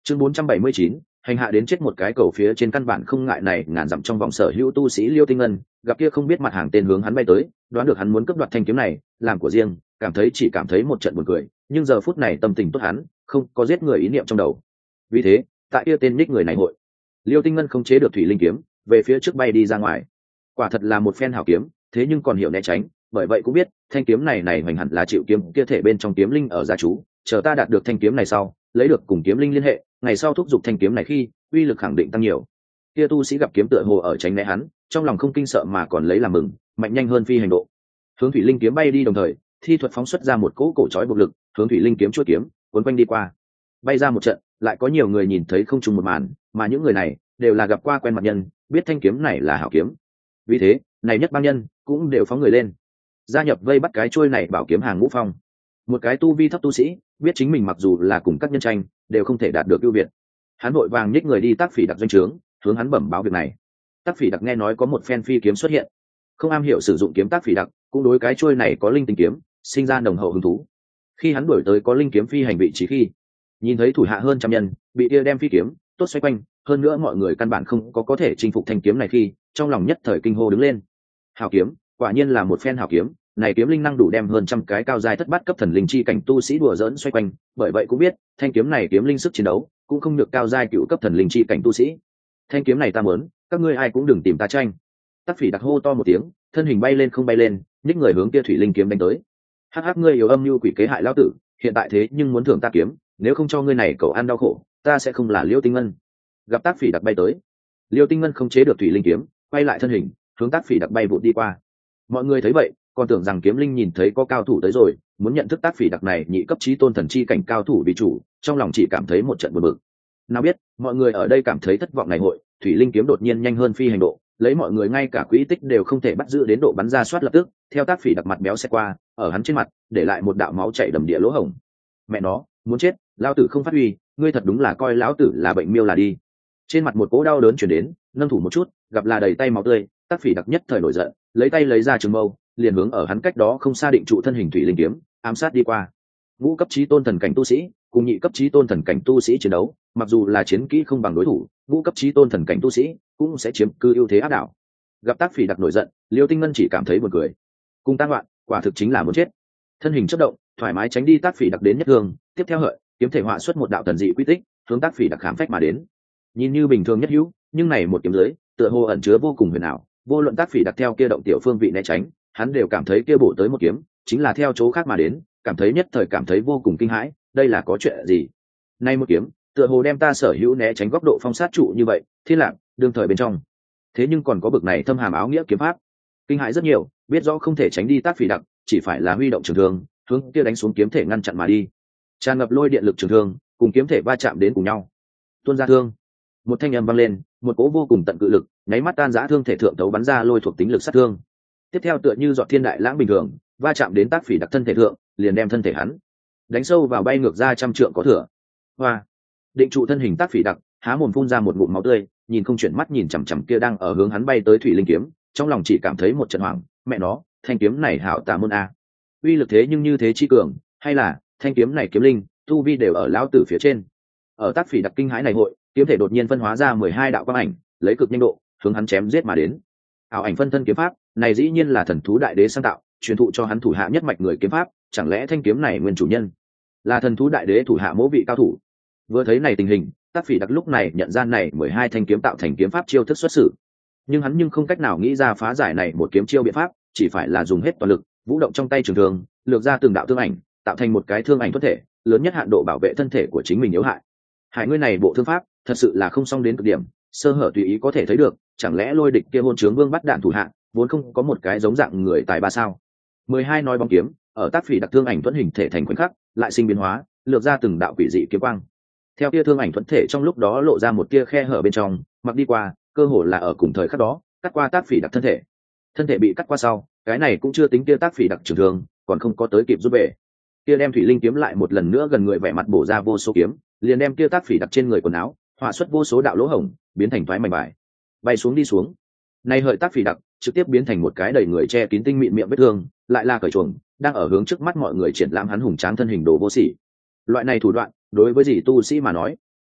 Chương 479, hành hạ đến chết một cái cầu phía trên căn bản không ngại này ngàn dặm trong vòng sở hữu tu sĩ Liêu Tinh Ngân, gặp kia không biết mặt hàng tên hướng hắn bay tới, đoán được hắn muốn cướp đoạt thanh kiếm này, làm của riêng, chỉ cảm thấy một trận buồn cười, nhưng giờ phút này tâm tình tốt hắn, không có giết người ý niệm trong đầu. Vì thế, tại kia tên ních người này hội, Liêu Tinh Ngân không chế được thủy linh kiếm, về phía trước bay đi ra ngoài. Quả thật là một phen hảo kiếm, thế nhưng còn hiểu né tránh, bởi vậy cũng biết, thanh kiếm này hoành hẳn là chịu kiếm kia thể bên trong kiếm linh ở gia chú, chờ ta đạt được thanh kiếm này sau, lấy được cùng kiếm linh liên hệ, ngày sau thúc giục thanh kiếm này khi uy lực khẳng định tăng nhiều. Kia tu sĩ gặp kiếm tựa hồ ở tránh né hắn, trong lòng không kinh sợ mà còn lấy làm mừng, mạnh nhanh hơn phi hành độ, hướng thủy linh kiếm bay đi đồng thời thi thuật phóng xuất ra một cỗ cổ chói bộc lực, hướng thủy linh kiếm chuôi kiếm cuốn quanh đi qua. Bay ra một trận, lại có nhiều người nhìn thấy không trùng một màn, mà những người này đều là gặp qua quen mặt nhân, biết thanh kiếm này là hảo kiếm. Vì thế này nhất bang nhân cũng đều phóng người lên, gia nhập vây bắt cái chuôi này bảo kiếm hàng ngũ phong. Một cái tu vi thấp tu sĩ biết chính mình mặc dù là cùng các nhân tranh đều không thể đạt được ưu việt, hắn vội vàng nhích người đi Tác Phỉ Đặc doanh trướng, hướng hắn bẩm báo việc này. Tác Phỉ Đặc nghe nói có một phen phi kiếm xuất hiện, không am hiểu sử dụng kiếm Tác Phỉ Đặc cũng đối cái chuôi này có linh tinh kiếm sinh ra nồng hậu hứng thú. Khi hắn đuổi tới có linh kiếm phi hành vị trí khi nhìn thấy thủ hạ hơn trăm nhân bị kia đem phi kiếm tốt xoay quanh, hơn nữa mọi người căn bản không có thể chinh phục thanh kiếm này khi trong lòng nhất thời kinh hô đứng lên. Hảo kiếm, quả nhiên là một phen hảo kiếm, này kiếm linh năng đủ đem hơn trăm cái cao giai thất bát cấp thần linh chi cảnh tu sĩ đùa dỡn xoay quanh, bởi vậy cũng biết thanh kiếm này kiếm linh sức chiến đấu cũng không được cao giai cựu cấp thần linh chi cảnh tu sĩ. Thanh kiếm này ta muốn, các ngươi ai cũng đừng tìm ta tranh. Tác Phỉ Đặc hô to một tiếng, thân hình bay lên không bay lên, nhích người hướng kia thủy linh kiếm đánh tới. Hắc hắc, ngươi yếu âm mưu quỷ kế hại lão tử, hiện tại thế nhưng muốn thưởng ta kiếm, nếu không cho ngươi này cậu ăn đau khổ, ta sẽ không là Liêu Tinh Ngân. Gặp Tác Phỉ Đặc bay tới, Liêu Tinh Ngân không chế được thủy linh kiếm, quay lại thân hình, hướng Tác Phỉ Đặc bay vụt đi qua. Mọi người thấy vậy còn tưởng rằng kiếm linh nhìn thấy có cao thủ tới rồi, muốn nhận thức Tác Phỉ Đặc này nhị cấp chí tôn thần chi cảnh cao thủ vì chủ, trong lòng chỉ cảm thấy một trận buồn bực. Nào biết mọi người ở đây cảm thấy thất vọng này hội, thủy linh kiếm đột nhiên nhanh hơn phi hành độ, lấy mọi người ngay cả quỹ tích đều không thể bắt giữ đến độ bắn ra soát lập tức, theo Tác Phỉ Đặc mặt béo xe qua, ở hắn trên mặt để lại một đạo máu chảy đầm địa lỗ hổng. Mẹ nó, muốn chết, lão tử không phát huy, ngươi thật đúng là coi lão tử là bệnh miêu là đi. Trên mặt một cỗ đau đớn chuyển đến, nâng thủ một chút, gặp là đầy tay máu tươi, Tác Phỉ Đặc nhất thời nổi giận, lấy tay lấy ra trường mâu, liền hướng ở hắn cách đó không xa định trụ thân hình thủy linh kiếm ám sát đi qua. Ngũ cấp chí tôn thần cảnh tu sĩ cùng nhị cấp chí tôn thần cảnh tu sĩ chiến đấu, mặc dù là chiến kỹ không bằng đối thủ, ngũ cấp chí tôn thần cảnh tu sĩ cũng sẽ chiếm cư ưu thế áp đảo. Gặp Tác Phỉ Đặc nổi giận, Liêu Tinh Ngân chỉ cảm thấy buồn cười, cùng tăng loạn quả thực chính là muốn chết. Thân hình chớp động, thoải mái tránh đi Tác Phỉ Đặc đến nhất thương, tiếp theo hợi kiếm thể họa xuất một đạo thần dị quy tích, hướng Tác Phỉ Đặc khám phách mà đến. Nhìn như bình thường nhất hữu, nhưng này một kiếm dưới tựa hồ ẩn chứa vô cùng huyền ảo, vô luận Tác Phỉ Đặc theo kia động tiểu phương vị né tránh, hắn đều cảm thấy kia bổ tới một kiếm chính là theo chỗ khác mà đến, cảm thấy nhất thời cảm thấy vô cùng kinh hãi, đây là có chuyện gì? Nay một kiếm tựa hồ đem ta sở hữu né tránh góc độ phong sát trụ như vậy, thiên lạc đương thời bên trong, thế nhưng còn có bực này thâm hàm áo nghĩa kiếm pháp, kinh hãi rất nhiều, biết rõ không thể tránh đi Tác Phỉ Đặc, chỉ phải là huy động trường thương hướng kia đánh xuống kiếm thể ngăn chặn mà đi. Tràn ngập lôi điện lực trường thương cùng kiếm thể va chạm đến cùng nhau, tuôn ra thương, một thanh âm vang lên, một cỗ vô cùng tận cự lực nháy mắt tan rã thương thể thượng tấu bắn ra lôi thuộc tính lực sát thương. Tiếp theo tựa như giọt thiên đại lãng bình thường va chạm đến Tác Phỉ Đặc thân thể thượng, liền đem thân thể hắn đánh sâu vào bay ngược ra trăm trượng có thừa. Hoa, định trụ thân hình Tác Phỉ Đặc há mồm phun ra một ngụm máu tươi, nhìn không chuyển mắt nhìn chằm chằm kia đang ở hướng hắn bay tới thủy linh kiếm, trong lòng chỉ cảm thấy một trận hoảng, mẹ nó, thanh kiếm này hảo tà môn a, uy lực thế nhưng như thế chi cường, hay là thanh kiếm này kiếm linh tu vi đều ở lão tử phía trên. Ở Tác Phỉ Đặc kinh hãi này hội, kiếm thể đột nhiên phân hóa ra 12 đạo quang ảnh, lấy cực nhanh độ hướng hắn chém giết mà đến. Ảo ảnh phân thân kiếm pháp này dĩ nhiên là thần thú đại đế sáng tạo, truyền thụ cho hắn thủ hạ nhất mạch người kiếm pháp, chẳng lẽ thanh kiếm này nguyên chủ nhân là thần thú đại đế thủ hạ mỗ vị cao thủ? Vừa thấy này tình hình, Tác Phỉ Đặc lúc này nhận ra này 12 thanh kiếm tạo thành kiếm pháp chiêu thức xuất xử, nhưng hắn không cách nào nghĩ ra phá giải này một kiếm chiêu biện pháp, chỉ phải là dùng hết toàn lực vũ động trong tay trường thương, lược ra từng đạo thương ảnh, tạo thành một cái thương ảnh thuẫn thể, lớn nhất hạn độ bảo vệ thân thể của chính mình yếu hại. Hải ngươi này bộ thương pháp thật sự là không xong đến cực điểm, sơ hở tùy ý có thể thấy được, chẳng lẽ lôi địch kia hôn trướng vương bắt đạn thủ hạ vốn không có một cái giống dạng người tài ba sao? 12 nói bóng kiếm ở Tác Phỉ Đặc thương ảnh thuẫn hình thể thành khoảnh khắc lại sinh biến hóa, lược ra từng đạo quỷ dị kiếm quang, theo kia thương ảnh thuẫn thể trong lúc đó lộ ra một tia khe hở bên trong, mặc đi qua, cơ hồ là ở cùng thời khắc đó cắt qua Tác Phỉ Đặc thân thể bị cắt qua sau, cái này cũng chưa tính kia Tác Phỉ Đặc trường thương còn không có tới kịp rút về, kia đem thủy linh kiếm lại một lần nữa gần người vẻ mặt bổ ra vô số kiếm, liền đem kia Tác Phỉ Đặc trên người quần áo họa xuất vô số đạo lỗ hổng, biến thành thoái mảnh vải, bay xuống đi xuống. Nay hợi Tác Phỉ Đặc trực tiếp biến thành một cái đầy người che kín tinh mịn miệng vết thương, lại là cởi chuồng, đang ở hướng trước mắt mọi người triển lãm hắn hùng tráng thân hình đồ vô sỉ. Loại này thủ đoạn đối với dị tu sĩ mà nói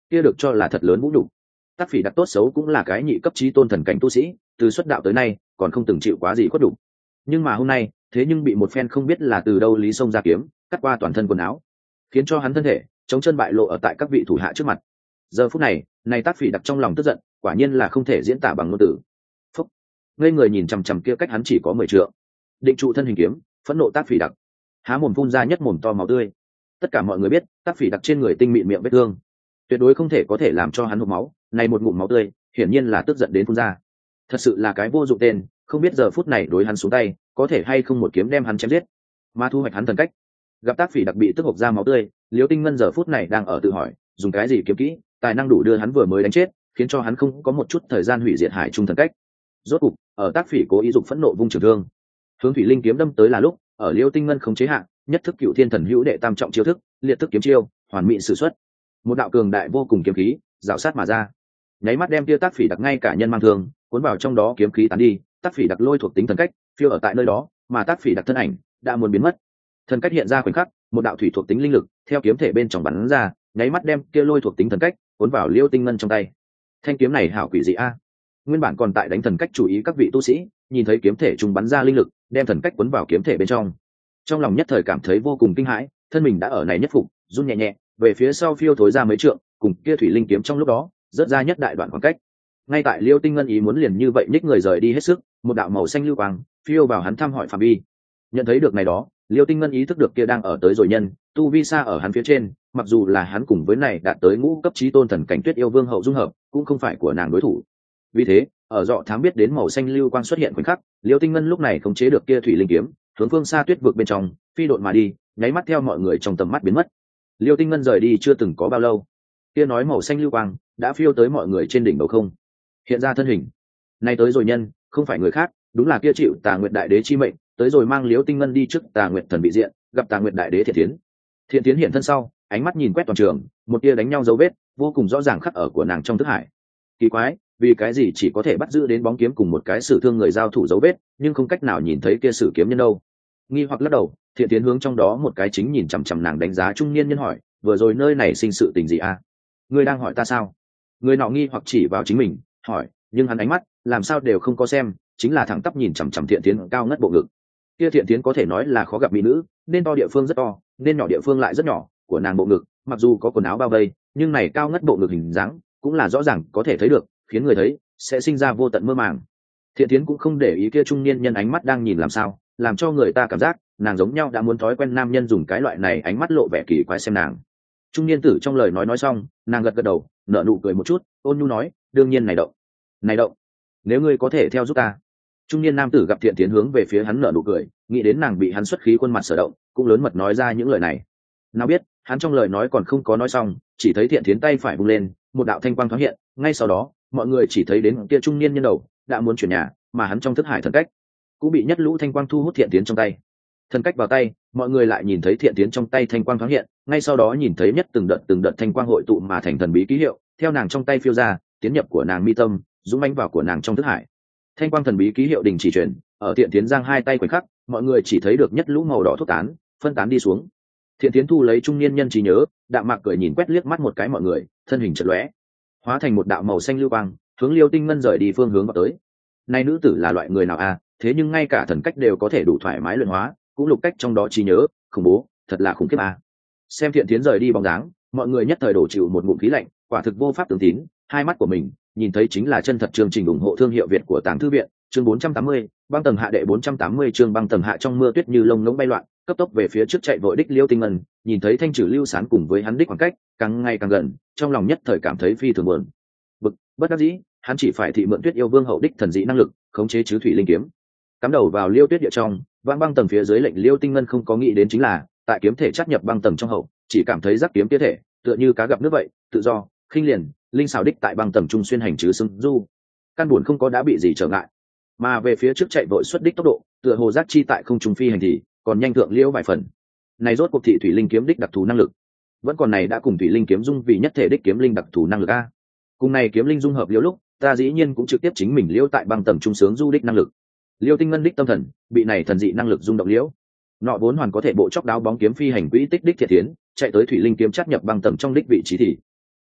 kia được cho là thật lớn vũ đủ. Tác Phỉ Đặc tốt xấu cũng là cái nhị cấp chí tôn thần cảnh tu sĩ, từ xuất đạo tới nay còn không từng chịu quá gì khuất đủ. Nhưng mà hôm nay thế nhưng bị một phen không biết là từ đâu lý xông ra kiếm cắt qua toàn thân quần áo, khiến cho hắn thân thể chống chân bại lộ ở tại các vị thủ hạ trước mặt. Giờ phút này Tác Phỉ Đặc trong lòng tức giận, quả nhiên là không thể diễn tả bằng ngôn từ. Phúc, ngây người nhìn chằm chằm kia cách hắn chỉ có 10 trượng, định trụ thân hình kiếm, phẫn nộ Tác Phỉ Đặc há mồm phun ra nhất mồm to máu tươi. Tất cả mọi người biết Tác Phỉ Đặc trên người tinh mịn miệng vết thương, tuyệt đối không thể có thể làm cho hắn hộc máu. Này một ngụm máu tươi hiển nhiên là tức giận đến phun ra. Thật sự là cái vô dụng tên, không biết giờ phút này đối hắn xuống tay có thể hay không một kiếm đem hắn chém giết, mà thu hoạch hắn thần cách. Gặp Tác Phỉ Đặc bị tức hộc ra máu tươi, Liêu Tinh Ngân giờ phút này đang ở tự hỏi dùng cái gì kiếm kỹ tài năng đủ đưa hắn vừa mới đánh chết, khiến cho hắn không có một chút thời gian hủy diệt hải trung thần cách. Rốt cục ở Tác Phỉ cố ý dục phẫn nộ vung trường thương hướng thủy linh kiếm đâm tới là lúc, ở Liêu Tinh Ngân không chế hạn nhất thức Cựu Thiên Thần Hữu đệ tam trọng chiêu thức liệt thức kiếm chiêu hoàn mỹ sử xuất, một đạo cường đại vô cùng kiếm khí rào sát mà ra, nháy mắt đem kia Tác Phỉ Đặc ngay cả nhân mang thương cuốn vào trong đó, kiếm khí tán đi. Tác Phỉ Đặc lôi thuộc tính thần cách phiêu ở tại nơi đó, mà Tác Phỉ Đặc thân ảnh đã muốn biến mất. Thần cách hiện ra khoảnh khắc, một đạo thủy thuộc tính linh lực theo kiếm thể bên trong bắn ra, nháy mắt đem kia lôi thuộc tính thần cách cuốn vào Liêu Tinh Ngân trong tay. Thanh kiếm này hảo quỷ dị a! Nguyên bản còn tại đánh thần cách chủ ý các vị tu sĩ, nhìn thấy kiếm thể trùng bắn ra linh lực đem thần cách cuốn vào kiếm thể bên trong, trong lòng nhất thời cảm thấy vô cùng kinh hãi, thân mình đã ở này nhất phục run nhẹ nhẹ về phía sau phiêu thối ra mấy trượng, cùng kia thủy linh kiếm trong lúc đó rớt ra nhất đại đoạn khoảng cách. Ngay tại Liêu Tinh Ngân ý muốn liền như vậy nhích người rời đi hết sức, một đạo màu xanh lưu quang phiêu vào hắn thăm hỏi phạm vi. Nhận thấy được này đó, Liêu Tinh Ngân ý thức được kia đang ở tới rồi nhân tu vi xa ở hắn phía trên, mặc dù là hắn cùng với này đạt tới ngũ cấp chí tôn thần cảnh Tuyết Yêu Vương hậu dung hợp, cũng không phải của nàng đối thủ. Vì thế ở dọ thám biết đến màu xanh lưu quang xuất hiện khoảnh khắc, Liêu Tinh Ngân lúc này khống chế được kia thủy linh kiếm hướng phương xa tuyết vực bên trong phi độn mà đi, nháy mắt theo mọi người trong tầm mắt biến mất. Liêu Tinh Ngân rời đi chưa từng có bao lâu, kia nói màu xanh lưu quang đã phiêu tới mọi người trên đỉnh đầu không, hiện ra thân hình. Nay tới rồi nhân không phải người khác, đúng là kia chịu Tà Nguyệt Đại Đế chi mệnh tới rồi mang Liêu Tinh Ngân đi trước Tà Nguyệt thần bị diện, gặp Tà Nguyệt Đại Đế Thiện Tiến. Thiện Tiến hiện thân sau, ánh mắt nhìn quét toàn trường, một tia đánh nhau dấu vết vô cùng rõ ràng khắc ở của nàng trong thức hải. Kỳ quái, vì cái gì chỉ có thể bắt giữ đến bóng kiếm cùng một cái sử thương người giao thủ dấu vết, nhưng không cách nào nhìn thấy kia sử kiếm nhân đâu? Nghi hoặc lắc đầu, Thiện Tiến hướng trong đó một cái chính nhìn chằm chằm nàng đánh giá trung niên nhân hỏi, vừa rồi nơi này sinh sự tình gì a? Ngươi đang hỏi ta sao? Người nọ nghi hoặc chỉ vào chính mình hỏi, nhưng hắn ánh mắt làm sao đều không có xem, chính là thẳng tắp nhìn chằm chằm Thiện Tiến cao ngất bộ ngực. Kia Thiện Tiến có thể nói là khó gặp mỹ nữ, nên to địa phương rất to, nên nhỏ địa phương lại rất nhỏ, của nàng bộ ngực mặc dù có quần áo bao vây, nhưng này cao ngất bộ ngực hình dáng cũng là rõ ràng có thể thấy được, khiến người thấy sẽ sinh ra vô tận mơ màng. Thiện Tiến cũng không để ý kia trung niên nhân ánh mắt đang nhìn làm sao, làm cho người ta cảm giác nàng giống nhau đã muốn thói quen nam nhân dùng cái loại này ánh mắt lộ vẻ kỳ quái xem nàng. Trung niên tử trong lời nói xong, nàng gật gật đầu, nở nụ cười một chút, ôn nhu nói, đương nhiên này động, nếu ngươi có thể theo giúp ta. Trung niên nam tử gặp Thiện Tiến hướng về phía hắn nở nụ cười, nghĩ đến nàng bị hắn xuất khí khuôn mặt sở động, cũng lớn mật nói ra những lời này. Nào biết hắn trong lời nói còn không có nói xong, chỉ thấy Thiện Tiến tay phải vung lên, một đạo thanh quang thoáng hiện, ngay sau đó mọi người chỉ thấy đến kia trung niên nhân đầu đã muốn chuyển nhà, mà hắn trong thức hải thần cách cũng bị nhất lũ thanh quang thu hút Thiện Tiến trong tay. Thần cách vào tay, mọi người lại nhìn thấy Thiện Tiến trong tay thanh quang thoáng hiện, ngay sau đó nhìn thấy nhất từng đợt thanh quang hội tụ mà thành thần bí ký hiệu, theo nàng trong tay phiêu ra, tiến nhập của nàng mi tâm, dũng mãnh vào của nàng trong thức hải. Thanh quang thần bí ký hiệu đình chỉ chuyển, ở Thiện Tiến giang hai tay khoảnh khắc, mọi người chỉ thấy được nhất lũ màu đỏ thuốc tán phân tán đi xuống. Thiện Tiến thu lấy trung niên nhân trí nhớ, đạm mạc cười nhìn quét liếc mắt một cái mọi người, thân hình chợt lóe, hóa thành một đạo màu xanh lưu quang, hướng Liêu Tinh Ngân rời đi phương hướng vào tới. Này nữ tử là loại người nào a? Thế nhưng ngay cả thần cách đều có thể đủ thoải mái luyện hóa, cũng lục cách trong đó trí nhớ, khủng bố, thật là khủng khiếp a. Xem Thiện Tiến rời đi bóng dáng, mọi người nhất thời đổ chịu một ngụm khí lạnh, quả thực vô pháp tưởng tín, hai mắt của mình nhìn thấy chính là chân thật chương trình ủng hộ thương hiệu Việt của Tàng Thư viện, chương 480, băng tầng hạ đệ 480 chương băng tầng hạ trong mưa tuyết như lông ngỗng bay loạn, cấp tốc về phía trước chạy vội đích Liêu Tinh Ngân, nhìn thấy Thanh Trừ Lưu Sán cùng với hắn đích khoảng cách càng ngày càng gần, trong lòng nhất thời cảm thấy phi thường buồn bực, bất đắc dĩ, hắn chỉ phải thị mượn Tuyết Yêu Vương hậu đích thần dị năng lực, khống chế chứ thủy linh kiếm, cắm đầu vào Liêu Tuyết địa trong, vang băng tầng phía dưới lệnh Liêu Tinh Ngân không có nghĩ đến chính là, tại kiếm thể chấp nhập băng tầng trong hậu, chỉ cảm thấy giác kiếm tiết thể, tựa như cá gặp nước vậy, tự do, khinh liền, linh xảo đích tại băng tầng trung xuyên hành chứ sưng du, căn buồn không có đã bị gì trở ngại, mà về phía trước chạy vội xuất đích tốc độ, tựa hồ giác chi tại không trung phi hành thì còn nhanh thượng liễu vài phần. Này rốt cuộc thị thủy linh kiếm đích đặc thù năng lực, vẫn còn này đã cùng thủy linh kiếm dung vì nhất thể đích kiếm linh đặc thù năng lực a. Cùng này kiếm linh dung hợp liễu lúc, ta dĩ nhiên cũng trực tiếp chính mình liễu tại băng tầng trung sướng du đích năng lực. Liêu Tinh Ngân đích tâm thần bị này thần dị năng lực rung động liễu, nọ vốn hoàn có thể bộ chóc đáo bóng kiếm phi hành quỹ tích đích thiệt tiến, chạy tới thủy linh kiếm chấp nhập băng tầng trong đích vị trí thì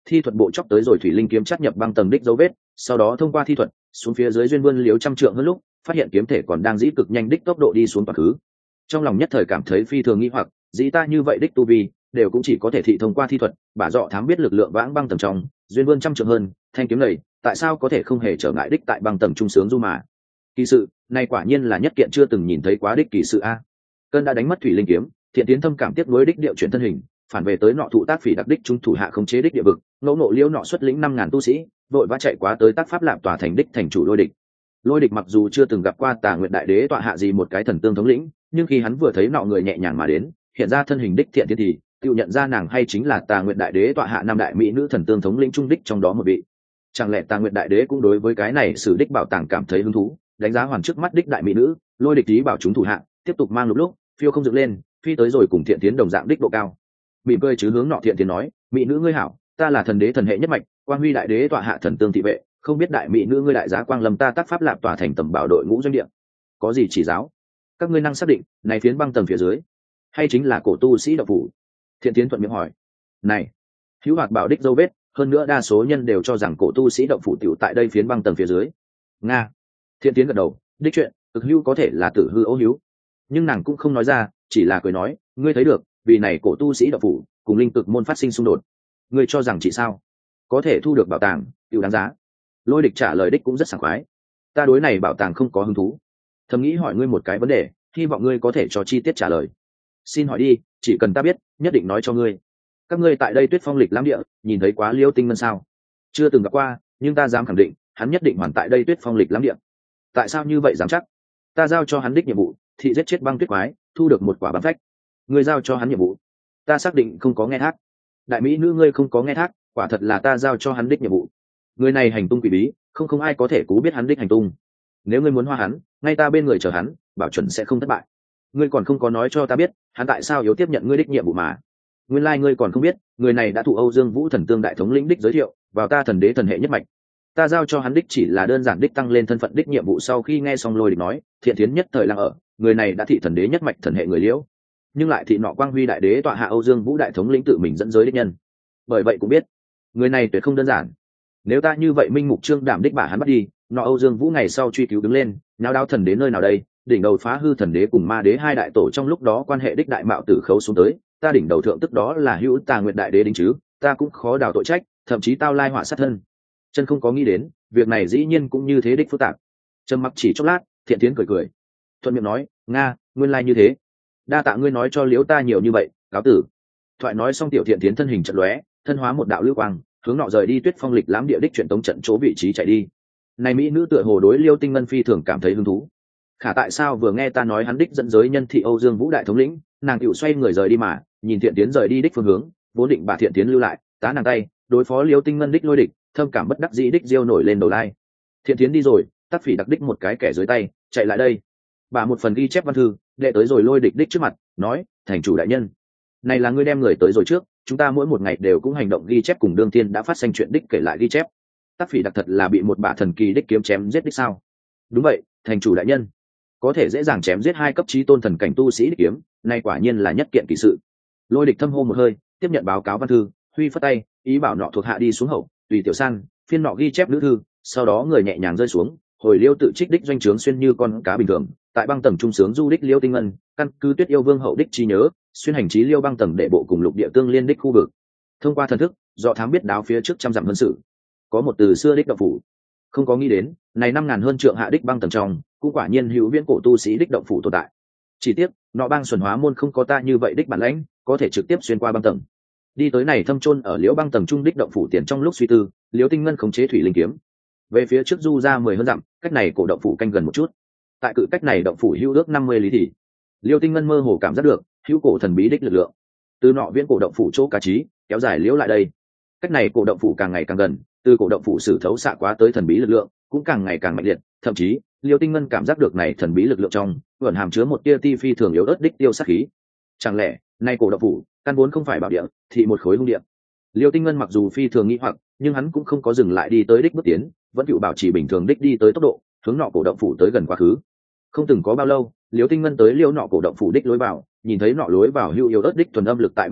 thi thuật bộ chóc tới rồi thủy linh kiếm chắt nhập băng tầng đích dấu vết, sau đó thông qua thi thuật xuống phía dưới duyên vươn liếu trăm trượng hơn lúc phát hiện kiếm thể còn đang dĩ cực nhanh đích tốc độ đi xuống toàn thứ. Trong lòng nhất thời cảm thấy phi thường nghi hoặc, dĩ ta như vậy đích tu vi đều cũng chỉ có thể thị thông qua thi thuật bả dọ thám biết lực lượng vãng băng tầng trong duyên vươn trăm trượng hơn, thanh kiếm này tại sao có thể không hề trở ngại đích tại băng tầng trung sướng du mà. Kỳ sự này quả nhiên là nhất kiện chưa từng nhìn thấy quá đích kỳ sự a. Cơn đã đánh mất thủy linh kiếm, Thiện Tiến thâm cảm tiếp nối đích điệu chuyển thân hình, phản về tới nọ thụ tác phỉ đặc đích trung thủ hạ không chế đích địa vực, ngẫu nộ liễu nọ xuất lĩnh 5.000 tu sĩ, vội vã chạy quá tới tác pháp lạm tòa thành đích thành chủ Lôi Địch. Lôi Địch mặc dù chưa từng gặp qua Tà Nguyệt Đại Đế tọa hạ gì một cái thần tương thống lĩnh, nhưng khi hắn vừa thấy nọ người nhẹ nhàng mà đến, hiện ra thân hình đích Thiện Tiến thì tự nhận ra nàng hay chính là Tà Nguyệt Đại Đế tọa hạ năm đại mỹ nữ thần tương thống lĩnh trung đích trong đó một vị. Chẳng lẽ Tà Nguyệt Đại Đế cũng đối với cái này sử đích bảo tàng cảm thấy hứng thú, đánh giá hoàn trước mắt đích đại mỹ nữ, Lôi Địch tí bảo chúng thủ hạ tiếp tục mang lúc phiêu không dựng lên, phi tới rồi cùng Thiện Tiến đồng dạng đích độ cao. Mỉm cười chứ hướng nọ Thiện Tiến nói, mỹ nữ ngươi hảo, ta là thần đế thần hệ nhất mạch, Quang Huy Đại Đế tọa hạ thần tương thị vệ, không biết đại mỹ nữ ngươi đại giá quang lâm ta tác pháp lạp tòa thành tầm bảo đội ngũ doanh địa, có gì chỉ giáo? Các ngươi năng xác định này phiến băng tầng phía dưới hay chính là cổ tu sĩ đạo phủ? Thiện Tiến thuận miệng hỏi. Này, hữu hoạt bảo đích dấu vết, hơn nữa đa số nhân đều cho rằng cổ tu sĩ động phủ tiểu tại đây phiến băng tầng phía dưới. Nga. Thiện Tiến gật đầu, đích chuyện cực hữu có thể là tử hư ấu hữu, nhưng nàng cũng không nói ra, chỉ là cười nói, ngươi thấy được vì này cổ tu sĩ động phủ cùng linh cực môn phát sinh xung đột, ngươi cho rằng chỉ sao có thể thu được bảo tàng tiểu đáng giá? Lôi Địch trả lời đích cũng rất sảng khoái, ta đối này bảo tàng không có hứng thú, thầm nghĩ hỏi ngươi một cái vấn đề, hy vọng ngươi có thể cho chi tiết trả lời. Xin hỏi đi, chỉ cần ta biết nhất định nói cho ngươi. Các ngươi tại đây Tuyết Phong lịch lãm địa nhìn thấy quá Liêu Tinh Ngân sao? Chưa từng gặp qua, nhưng ta dám khẳng định hắn nhất định hoàn tại đây Tuyết Phong lịch lãm địa. Tại sao như vậy dám chắc? Ta giao cho hắn đích nhiệm vụ thị giết chết băng tuyết quái, thu được một quả băng phách. Ngươi giao cho hắn nhiệm vụ, ta xác định không có nghe thác. Đại mỹ nữ ngươi không có nghe thác, quả thật là ta giao cho hắn đích nhiệm vụ. Người này hành tung quỷ bí, không ai có thể cứu biết hắn đích hành tung. Nếu ngươi muốn hoa hắn, ngay ta bên người chờ hắn, bảo chuẩn sẽ không thất bại. Ngươi còn không có nói cho ta biết hắn tại sao yếu tiếp nhận ngươi đích nhiệm vụ mà. Nguyên lai ngươi còn không biết, người này đã thụ Âu Dương Vũ thần tương đại thống lĩnh đích giới thiệu vào ta thần đế thần hệ nhất mạch. Ta giao cho hắn đích chỉ là đơn giản đích tăng lên thân phận đích nhiệm vụ. Sau khi nghe xong Lôi Địch nói, Thiện Tiến nhất thời lặng ở, người này đã thị thần đế nhất mạch thần hệ người liễu, nhưng lại thị nọ Quang Huy Đại Đế tọa hạ Âu Dương Vũ đại thống lĩnh tự mình dẫn giới đích nhân, bởi vậy cũng biết người này tuyệt không đơn giản. Nếu ta như vậy minh mục trương đảm đích bả hắn bắt đi, nọ Âu Dương Vũ ngày sau truy cứu đứng lên, nháo đáo thần đế nơi nào đây, đỉnh đầu phá hư thần đế cùng ma đế hai đại tổ trong lúc đó quan hệ đích đại mạo tử khấu xuống tới, ta đỉnh đầu thượng tức đó là hữu Tà Nguyệt Đại Đế đính chứ, ta cũng khó đào tội trách, thậm chí tao lai họa sát thân. Chân không có nghĩ đến việc này dĩ nhiên cũng như thế đích phức tạp. Trầm mặc chỉ chốc lát, Thiện Tiến cười cười thuận miệng nói, nga, nguyên lai như thế, đa tạ ngươi nói cho liếu ta nhiều như vậy, cáo tử. Thoại nói xong, tiểu Thiện Tiến thân hình trận lóe, thân hóa một đạo lưu quang, hướng nọ rời đi Tuyết Phong lịch lãm địa đích truyền tống trận chỗ vị trí chạy đi. Này mỹ nữ tựa hồ đối Liêu Tinh Ngân phi thường cảm thấy hứng thú. Khả tại sao vừa nghe ta nói hắn đích dẫn giới nhân thị Âu Dương Vũ đại thống lĩnh, nàng tiểu xoay người rời đi mà, nhìn Thiện Tiến rời đi đích phương hướng, vốn định bà Thiện Tiến lưu lại, tá nàng tay, đối phó Liêu Tinh Ngân đích Lôi Địch, thâm cảm bất đắc dĩ đích diêu nổi lên đầu lai. Thiện Tiến đi rồi, Tắc Phỉ đặc đích một cái kẻ dưới tay, chạy lại đây, bà một phần ghi chép văn thư, đệ tới rồi Lôi Địch đích trước mặt, nói, thành chủ đại nhân, này là ngươi đem người tới rồi trước, chúng ta mỗi một ngày đều cũng hành động ghi chép cùng đương tiên đã phát sinh chuyện đích kể lại ghi chép. Tắc Phỉ đặc thật là bị một bả thần kỳ đích kiếm chém giết đích sao? Đúng vậy, thành chủ đại nhân, có thể dễ dàng chém giết 2 cấp chí tôn thần cảnh tu sĩ đích kiếm, này quả nhiên là nhất kiện kỳ sự. Lôi Địch thâm hô một hơi, tiếp nhận báo cáo văn thư, huy phất tay, ý bảo nọ thuộc hạ đi xuống hậu, tùy tiểu san, phiên nọ ghi chép nữ thư, sau đó người nhẹ nhàng rơi xuống, hồi Liêu tự trích đích doanh trướng xuyên như con cá bình thường, tại băng tầng trung sướng du đích Liêu Tinh Ngân, căn cứ Tuyết Yêu Vương hậu đích trí nhớ, xuyên hành trí Liêu băng tầng đệ bộ cùng lục địa tương liên đích khu vực. Thông qua thần thức, do thám biết đáo phía trước trăm dặm hơn sự, có một từ xưa đích động phủ. Không có nghĩ đến, này 5.000 hơn trượng hạ đích băng tầng trong, cũng quả nhiên hữu viễn cổ tu sĩ đích động phủ tồn tại. Chỉ tiếc, nọ băng xuẩn hóa môn không có ta như vậy đích bản lãnh, có thể trực tiếp xuyên qua băng tầng. Đi tới này thâm chôn ở liễu băng tầng trung đích động phủ tiền trong lúc suy tư, Liễu Tinh Ngân khống chế thủy linh kiếm về phía trước du ra 10 hơn dặm, cách này cổ động phủ canh gần một chút. Tại cự cách này động phủ hữu ước 50 lý thì Liễu Tinh Ngân mơ hồ cảm giác được hữu cổ thần bí đích lực lượng từ nọ viễn cổ động phủ chỗ cá trí kéo dài liễu lại đây. Cách này cổ động phủ càng ngày càng gần, từ cổ động phủ sử thấu xạ quá tới thần bí lực lượng cũng càng ngày càng mạnh liệt, thậm chí Liễu Tinh Ngân cảm giác được này thần bí lực lượng trong ẩn hàm chứa một tia ti phi thường yếu ớt đích tiêu sát khí. Chẳng lẽ nay cổ động phủ căn vốn không phải bảo địa, thì một khối hung địa? Liêu Tinh Ngân mặc dù phi thường nghĩ hoặc, nhưng hắn cũng không có dừng lại đi tới đích bước tiến, vẫn chịu bảo trì bình thường đích đi tới tốc độ, hướng nọ cổ động phủ tới gần quá khứ. Không từng có bao lâu, Liêu Tinh Ngân tới liêu nọ cổ động phủ đích lối vào, nhìn thấy nọ lối vào hữu yếu ớt đích thuần âm lực tại ba động,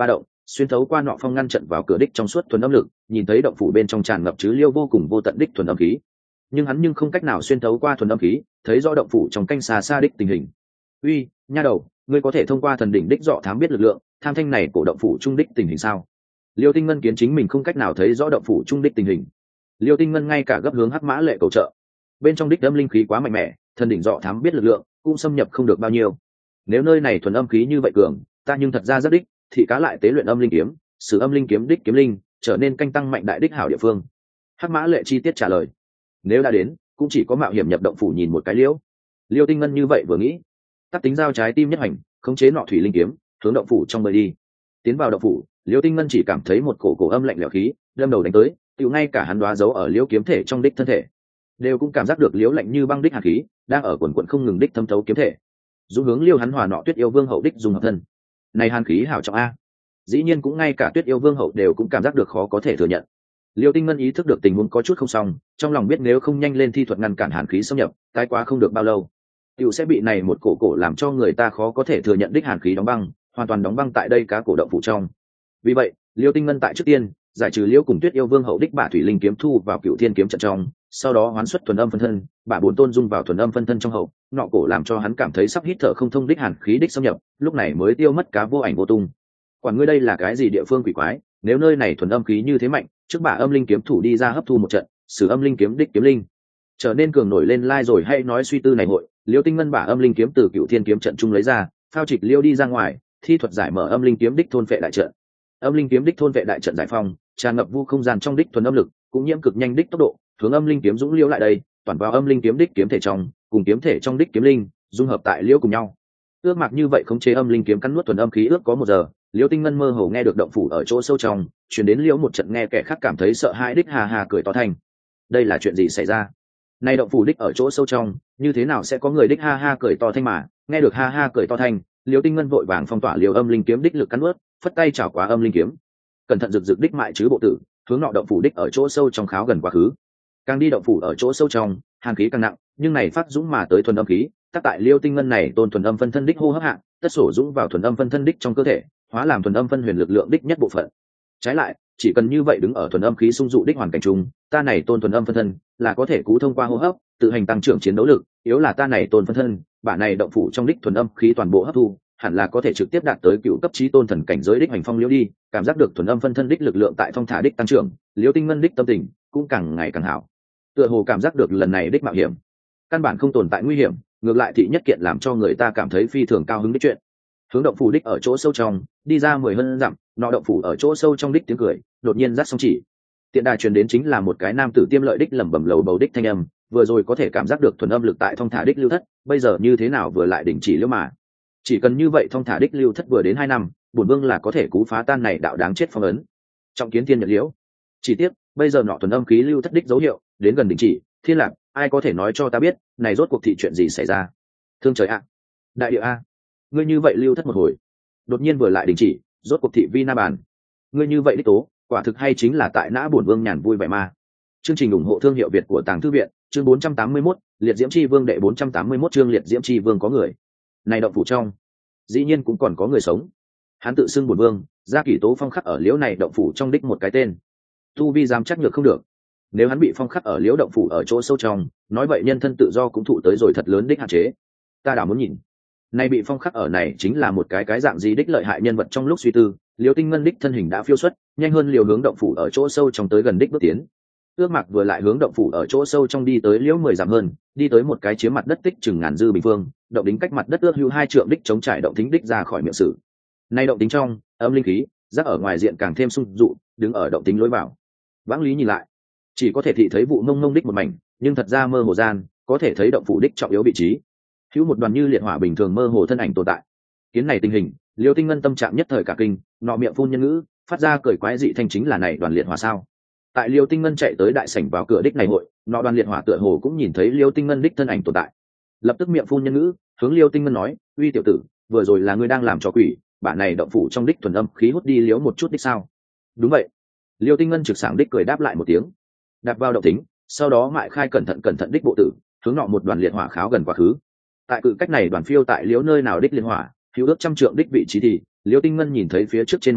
xuyên thấu qua nọ phong ngăn trận vào cửa đích trong suốt thuần âm lực, nhìn thấy động phủ bên trong tràn ngập chứ liêu vô cùng vô tận đích thuần âm khí. Nhưng hắn không cách nào xuyên thấu qua thuần âm khí, thấy rõ động phủ trong canh xa xa đích tình hình. Uy, nha đầu, ngươi có thể thông qua thần đỉnh đích dọ thám biết lực lượng, tham thanh này của động phủ trung đích tình hình sao? Liêu Tinh Ngân kiến chính mình không cách nào thấy rõ động phủ trung đích tình hình. Liêu Tinh Ngân ngay cả gấp hướng Hắc Mã Lệ cầu trợ. Bên trong đích âm linh khí quá mạnh mẽ, thần đỉnh dọ thám biết lực lượng cũng xâm nhập không được bao nhiêu. Nếu nơi này thuần âm khí như vậy cường, ta nhưng thật ra rất đích, thì cá lại tế luyện âm linh kiếm, sử âm linh kiếm đích kiếm linh, trở nên canh tăng mạnh đại đích hảo địa phương. Hắc Mã Lệ chi tiết trả lời. Nếu đã đến, cũng chỉ có mạo hiểm nhập động phủ nhìn một cái liễu. Liêu Tinh Ngân như vậy vừa nghĩ, tắt tính giao trái tim nhất hành, khống chế nọ thủy linh kiếm, hướng động phủ trong bơi đi. Tiến vào động phủ, Liêu Tinh Ngân chỉ cảm thấy một cổ âm lạnh lẽo khí, đâm đầu đánh tới, tựu ngay cả hắn đoá giấu ở liễu kiếm thể trong đích thân thể, đều cũng cảm giác được liễu lạnh như băng đích hàn khí, đang ở quần quần không ngừng đích thâm thấu kiếm thể. Dũng hướng Liêu hắn hòa nọ Tuyết Yêu Vương hậu đích dùng hợp thân. Này hàn khí hảo trọng a. Dĩ nhiên cũng ngay cả Tuyết Yêu Vương hậu đều cũng cảm giác được khó có thể thừa nhận. Liêu Tinh Ngân ý thức được tình huống có chút không xong, trong lòng biết nếu không nhanh lên thi thuật ngăn cản hàn khí xâm nhập, tái quá không được bao lâu, tiểu sẽ bị này một cổ làm cho người ta khó có thể thừa nhận đích hàn khí đóng băng, hoàn toàn đóng băng tại đây cá cổ động phủ trong. Vì vậy, Liêu Tinh Ngân tại trước tiên giải trừ Liêu cùng Tuyết Yêu Vương hậu đích bả thủy linh kiếm thu vào Cựu Thiên kiếm trận trong, sau đó hoán xuất thuần âm phân thân, bả bốn tôn dung vào thuần âm phân thân trong hậu, nọ cổ làm cho hắn cảm thấy sắp hít thở không thông đích hàn khí đích xâm nhập, lúc này mới tiêu mất cá vô ảnh vô tung. Quản ngươi đây là cái gì địa phương quỷ quái, nếu nơi này thuần âm khí như thế mạnh, trước bả âm linh kiếm thủ đi ra hấp thu một trận, sử âm linh kiếm đích kiếm linh trở nên cường nổi lên lai rồi hay nói suy tư này hội, Liêu Tinh Ngân bả âm linh kiếm từ Cựu Thiên kiếm trận trung lấy ra, phao trịch Liêu đi ra ngoài, thi thuật giải mở âm linh kiếm đích thôn vệ đại trận. Âm linh kiếm đích thôn vệ đại trận giải phong, tràn ngập vu không gian trong đích thuần âm lực, cũng nhiễm cực nhanh đích tốc độ, hướng âm linh kiếm dũng liêu lại đây, toàn vào âm linh kiếm đích kiếm thể trong, cùng kiếm thể trong đích kiếm linh dung hợp tại liêu cùng nhau. Ước mạc như vậy khống chế âm linh kiếm cắn nuốt thuần âm khí ước có 1 giờ, Liêu Tinh Ngân mơ hồ nghe được động phủ ở chỗ sâu trong truyền đến liêu một trận nghe kẻ khác cảm thấy sợ hãi đích hà hà cười to thành. Đây là chuyện gì xảy ra? Này động phủ đích ở chỗ sâu trong, như thế nào sẽ có người đích ha ha cười to thanh mà? Nghe được ha ha cười to thanh, Liêu Tinh Ngân vội vàng phong tỏa liêu âm linh kiếm đích lực cắn nuốt, phất tay chảo quá âm linh kiếm, cẩn thận rực rực đích mại chứ bộ tử, hướng nọ động phủ đích ở chỗ sâu trong kháo gần quá khứ. Càng đi động phủ ở chỗ sâu trong, hàn khí càng nặng, nhưng này phát dũng mà tới thuần âm khí, tác tại Liêu Tinh Ngân này tôn thuần âm phân thân đích hô hấp hạng, tất sổ dũng vào thuần âm phân thân đích trong cơ thể, hóa làm thuần âm phân huyền lực lượng đích nhất bộ phận. Trái lại, chỉ cần như vậy đứng ở thuần âm khí sung dụ đích hoàn cảnh chung, ta này tôn thuần âm phân thân là có thể cú thông qua hô hấp tự hành tăng trưởng chiến đấu lực, yếu là ta này tôn phân thân bả này động phủ trong đích thuần âm khí toàn bộ hấp thu, hẳn là có thể trực tiếp đạt tới cựu cấp chí tôn thần cảnh giới đích hành phong liễu đi. Cảm giác được thuần âm phân thân đích lực lượng tại thong thả đích tăng trưởng, Liêu Tinh Ngân đích tâm tình cũng càng ngày càng hảo. Tựa hồ cảm giác được lần này đích mạo hiểm căn bản không tồn tại nguy hiểm, ngược lại thị nhất kiện làm cho người ta cảm thấy phi thường cao hứng đích chuyện. Hướng động phủ đích ở chỗ sâu trong đi ra 10 hơn dặm, nọ động phủ ở chỗ sâu trong đích tiếng cười đột nhiên rắc xong chỉ. Tiện đài truyền đến chính là một cái nam tử tiêm lợi đích lẩm bẩm lầu bầu đích thanh âm, vừa rồi có thể cảm giác được thuần âm lực tại thong thả đích lưu thất, bây giờ như thế nào vừa lại đình chỉ liễu mà. Chỉ cần như vậy thong thả đích lưu thất vừa đến 2 năm, bổn vương là có thể cú phá tan này đạo đáng chết phong ấn. Trọng kiến thiên nhật liễu. Chỉ tiếc, bây giờ nọ thuần âm khí lưu thất đích dấu hiệu đến gần đình chỉ, Thiên Lạc, ai có thể nói cho ta biết, này rốt cuộc thị chuyện gì xảy ra? Thương trời ạ, đại địa a, ngươi như vậy lưu thất một hồi, đột nhiên vừa lại đình chỉ, rốt cuộc thị vi na bàn. Ngươi như vậy đích tố, quả thực hay chính là tại nã bổn vương nhàn vui vẻ mà. Chương trình ủng hộ thương hiệu Việt của Tàng Thư viện, chương 481, Liệt Diễm Chi Vương đệ 481 chương Liệt Diễm Chi Vương có người. Này động phủ trong, dĩ nhiên cũng còn có người sống. Hắn tự xưng bổn vương, gia kỷ tố phong khắc ở liễu này động phủ trong đích một cái tên. Tu vi dám chắc nhược không được. Nếu hắn bị phong khắc ở liễu động phủ ở chỗ sâu trong, nói vậy nhân thân tự do cũng thụ tới rồi thật lớn đích hạn chế. Ta đảo muốn nhìn, nay bị phong khắc ở này chính là một cái dạng gì đích lợi hại nhân vật. Trong lúc suy tư, Liêu Tinh Ngân đích thân hình đã phiêu xuất, nhanh hơn liều hướng động phủ ở chỗ sâu trong tới gần đích bước tiến. Ước Mạc vừa lại hướng động phủ ở chỗ sâu trong đi tới liễu 10 dặm hơn, đi tới một cái chiếm mặt đất tích chừng ngàn dư bình phương, động đính cách mặt đất ước hưu 2 trượng đích chống trải động tính đích ra khỏi miệng sử. Nay động tính trong, âm linh khí rắc ở ngoài diện càng thêm sung dụ, đứng ở động tính lối vào. Vãng lý nhìn lại, chỉ có thể thị thấy vụ mông mông đích một mảnh, nhưng thật ra mơ hồ gian có thể thấy động phủ đích trọng yếu vị trí, hữu một đoàn như liệt hỏa bình thường mơ hồ thân ảnh tồn tại. Kiến này tình hình, Liêu Tinh Ngân tâm trạng nhất thời cả kinh, nọ miệng phun nhân ngữ, phát ra cười quái dị thanh chính là này đoàn liệt hỏa sao? Tại Liêu Tinh Ngân chạy tới đại sảnh vào cửa đích này hội, nọ đoàn liệt hỏa tựa hồ cũng nhìn thấy Liêu Tinh Ngân đích thân ảnh tồn tại, lập tức miệng phun nhân ngữ, hướng Liêu Tinh Ngân nói: "Uy tiểu tử, vừa rồi là ngươi đang làm trò quỷ, bản này động phủ trong đích thuần âm khí hút đi liếu một chút đích sao?" "Đúng vậy." Liêu Tinh Ngân trực sảng đích cười đáp lại một tiếng, đạp vào động tính, sau đó mại khai cẩn thận đích bộ tử, hướng nọ một đoàn liệt hỏa kháo gần quá khứ. Tại cự cách này đoàn phiêu tại liếu nơi nào đích liệt hỏa, hữu ước trăm trượng đích vị trí thì Liêu Tinh Ngân nhìn thấy phía trước trên mặt đất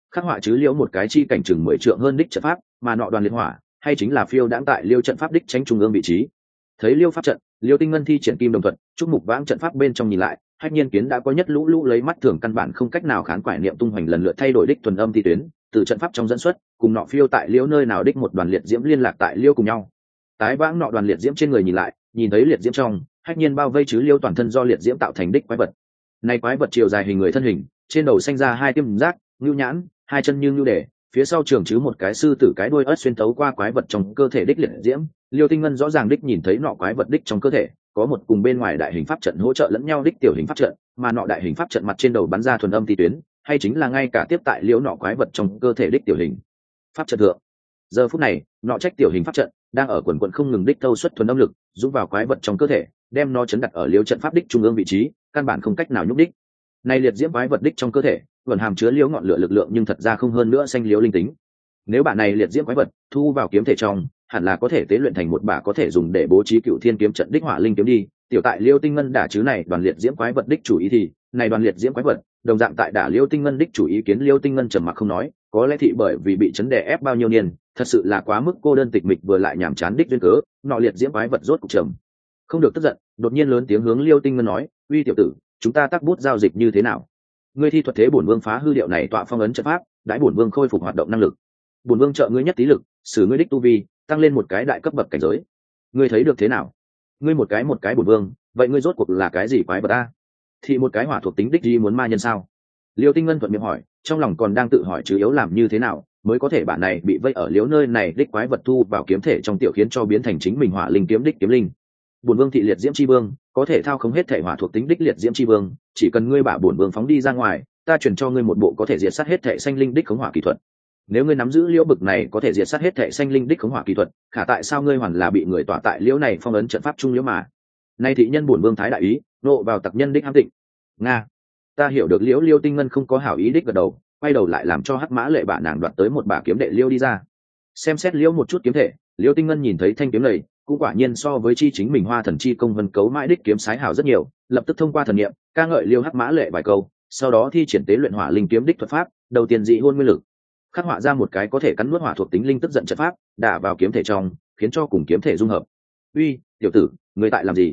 khắc họa chứ liễu một cái chi cảnh chừng 10 trượng hơn đích trận pháp, mà nọ đoàn liệt hỏa hay chính là phiêu đãng tại liêu trận pháp đích tránh trung ương vị trí. Thấy liêu pháp trận, liêu tinh ngân thi triển kim đồng thuật, trúc mục vãng trận pháp bên trong nhìn lại, hách nhiên kiến đã có nhất lũ lũ lấy mắt thường căn bản không cách nào khán quải niệm tung hoành lần lượt thay đổi đích thuần âm thi tuyến, từ trận pháp trong dẫn xuất, cùng nọ phiêu tại liêu nơi nào đích một đoàn liệt diễm liên lạc tại liêu cùng nhau. Tái vãng nọ đoàn liệt diễm trên người nhìn lại, nhìn thấy liệt diễm trong, hách nhiên bao vây chứ liêu toàn thân do liệt diễm tạo thành đích quái vật. Này quái vật chiều dài hình người thân hình, trên đầu xanh ra hai tiêm giác, ngưu nhãn, hai chân như ngưu đề, phía sau trường chứ một cái sư tử cái đuôi ớt xuyên tấu qua quái vật trong cơ thể đích liệt diễm. Liêu tinh ngân rõ ràng đích nhìn thấy nọ quái vật đích trong cơ thể có một cùng bên ngoài đại hình pháp trận hỗ trợ lẫn nhau đích tiểu hình pháp trận, mà nọ đại hình pháp trận mặt trên đầu bắn ra thuần âm ti tuyến, hay chính là ngay cả tiếp tại liễu nọ quái vật trong cơ thể đích tiểu hình pháp trận thượng. Giờ phút này, nọ trách tiểu hình pháp trận đang ở quần quần không ngừng đích thâu xuất thuần âm lực, giúp vào quái vật trong cơ thể, đem nó chấn đặt ở liễu trận pháp đích trung ương vị trí, căn bản không cách nào nhúc đích. Này liệt diễm quái vật đích trong cơ thể, vẫn hàm chứa liễu ngọn lửa lực lượng nhưng thật ra không hơn nữa xanh liễu linh tính. Nếu bạn này liệt diễm quái vật thu vào kiếm thể trong, hẳn là có thể tế luyện thành một bả có thể dùng để bố trí cựu thiên kiếm trận đích hỏa linh kiếm đi. Tiểu tại liêu tinh ngân đả chứ này đoàn liệt diễm quái vật đích chủ ý thì này đoàn liệt diễm quái vật đồng dạng tại đả liêu tinh ngân đích chủ ý kiến liêu tinh ngân trầm mặc không nói, có lẽ thị bởi vì bị chấn đè ép bao nhiêu niên, thật sự là quá mức cô đơn tịch mịch vừa lại nhàm chán đích duyên cớ, nọ liệt diễm quái vật rốt cục trầm không được tức giận, đột nhiên lớn tiếng hướng liêu tinh ngân nói, uy tiểu tử, chúng ta tác bút giao dịch như thế nào? Ngươi thi thuật thế bổn vương phá hư điệu này tọa phong ấn trận pháp, đãi bổn vương khôi phục hoạt động năng lực, bổn vương trợ ngươi nhất tí lực, xử ngươi đích tu vi tăng lên một cái đại cấp bậc cảnh giới. Ngươi thấy được thế nào? Ngươi một cái bổn vương, vậy ngươi rốt cuộc là cái gì quái vật ta? Thì một cái hỏa thuộc tính đích gì muốn ma nhân sao? Liêu tinh ngân thuận miệng hỏi, trong lòng còn đang tự hỏi chứ yếu làm như thế nào mới có thể bản này bị vây ở liếu nơi này đích quái vật thu vào kiếm thể trong tiểu khiến cho biến thành chính mình hỏa linh kiếm đích kiếm linh. Bổn vương thị liệt diễm chi vương, có thể thao không hết thể hỏa thuộc tính đích liệt diễm chi vương, chỉ cần ngươi bả bổn vương phóng đi ra ngoài, ta truyền cho ngươi một bộ có thể diệt sát hết thể xanh linh đích khống hỏa kỹ thuật. Nếu ngươi nắm giữ liễu bực này có thể diệt sát hết thể xanh linh đích khống hỏa kỹ thuật, khả tại sao ngươi hoàn là bị người tỏa tại liễu này phong ấn trận pháp trung liễu mà? Nay thị nhân bổn vương thái đại ý, nộ vào tặc nhân đích hám tịnh. Nga, ta hiểu được liễu liêu tinh ngân không có hảo ý đích gật đầu, quay đầu lại làm cho hắc mã lệ bả nàng đoạt tới một bả kiếm đệ liêu đi ra. Xem xét liễu một chút kiếm thể, liễu tinh ngân nhìn thấy thanh kiếm này cũng quả nhiên so với chi chính mình hoa thần chi công vân cấu mãi đích kiếm sái hảo rất nhiều, lập tức thông qua thần niệm ca ngợi liêu hắc mã lệ vài câu, sau đó thi triển tế luyện hỏa linh kiếm đích thuật pháp, đầu tiên dị hôn nguyên lực, khắc họa ra một cái có thể cắn nuốt hỏa thuộc tính linh tức giận trận pháp, đả vào kiếm thể trong, khiến cho cùng kiếm thể dung hợp. Uy, tiểu tử, ngươi tại làm gì?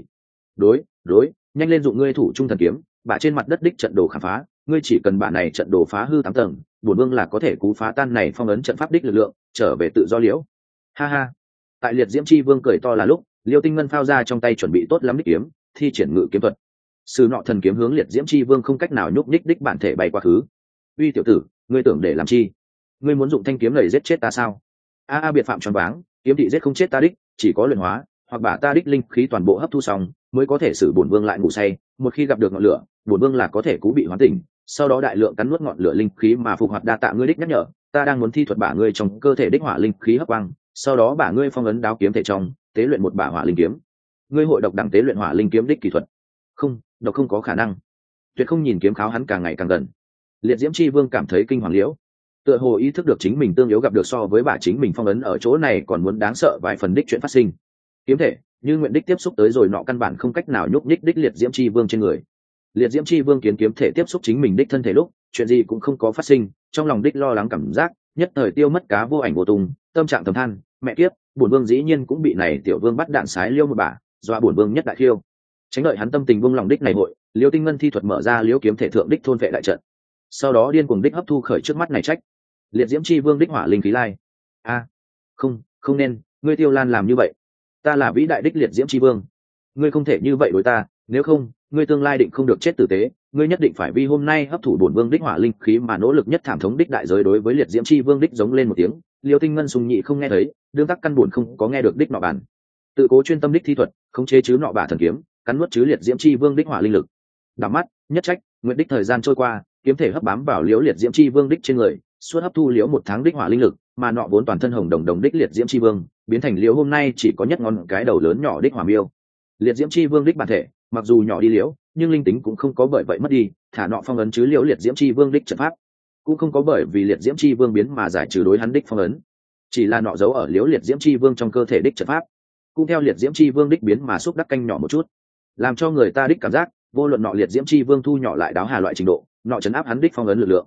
Đối, nhanh lên dụng ngươi thủ trung thần kiếm, bả trên mặt đất đích trận đồ khám phá, ngươi chỉ cần bả này trận đồ phá hư 8 tầng, bổn vương là có thể cú phá tan này phong ấn trận pháp đích lực lượng, trở về tự do liễu. Ha ha. Tại liệt diễm chi vương cười to là lúc, Liêu Tinh Ngân phao ra trong tay chuẩn bị tốt lắm đích kiếm, thi triển ngự kiếm thuật. Sư nọ thần kiếm hướng liệt diễm chi vương không cách nào nhúc nhích đích bản thể bay qua khứ. Uy tiểu tử, ngươi tưởng để làm chi? Ngươi muốn dụng thanh kiếm này giết chết ta sao? Biệt phạm choáng váng, kiếm thị giết không chết ta đích, chỉ có luyện hóa hoặc bả ta đích linh khí toàn bộ hấp thu xong mới có thể xử bổn vương lại ngủ say, một khi gặp được ngọn lửa, bổn vương là có thể cú bị hoán tỉnh, sau đó đại lượng cắn nuốt ngọn lửa linh khí mà phục hoạt. Đa tạ ngươi đích nhắc nhở, ta đang muốn thi thuật bả ngươi trong cơ thể đích hỏa linh khí hấp quang, sau đó bả ngươi phong ấn đáo kiếm thể trong, tế luyện một bả hỏa linh kiếm. Ngươi hội độc đẳng tế luyện hỏa linh kiếm đích kỹ thuật? Không, độc không có khả năng. Tuyệt không. Nhìn kiếm kháo hắn càng ngày càng gần. Liệt diễm chi vương cảm thấy kinh hoàng liễu, tựa hồ ý thức được chính mình tương yếu gặp được so với bả chính mình phong ấn ở chỗ này còn muốn đáng sợ vài phần đích chuyện phát sinh. Kiếm thể như nguyện đích tiếp xúc tới rồi nọ căn bản không cách nào nhúc nhích đích liệt diễm chi vương trên người. Liệt diễm chi vương kiến kiếm thể tiếp xúc chính mình đích thân thể lúc, chuyện gì cũng không có phát sinh, trong lòng đích lo lắng cảm giác nhất thời tiêu mất cá vô ảnh vô tung, tâm trạng thầm than, mẹ kiếp, bổn vương dĩ nhiên cũng bị này tiểu vương bắt đạn sái liêu một bả, dọa bổn vương nhất đại khiêu. Tránh đợi hắn tâm tình buông lòng đích này hội, Liêu Tinh Ngân thi thuật mở ra liễu kiếm thể thượng đích thôn vệ đại trận, sau đó điên cuồng đích hấp thu khởi trước mắt này trách liệt diễm chi vương đích hỏa linh khí lai. Không nên, ngươi Tiêu Lan làm như vậy. Ta là vĩ đại đích liệt diễm chi vương, ngươi không thể như vậy đối ta, nếu không ngươi tương lai định không được chết tử tế, ngươi nhất định phải vì hôm nay hấp thụ bổn vương đích hỏa linh khí mà nỗ lực nhất thảm thống đích đại giới. Đối với liệt diễm chi vương đích giống lên một tiếng, Liêu Tinh Ngân sùng nhị không nghe thấy, đương tắc căn buồn không có nghe được đích nọ bản, tự cố chuyên tâm đích thi thuật, khống chế chứ nọ bả thần kiếm, cắn nuốt chứ liệt diễm chi vương đích hỏa linh lực. Đảo mắt nhất trách nguyện đích thời gian trôi qua, kiếm thể hấp bám vào liễu liệt diễm chi vương đích trên người, suốt hấp thu liễu 1 tháng đích hỏa linh lực, mà nọ vốn toàn thân hồng đồng đồng đích liệt diễm chi vương biến thành liễu hôm nay chỉ có nhất ngón cái đầu lớn nhỏ đích hỏa miêu. Liệt diễm chi vương đích bản thể mặc dù nhỏ đi liễu, nhưng linh tính cũng không có bởi vậy mất đi, thả nọ phong ấn chứ liễu liệt diễm chi vương đích trận pháp cũng không có bởi vì liệt diễm chi vương biến mà giải trừ đối hắn đích phong ấn, chỉ là nọ giấu ở liễu liệt diễm chi vương trong cơ thể đích trận pháp cũng theo liệt diễm chi vương đích biến mà xúc đắc canh nhỏ một chút, làm cho người ta đích cảm giác vô luận nọ liệt diễm chi vương thu nhỏ lại đáo hà loại trình độ, nọ chấn áp hắn đích phong ấn lực lượng.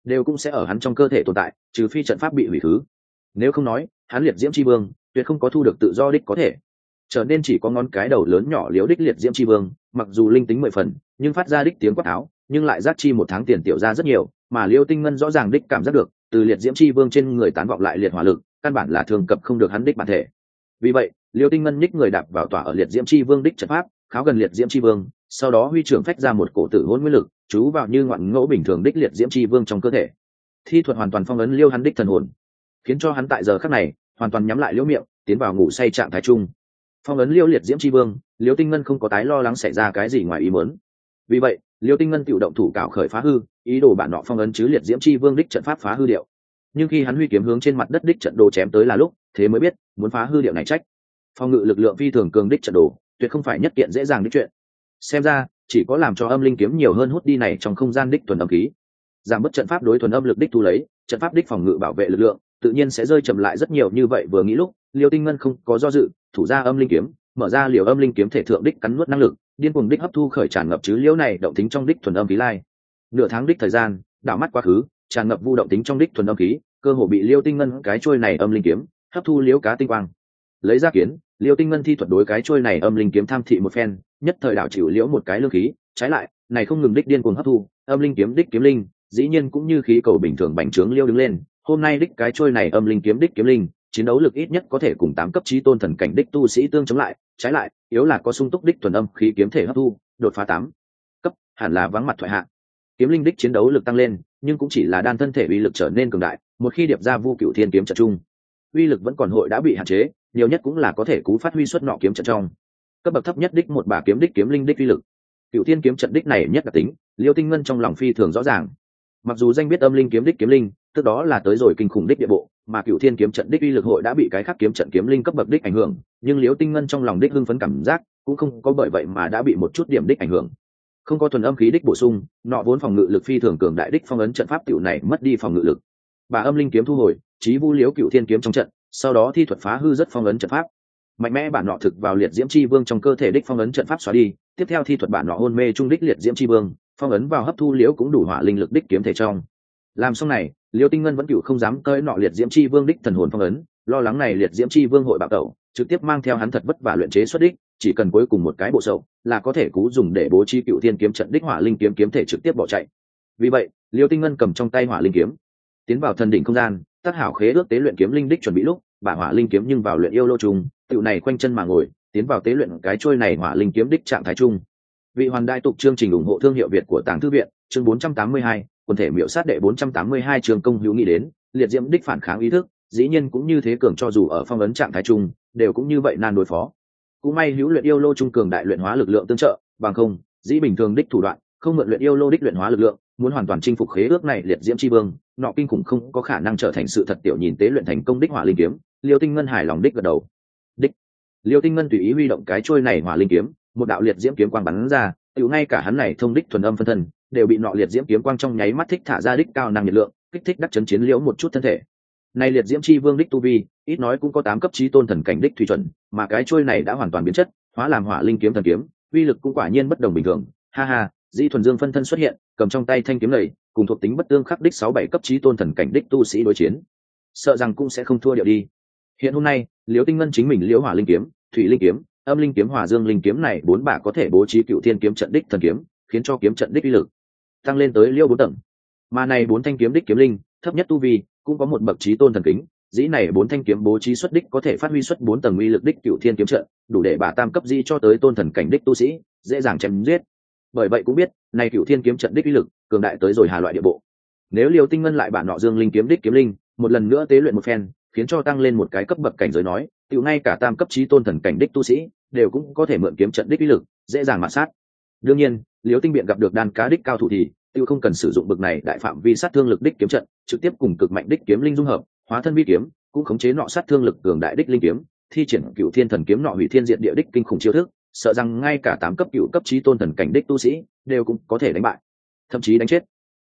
đều cũng sẽ ở hắn trong cơ thể tồn tại, trừ phi trận pháp bị hủy khứ. Nếu không nói, hắn liệt diễm chi vương tuyệt không có thu được tự do đích có thể. Trở nên chỉ có ngón cái đầu lớn nhỏ liếu đích liệt diễm chi vương, mặc dù linh tính 10 phần, nhưng phát ra đích tiếng quát tháo, nhưng lại giác chi một tháng tiền tiểu ra rất nhiều, mà Liêu Tinh Ngân rõ ràng đích cảm giác được, từ liệt diễm chi vương trên người tán vọng lại liệt hỏa lực, căn bản là thường cập không được hắn đích bản thể. Vì vậy, Liêu Tinh Ngân nhích người đạp vào tỏa ở liệt diễm chi vương đích trận pháp, kháo gần liệt diễm chi vương, sau đó huy trưởng phách ra một cổ tử hỗn nguyên lực, chú vào như ngoạn ngẫu bình thường đích liệt diễm chi vương trong cơ thể. Thi thuật hoàn toàn phong ấn Liêu hắn đích thần hồn, khiến cho hắn tại giờ khắc này hoàn toàn nhắm lại liễu miệng, tiến vào ngủ say trạng thái chung. Phong ấn Liêu liệt diễm chi vương, Liêu Tinh Ngân không có tái lo lắng xảy ra cái gì ngoài ý muốn. Vì vậy, Liêu Tinh Ngân tự động thủ cạo khởi phá hư, ý đồ bản nọ phong ấn chứ liệt diễm chi vương đích trận pháp phá hư điệu. Nhưng khi hắn huy kiếm hướng trên mặt đất đích trận đồ chém tới là lúc, thế mới biết, muốn phá hư điệu này trách. Phong ngự lực lượng phi thường cường đích trận đồ, tuyệt không phải nhất kiện dễ dàng đích chuyện. Xem ra, chỉ có làm cho âm linh kiếm nhiều hơn hút đi này trong không gian đích thuần âm khí, giảm bớt trận pháp đối thuần âm lực đích thu lấy, trận pháp đích phòng ngự bảo vệ lực lượng, tự nhiên sẽ rơi chậm lại rất nhiều. Như vậy vừa nghĩ lúc, Liêu Tinh Ngân không có do dự, thủ ra âm linh kiếm, mở ra liều âm linh kiếm thể thượng đích cắn nuốt năng lực, điên cuồng đích hấp thu khởi tràn ngập chứ liễu này động tính trong đích thuần âm khí lai. Nửa tháng đích thời gian, đảo mắt quá khứ, tràn ngập vu động tính trong đích thuần âm khí, cơ hồ bị Liêu Tinh Ngân cái chuôi này âm linh kiếm hấp thu liễu cá tinh quang. Lấy ra kiến, Liêu Tinh Ngân thi thuật đối cái chuôi này âm linh kiếm tham thị một phen, nhất thời đảo chịu liễu một cái lương khí, trái lại, này không ngừng đích điên cuồng hấp thu, âm linh kiếm đích kiếm linh, dĩ nhiên cũng như khí cầu bình thường bành trướng liêu đứng lên. Hôm nay đích cái chuôi này âm linh kiếm đích kiếm linh, chiến đấu lực ít nhất có thể cùng 8 cấp chí tôn thần cảnh đích tu sĩ tương chống lại, trái lại, yếu là có sung túc đích thuần âm khí kiếm thể hấp thu, đột phá 8 cấp, hẳn là vắng mặt thoại hạ. Kiếm linh đích chiến đấu lực tăng lên, nhưng cũng chỉ là đan thân thể uy lực trở nên cường đại, một khi điệp ra Vu Cửu Thiên kiếm trận chung, uy lực vẫn còn hội đã bị hạn chế, nhiều nhất cũng là có thể cú phát huy xuất nọ kiếm trận trong. Cấp bậc thấp nhất đích một bả kiếm đích kiếm linh đích uy lực. Cửu Thiên kiếm trận đích này nhất đặc tính, Liêu Tinh Ngân trong lòng phi thường rõ ràng. Mặc dù danh biết âm linh kiếm đích kiếm linh, tức đó là tới rồi kinh khủng đích địa bộ, mà Cửu Thiên kiếm trận đích uy lực hội đã bị cái khác kiếm trận kiếm linh cấp bậc đích ảnh hưởng, nhưng Liêu Tinh Ngân trong lòng đích hưng phấn cảm giác cũng không có bởi vậy mà đã bị một chút điểm đích ảnh hưởng. Không có thuần âm khí đích bổ sung, nọ vốn phòng ngự lực phi thường cường đại đích phong ấn trận pháp tiểu này mất đi phòng ngự lực. Bà âm linh kiếm thu hồi, chí vu liếu Cửu Thiên kiếm trong trận, sau đó thi thuật phá hư rất phong ấn trận pháp. Mạnh mẽ bản nọ thực vào liệt diễm chi vương trong cơ thể đích phong ấn trận pháp xóa đi, tiếp theo thi thuật bản nọ hôn mê trung đích liệt diễm chi vương, phong ấn vào hấp thu liễu cũng đủ hỏa linh lực đích kiếm thể trong. Làm xong này, Liêu Tinh Ngân vẫn cựu không dám tới nọ liệt diễm chi vương đích thần hồn phong ấn, lo lắng này liệt diễm chi vương hội bạo tẩu, trực tiếp mang theo hắn thật vất vả luyện chế xuất đích, chỉ cần cuối cùng một cái bộ sậu là có thể cú dùng để bố trí Cựu Thiên kiếm trận đích hỏa linh kiếm kiếm thể trực tiếp bỏ chạy. Vì vậy, Liêu Tinh Ngân cầm trong tay hỏa linh kiếm, tiến vào thần đỉnh không gian, tác hảo khế ước tế luyện kiếm linh đích chuẩn bị lúc, bả hỏa linh kiếm nhưng vào luyện yêu lô trùng, tiểu này quanh chân mà ngồi, tiến vào tế luyện cái trôi này hỏa linh kiếm đích trạng thái chung. Vị hoàn đại tục chương trình ủng hộ thương hiệu Việt của Tàng Thư viện, chương 482, quần thể miểu sát đệ 482 trường công hữu nghĩ đến, liệt diễm đích phản kháng ý thức, dĩ nhiên cũng như thế cường cho dù ở phong ấn trạng thái chung, đều cũng như vậy nan đối phó. Cũng may hữu luyện yêu lô trung cường đại luyện hóa lực lượng tương trợ, bằng không, dĩ bình thường đích thủ đoạn, không mượn luyện yêu lô đích luyện hóa lực lượng, muốn hoàn toàn chinh phục khế ước này liệt diễm chi vương, nọ kinh khủng không có khả năng trở thành sự thật tiểu nhìn tế luyện thành công đích hỏa linh kiếm. Liêu Tinh Ngân hài lòng đích gật đầu. Đích. Liêu Tinh Ngân tùy ý huy động cái trôi này hỏa linh kiếm, một đạo liệt diễm kiếm quang bắn ra, tiểu ngay cả hắn này thông đích thuần âm phân thân, đều bị nọ liệt diễm kiếm quang trong nháy mắt thích thả ra đích cao năng nhiệt lượng, kích thích đắc chấn chiến liễu một chút thân thể. Này liệt diễm chi vương đích tu vi, ít nói cũng có 8 cấp chí tôn thần cảnh đích thủy chuẩn, mà cái trôi này đã hoàn toàn biến chất, hóa làm hỏa linh kiếm thần kiếm, uy lực cũng quả nhiên bất đồng bình thường. Ha ha, Dĩ thuần dương phân thân xuất hiện, cầm trong tay thanh kiếm này, cùng thuộc tính bất tương khắc đích 6-7 cấp chí tôn thần cảnh đích tu sĩ đối chiến, sợ rằng cũng sẽ không thua điệu đi. Hiện hôm nay, Liễu Tinh Ngân chính mình liễu hỏa linh kiếm, thủy linh kiếm, âm linh kiếm, hỏa dương linh kiếm này 4 bả có thể bố trí Cựu Thiên kiếm trận đích thần kiếm, khiến cho kiếm trận đích uy lực tăng lên tới liễu 4 tầng. Mà này 4 thanh kiếm đích kiếm linh, thấp nhất tu vi cũng có một bậc chí tôn thần kính, dĩ này 4 thanh kiếm bố trí xuất đích có thể phát huy xuất 4 tầng uy lực đích Cựu Thiên kiếm trận, đủ để bả tam cấp dĩ cho tới tôn thần cảnh đích tu sĩ dễ dàng chém giết. Bởi vậy cũng biết, này Cựu Thiên kiếm trận đích uy lực cường đại tới rồi hà loại địa bộ. Nếu Liêu Tinh Ngân lại bản nọ dương linh kiếm đích kiếm linh, một lần nữa tế luyện một phen, khiến cho tăng lên một cái cấp bậc cảnh giới nói, tiểu ngay cả tam cấp chí tôn thần cảnh đích tu sĩ đều cũng có thể mượn kiếm trận đích uy lực, dễ dàng mạt sát. Đương nhiên, Liêu Tinh biện gặp được đan cá đích cao thủ thì tiêu không cần sử dụng bậc này đại phạm vi sát thương lực đích kiếm trận, trực tiếp cùng cực mạnh đích kiếm linh dung hợp, hóa thân vi kiếm, cũng khống chế nọ sát thương lực cường đại đích linh kiếm, thi triển Cựu Thiên thần kiếm nọ hủy thiên diệt địa đích kinh khủng chiêu thức, sợ rằng ngay cả 8 cấp cựu cấp chí tôn thần cảnh đích tu sĩ đều cũng có thể đánh bại, thậm chí đánh chết.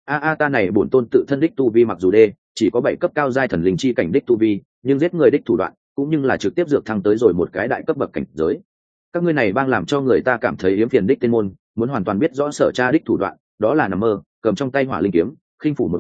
Ta này bổn tôn tự thân đích tu vi mặc dù đê, chỉ có 7 cấp cao giai thần linh chi cảnh đích tu vi, nhưng giết người đích thủ đoạn cũng nhưng là trực tiếp dược thăng tới rồi một cái đại cấp bậc cảnh giới. Các ngươi này bang làm cho người ta cảm thấy yếm phiền đích tên môn, muốn hoàn toàn biết rõ sở tra đích thủ đoạn, đó là nằm mơ. Cầm trong tay hỏa linh kiếm, khinh phủ một hồi,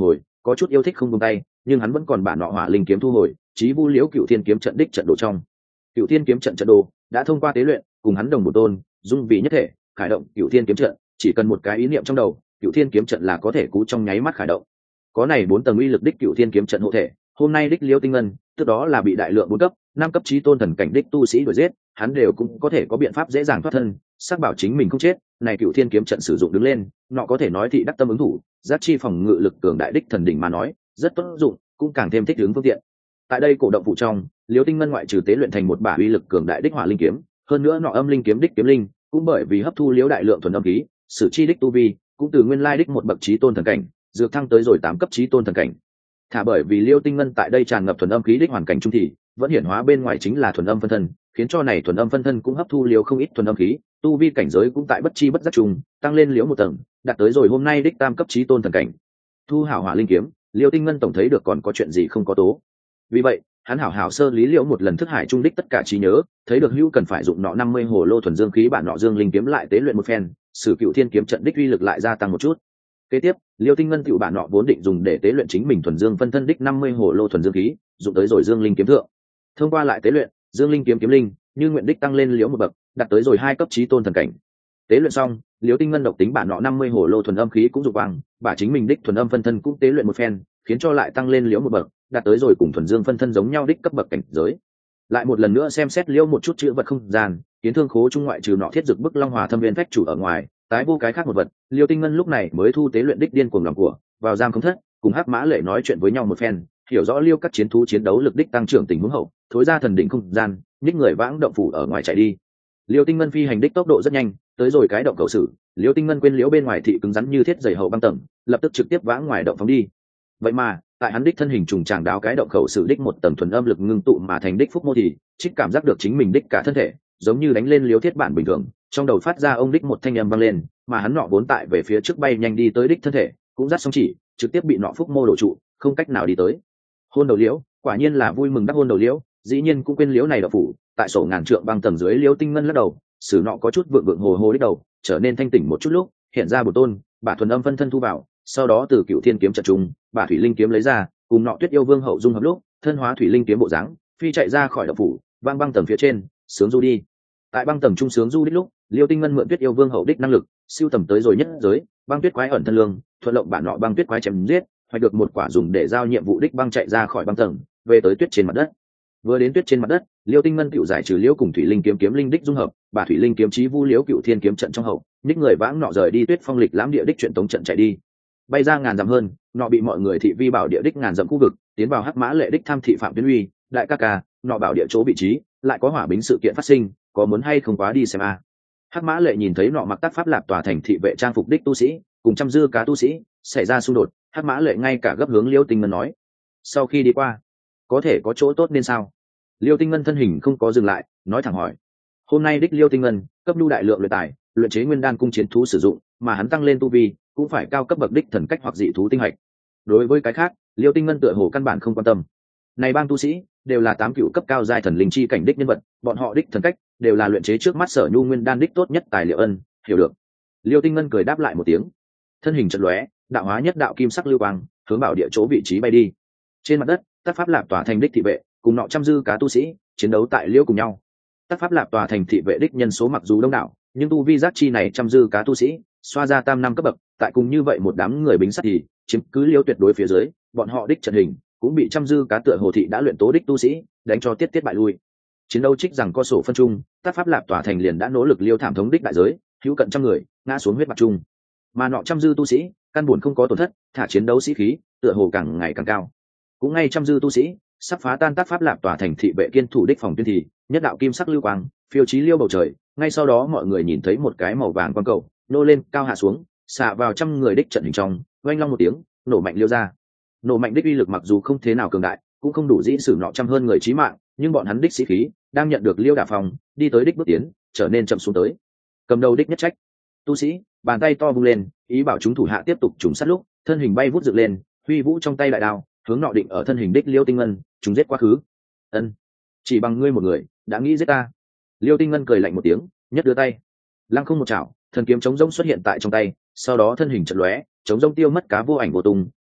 có chút yêu thích không buông tay, nhưng hắn vẫn còn bản nọ hỏa linh kiếm thu hồi, chí vu liễu cựu thiên kiếm trận đích trận đồ trong. Cựu thiên kiếm trận trận đồ đã thông qua tế luyện, cùng hắn đồng một tôn, dung vị nhất thể, khởi động cựu thiên kiếm trận, chỉ cần một cái ý niệm trong đầu, cựu thiên kiếm trận là có thể cú trong nháy mắt khởi động. Có này 4 tầng uy lực đích cựu thiên kiếm trận hộ thể, hôm nay đích Liêu Tinh Ngân, tức đó là bị đại lượng 4 cấp, 5 cấp chí tôn thần cảnh đích tu sĩ đuổi giết, hắn đều cũng có thể có biện pháp dễ dàng thoát thân, xác bảo chính mình không chết. Này cựu thiên kiếm trận sử dụng đứng lên, nọ có thể nói thị đắc tâm ứng thủ, giác chi phòng ngự lực cường đại đích thần đỉnh mà nói, rất tốt dụng, cũng càng thêm thích ứng phương tiện. Tại đây cổ động phụ trong, Liêu Tinh Ngân ngoại trừ tế luyện thành một bả uy lực cường đại đích hỏa linh kiếm, hơn nữa nọ âm linh kiếm đích kiếm linh, cũng bởi vì hấp thu liễu đại lượng thuần âm khí, sử chi đích tu vi, cũng từ nguyên lai đích một bậc chí tôn thần cảnh, dược thăng tới rồi 8 cấp chí tôn thần cảnh. Thả bởi vì Liêu Tinh Ngân tại đây tràn ngập thuần âm khí đích hoàn cảnh trung thì vẫn hiển hóa bên ngoài chính là thuần âm phân thân, khiến cho này thuần âm phân thân cũng hấp thu liều không ít thuần âm khí, tu vi cảnh giới cũng tại bất chi bất giác trùng tăng lên liễu một tầng, đạt tới rồi hôm nay đích tam cấp chí tôn thần cảnh. Thu hảo hỏa linh kiếm, Liêu Tinh Ngân tổng thấy được còn có chuyện gì không có tố. Vì vậy, hắn hảo hảo sơ lý liễu một lần thức hải trung đích tất cả trí nhớ, thấy được hữu cần phải dụng nọ 50 hồ lô thuần dương khí bản nọ dương linh kiếm lại tế luyện một phen, sử cựu thiên kiếm trận đích uy lực lại gia tăng một chút. Kế tiếp, Liêu Tinh Ngân tiểu bản nọ vốn định dùng để tế luyện chính mình thuần dương phân thân đích 50 hồ lô thuần dương khí, dụng tới rồi dương linh kiếm thượng. Thông qua lại tế luyện, dương linh kiếm kiếm linh, như nguyện đích tăng lên liễu một bậc, đạt tới rồi 2 cấp chí tôn thần cảnh. Tế luyện xong, Liêu Tinh Ngân độc tính bản nọ 50 hồ lô thuần âm khí cũng dụng quang, bả chính mình đích thuần âm phân thân cũng tế luyện một phen, khiến cho lại tăng lên liễu một bậc, đạt tới rồi cùng thuần dương phân thân giống nhau đích cấp bậc cảnh giới. Lại một lần nữa xem xét liễu một chút chữ vật không gian, kiến thương khố trung ngoại trừ nọ thiết dược bức long hòa thâm viên phách chủ ở ngoài, tái vô cái khác một vật. Liêu Tinh Ngân lúc này mới thu tế luyện đích điên cuồng lòng của vào giam không thất, cùng Hắc Mã Lệ nói chuyện với nhau một phen, hiểu rõ liêu các chiến thú chiến đấu lực đích tăng trưởng tình huống hậu, thối ra thần đỉnh không gian, nhích người vãng động phủ ở ngoài chạy đi. Liêu Tinh Ngân phi hành đích tốc độ rất nhanh, tới rồi cái động cầu sử, Liêu Tinh Ngân quên liễu bên ngoài thị cứng rắn như thiết dày hậu băng tầng, lập tức trực tiếp vãng ngoài động phóng đi. Vậy mà, tại hắn đích thân hình trùng tràng đáo cái động khẩu sử đích một tầng thuần âm lực ngưng tụ mà thành đích phúc mô thì trích cảm giác được chính mình đích cả thân thể giống như đánh lên liếu thiết bản bình thường, trong đầu phát ra ông đích một thanh âm vang lên, mà hắn nọ vốn tại về phía trước bay nhanh đi tới đích thân thể cũng dắt xong chỉ trực tiếp bị nọ phúc mô đổ trụ, không cách nào đi tới. Hôn đầu liễu, quả nhiên là vui mừng đắc hôn đầu liễu, dĩ nhiên cũng quên liễu này đậu phủ tại sổ ngàn trượng băng tầng dưới. Liễu Tinh Ngân lắc đầu, sử nọ có chút vượng vượng hồ hồ đích đầu trở nên thanh tỉnh một chút lúc hiện ra bổ tôn, bả thuần âm phân thân thu vào, sau đó từ cựu thiên kiếm trận trung bả thủy linh kiếm lấy ra, cùng nọ tuyết yêu vương hậu dung hợp lúc thân hóa thủy linh kiếm bộ dáng phi chạy ra khỏi động phủ, vang băng tầng phía trên sướng du đi. Tại băng tầng trung sướng du đích lúc, Liêu Tinh Ngân mượn tuyết yêu vương hậu đích năng lực siêu tầm tới rồi nhất giới băng tuyết quái ẩn thân lương, thuận lộng bản nọ băng tuyết quái chém giết, hoạch được một quả dùng để giao nhiệm vụ đích băng chạy ra khỏi băng tầng về tới tuyết trên mặt đất. Vừa đến tuyết trên mặt đất, Liêu Tinh Ngân cựu giải trừ liễu cùng thủy linh kiếm kiếm linh đích dung hợp, bà thủy linh kiếm chí vu liễu cựu thiên kiếm trận trong hậu, ních người vãng nọ rời đi tuyết phong lịch lãm địa đích chuyện tống trận chạy đi, bay ra ngàn dặm hơn, nọ bị mọi người thị vi bảo địa đích ngàn dặm khu vực tiến vào Hắc Mã Lệ đích tham thị phạm tuyến uy, đại ca ca, nọ bảo địa chỗ vị trí lại có hỏa bính sự kiện phát sinh, có muốn hay không quá đi xem a? Hắc Mã Lệ nhìn thấy nọ mặc tác pháp lạp tòa thành thị vệ trang phục đích tu sĩ cùng trăm dư cá tu sĩ xảy ra xung đột, Hắc Mã Lệ ngay cả gấp hướng Liêu Tinh Ngân nói, sau khi đi qua có thể có chỗ tốt nên sao? Liêu Tinh Ngân thân hình không có dừng lại, nói thẳng hỏi. Hôm nay đích Liêu Tinh Ngân cấp nhu đại lượng luyện tài, luyện chế nguyên đan cung chiến thú sử dụng, mà hắn tăng lên tu vi cũng phải cao cấp bậc đích thần cách hoặc dị thú tinh hạch. Đối với cái khác, Liêu Tinh Ngân tựa hồ căn bản không quan tâm. Này bang tu sĩ đều là 8 cựu cấp cao giai thần linh chi cảnh đích nhân vật, bọn họ đích thần cách đều là luyện chế trước mắt sở nhu nguyên đan đích tốt nhất tài liệu ân, hiểu được. Liêu Tinh Ngân cười đáp lại một tiếng, thân hình chợt lóe, đạo hóa nhất đạo kim sắc lưu quang, hướng bảo địa chỗ vị trí bay đi. Trên mặt đất, tác pháp lạp tỏa thành đích thị vệ cùng nọ trăm dư cá tu sĩ chiến đấu tại liêu cùng nhau. Tác pháp lạp tòa thành thị vệ đích nhân số mặc dù đông đảo, nhưng tu vi giác chi này trăm dư cá tu sĩ xoa ra tam năm cấp bậc, tại cùng như vậy một đám người bính sắt thì chiếm cứ liêu tuyệt đối phía dưới, bọn họ đích trận hình cũng bị trăm dư cá tựa hồ thị đã luyện tố đích tu sĩ đánh cho tiết bại lui. Chiến đấu trích rằng có sổ phân chung, tác pháp lạp tòa thành liền đã nỗ lực liêu thảm thống đích đại giới, hữu cận trăm người ngã xuống huyết mặt chung, mà nọ trăm dư tu sĩ căn buồn không có tổn thất, thả chiến đấu sĩ khí tựa hồ càng ngày càng cao. Cũng ngay trăm dư tu sĩ sắp phá tan tác pháp lạp tòa thành thị vệ kiên thủ đích phòng tuyên thì nhất đạo kim sắc lưu quang phiêu chí liêu bầu trời, ngay sau đó mọi người nhìn thấy một cái màu vàng quang cầu nô lên cao hạ xuống, xạ vào trăm người đích trận hình trong, oanh long một tiếng nổ mạnh liêu ra. Nổ mạnh đích uy lực mặc dù không thế nào cường đại, cũng không đủ dĩ sử nọ trăm hơn người chí mạng, nhưng bọn hắn đích sĩ khí đang nhận được liêu đả phòng đi tới đích bước tiến trở nên chậm xuống tới. Cầm đầu đích nhất trách tu sĩ bàn tay to vung lên, ý bảo chúng thủ hạ tiếp tục trùng sát lúc thân hình bay vút dựng lên, huy vũ trong tay đại đao hướng nọ định ở thân hình đích Liêu Tinh Ngân chúng giết quá khứ. Ân, chỉ bằng ngươi một người đã nghĩ giết ta? Liêu Tinh Ngân cười lạnh một tiếng, nhất đưa tay lăng không một chảo, thần kiếm chống rông xuất hiện tại trong tay, sau đó thân hình chợt lóe, chống rông tiêu mất cá vô ảnh vô tung,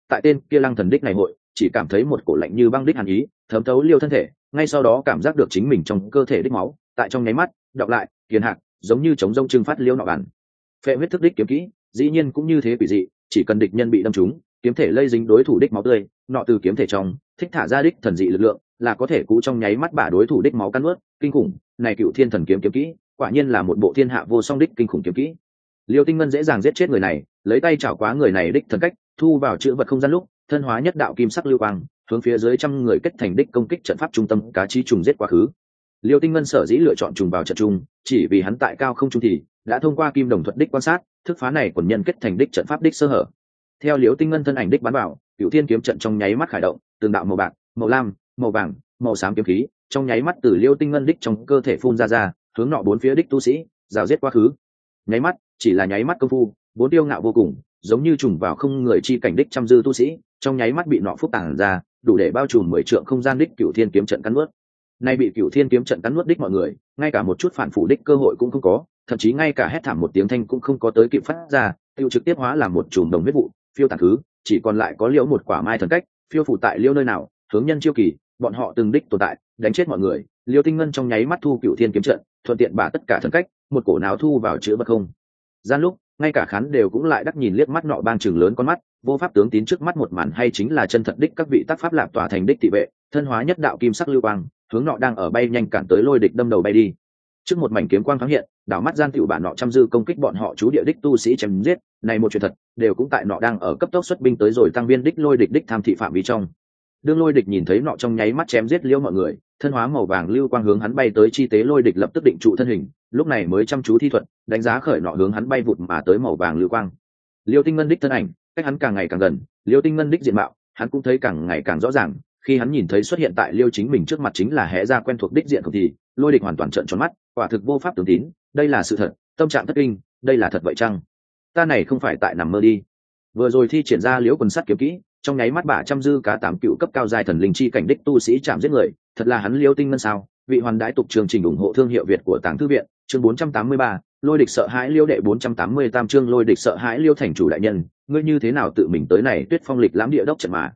tại tên kia lăng thần đích này hội chỉ cảm thấy một cổ lạnh như băng đích hàn ý thấm thấu liêu thân thể, ngay sau đó cảm giác được chính mình trong cơ thể đích máu tại trong nháy mắt đọng lại kiền hạc, giống như chống rông trưng phát liêu nọ bản phệ huyết thức đích kiếm kỹ dĩ nhiên cũng như thế quỷ dị, chỉ cần địch nhân bị đâm trúng, kiếm thể lây dính đối thủ đích máu tươi, nọ từ kiếm thể trong thích thả ra đích thần dị lực lượng là có thể cú trong nháy mắt bả đối thủ đích máu cắn nuốt. Kinh khủng, này Cựu Thiên Thần kiếm kiếm kỹ quả nhiên là một bộ thiên hạ vô song đích kinh khủng kiếm kỹ. Liêu Tinh Ngân dễ dàng giết chết người này, lấy tay chảo quá người này đích thần cách, thu vào chữ vật không gian lúc thân hóa nhất đạo kim sắc lưu quang, hướng phía dưới trăm người kết thành đích công kích trận pháp trung tâm cá chí trùng giết quá khứ. Liêu Tinh Ngân sở dĩ lựa chọn trùng vào trận trung, chỉ vì hắn tại cao không trung thì đã thông qua kim đồng thuật đích quan sát, thức phá này quần nhân kết thành đích trận pháp đích sơ hở. Theo Liêu Tinh Ngân thân ảnh đích bắn vào, Cựu Thiên kiếm trận trong nháy mắt khởi động, từng đạo màu bạc, màu lam, màu vàng, màu xám kiếm khí trong nháy mắt từ Liêu Tinh Ngân đích trong cơ thể phun ra, hướng nọ bốn phía đích tu sĩ rào giết quá khứ. Nháy mắt, chỉ là nháy mắt công phu, bốn tiêu ngạo vô cùng, giống như trùng vào không người chi cảnh đích trăm dư tu sĩ, trong nháy mắt bị nọ phúc tàng ra, đủ để bao trùm 10 trượng không gian đích Cựu Thiên kiếm trận cắn nuốt. Nay bị Cựu Thiên kiếm trận cắn nuốt đích mọi người, ngay cả một chút phản phủ đích cơ hội cũng không có, thậm chí ngay cả hét thảm một tiếng thanh cũng không có tới kịp phát ra, tiêu trực tiếp hóa làm một chùm đồng huyết vụ, phiêu tàn thứ, chỉ còn lại có liễu một quả mai thần cách, phiêu phủ tại liễu nơi nào, hướng nhân chiêu kỳ, bọn họ từng đích tồn tại, đánh chết mọi người. Liêu Tinh Ngân trong nháy mắt thu Cựu Thiên kiếm trận, thuận tiện bả tất cả thần cách, một cổ nào thu vào chữ vật không gian lúc, ngay cả khán đều cũng lại đắc nhìn liếc mắt nọ bang chừng lớn con mắt, vô pháp tướng tín trước mắt một màn hay chính là chân thật đích các vị tác pháp lạp tỏa thành đích thị vệ, thân hóa nhất đạo kim sắc lưu quang, hướng nọ đang ở bay nhanh cản tới lôi địch đâm đầu bay đi. Trước một mảnh kiếm quang thoáng hiện, đảo mắt gian tiểu bản nọ trăm dư công kích bọn họ chú địa đích tu sĩ chém giết, này một chuyện thật, đều cũng tại nọ đang ở cấp tốc xuất binh tới rồi tăng viên đích lôi địch đích tham thị phạm vi trong. Đương lôi địch nhìn thấy nọ trong nháy mắt chém giết liễu mọi người, thân hóa màu vàng lưu quang hướng hắn bay tới chi tế lôi địch lập tức định trụ thân hình, lúc này mới chăm chú thi thuật, đánh giá khởi nọ hướng hắn bay vụt mà tới màu vàng lưu quang. Liêu Tinh Ngân đích thân ảnh, cách hắn càng ngày càng gần, Liêu Tinh Ngân đích diện mạo, hắn cũng thấy càng ngày càng rõ ràng, khi hắn nhìn thấy xuất hiện tại Liêu chính mình trước mặt chính là hé ra quen thuộc đích diện của thì, lôi địch hoàn toàn trợn tròn mắt, quả thực vô pháp tưởng tín, đây là sự thật, tâm trạng thất kinh, đây là thật vậy chăng? Ta này không phải tại nằm mơ đi. Vừa rồi thi triển ra liễu quần sắt kiếm kỹ, trong nháy mắt bả trăm dư cá 8 cựu cấp cao giai thần linh chi cảnh đích tu sĩ chạm giết người, thật là hắn Liêu Tinh Ngân sao? Vị hoàn đãi tục chương trình ủng hộ thương hiệu Việt của Tàng Thư viện, chương 483, lôi địch sợ hãi Liêu đệ 488 chương lôi địch sợ hãi Liêu thành chủ đại nhân, ngươi như thế nào tự mình tới này Tuyết Phong lịch lãm địa đốc trận mà?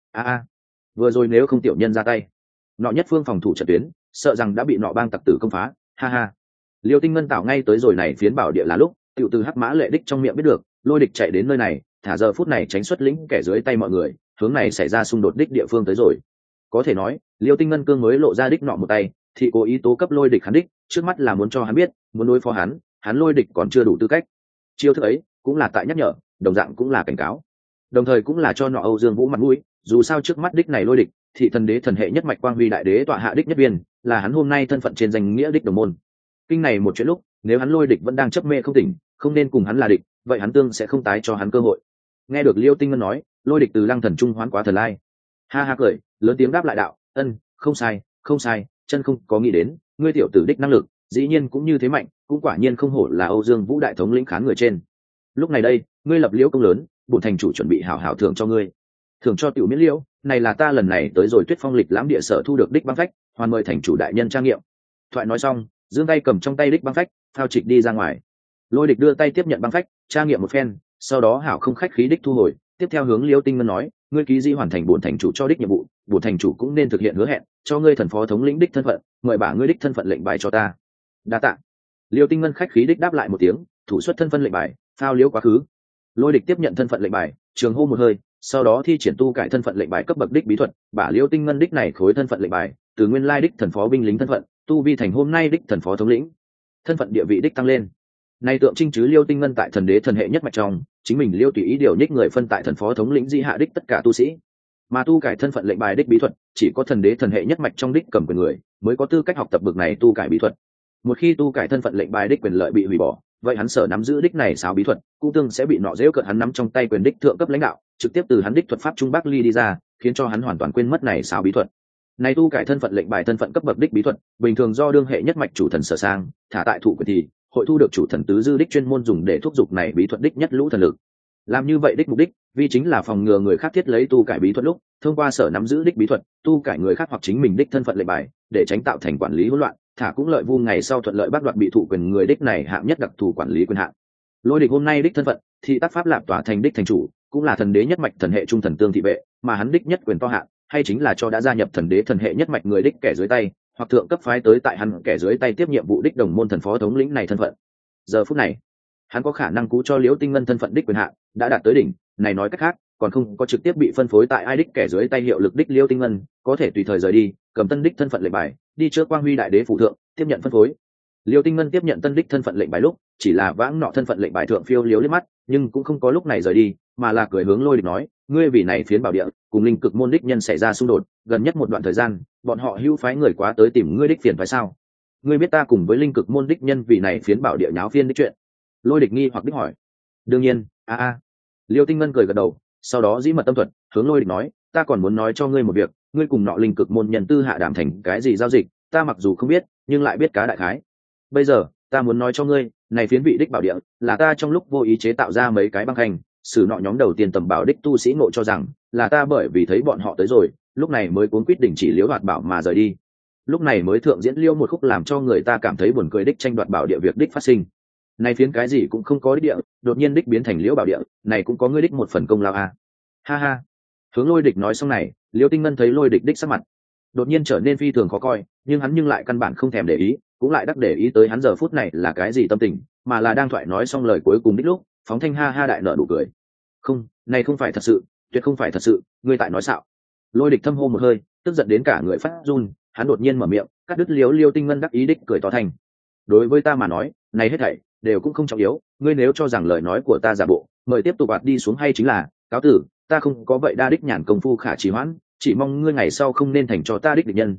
Vừa rồi nếu không tiểu nhân ra tay, nọ nhất phương phòng thủ trận tuyến, sợ rằng đã bị nọ bang tặc tử công phá, ha ha. Liêu Tinh Ngân tạo ngay tới rồi này phiến bảo địa là lúc, tiểu từ Hắc Mã Lệ đích trong miệng biết được, lôi địch chạy đến nơi này, thả giờ phút này tránh xuất lĩnh kẻ dưới tay mọi người, hướng này xảy ra xung đột đích địa phương tới rồi. Có thể nói, Liêu Tinh Ngân cương mới lộ ra đích nọ một tay, thì cố ý tố cấp lôi địch hắn đích, trước mắt là muốn cho hắn biết, muốn đối phó hắn lôi địch còn chưa đủ tư cách. Chiêu thức ấy cũng là tại nhắc nhở, đồng dạng cũng là cảnh cáo, đồng thời cũng là cho nọ Âu Dương Vũ mặt mũi, dù sao trước mắt đích này lôi địch, thị thần đế thần hệ nhất mạch quang huy đại đế tọa hạ đích nhất viên, là hắn hôm nay thân phận trên danh nghĩa đích đồng môn. Kinh này một chuyện lúc, nếu hắn lôi địch vẫn đang chấp mê không tỉnh, không nên cùng hắn là địch, vậy hắn tương sẽ không tái cho hắn cơ hội. Nghe được Liêu Tinh Ngân nói, lôi địch từ Lăng Thần trung hoán quá thần lai, ha ha cười, lớn tiếng đáp lại đạo, không sai, chân không có nghĩ đến, ngươi tiểu tử đích năng lực, dĩ nhiên cũng như thế mạnh, cũng quả nhiên không hổ là Âu Dương Vũ đại thống lĩnh khán người trên. Lúc này đây, ngươi lập liễu công lớn, bổn thành chủ chuẩn bị hảo hảo thưởng cho ngươi. Thưởng cho tiểu miễn liễu, này là ta lần này tới rồi Tuyết Phong lịch lãm địa sở thu được đích băng phách, hoàn mời thành chủ đại nhân tra nghiệm. Thoại nói xong, giương tay cầm trong tay đích băng phách, phao trịch đi ra ngoài. Lôi địch đưa tay tiếp nhận băng phách, tra nghiệm một phen, sau đó hảo không khách khí đích thu hồi, tiếp theo hướng Liêu Tinh Ngân nói, ngươi ký di hoàn thành bổn thành chủ cho đích nhiệm vụ, bổn thành chủ cũng nên thực hiện hứa hẹn, cho ngươi thần phó thống lĩnh đích thân phận, mời bả ngươi đích thân phận lệnh bài cho ta. Đa tạ. Liêu Tinh Ngân khách khí đích đáp lại một tiếng, thủ xuất thân phận lệnh bài, phao liễu quá khứ. Lôi địch tiếp nhận thân phận lệnh bài, trường hô một hơi, sau đó thi triển tu cải thân phận lệnh bài cấp bậc đích bí thuật, bả Liêu Tinh Ngân đích này khối thân phận lệnh bài, từ nguyên lai đích thần phó binh lính thân phận, tu vi thành hôm nay đích thần phó thống lĩnh. Thân phận địa vị đích tăng lên. Nay tượng trưng chứ Liêu Tinh Ngân tại thần đế thần hệ nhất mạch trong, chính mình Liêu tùy ý điều nhích người phân tại thần phó thống lĩnh di hạ đích tất cả tu sĩ. Mà tu cải thân phận lệnh bài đích bí thuật, chỉ có thần đế thần hệ nhất mạch trong đích cầm quyền người mới có tư cách học tập bậc này tu cải bí thuật. Một khi tu cải thân phận lệnh bài đích quyền lợi bị hủy bỏ, vậy hắn sở nắm giữ đích này xáo bí thuật, cũng tương sẽ bị nọ dễ cợt hắn nắm trong tay quyền đích thượng cấp lãnh đạo, trực tiếp từ hắn đích thuật pháp trung bắc ly đi ra, khiến cho hắn hoàn toàn quên mất này xáo bí thuật. Này tu cải thân phận lệnh bài thân phận cấp bậc đích bí thuật, bình thường do đương hệ nhất mạch chủ thần sở sang, thả tại thủ quyền thì hội thu được chủ thần tứ dư đích chuyên môn dùng để thúc giục này bí thuật đích nhất lũ thần lực. Làm như vậy đích mục đích, vì chính là phòng ngừa người khác thiết lấy tu cải bí thuật lúc, thông qua sở nắm giữ đích bí thuật, tu cải người khác hoặc chính mình đích thân phận lệnh bài, để tránh tạo thành quản lý hỗn loạn, thả cũng lợi vu ngày sau thuận lợi bắt đoạt bị thụ quyền người đích này hạng nhất đặc thù quản lý quyền hạn. Lôi địch hôm nay đích thân phận, thì tác pháp lạp tỏa thành đích thành chủ, cũng là thần đế nhất mạch thần hệ trung thần tương thị vệ, mà hắn đích nhất quyền to hạn hay chính là cho đã gia nhập thần đế thần hệ nhất mạch người đích kẻ dưới tay, hoặc thượng cấp phái tới tại hắn kẻ dưới tay tiếp nhiệm vụ đích đồng môn thần phó thống lĩnh này thân phận. Giờ phút này hắn có khả năng cú cho Liễu Tinh Ngân thân phận đích quyền hạn đã đạt tới đỉnh, này nói cách khác còn không có trực tiếp bị phân phối tại ai đích kẻ dưới tay hiệu lực đích Liễu Tinh Ngân có thể tùy thời rời đi, cầm tân đích thân phận lệnh bài đi trước Quang Huy đại đế phủ thượng tiếp nhận phân phối. Liễu Tinh Ngân tiếp nhận tân đích thân phận lệnh bài lúc chỉ là vãng nọ thân phận lệnh bài thượng phiêu liếu liếc mắt, nhưng cũng không có lúc này rời đi, mà là cười hướng Lôi Địch nói, ngươi vì này phiến bảo địa cùng linh cực môn đích nhân xảy ra xung đột, gần nhất một đoạn thời gian bọn họ hưu phái người quá tới tìm ngươi đích phiền phải sao? Ngươi biết ta cùng với linh cực môn đích nhân vì này phiến bảo địa nháo phiên đích chuyện? Lôi Địch nghi hoặc đích hỏi. Đương nhiên, Liêu Tinh Ngân cười gật đầu, sau đó dĩ mật tâm thuật hướng Lôi Địch nói, ta còn muốn nói cho ngươi một việc, ngươi cùng nọ linh cực môn nhân tư hạ đảm thành cái gì giao dịch, ta mặc dù không biết nhưng lại biết cá đại khái. Bây giờ ta muốn nói cho ngươi, này phiến vị đích bảo địa là ta trong lúc vô ý chế tạo ra mấy cái băng hành, sử nọ nhóm đầu tiên tầm bảo đích tu sĩ ngộ cho rằng là ta bởi vì thấy bọn họ tới rồi, lúc này mới cuốn quyết định chỉ Liễu đoạt bảo mà rời đi. Lúc này mới thượng diễn Liễu một khúc làm cho người ta cảm thấy buồn cười đích tranh đoạt bảo địa việc đích phát sinh. Này phiến cái gì cũng không có đích địa, đột nhiên đích biến thành Liễu bảo địa, này cũng có ngươi đích một phần công lao à. Ha ha. Hướng Lôi Địch nói xong này, Liễu Tinh Ngân thấy Lôi Địch đích sắc mặt đột nhiên trở nên phi thường khó coi, nhưng hắn nhưng lại căn bản không thèm để ý, cũng lại đắc để ý tới hắn giờ phút này là cái gì tâm tình, mà là đang thoại nói xong lời cuối cùng đích lúc, phóng thanh ha ha đại nở nụ cười. Không, này không phải thật sự, tuyệt không phải thật sự, ngươi tại nói xạo. Lôi Địch thâm hô một hơi, tức giận đến cả người phát run, hắn đột nhiên mở miệng, cắt đứt Liêu Tinh Ngân đắc ý đích cười to thành. Đối với ta mà nói, này hết thảy đều cũng không trọng yếu, ngươi nếu cho rằng lời nói của ta giả bộ, mời tiếp tục bạt đi xuống hay chính là cáo tử, ta không có vậy đa đích nhàn công phu khả trì hoãn, chỉ mong ngươi ngày sau không nên thành cho ta đích địch nhân.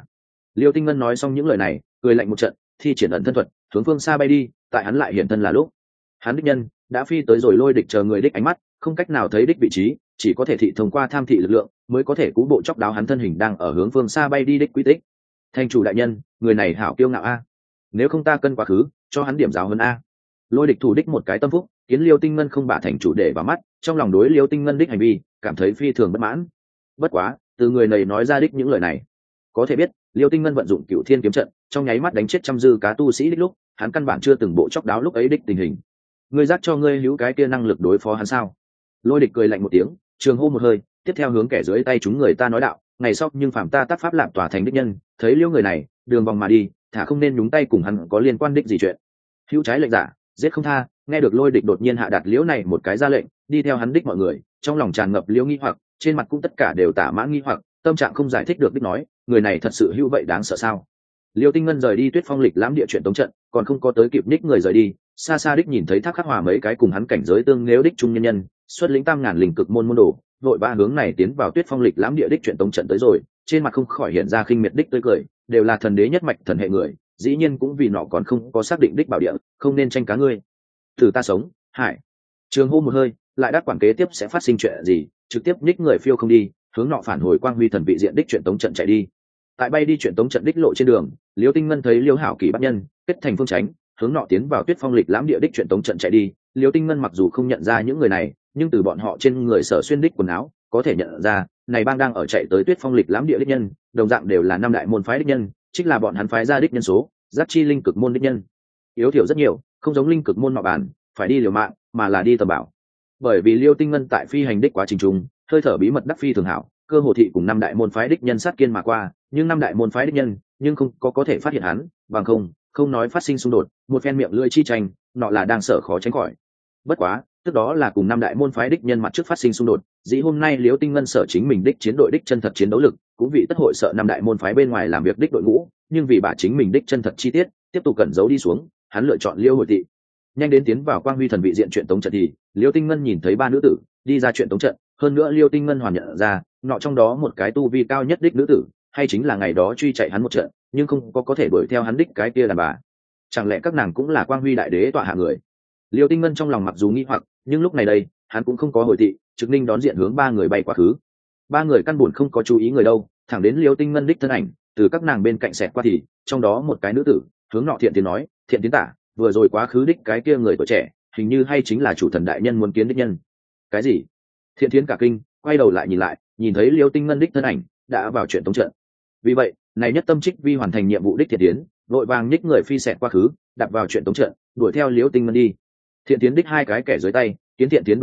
Liêu Tinh Ngân nói xong những lời này, cười lạnh một trận, thi triển ẩn thân thuật hướng phương xa bay đi, tại hắn lại hiện thân là lúc hắn đích nhân đã phi tới rồi. Lôi Địch chờ người đích ánh mắt không cách nào thấy đích vị trí, chỉ có thể thị thông qua tham thị lực lượng mới có thể cú bộ chóc đáo hắn thân hình đang ở hướng phương xa bay đi đích quy tích. Thành chủ đại nhân, người này hảo kiêu ngạo a, nếu không ta cân quá khứ cho hắn điểm giáo hơn a. Lôi Địch thủ đích một cái tâm phúc kiến Liêu Tinh Ngân không bả thành chủ để vào mắt, trong lòng đối Liêu Tinh Ngân đích hành vi cảm thấy phi thường bất mãn. Bất quá từ người này nói ra đích những lời này, có thể biết Liêu Tinh Ngân vận dụng Cửu Thiên kiếm trận trong nháy mắt đánh chết trăm dư cá tu sĩ đích lúc, hắn căn bản chưa từng bộ chóc đáo lúc ấy đích tình hình. Ngươi dắt cho ngươi hữu cái kia năng lực đối phó hắn sao? Lôi Địch cười lạnh một tiếng, trường hô một hơi, tiếp theo hướng kẻ dưới tay chúng người ta nói đạo, ngày sau nhưng phạm ta tác pháp lạm tòa thành đích nhân thấy Liêu người này đường vòng mà đi, thả không nên nhúng tay cùng hắn có liên quan đích gì chuyện. Hữu trái lệnh giả giết không tha. Nghe được Lôi Địch đột nhiên hạ đạt Liễu này một cái ra lệnh, đi theo hắn đích mọi người trong lòng tràn ngập Liễu nghi hoặc, trên mặt cũng tất cả đều tả mãn nghi hoặc, tâm trạng không giải thích được đích nói, người này thật sự hữu vậy đáng sợ sao? Liêu Tinh Ngân rời đi Tuyết Phong lịch lãm địa chuyện tống trận, còn không có tới kịp ních người rời đi, xa xa đích nhìn thấy Thác Khắc Hòa mấy cái cùng hắn cảnh giới tương nếu đích trung nhân nhân, xuất lĩnh 8.000 linh cực môn môn đồ, vội ba hướng này tiến vào Tuyết Phong lịch lãm địa đích chuyện tống trận tới rồi, trên mặt không khỏi hiện ra khinh miệt đích tươi cười, đều là thần đế nhất mạch thần hệ người, dĩ nhiên cũng vì nọ còn không có xác định đích bảo địa, không nên tranh cá ngươi. Thử ta sống, hải. Trường hô một hơi, lại đắc quản kế tiếp sẽ phát sinh chuyện gì, trực tiếp ních người phiêu không đi, hướng nọ phản hồi Quang Huy thần vị diện đích chuyện tống trận chạy đi. Tại bay đi chuyện tống trận đích lộ trên đường, Liêu Tinh Ngân thấy Liêu Hảo Kỳ bắt nhân kết thành phương tránh hướng nọ tiến vào Tuyết Phong lịch lãm địa đích chuyện tống trận chạy đi. Liêu Tinh Ngân mặc dù không nhận ra những người này, nhưng từ bọn họ trên người sở xuyên đích quần áo có thể nhận ra này bang đang ở chạy tới Tuyết Phong lịch lãm địa đích nhân, đồng dạng đều là năm đại môn phái đích nhân, chính là bọn hắn phái ra đích nhân số giác chi linh cực môn đích nhân yếu thiểu rất nhiều, không giống linh cực môn nọ bản phải đi liều mạng, mà là đi tầm bảo. Bởi vì Liêu Tinh Ngân tại phi hành đích quá trình trung hơi thở bí mật đắc phi thường hảo, cơ hồ thị cùng năm đại môn phái đích nhân sát kiên mà qua, nhưng năm đại môn phái đích nhân nhưng không có thể phát hiện hắn, bằng không nói phát sinh xung đột, một phen miệng lưỡi chi tranh, nọ là đang sợ khó tránh khỏi. Bất quá tức đó là cùng năm đại môn phái đích nhân mặt trước phát sinh xung đột, dĩ hôm nay Liêu Tinh Ngân sở chính mình đích chiến đội đích chân thật chiến đấu lực, cũng vì tất hội sợ năm đại môn phái bên ngoài làm việc đích đội ngũ, nhưng vì bà chính mình đích chân thật chi tiết tiếp tục cẩn giấu đi xuống, hắn lựa chọn Liêu Hồi Tị. Nhanh đến tiến vào Quang Huy thần vị diện chuyện tống trận thì Liêu Tinh Ngân nhìn thấy ba nữ tử đi ra chuyện tống trận, hơn nữa Liêu Tinh Ngân hoàn nhận ra nọ trong đó một cái tu vi cao nhất đích nữ tử hay chính là ngày đó truy chạy hắn một trận nhưng không có thể đuổi theo hắn đích cái kia đàn bà. Chẳng lẽ các nàng cũng là Quang Huy đại đế tọa hạ người? Liêu Tinh Ngân trong lòng mặc dù nghi hoặc, nhưng lúc này đây hắn cũng không có hồi tị, trực ninh đón diện hướng ba người bay quá khứ. Ba người căn buồn không có chú ý người đâu, thẳng đến Liêu Tinh Ngân đích thân ảnh từ các nàng bên cạnh xẹt qua thì trong đó một cái nữ tử hướng nọ thiện tiến nói, thiện tiến tả, vừa rồi quá khứ đích cái kia người tuổi trẻ hình như hay chính là chủ thần đại nhân muốn kiến đích nhân. Cái gì? Thiện tiến cả kinh, quay đầu lại nhìn thấy Liêu Tinh Ngân đích thân ảnh đã vào chuyện tống trận. Vì vậy này nhất tâm trích vi hoàn thành nhiệm vụ đích thiện tiến vội vàng ních người phi xẹt qua khứ, đặt vào chuyện tống trận đuổi theo Liêu Tinh Ngân đi. Thiện tiến đích hai cái kẻ dưới tay kiến thiện tiến đuổi theo,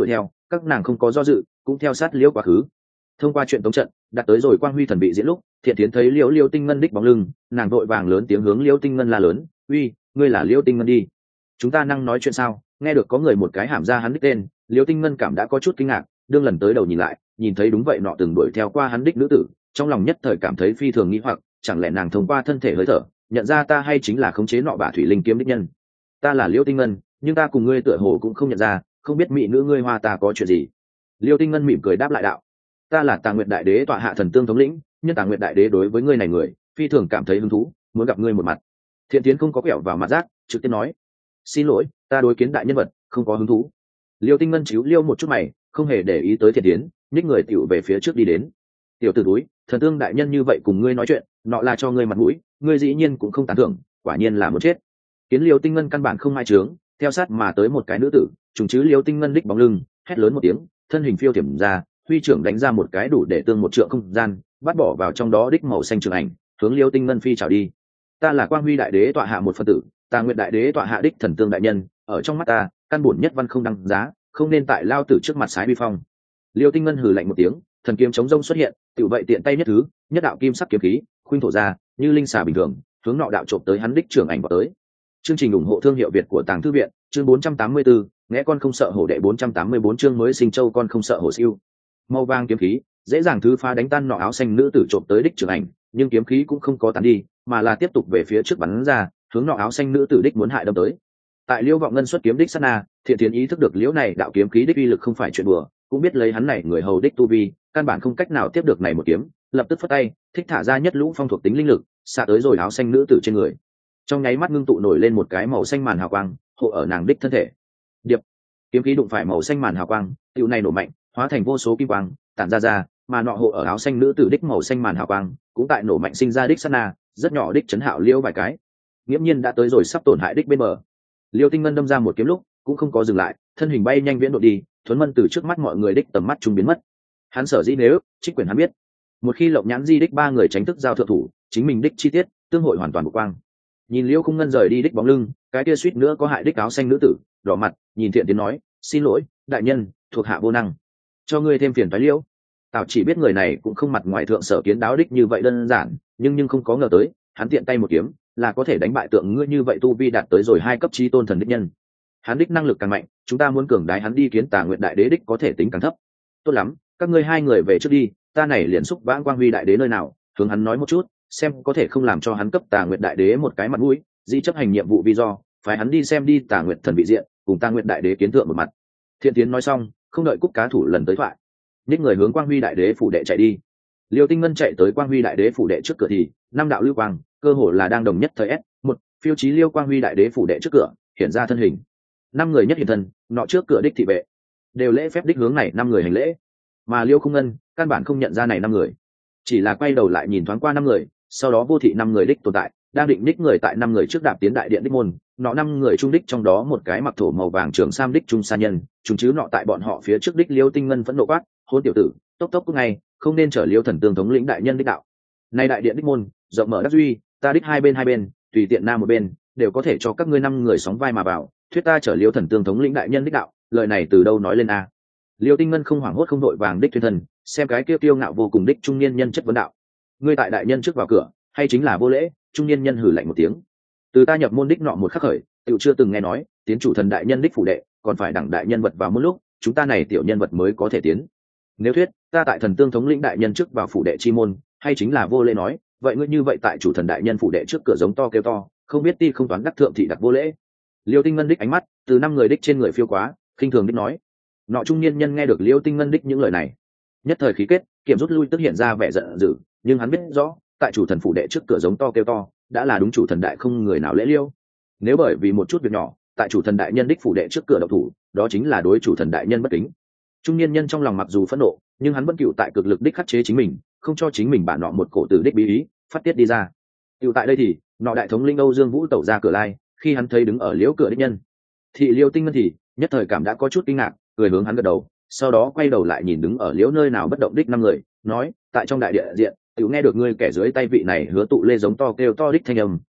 các nàng không có do dự cũng theo sát liễu quá khứ. Thông qua chuyện tống trận đặt tới rồi quang huy thần bị diễn lúc, Thiện Tiến thấy liễu tinh ngân đích bóng lưng, nàng vội vàng lớn tiếng hướng liễu tinh ngân la lớn, uy, ngươi là liễu tinh ngân đi, chúng ta năng nói chuyện sao? Nghe được có người một cái hàm ra hắn đích tên, liễu tinh ngân cảm đã có chút kinh ngạc, đương lần tới đầu nhìn lại, nhìn thấy đúng vậy nọ từng đuổi theo qua hắn đích nữ tử, trong lòng nhất thời cảm thấy phi thường nghi hoặc, chẳng lẽ nàng thông qua thân thể hơi thở nhận ra ta hay chính là khống chế nọ bả thủy linh kiếm đích nhân? Ta là liễu tinh ngân, nhưng ta cùng ngươi tựa hồ cũng không nhận ra, không biết mỹ nữ ngươi hoa ta có chuyện gì? Liễu tinh ngân mỉm cười đáp lại đạo, ta là Tà Nguyệt Đại Đế tọa hạ thần tương thống lĩnh, nhân Tà Nguyệt Đại Đế đối với ngươi này người phi thường cảm thấy hứng thú, muốn gặp ngươi một mặt. Thiện Tiến không có quẹo vào mặt giác, trực tiếp nói, xin lỗi, ta đối kiến đại nhân vật không có hứng thú. Liêu Tinh Ngân chíu liêu một chút mày, không hề để ý tới Thiện Tiến, nhích người tiểu về phía trước đi đến. Tiểu tử túi, thần tương đại nhân như vậy cùng ngươi nói chuyện, nọ là cho ngươi mặt mũi, ngươi dĩ nhiên cũng không tán thưởng, quả nhiên là muốn chết. Kiến Liêu Tinh Ngân căn bản không mai trướng, theo sát mà tới một cái nữ tử, trùng chứ Liêu Tinh Ngân đích bóng lưng, hét lớn một tiếng, thân hình phiêu tiềm ra, huy trưởng đánh ra một cái đủ để tương một trượng không gian, bắt bỏ vào trong đó đích màu xanh trường ảnh, hướng Liêu Tinh Ngân phi chào đi. Ta là Quang Huy Đại Đế tọa hạ một phân tử, Tà Nguyệt Đại Đế tọa hạ đích thần tương đại nhân, ở trong mắt ta, căn bổn nhất văn không đăng giá, không nên tại lao tử trước mặt sái vi phong. Liêu Tinh Ngân hừ lạnh một tiếng, thần kiếm chống rông xuất hiện, tiểu vậy tiện tay nhất thứ, nhất đạo kim sắc kiếm khí, khuynh thổ ra, như linh xà bình thường, hướng nọ đạo trộm tới hắn đích trưởng ảnh vào tới. Chương trình ủng hộ thương hiệu Việt của Tàng Thư viện, chương 484, nghe con không sợ hổ đệ 484 chương mới sinh châu con không sợ hổ siêu. Màu vàng kiếm khí, dễ dàng thứ phá đánh tan nọ áo xanh nữ tử trộm tới đích trưởng ảnh, nhưng kiếm khí cũng không có tán đi, mà là tiếp tục về phía trước bắn ra, hướng nọ áo xanh nữ tử đích muốn hại đâm tới. Tại Liêu Vọng Ngân xuất kiếm đích sát na, Thiện Tiến ý thức được liễu này đạo kiếm khí đích uy lực không phải chuyện đùa, cũng biết lấy hắn này người hầu đích tu vi, căn bản không cách nào tiếp được này một kiếm, lập tức phất tay, thích thả ra nhất lũ phong thuộc tính linh lực, xạ tới rồi áo xanh nữ tử trên người. Trong nháy mắt ngưng tụ nổi lên một cái màu xanh màn hào quang, hộ ở nàng đích thân thể. Điệp, kiếm khí đụng phải màu xanh màn hào quang, tiểu này nổ mạnh, hóa thành vô số kim quang, tản ra, mà nọ hộ ở áo xanh nữ tử đích màu xanh màn hào quang, cũng tại nổ mạnh sinh ra đích sát na, rất nhỏ đích chấn hạo liễu vài cái. Nghiễm nhiên đã tới rồi sắp tổn hại đích bên bờ. Liêu Tinh Ngân đâm ra một kiếm lúc, cũng không có dừng lại, thân hình bay nhanh viễn độ đi, thuấn mân từ trước mắt mọi người đích tầm mắt trung biến mất. Hắn sở dĩ nếu, Trích Quyền hắn biết, một khi Lộng Nhãn Di đích ba người tránh thức giao thượng thủ, chính mình đích chi tiết, tương hội hoàn toàn bộc quang. Nhìn Liêu Khung Ngân rời đi đích bóng lưng, cái kia suýt nữa có hại đích áo xanh nữ tử, đỏ mặt, nhìn Thiện Tiến nói, xin lỗi, đại nhân, thuộc hạ vô năng, cho ngươi thêm phiền toái Liêu. Tào chỉ biết người này cũng không mặt ngoài thượng sở kiến đáo đích như vậy đơn giản, nhưng không có ngờ tới, hắn tiện tay một kiếm là có thể đánh bại tượng ngươi như vậy tu vi đạt tới rồi 2 cấp chí tôn thần đích nhân. Hắn đích năng lực càng mạnh, chúng ta muốn cường đái hắn đi kiến Tà Nguyệt Đại Đế đích có thể tính càng thấp. Tốt lắm, các ngươi hai người về trước đi, ta này liền xúc vãng Quang Huy Đại Đế nơi nào, hướng hắn nói một chút, xem có thể không làm cho hắn cấp Tà Nguyệt Đại Đế một cái mặt mũi, dĩ chấp hành nhiệm vụ vì do, phải hắn đi xem đi Tà Nguyệt thần vị diện, cùng Tà Nguyệt Đại Đế kiến thượng một mặt. Thiện Tiến nói xong, không đợi Cúc Cá Thủ lần tới thoại, nhích người hướng Quang Huy Đại Đế phủ đệ chạy đi. Liêu Tinh Ngân chạy tới Quang Huy Đại Đế phủ đệ trước cửa thì, 5 đạo lưu quang, cơ hồ là đang đồng nhất thời S1, phiêu chí Liêu Quang Huy Đại Đế phủ đệ trước cửa, hiện ra thân hình. 5 người nhất hiện thân, nọ trước cửa đích thị vệ, đều lễ phép đích hướng này 5 người hành lễ. Mà Liêu Khung Ngân, căn bản không nhận ra này 5 người, chỉ là quay đầu lại nhìn thoáng qua 5 người, sau đó vô thị 5 người đích tồn tại, đang định đích người tại 5 người trước đạp tiến đại điện đích môn, nọ 5 người trung đích trong đó một cái mặc thổ màu vàng trường sam đích trung sa nhân, chúng chứ nọ tại bọn họ phía trước đích Liêu Tinh Ngân phẫn nộ quát, hôn tiểu tử, tốc tốc cút ngay, không nên trở Liêu thần tương thống lĩnh đại nhân đích đạo. Nay đại điện đích môn, rộng mở đắc duy, ta đích hai bên, tùy tiện nam một bên, đều có thể cho các ngươi 5 người sóng vai mà vào, thuyết ta trở Liêu thần tương thống lĩnh đại nhân đích đạo, lời này từ đâu nói lên a? Liêu Tinh Ngân không hoảng hốt không đội vàng đích thuyên thần, xem cái kia kiêu ngạo vô cùng đích trung niên nhân chất vấn đạo. Ngươi tại đại nhân trước vào cửa, hay chính là vô lễ? Trung niên nhân hừ lạnh một tiếng. Từ ta nhập môn đích nọ một khắc khởi, tiểu chưa từng nghe nói, tiến chủ thần đại nhân đích phủ đệ, còn phải đẳng đại nhân vật vào một lúc, chúng ta này tiểu nhân vật mới có thể tiến. Nếu thuyết, ta tại thần tương thống lĩnh đại nhân trước vào phủ đệ chi môn, hay chính là vô lễ nói, vậy ngươi như vậy tại chủ thần đại nhân phủ đệ trước cửa giống to kêu to, không biết ti không toán đắc thượng thị đặc vô lễ. Liêu Tinh Ngân đích ánh mắt từ 5 người đích trên người phiêu quá, khinh thường đích nói. Nọ trung niên nhân nghe được Liêu Tinh Ngân đích những lời này, nhất thời khí kết, kiểm rút lui tức hiện ra vẻ giận dữ, nhưng hắn biết rõ, tại chủ thần phủ đệ trước cửa giống to kêu to, đã là đúng chủ thần đại không người nào lễ liêu. Nếu bởi vì một chút việc nhỏ, tại chủ thần đại nhân đích phủ đệ trước cửa độc thủ, đó chính là đối chủ thần đại nhân bất kính. Trung niên nhân trong lòng mặc dù phẫn nộ, nhưng hắn vẫn cựu tại cực lực đích khắc chế chính mình, không cho chính mình bản nọ một cổ tử đích bí ý phát tiết đi ra. Cựu tại đây thì nọ đại thống linh Âu Dương Vũ tẩu ra cửa lai, khi hắn thấy đứng ở liễu cửa đích nhân, thị Liêu Tinh Ngân thì nhất thời cảm đã có chút kinh ngạc, cười hướng hắn gật đầu, sau đó quay đầu lại nhìn đứng ở liễu nơi nào bất động đích 5 người, nói, tại trong đại địa diện, tiểu nghe được ngươi kẻ dưới tay vị này hứa tụ lê giống to kêu to đích thanh âm,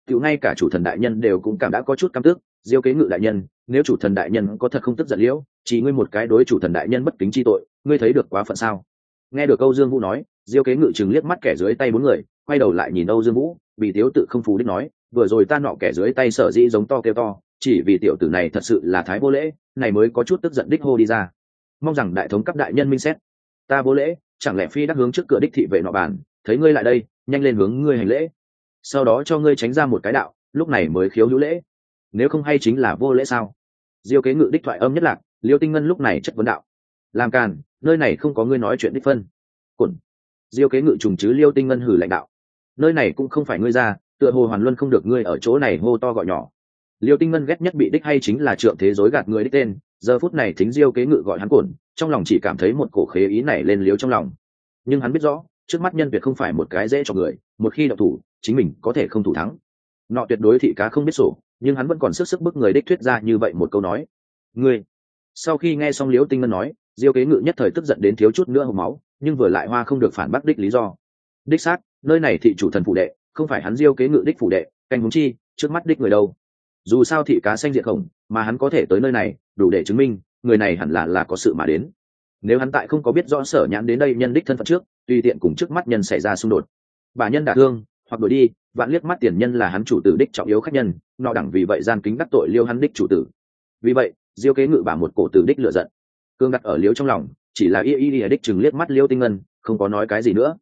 tự ngay cả chủ thần đại nhân đều cũng cảm đã có chút căm tức. Diêu Kế Ngự đại nhân, nếu chủ thần đại nhân có thật không tức giận liễu, chỉ ngươi một cái đối chủ thần đại nhân bất kính chi tội, ngươi thấy được quá phận sao? Nghe được Âu Dương Vũ nói, Diêu Kế Ngự chừng liếc mắt kẻ dưới tay bốn người, quay đầu lại nhìn Âu Dương Vũ, vì tiếu tự không phù đích nói, vừa rồi ta nọ kẻ dưới tay sở dĩ giống to kêu to, chỉ vì tiểu tử này thật sự là thái vô lễ, này mới có chút tức giận đích hô đi ra. Mong rằng đại thống cấp đại nhân minh xét. Ta vô lễ, chẳng lẽ phi đắc hướng trước cửa đích thị vệ nọ bàn, thấy ngươi lại đây, nhanh lên hướng ngươi hành lễ. Sau đó cho ngươi tránh ra một cái đạo, lúc này mới khiếu hữu lễ. Nếu không hay chính là vô lễ sao? Diêu Kế Ngự đích thoại âm nhất lạc, Liêu Tinh Ngân lúc này chất vấn đạo. Làm càn, nơi này không có ngươi nói chuyện đích phân. Cổn. Diêu Kế Ngự trùng chứ Liêu Tinh Ngân hử lạnh đạo. Nơi này cũng không phải ngươi ra, tựa hồ hoàn luân không được ngươi ở chỗ này hô to gọi nhỏ. Liêu Tinh Ngân ghét nhất bị đích hay chính là trượng thế dối gạt người đích tên, giờ phút này thính Diêu Kế Ngự gọi hắn cổn, trong lòng chỉ cảm thấy một cổ khế ý này lên liếu trong lòng. Nhưng hắn biết rõ, trước mắt nhân tuyệt không phải một cái dễ cho người, một khi động thủ, chính mình có thể không thủ thắng. Nọ tuyệt đối thị cá không biết sổ, nhưng hắn vẫn còn sức bức người đích thuyết ra như vậy một câu nói. Ngươi. Sau khi nghe xong Liêu Tinh Ngân nói, Diêu Kế Ngự nhất thời tức giận đến thiếu chút nữa hộc máu, nhưng vừa lại hoa không được phản bác đích lý do. Đích xác, nơi này thị chủ thần phủ đệ, không phải hắn Diêu Kế Ngự đích phủ đệ, canh huống chi, trước mắt đích người đâu. Dù sao thị cá xanh diệt khổng, mà hắn có thể tới nơi này, đủ để chứng minh, người này hẳn là có sự mà đến. Nếu hắn tại không có biết rõ Sở Nhãn đến đây nhân đích thân phận trước, tùy tiện cùng trước mắt nhân xảy ra xung đột, bà nhân đả thương, hoặc đuổi đi, vạn liếc mắt tiền nhân là hắn chủ tử đích trọng yếu khách nhân, nọ đẳng vì vậy gian kính đắc tội liêu hắn đích chủ tử. Vì vậy, Diêu Kế Ngự bả một cổ tử đích lựa giận, cương đặt ở liêu trong lòng, chỉ là y đích chừng liếc mắt Liêu Tinh Ngân, không có nói cái gì nữa.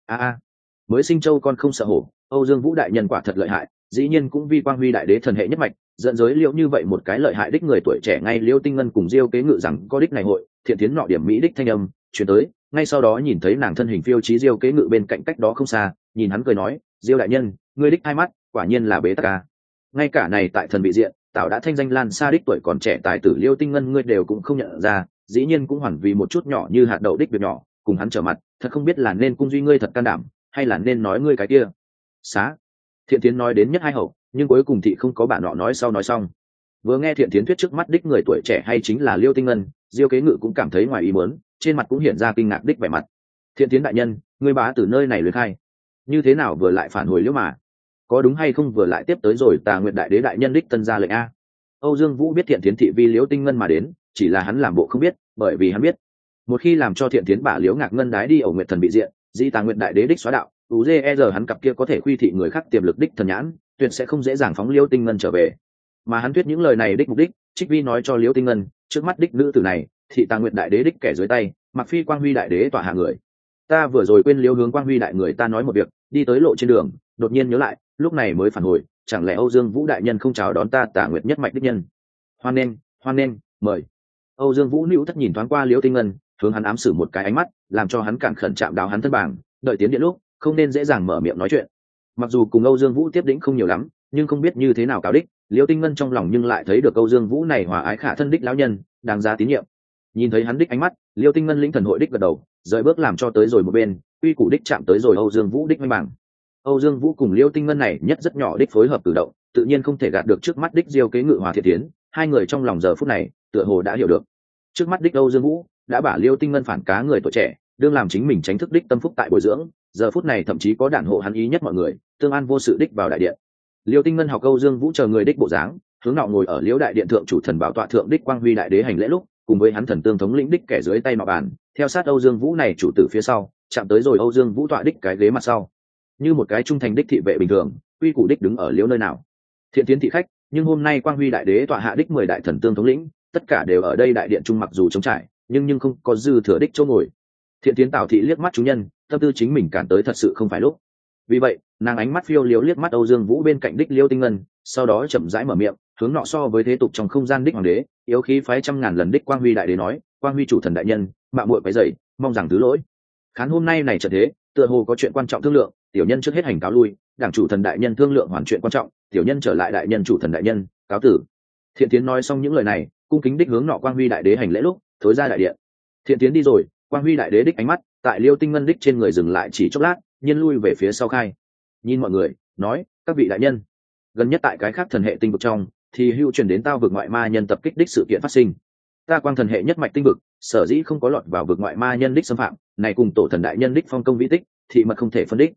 Mới sinh châu con không sợ hổ, Âu Dương Vũ đại nhân quả thật lợi hại, dĩ nhiên cũng vi Quang Huy đại đế thần hệ nhất mạch, dẫn giới liễu như vậy một cái lợi hại đích người tuổi trẻ ngay Liêu Tinh Ngân cùng Diêu Kế Ngự rằng có đích này hội, thiện tiến nọ điểm mỹ đích thanh âm chuyển tới, ngay sau đó nhìn thấy nàng thân hình phiêu chí Diêu Kế Ngự bên cạnh cách đó không xa, nhìn hắn cười nói, Diêu đại nhân, ngươi đích hai mắt, quả nhiên là bế tắc ca. Ngay cả này tại thần bị diện, tạo đã thanh danh lan xa đích tuổi còn trẻ tài tử Liêu Tinh Ngân ngươi đều cũng không nhận ra, dĩ nhiên cũng hoàn vì một chút nhỏ như hạt đậu đích việc nhỏ, cùng hắn trở mặt, thật không biết là nên cung duy ngươi thật can đảm, hay là nên nói ngươi cái kia. Xá. Thiện Tiến nói đến nhất hai hậu, nhưng cuối cùng thị không có bà nọ nói sau nói xong. Vừa nghe Thiện Tiến thuyết trước mắt đích người tuổi trẻ hay chính là Liêu Tinh Ngân, Diêu Kế Ngự cũng cảm thấy ngoài ý muốn, trên mặt cũng hiện ra kinh ngạc đích vẻ mặt. Thiện Tiến đại nhân, ngươi bá từ nơi này luyện khai, như thế nào vừa lại phản hồi liễu mà? Có đúng hay không vừa lại tiếp tới rồi Tà Nguyệt đại đế đại nhân đích tân ra lệnh a? Âu Dương Vũ biết Thiện Tiến thị vi Liêu Tinh Ngân mà đến, chỉ là hắn làm bộ không biết, bởi vì hắn biết, một khi làm cho Thiện Tiến bả Liễu Ngạc Ngân đái đi ở Nguyệt thần bị diện, di Tà Nguyệt đại đế đích xóa đạo, UZR hắn cặp kia có thể khuy thị người khác tiềm lực đích thần nhãn, tuyệt sẽ không dễ dàng phóng Liêu Tinh Ngân trở về. Mà hắn thuyết những lời này đích mục đích, trích vi nói cho Liêu Tinh Ngân, trước mắt đích nữ tử này, thị Tà Nguyệt đại đế đích kẻ dưới tay, mặc phi Quang Huy đại đế tỏa hạ người. Ta vừa rồi quên Liêu hướng Quang Huy đại người ta nói một việc, đi tới lộ trên đường, đột nhiên nhớ lại, lúc này mới phản hồi, chẳng lẽ Âu Dương Vũ đại nhân không chào đón ta Tà Nguyệt nhất mạch đích nhân? Hoan nghênh, mời. Âu Dương Vũ nữu thất nhìn thoáng qua Liêu Tinh Ngân, hướng hắn ám xử một cái ánh mắt, làm cho hắn cản khẩn chạm đào hắn thân bảng, đợi tiến điện lúc, không nên dễ dàng mở miệng nói chuyện. Mặc dù cùng Âu Dương Vũ tiếp đỉnh không nhiều lắm, nhưng không biết như thế nào cáo đích, Liêu Tinh Ngân trong lòng nhưng lại thấy được Âu Dương Vũ này hòa ái khả thân đích lão nhân, đáng giá tín nhiệm. Nhìn thấy hắn đích ánh mắt, Liêu Tinh Ngân lĩnh thần hội đích gật đầu, rời bước làm cho tới rồi một bên, uy củ đích chạm tới rồi Âu Dương Vũ đích minh bảng. Âu Dương Vũ cùng Liêu Tinh Ngân này nhất rất nhỏ đích phối hợp tự động, tự nhiên không thể gạt được trước mắt đích Diêu Kế Ngự hòa Thiện Tiến, hai người trong lòng giờ phút này, tựa hồ đã hiểu được. Trước mắt đích Âu Dương Vũ đã bả Liêu Tinh Ngân phản cá người tuổi trẻ, đương làm chính mình tránh thức đích tâm phúc tại bồi dưỡng, giờ phút này thậm chí có đản hộ hắn ý nhất mọi người, tương an vô sự đích vào đại điện. Liêu Tinh Ngân học Âu Dương Vũ chờ người đích bộ dáng, hướng nọ ngồi ở Liễu đại điện thượng chủ thần bảo tọa thượng đích Quang Huy đại đế hành lễ lúc, cùng với hắn thần tương thống lĩnh đích kẻ dưới tay nọ bàn, theo sát Âu Dương Vũ này chủ tử phía sau, chạm tới rồi Âu Dương Vũ tọa đích cái ghế mặt sau, như một cái trung thành đích thị vệ bình thường, uy củ đích đứng ở Liễu nơi nào. Thiện Tiến thị khách, nhưng hôm nay Quang Huy đại đế tọa hạ đích 10 đại thần tương thống lĩnh, tất cả đều ở đây đại điện trung mặc dù trống trải, nhưng không có dư thừa đích chỗ ngồi. Thiện Tiến Tào thị liếc mắt chúng nhân, tâm tư chính mình cản tới thật sự không phải lúc. Vì vậy, nàng ánh mắt phiêu liếu liếc mắt Âu Dương Vũ bên cạnh đích Liêu Tinh Ngân, sau đó chậm rãi mở miệng, hướng nọ so với thế tục trong không gian đích hoàng đế, yếu khí phái trăm ngàn lần đích Quang Huy đại đế nói, Quang Huy chủ thần đại nhân, mạo muội quấy rầy, mong rằng thứ lỗi. Khán hôm nay này trận thế, tựa hồ có chuyện quan trọng thương lượng, tiểu nhân trước hết hành cáo lui, đảng chủ thần đại nhân thương lượng hoàn chuyện quan trọng, tiểu nhân trở lại đại nhân chủ thần đại nhân, cáo tử. Thiện Tiến nói xong những lời này, cung kính đích hướng nọ Quang Huy đại đế hành lễ lúc, thối ra đại điện. Thiện Tiến đi rồi, Quang Huy đại đế đích ánh mắt tại Liêu Tinh Ngân đích trên người dừng lại chỉ chốc lát, nhiên lui về phía sau khai, nhìn mọi người, nói, các vị đại nhân, gần nhất tại cái khác thần hệ tinh vực trong, thì hưu truyền đến tao vực ngoại ma nhân tập kích đích sự kiện phát sinh. Ta Quang thần hệ nhất mạch tinh vực, sở dĩ không có lọt vào vực ngoại ma nhân đích xâm phạm, này cùng tổ thần đại nhân đích phong công vĩ tích, thì mật không thể phân đích.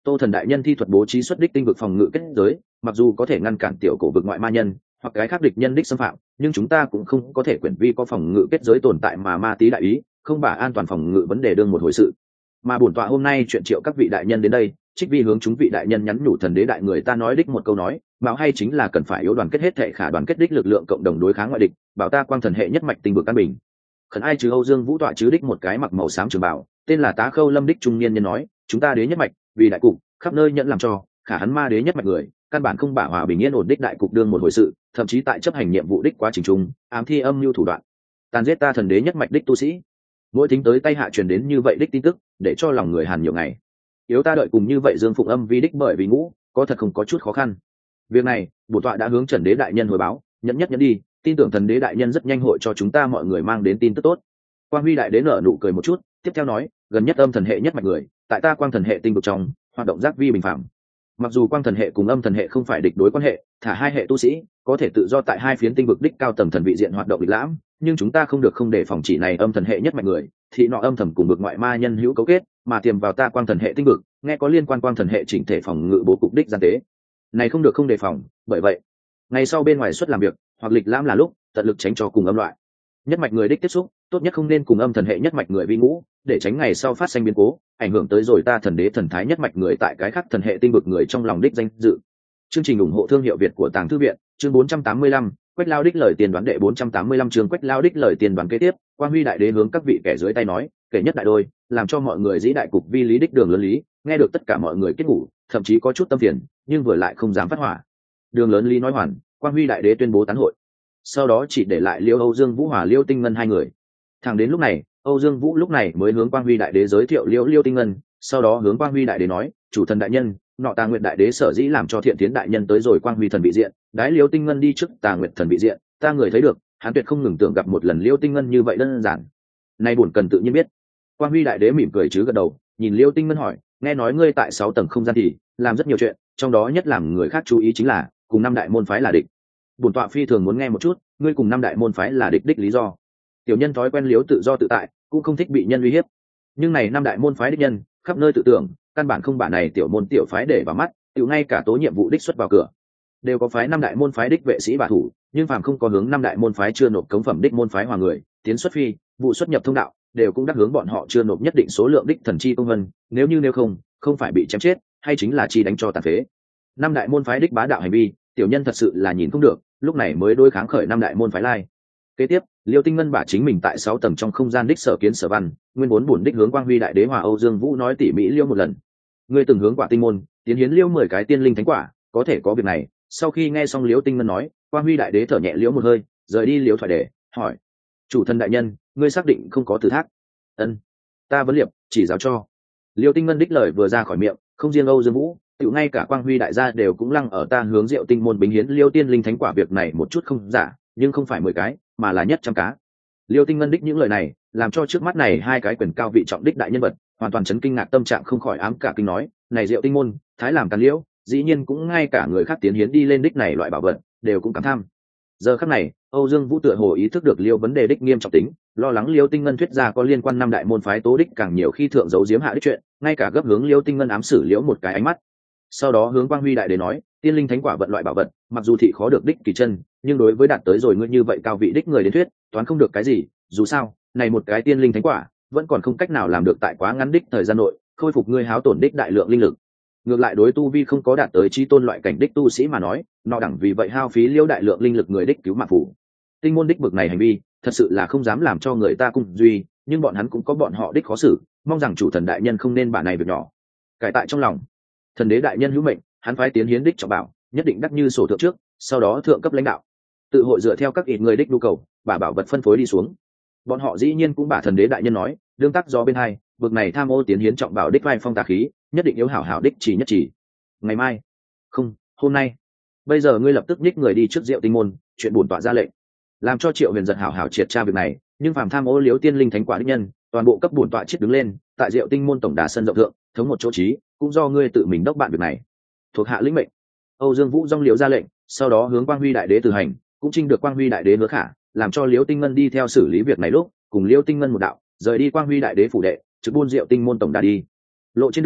Tô Thần đại nhân thi thuật bố trí xuất đích tinh vực phòng ngự kết giới, mặc dù có thể ngăn cản tiểu cổ vực ngoại ma nhân hoặc cái khác địch nhân đích xâm phạm, nhưng chúng ta cũng không có thể quyển vi có phòng ngự kết giới tồn tại mà ma tí đại ý, không bả an toàn phòng ngự vấn đề đương một hồi sự. Mà bổn tọa hôm nay chuyện triệu các vị đại nhân đến đây, trích vi hướng chúng vị đại nhân nhắn nhủ thần đế đại người ta nói đích một câu nói, bảo hay chính là cần phải yếu đoàn kết hết thệ khả đoàn kết đích lực lượng cộng đồng đối kháng ngoại địch, bảo ta quang thần hệ nhất mạch tinh vực căn bình. Khẩn ai chứ Âu Dương Vũ tọa chứ đích một cái mặc màu xám trường bảo, tên là Tá Khâu Lâm đích trung niên nhân nói, chúng ta đế nhất mạch vì đại cục khắp nơi nhận làm cho khả hắn ma đế nhất mạch người căn bản không bả hòa bình yên ổn đích đại cục đương một hồi sự, thậm chí tại chấp hành nhiệm vụ đích quá trình chung ám thi âm mưu thủ đoạn tàn giết ta thần đế nhất mạch đích tu sĩ. Mỗi tính tới tay hạ truyền đến như vậy đích tin tức, để cho lòng người Hàn nhiều ngày yếu ta đợi cùng như vậy Dương Phụng Âm vi đích bởi vì ngũ có thật không có chút khó khăn. Việc này bổn tọa đã hướng Trần đế đại nhân hồi báo, nhẫn đi, tin tưởng thần đế đại nhân rất nhanh hội cho chúng ta mọi người mang đến tin tức tốt. Quang Huy đại đế nở nụ cười một chút, tiếp theo nói, gần nhất âm thần hệ nhất mạch người tại ta quang thần hệ tinh vực trong hoạt động giác vi bình phạm. Mặc dù quang thần hệ cùng âm thần hệ không phải địch đối quan hệ, thả hai hệ tu sĩ có thể tự do tại hai phiến tinh vực đích cao tầng thần vị diện hoạt động lịch lãm, nhưng chúng ta không được không để phòng chỉ này âm thần hệ nhất mạch người thì nọ âm thầm cùng vực ngoại ma nhân hữu cấu kết mà tiềm vào ta quang thần hệ tinh vực, nghe có liên quan quang thần hệ chỉnh thể phòng ngự bố cục đích gian tế này không được không đề phòng. Bởi vậy ngày sau bên ngoài xuất làm việc hoặc lịch lãm là lúc tận lực tránh cho cùng âm loại nhất mạch người đích tiếp xúc, tốt nhất không nên cùng âm thần hệ nhất mạch người vi ngũ, để tránh ngày sau phát sinh biến cố ảnh hưởng tới rồi ta thần đế thần thái nhất mạch người tại cái khác thần hệ tinh vực người trong lòng đích danh dự. Chương trình ủng hộ thương hiệu Việt của Tàng Thư viện, chương 485, Quách Lao đích lời tiền đoán đệ 485 chương Quách Lao đích lời tiền đoán kế tiếp. Quang Huy đại đế hướng các vị kẻ dưới tay nói, kể nhất đại đôi, làm cho mọi người dĩ đại cục vi lý đích đường lớn lý, nghe được tất cả mọi người kết ngủ, thậm chí có chút tâm phiền, nhưng vừa lại không dám phát hỏa. Đường lớn lý nói hoàn, Quang Huy đại đế tuyên bố tán hội. Sau đó chỉ để lại Liêu Âu Dương Vũ hòa Liêu Tinh Ngân hai người. Thẳng đến lúc này, Âu Dương Vũ lúc này mới hướng Quang Huy đại đế giới thiệu Liêu Tinh Ngân, sau đó hướng Quang Huy đại đế nói, chủ thần đại nhân, nọ Tà Nguyệt đại đế sở dĩ làm cho Thiện Tiến đại nhân tới rồi Quang Huy thần vị diện, đái Liêu Tinh Ngân đi trước Tà Nguyệt thần vị diện, ta người thấy được, hắn tuyệt không ngừng tưởng gặp một lần Liêu Tinh Ngân như vậy đơn giản. Nay buồn cần tự nhiên biết. Quang Huy đại đế mỉm cười chứ gật đầu, nhìn Liêu Tinh Ngân hỏi, nghe nói ngươi tại 6 tầng không gian thì làm rất nhiều chuyện, trong đó nhất làm người khác chú ý chính là cùng năm đại môn phái là địch. Bổn tọa phi thường muốn nghe một chút, ngươi cùng năm đại môn phái là địch đích lý do. Tiểu nhân thói quen liếu tự do tự tại, cũng không thích bị nhân uy hiếp, nhưng này năm đại môn phái đích nhân khắp nơi tự tưởng, căn bản không bả này tiểu môn tiểu phái để vào mắt, tiểu ngay cả tố nhiệm vụ đích xuất vào cửa đều có phái năm đại môn phái đích vệ sĩ bả thủ, nhưng phàm không có hướng năm đại môn phái chưa nộp cống phẩm đích môn phái hòa người tiến xuất phi vụ xuất nhập thông đạo đều cũng đắc hướng bọn họ chưa nộp nhất định số lượng đích thần chi công vân, nếu không phải bị chém chết hay chính là chi đánh cho tàn phế. Năm đại môn phái đích bá đạo hành vi tiểu nhân thật sự là nhìn không được, lúc này mới đối kháng khởi năm đại môn phái lai. Kế tiếp Liêu Tinh Ngân bả chính mình tại 6 tầng trong không gian đích sở kiến sở văn nguyên vốn bổn đích hướng Quang Huy đại đế hòa Âu Dương Vũ nói tỉ mỹ liêu một lần. Ngươi từng hướng quả tinh môn tiến hiến liêu 10 cái tiên linh thánh quả, có thể có việc này. Sau khi nghe xong Liêu Tinh Ngân nói, Quang Huy đại đế thở nhẹ liễu một hơi, rời đi liễu thoại đề, hỏi, chủ thần đại nhân, ngươi xác định không có từ thác? Ân, ta vấn liệp chỉ giáo cho. Liêu Tinh Ngân đích lời vừa ra khỏi miệng, không riêng Âu Dương Vũ, tự ngay cả Quang Huy đại gia đều cũng lăng ở ta hướng Diệu Tinh môn bính hiến liêu tiên linh thánh quả việc này một chút không giả, nhưng không phải 10 cái mà là nhất trăm cá. Liêu Tinh Ngân đích những lời này làm cho trước mắt này hai cái quyền cao vị trọng đích đại nhân vật hoàn toàn chấn kinh ngạc, tâm trạng không khỏi ám cả kinh nói, này Diệu Tinh môn thái làm càn liễu, dĩ nhiên cũng ngay cả người khác tiến hiến đi lên đích này loại bảo vật đều cũng cảm tham. Giờ khắc này Âu Dương Vũ tựa hồ ý thức được liêu vấn đề đích nghiêm trọng tính, lo lắng Liêu Tinh Ngân thuyết ra có liên quan năm đại môn phái tố đích càng nhiều khi thượng giấu giếm hạ đích chuyện, ngay cả gấp hướng Liêu Tinh Ngân ám xử liễu một cái ánh mắt. Sau đó hướng Quang Huy đại đế nói, tiên linh thánh quả vận loại bảo vật mặc dù thị khó được đích kỳ chân, nhưng đối với đạt tới rồi ngươi như vậy cao vị đích người đến thuyết toán không được cái gì, dù sao này một cái tiên linh thánh quả vẫn còn không cách nào làm được tại quá ngắn đích thời gian nội khôi phục ngươi háo tổn đích đại lượng linh lực. Ngược lại đối tu vi không có đạt tới chi tôn loại cảnh đích tu sĩ mà nói, nọ đẳng vì vậy hao phí liêu đại lượng linh lực người đích cứu mạng phủ. Tinh môn đích bực này hành vi thật sự là không dám làm cho người ta cung duy, nhưng bọn hắn cũng có bọn họ đích khó xử, mong rằng chủ thần đại nhân không nên bả này việc nhỏ cải tại trong lòng. Thần đế đại nhân hữu mệnh, hắn phái tiến hiến đích trọng bảo nhất định đắc như sổ thượng trước, sau đó thượng cấp lãnh đạo tự hội dựa theo các ít người đích nhu cầu bả bảo vật phân phối đi xuống. Bọn họ dĩ nhiên cũng bả thần đế đại nhân nói, đương tắc do bên hai bực này tham ô tiến hiến trọng bảo đích vai phong tà khí nhất định yếu hảo hảo đích chỉ nhất chỉ. Ngày mai không, hôm nay, bây giờ ngươi lập tức nhích người đi trước Diệu Tinh môn, chuyện bổn tọa ra lệnh làm cho Triệu Huyền giật hảo hảo triệt tra việc này, nhưng phàm tham ô liếu tiên linh thánh quả đích nhân toàn bộ cấp bổn tọa chết đứng lên tại Diệu Tinh môn tổng đà sân rộng thượng thống một chỗ trí, cũng do ngươi tự mình đốc bạn việc này. Thuộc hạ lĩnh mệnh. Âu Dương Vũ dong liễu ra lệnh, sau đó hướng Quang Huy đại đế từ hành, cũng trinh được Quang Huy đại đế hứa khả làm cho Liễu Tinh Ngân đi theo xử lý việc này, lúc cùng Liễu Tinh Ngân một đạo rời đi Quang Huy đại đế phủ đệ, trực buôn Diệu Tinh môn tổng đà đi. Lộ trên đường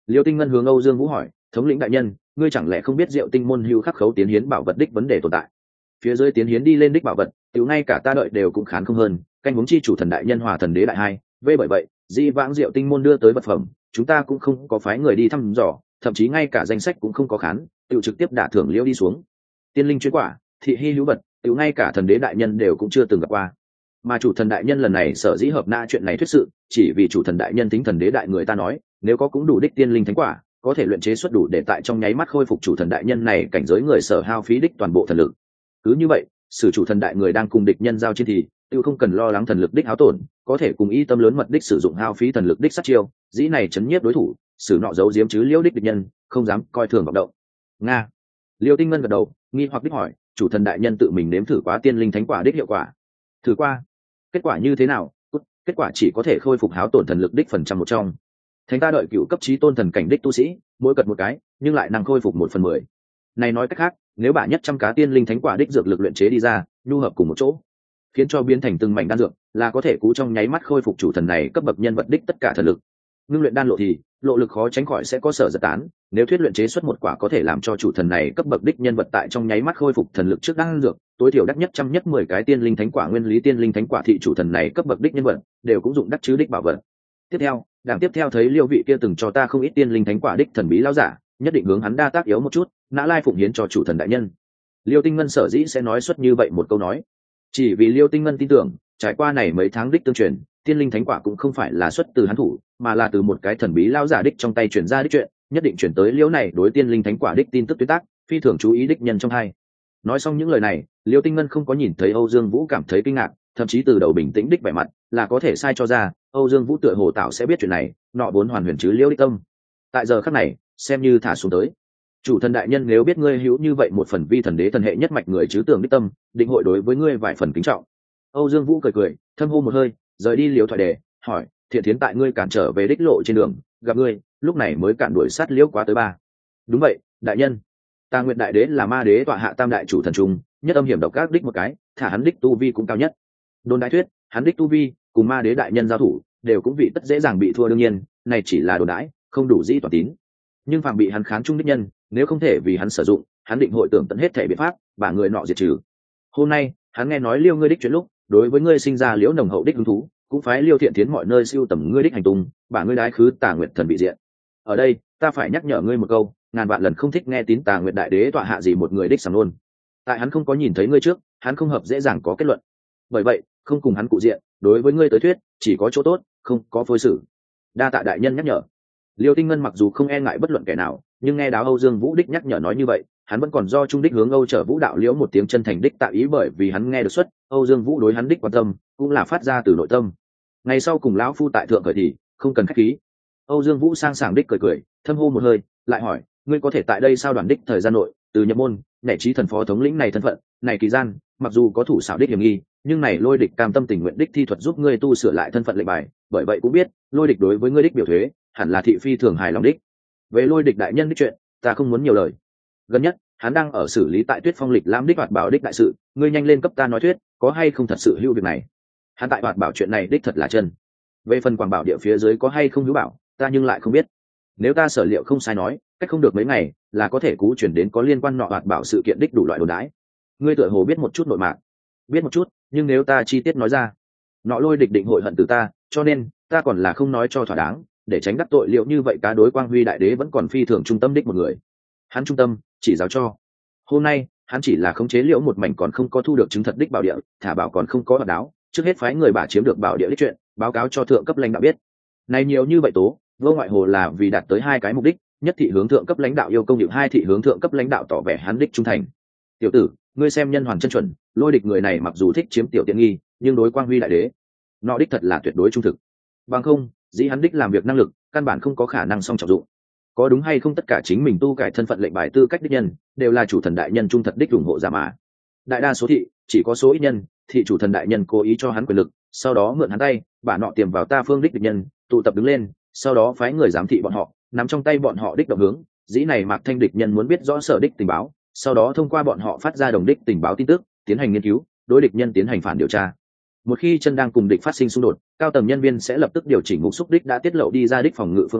Liêu Tinh Ngân hướng Âu Dương Vũ hỏi, thống lĩnh đại nhân, ngươi chẳng lẽ không biết Diệu Tinh môn hưu khắc khấu tiến hiến bảo vật đích vấn đề tồn tại? Phía dưới tiến hiến đi lên đích bảo vật, tiểu ngay cả ta đợi đều cũng khán không hơn, canh huống chi chủ thần đại nhân hòa thần đế đại hai, về bởi vậy, di vãng Diệu Tinh môn đưa tới vật phẩm, chúng ta cũng không có phái người đi thăm dò, thậm chí ngay cả danh sách cũng không có khán, tiểu trực tiếp đả thưởng Liêu đi xuống. Tiên linh chuyên quả, thị hy hữu vật, tiểu ngay cả thần đế đại nhân đều cũng chưa từng gặp qua. Mà chủ thần đại nhân lần này sở dĩ hợp na chuyện này thuyết sự, chỉ vì chủ thần đại nhân tính thần đế đại người ta nói, nếu có cũng đủ đích tiên linh thánh quả, có thể luyện chế xuất đủ để tại trong nháy mắt khôi phục chủ thần đại nhân này cảnh giới người sở hao phí đích toàn bộ thần lực. Cứ như vậy, sử chủ thần đại người đang cùng địch nhân giao chiến thì tiêu không cần lo lắng thần lực đích hao tổn, có thể cùng y tâm lớn mật đích sử dụng hao phí thần lực đích sát chiêu, dĩ này chấn nhiếp đối thủ, sử nọ giấu giếm chứ liễu đích địch nhân, không dám coi thường vọng động. Nga. Liêu Tinh Ngân gật đầu, nghi hoặc đích hỏi, chủ thần đại nhân tự mình nếm thử quá tiên linh thánh quả đích hiệu quả? Thử qua. Kết quả như thế nào? Kết quả chỉ có thể khôi phục háo tổn thần lực đích phần trăm một trong. Thánh ta đợi cựu cấp trí tôn thần cảnh đích tu sĩ, mỗi cật một cái, nhưng lại năng khôi phục 1/10. Này nói cách khác, nếu bả nhất trăm cá tiên linh thánh quả đích dược lực luyện chế đi ra, nhu hợp cùng một chỗ, khiến cho biến thành từng mảnh đan dược, là có thể cú trong nháy mắt khôi phục chủ thần này cấp bậc nhân vật đích tất cả thần lực. Ngưng luyện đan lộ thì, lộ lực khó tránh khỏi sẽ có sở giật tán, nếu thuyết luyện chế xuất một quả có thể làm cho chủ thần này cấp bậc đích nhân vật tại trong nháy mắt khôi phục thần lực trước đan dược, tối thiểu đắc nhất trăm nhất 10 cái tiên linh thánh quả nguyên lý tiên linh thánh quả thị chủ thần này cấp bậc đích nhân vật, đều cũng dụng đắc chứ đích bảo vật. Tiếp theo, đảng tiếp theo thấy Liêu vị kia từng cho ta không ít tiên linh thánh quả đích thần bí lão giả, nhất định hướng hắn đa tác yếu một chút, nã lai phụng hiến cho chủ thần đại nhân. Liêu Tinh Ngân sở dĩ sẽ nói xuất như vậy một câu nói, chỉ vì Liêu Tinh Ngân tin tưởng, trải qua này mấy tháng đích tương truyền, tiên linh thánh quả cũng không phải là xuất từ hắn thủ, mà là từ một cái thần bí lão giả đích trong tay truyền ra đích chuyện, nhất định chuyển tới Liêu này đối tiên linh thánh quả đích tin tức tuyệt tác, phi thường chú ý đích nhân trong hai. Nói xong những lời này, Liêu Tinh Ngân không có nhìn thấy Âu Dương Vũ cảm thấy kinh ngạc, thậm chí từ đầu bình tĩnh đích vẻ mặt, là có thể sai cho ra, Âu Dương Vũ tựa hồ tạo sẽ biết chuyện này, nọ vốn hoàn huyền chứ Liêu đích tâm. Tại giờ khắc này, xem như thả xuống tới. Chủ thần đại nhân nếu biết ngươi hữu như vậy một phần vi thần đế thần hệ nhất mạch người chứ tưởng đích tâm, định hội đối với ngươi vài phần kính trọng. Âu Dương Vũ cười cười, thâm hô một hơi, rời đi Liêu thoại đề, hỏi, thiện thiến tại ngươi cản trở về đích lộ trên đường, gặp ngươi, lúc này mới cản đuổi sát Liêu quá tới ba. Đúng vậy, đại nhân. Tà Nguyệt đại đế là ma đế tọa hạ tam đại chủ thần trung, nhất âm hiểm độc các đích một cái, thả hắn đích tu vi cũng cao nhất. Đồn đại thuyết, hắn đích tu vi cùng ma đế đại nhân giao thủ, đều cũng vị tất dễ dàng bị thua đương nhiên, này chỉ là đồn đãi, không đủ dĩ toàn tín. Nhưng phạm bị hắn kháng trung đích nhân, nếu không thể vì hắn sử dụng, hắn định hội tưởng tận hết thể biện pháp,把người nọ diệt trừ. Hôm nay, hắn nghe nói Liêu ngươi đích chuyện lúc, đối với ngươi sinh ra liễu nồng hậu đích hứng thú, cũng phái Liêu thiện tiến mọi nơi siêu tầm ngươi đích hành tung,把ngươi đái khứ Tà Nguyệt thần bị diện. Ở đây, ta phải nhắc nhở ngươi một câu, ngàn vạn lần không thích nghe tín Tà Nguyệt đại đế tọa hạ gì một người đích sầm luôn. Tại hắn không có nhìn thấy ngươi trước, hắn không hợp dễ dàng có kết luận. Bởi vậy, không cùng hắn cụ diện, đối với ngươi tới thuyết, chỉ có chỗ tốt, không có phôi xử. Đa tạ đại nhân nhắc nhở. Liêu Tinh Ngân mặc dù không e ngại bất luận kẻ nào, nhưng nghe đáo Âu Dương Vũ đích nhắc nhở nói như vậy, hắn vẫn còn do trung đích hướng Âu Trở Vũ đạo liễu một tiếng chân thành đích tạ ý, bởi vì hắn nghe được xuất, Âu Dương Vũ đối hắn đích quan tâm, cũng là phát ra từ nội tâm. Ngày sau cùng lão phu tại thượng khởi thì, không cần khách khí. Âu Dương Vũ sang sảng đích cười cười, thâm hô một hơi, lại hỏi, ngươi có thể tại đây sao đoàn đích thời gian nội, từ nhập môn, nhảy trí thần phó thống lĩnh này thân phận, này kỳ gian, mặc dù có thủ xảo đích hiểm nghi, nhưng này Lôi Địch cam tâm tình nguyện đích thi thuật giúp ngươi tu sửa lại thân phận lệnh bài, bởi vậy cũng biết, Lôi Địch đối với ngươi đích biểu thuế, hẳn là thị phi thường hài lòng đích. Về Lôi Địch đại nhân đích chuyện, ta không muốn nhiều lời. Gần nhất, hắn đang ở xử lý tại Tuyết Phong lịch lãm đích hoạt bảo đích đại sự, ngươi nhanh lên cấp ta nói thuyết, có hay không thật sự hữu việc này. Hắn tại hoạt bảo chuyện này đích thật là chân. Về phần quảng bảo địa phía dưới có hay không hữu bảo, ta nhưng lại không biết. Nếu ta sở liệu không sai nói, cách không được mấy ngày, là có thể cú chuyển đến có liên quan nọ hoạt bảo sự kiện đích đủ loại đồn đãi. Ngươi tựa hồ biết một chút nội mạc. Biết một chút, nhưng nếu ta chi tiết nói ra, nọ Lôi Địch định hội hận từ ta, cho nên ta còn là không nói cho thỏa đáng, để tránh đắc tội liệu như vậy cá đối Quang Huy đại đế vẫn còn phi thường trung tâm đích một người. Hắn trung tâm, chỉ giáo cho. Hôm nay, hắn chỉ là khống chế liễu một mảnh còn không có thu được chứng thật đích bảo địa, thả bảo còn không có hoạt đáo, trước hết phái người bả chiếm được bảo địa đích chuyện, báo cáo cho thượng cấp lãnh đạo biết. Này nhiều như vậy tố, vô ngoại hồ là vì đạt tới hai cái mục đích, nhất thị hướng thượng cấp lãnh đạo yêu công việc, hai thị hướng thượng cấp lãnh đạo tỏ vẻ hắn đích trung thành. Tiểu tử, ngươi xem nhân hoàn chân chuẩn, Lôi Địch người này mặc dù thích chiếm tiểu tiện nghi, nhưng đối Quang Huy đại đế, nọ đích thật là tuyệt đối trung thực. Bằng không, dĩ hắn đích làm việc năng lực, căn bản không có khả năng song trọng dụng. Có đúng hay không tất cả chính mình tu cải thân phận lệnh bài tư cách đích nhân, đều là chủ thần đại nhân trung thật đích ủng hộ giả mà. Đại đa số thị, chỉ có số ít nhân, thị chủ thần đại nhân cố ý cho hắn quyền lực, sau đó mượn hắn tay, bả nọ tiềm vào ta phương đích địch nhân, tụ tập đứng lên, sau đó phái người giám thị bọn họ, nắm trong tay bọn họ đích động hướng, dĩ này Mạc Thanh địch nhân muốn biết rõ sở đích tình báo, sau đó thông qua bọn họ phát ra đồng đích tình báo tin tức, tiến hành nghiên cứu, đối địch nhân tiến hành phản điều tra. Một khi chân đang cùng địch phát sinh xung đột, cao tầng nhân viên sẽ lập tức điều chỉnh mục xúc đích đã tiết lộ đi ra đích phòng ngự phương án,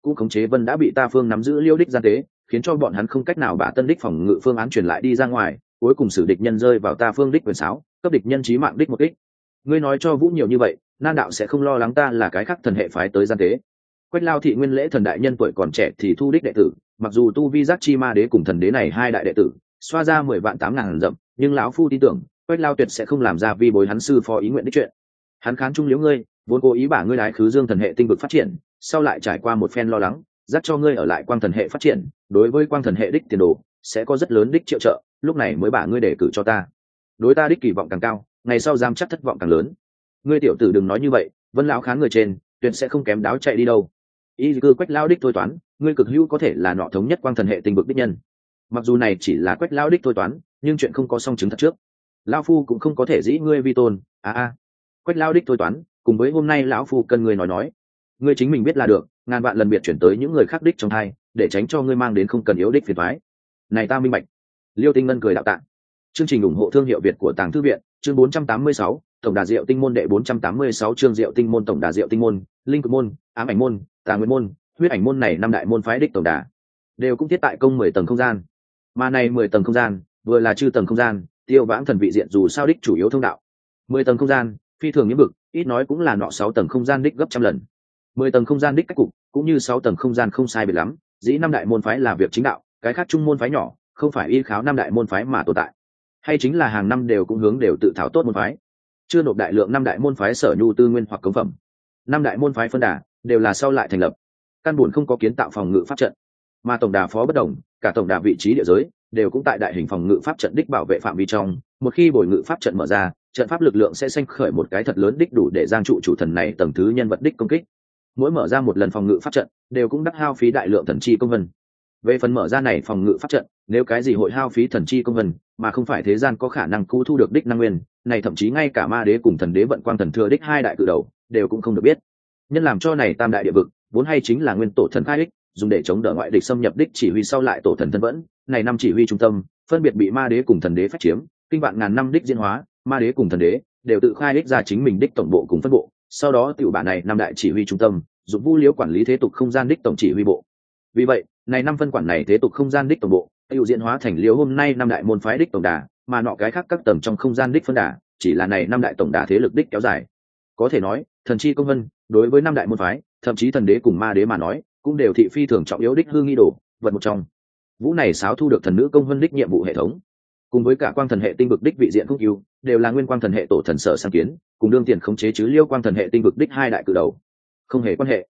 cũng khống chế Vân đã bị ta phương nắm giữ liêu đích gian tế, khiến cho bọn hắn không cách nào bả tân đích phòng ngự phương án truyền lại đi ra ngoài, cuối cùng xử địch nhân rơi vào ta phương đích quyền sáo, cấp địch nhân chí mạng đích một kích. Ngươi nói cho Vũ nhiều như vậy, Nan đạo sẽ không lo lắng ta là cái khác thần hệ phái tới gian tế. Quách Lao thị nguyên lễ thần đại nhân tuổi còn trẻ thì thu đích đệ tử, mặc dù tu vi giác chi ma đế cùng thần đế này hai đại đệ tử xoa ra 10 vạn 8.000 dặm, nhưng lão phu tin tưởng Quách Lao tuyệt sẽ không làm ra vi bối hắn sư phó ý nguyện đích chuyện. Hắn khán trung liếu ngươi, vốn cố ý bả ngươi đái khứ dương thần hệ tinh vực phát triển, sau lại trải qua một phen lo lắng, dắt cho ngươi ở lại quang thần hệ phát triển, đối với quang thần hệ đích tiền đồ sẽ có rất lớn đích triệu trợ, lúc này mới bả ngươi đề cử cho ta. Đối ta đích kỳ vọng càng cao, ngày sau giam chắc thất vọng càng lớn. Ngươi tiểu tử đừng nói như vậy, Vân lão khán người trên tuyệt sẽ không kém đáo chạy đi đâu. Y cư Quách Lao đích thôi toán, ngươi cực hữu có thể là nọ thống nhất quang thần hệ tinh vực đích nhân. Mặc dù này chỉ là Quách Lao đích thôi toán, nhưng chuyện không có song chứng thật trước, lão phu cũng không có thể dĩ ngươi vi tôn. Quách Lao đích thôi toán, cùng với hôm nay lão phu cần ngươi nói, ngươi chính mình biết là được, ngàn vạn lần biệt chuyển tới những người khác đích trong thai, để tránh cho ngươi mang đến không cần yếu đích phiền toái. Này ta minh bạch. Liêu Tinh Ngân cười đạo tạ. Chương trình ủng hộ thương hiệu Việt của Tàng Thư viện, chương 486, tổng đà diệu tinh môn đệ 486 chương diệu tinh môn tổng đà diệu tinh môn, linh cực môn, ám ảnh môn, tà nguyên môn, huyết ảnh môn này năm đại môn phái đích tổng đà đều cũng thiết tại công 10 tầng không gian. Mà này 10 tầng không gian, vừa là chư tầng không gian, tiêu vãng thần vị diện dù sao đích chủ yếu thông đạo. 10 tầng không gian, phi thường nghiêm bực, ít nói cũng là nọ 6 tầng không gian đích gấp trăm lần. 10 tầng không gian đích cách cục, cũng như 6 tầng không gian không sai biệt lắm, dĩ năm đại môn phái là việc chính đạo, cái khác trung môn phái nhỏ, không phải y kháo năm đại môn phái mà tồn tại, hay chính là hàng năm đều cũng hướng đều tự thảo tốt môn phái, chưa nộp đại lượng năm đại môn phái sở nhu tư nguyên hoặc cống phẩm. Năm đại môn phái phân đà đều là sau lại thành lập, căn buồn không có kiến tạo phòng ngự pháp trận, mà tổng đà phó bất đồng, cả tổng đà vị trí địa giới đều cũng tại đại hình phòng ngự pháp trận đích bảo vệ phạm vi trong. Một khi bồi ngự pháp trận mở ra, trận pháp lực lượng sẽ sanh khởi một cái thật lớn đích đủ để giang trụ chủ thần này tầng thứ nhân vật đích công kích. Mỗi mở ra một lần phòng ngự pháp trận đều cũng đắc hao phí đại lượng thần chi công vân. Về phần mở ra này phòng ngự pháp trận, nếu cái gì hội hao phí thần chi công vân mà không phải thế gian có khả năng cứu thu được đích năng nguyên, này thậm chí ngay cả ma đế cùng thần đế vận quang thần thừa đích hai đại cự đầu đều cũng không được biết. Nhân làm cho này tam đại địa vực vốn hay chính là nguyên tổ thần khai đích, dùng để chống đỡ ngoại địch xâm nhập đích chỉ huy, sau lại tổ thần thân vẫn này năm chỉ huy trung tâm phân biệt bị ma đế cùng thần đế phát chiếm, kinh vạn ngàn năm đích diễn hóa, ma đế cùng thần đế đều tự khai đích ra chính mình đích tổng bộ cùng phân bộ, sau đó tiểu bản này năm đại chỉ huy trung tâm dùng vu liễu quản lý thế tục không gian đích tổng chỉ huy bộ. Vì vậy này năm phân quản này thế tục không gian đích tổng bộ tiểu diễn hóa thành liễu hôm nay năm đại môn phái đích tổng đà, mà nọ cái khác các tầng trong không gian đích phân đà chỉ là này năm đại tổng đà thế lực đích kéo dài. Có thể nói thần chi công vân đối với năm đại môn phái, thậm chí thần đế cùng ma đế mà nói cũng đều thị phi thường trọng yếu đích hư nghi đồ vật một trong. Vũ này sáo thu được thần nữ công vân đích nhiệm vụ hệ thống, cùng với cả quang thần hệ tinh vực đích vị diện khúc yêu đều là nguyên quang thần hệ tổ thần sở sáng kiến, cùng đương tiền khống chế chứ liêu quang thần hệ tinh vực đích hai đại cự đầu không hề quan hệ.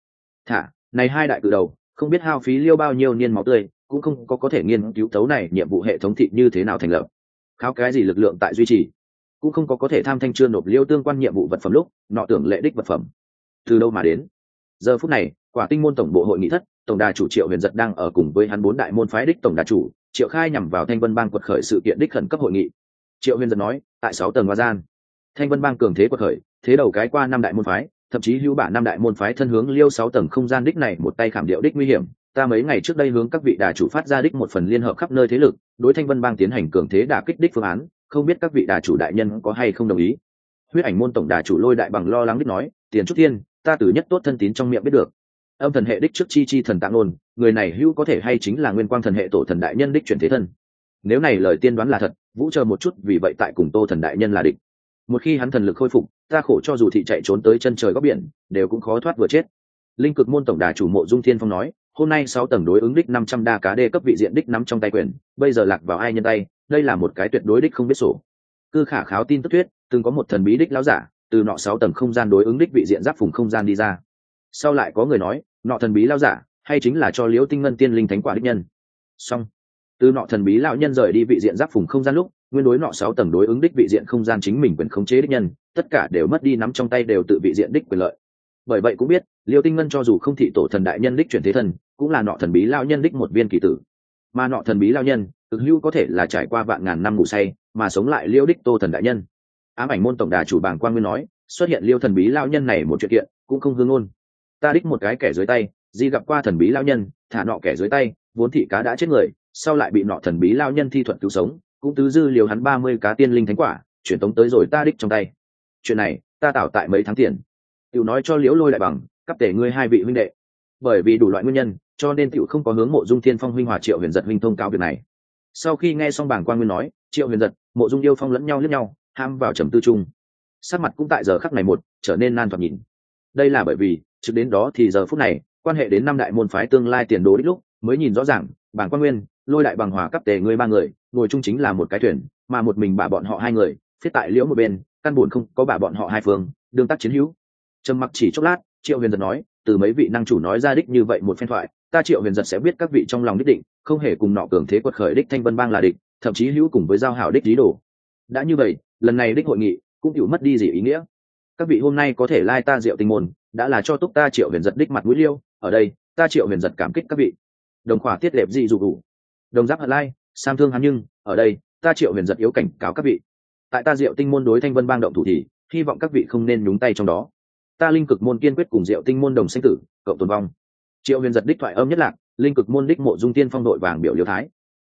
Này hai đại cự đầu không biết hao phí liêu bao nhiêu niên máu tươi, cũng không có thể nghiên cứu tấu này nhiệm vụ hệ thống thị như thế nào thành lập, kháo cái gì lực lượng tại duy trì, cũng không có thể tham thanh chưa nộp liêu tương quan nhiệm vụ vật phẩm lúc nọ tưởng lệ đích vật phẩm từ đâu mà đến. Giờ phút này Quả Tinh môn tổng bộ hội nghị thất, tổng đà chủ Triệu Huyền Giật đang ở cùng với hắn bốn đại môn phái đích tổng đà chủ Triệu Khai nhằm vào Thanh Vân Bang quật khởi sự kiện đích khẩn cấp hội nghị. Triệu Huyền Giật nói, tại 6 tầng hoa gian, Thanh Vân Bang cường thế quật khởi, thế đầu cái qua năm đại môn phái, thậm chí hữu bả năm đại môn phái thân hướng liêu 6 tầng không gian đích này một tay khảm điệu đích nguy hiểm. Ta mấy ngày trước đây hướng các vị đà chủ phát ra đích một phần liên hợp khắp nơi thế lực, đối Thanh Vân Bang tiến hành cường thế đả kích đích phương án, không biết các vị đà chủ đại nhân có hay không đồng ý. Huyết ảnh môn tổng đà chủ Lôi Đại Bằng lo lắng đích nói, Tiền Trúc Thiên, ta từ nhất tốt thân tín trong miệng biết được, âm thần hệ đích trước chi thần tạng nôn, người này hữu có thể hay chính là nguyên quang thần hệ tổ thần đại nhân đích chuyển thế thân. Nếu này lời tiên đoán là thật, Vũ chờ một chút, vì vậy tại cùng Tô thần đại nhân là địch. Một khi hắn thần lực khôi phục, ta khổ cho dù thị chạy trốn tới chân trời góc biển, đều cũng khó thoát vừa chết. Linh cực môn tổng đà chủ Mộ Dung Thiên Phong nói, hôm nay 6 tầng đối ứng đích 500 đa cá đê cấp vị diện đích nắm trong tay quyền, bây giờ lạc vào ai nhân tay, đây là một cái tuyệt đối đích không biết sổ. Cư khả kháo tin tức thuyết, từng có một thần bí đích lão giả từ nọ 6 tầng không gian đối ứng đích vị diện giáp phùng không gian đi ra. Sau lại có người nói, nọ thần bí lão giả hay chính là cho Liễu Tinh Ngân tiên linh thánh quả đích nhân. Xong, từ nọ thần bí lão nhân rời đi vị diện giáp phùng không gian lúc, nguyên đối nọ 6 tầng đối ứng đích vị diện không gian chính mình quyền khống chế đích nhân, tất cả đều mất đi nắm trong tay đều tự vị diện đích quyền lợi. Bởi vậy cũng biết, Liễu Tinh Ngân cho dù không thị tổ thần đại nhân đích chuyển thế thần, cũng là nọ thần bí lão nhân đích một viên kỳ tử. Mà nọ thần bí lão nhân, thực hữu có thể là trải qua vạn ngàn năm ngủ say, mà sống lại Liễu đích Tô thần đại nhân. Ám ảnh môn tổng đà chủ Bàng Quang Nguyên nói, xuất hiện Liễu thần bí lão nhân này một chuyện kiện, cũng không hương ngôn. Ta đích một cái kẻ dưới tay, di gặp qua thần bí lão nhân, thả nọ kẻ dưới tay, vốn thị cá đã chết người, sau lại bị nọ thần bí lão nhân thi thuật cứu sống, cũng tứ dư liều hắn 30 cá tiên linh thánh quả, chuyển tống tới rồi ta đích trong tay. Chuyện này, ta tảo tại mấy tháng tiền. Tiểu nói cho Liễu Lôi Đại Bằng, cấp tể ngươi hai vị huynh đệ. bởi vì đủ loại nguyên nhân cho nên tiểu không có hướng Mộ Dung Thiên Phong huynh hòa Triệu Huyền Giật huynh thông cáo việc này. Sau khi nghe xong Bàng Quan Nguyên nói, Triệu Huyền Giật, Mộ Dung Yêu Phong lẫn nhau liếc nhau, ham vào trầm tư chung. Sắc mặt cũng tại giờ khắc này một trở nên nan thoạt nhìn. Đây là bởi vì trực đến đó thì giờ phút này quan hệ đến năm đại môn phái tương lai tiền đồ đích lúc mới nhìn rõ ràng. Bàng Quan Nguyên, Lôi Đại Bằng Hòa cấp tề người ba người ngồi chung chính là một cái thuyền, mà một mình bà bọn họ hai người phía tại liễu một bên, căn buồn không có bà bọn họ hai phương đương tác chiến hữu. Trầm mặc chỉ chốc lát, Triệu Huyền Giật nói, từ mấy vị năng chủ nói ra đích như vậy một phen thoại, ta Triệu Huyền Giật sẽ biết các vị trong lòng đích định không hề cùng nọ cường thế quật khởi đích Thanh Vân Bang là địch, thậm chí hữu cùng với giao hảo đích lý đồ. Đã như vậy, lần này đích hội nghị cũng chịu mất đi gì ý nghĩa. Các vị hôm nay có thể lai ta Diệu Tinh môn, đã là cho túc ta Triệu Huyền Giật đích mặt mũi liêu, ở đây ta Triệu Huyền Giật cảm kích các vị. Đồng khỏa tiết đẹp dị dụ đủ, đồng giáp hận lai sam thương hắn, nhưng ở đây ta Triệu Huyền Giật yếu cảnh cáo các vị, tại ta Diệu Tinh môn đối Thanh Vân Bang động thủ thì hy vọng các vị không nên nhúng tay trong đó. Ta Linh Cực môn kiên quyết cùng Diệu Tinh môn đồng sinh tử, cộng tồn vong. Triệu Huyền Giật đích thoại âm nhất lạc, Linh Cực môn đích Mộ Dung Tiên Phong đội vàng biểu liêu thái.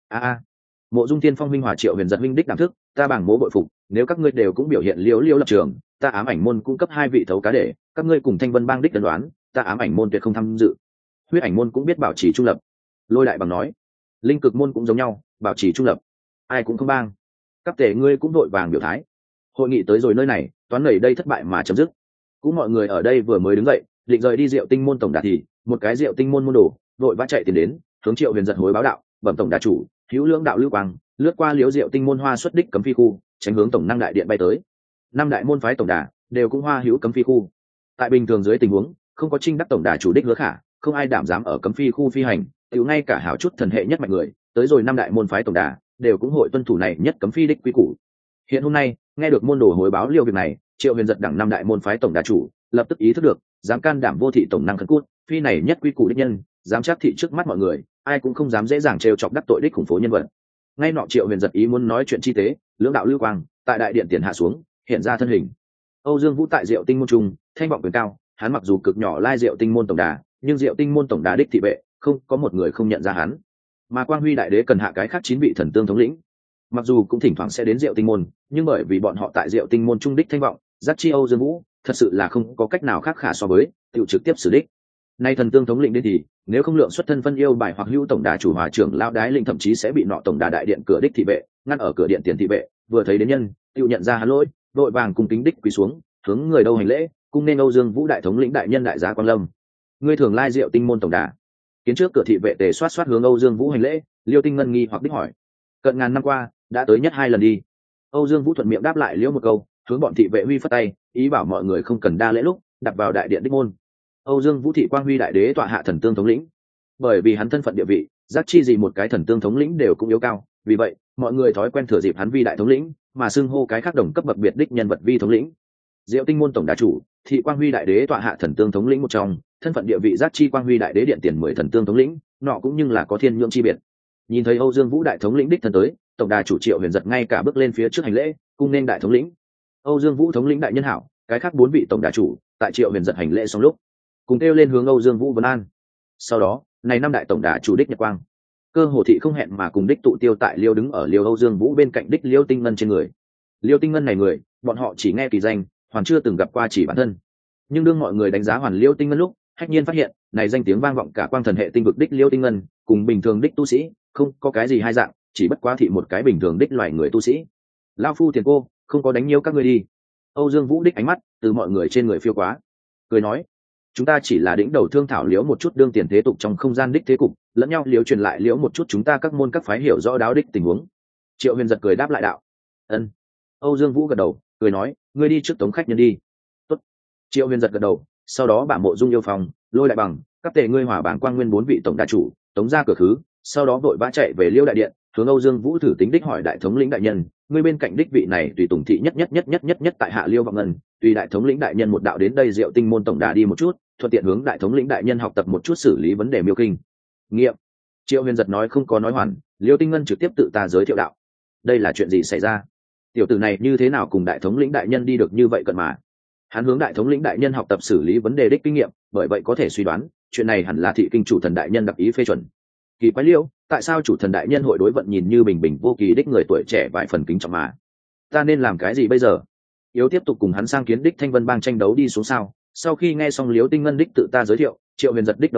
Mộ Dung Tiên Phong huynh hòa Triệu Huyền Giật huynh đích đảm thức, ta bảng mố bội phục, nếu các ngươi đều cũng biểu hiện liếu liếu lập trường, ta Ám Ảnh môn cung cấp hai vị thấu cá để các ngươi cùng Thanh Vân Bang đích đần đoán, ta Ám Ảnh môn tuyệt không tham dự. Huyết Ảnh môn cũng biết bảo trì trung lập. Lôi Đại Bằng nói, Linh Cực môn cũng giống nhau, bảo trì trung lập, ai cũng không bang. Các tể ngươi cũng đội vàng biểu thái. Hội nghị tới rồi nơi này, toán nảy đây thất bại mà chấm dứt. Cũng mọi người ở đây vừa mới đứng dậy, định rời đi Diệu Tinh môn tổng đà thì một cái Diệu Tinh môn môn đồ đội vã chạy tiền đến, hướng Triệu Huyền Giật hối báo đạo, bẩm tổng đà chủ, hữu lưỡng đạo lưu quang lướt qua liếu Diệu Tinh môn hoa xuất đích cấm phi khu, tránh hướng tổng năng đại điện bay tới. Năm đại môn phái tổng đà đều cũng hoa hữu cấm phi khu. Tại bình thường dưới tình huống không có trinh đắc tổng đà chủ đích hứa khả, không ai đảm dám ở cấm phi khu phi hành, tiểu ngay cả hảo chút thần hệ nhất mạnh người tới rồi năm đại môn phái tổng đà đều cũng hội tuân thủ này nhất cấm phi đích quy củ. Hiện hôm nay nghe được môn đồ hối báo liêu việc này, Triệu Huyền Giật đẳng năm đại môn phái tổng đà chủ lập tức ý thức được, dám can đảm vô thị tổng năng khẩn cút phi này nhất quy củ đích nhân, dám chắc thị trước mắt mọi người, ai cũng không dám dễ dàng trêu chọc đắc tội đích khủng phố nhân vật. Ngay nọ Triệu Huyền Giật ý muốn nói chuyện chi tế, lưỡng đạo lưu quang tại đại điện tiền hạ xuống, hiện ra thân hình. Âu Dương Vũ tại Diệu Tinh môn trung thanh vọng quyền cao, hắn mặc dù cực nhỏ lai Diệu Tinh môn tổng đà, nhưng Diệu Tinh môn tổng đà đích thị vệ không có một người không nhận ra hắn. Mà Quang Huy đại đế cần hạ cái khác 9 vị thần tương thống lĩnh, mặc dù cũng thỉnh thoảng sẽ đến Diệu Tinh môn, nhưng bởi vì bọn họ tại Diệu Tinh môn trung đích thanh vọng, giác chi Âu Dương Vũ thật sự là không có cách nào khác khả so với, tự trực tiếp xử đích. Nay thần tương thống lĩnh đến thì nếu không lượng xuất thân phân yêu bài hoặc hữu tổng đà chủ hòa trưởng lao đái linh, thậm chí sẽ bị nọ tổng đà đại điện cửa đích thị vệ ngăn ở cửa điện tiền thị vệ, vừa thấy đến nhân tự nhận ra hắn lỗi, đội vàng cùng kính đích quỳ xuống, hướng người đâu hành lễ, cung nên Âu Dương Vũ đại thống lĩnh đại nhân đại giá Quang Lâm. Ngươi thường lai Diệu Tinh môn tổng đà. Kiến trước cửa thị vệ tề soát hướng Âu Dương Vũ hành lễ, Liêu Tinh Ngân nghi hoặc đích hỏi, cận ngàn năm qua đã tới nhất 2 lần đi. Âu Dương Vũ thuận miệng đáp lại liễu một câu, hướng bọn thị vệ huy phất tay, ý bảo mọi người không cần đa lễ lúc đặt vào đại điện đích môn. Âu Dương Vũ thị Quang Huy đại đế tọa hạ thần tương thống lĩnh, bởi vì hắn thân phận địa vị, giác chi gì một cái thần tương thống lĩnh đều cũng yếu cao, vì vậy mọi người thói quen thừa dịp hắn vi đại thống lĩnh mà xưng hô cái khác đồng cấp bậc biệt đích nhân vật vi thống lĩnh. Diệu Tinh môn tổng đà chủ thị Quang Huy đại đế tọa hạ thần tương thống lĩnh một trong, thân phận địa vị giác chi Quang Huy đại đế điện tiền 10 thần tương thống lĩnh, nọ cũng nhưng là có thiên nhượng chi biệt. Nhìn thấy Âu Dương Vũ đại thống lĩnh đích thân tới, tổng đà chủ Triệu Huyền Giật ngay cả bước lên phía trước hành lễ, cung nên đại thống lĩnh. Âu Dương Vũ thống lĩnh đại nhân hảo, cái khác 4 vị tổng đà chủ tại Triệu Huyền Giật hành lễ xong lúc cùng kêu lên hướng Âu Dương Vũ vấn an. Sau đó này năm đại tổng đà chủ đích nhật quang cơ hồ thị không hẹn mà cùng đích tụ tiêu tại Liêu đứng ở Liêu Âu Dương Vũ bên cạnh đích Liêu Tinh Ngân trên người. Liêu Tinh Ngân này người bọn họ chỉ nghe kỳ danh, hoàn chưa từng gặp qua chỉ bản thân, nhưng đương mọi người đánh giá hoàn Liêu Tinh Ngân lúc, hách nhiên phát hiện này danh tiếng vang vọng cả quang thần hệ tinh vực đích Liêu Tinh Ngân cùng bình thường đích tu sĩ không có cái gì hai dạng, chỉ bất quá thị một cái bình thường đích loài người tu sĩ. Lao phu tiền cô không có đánh nhiêu các ngươi đi. Âu Dương Vũ đích ánh mắt từ mọi người trên người phiêu quá, cười nói, chúng ta chỉ là đĩnh đầu thương thảo liễu một chút đương tiền thế tục trong không gian đích thế cục, lẫn nhau liễu truyền lại liễu một chút chúng ta các môn các phái hiểu rõ đáo đích tình huống. Triệu Huyền Giật cười đáp lại đạo, ân. Âu Dương Vũ gật đầu cười nói, ngươi đi trước tống khách nhân đi. Tốt. Triệu Huyền Giật gật đầu, sau đó bả Mộ Dung Yêu Phong, Lôi Đại Bằng, các tề ngươi hỏa bảng Quang Nguyên 4 vị tổng đà chủ tống ra cửa khứ, sau đó vội vã chạy về Liêu đại điện, hướng Âu Dương Vũ thử tính đích hỏi đại thống lĩnh đại nhân, ngươi bên cạnh đích vị này tùy tùng thị nhất tại hạ Liêu Vọng Ngân, tùy đại thống lĩnh đại nhân một đạo đến đây Diệu Tinh môn tổng đà đi một chút, thuận tiện hướng đại thống lĩnh đại nhân học tập một chút xử lý vấn đề miêu kinh nghiệm. Triệu Huyền Giật nói không có nói hoàn, Liêu Tinh Ngân trực tiếp tự ta giới thiệu đạo, đây là chuyện gì xảy ra? Tiểu tử này như thế nào cùng đại thống lĩnh đại nhân đi được như vậy cận mà? Hắn hướng đại thống lĩnh đại nhân học tập xử lý vấn đề đích kinh nghiệm, bởi vậy có thể suy đoán chuyện này hẳn là thị kinh chủ thần đại nhân đặc ý phê chuẩn. Kỳ quái liêu, tại sao chủ thần đại nhân hội đối vận nhìn như bình bình vô kỳ đích người tuổi trẻ vài phần kính trọng mà? Ta nên làm cái gì bây giờ? Yếu tiếp tục cùng hắn sang kiến đích Thanh Vân Bang tranh đấu đi xuống sao? Sau khi nghe xong Liêu Tinh Ngân đích tự ta giới thiệu, Triệu Huyền Giật đích đầu óc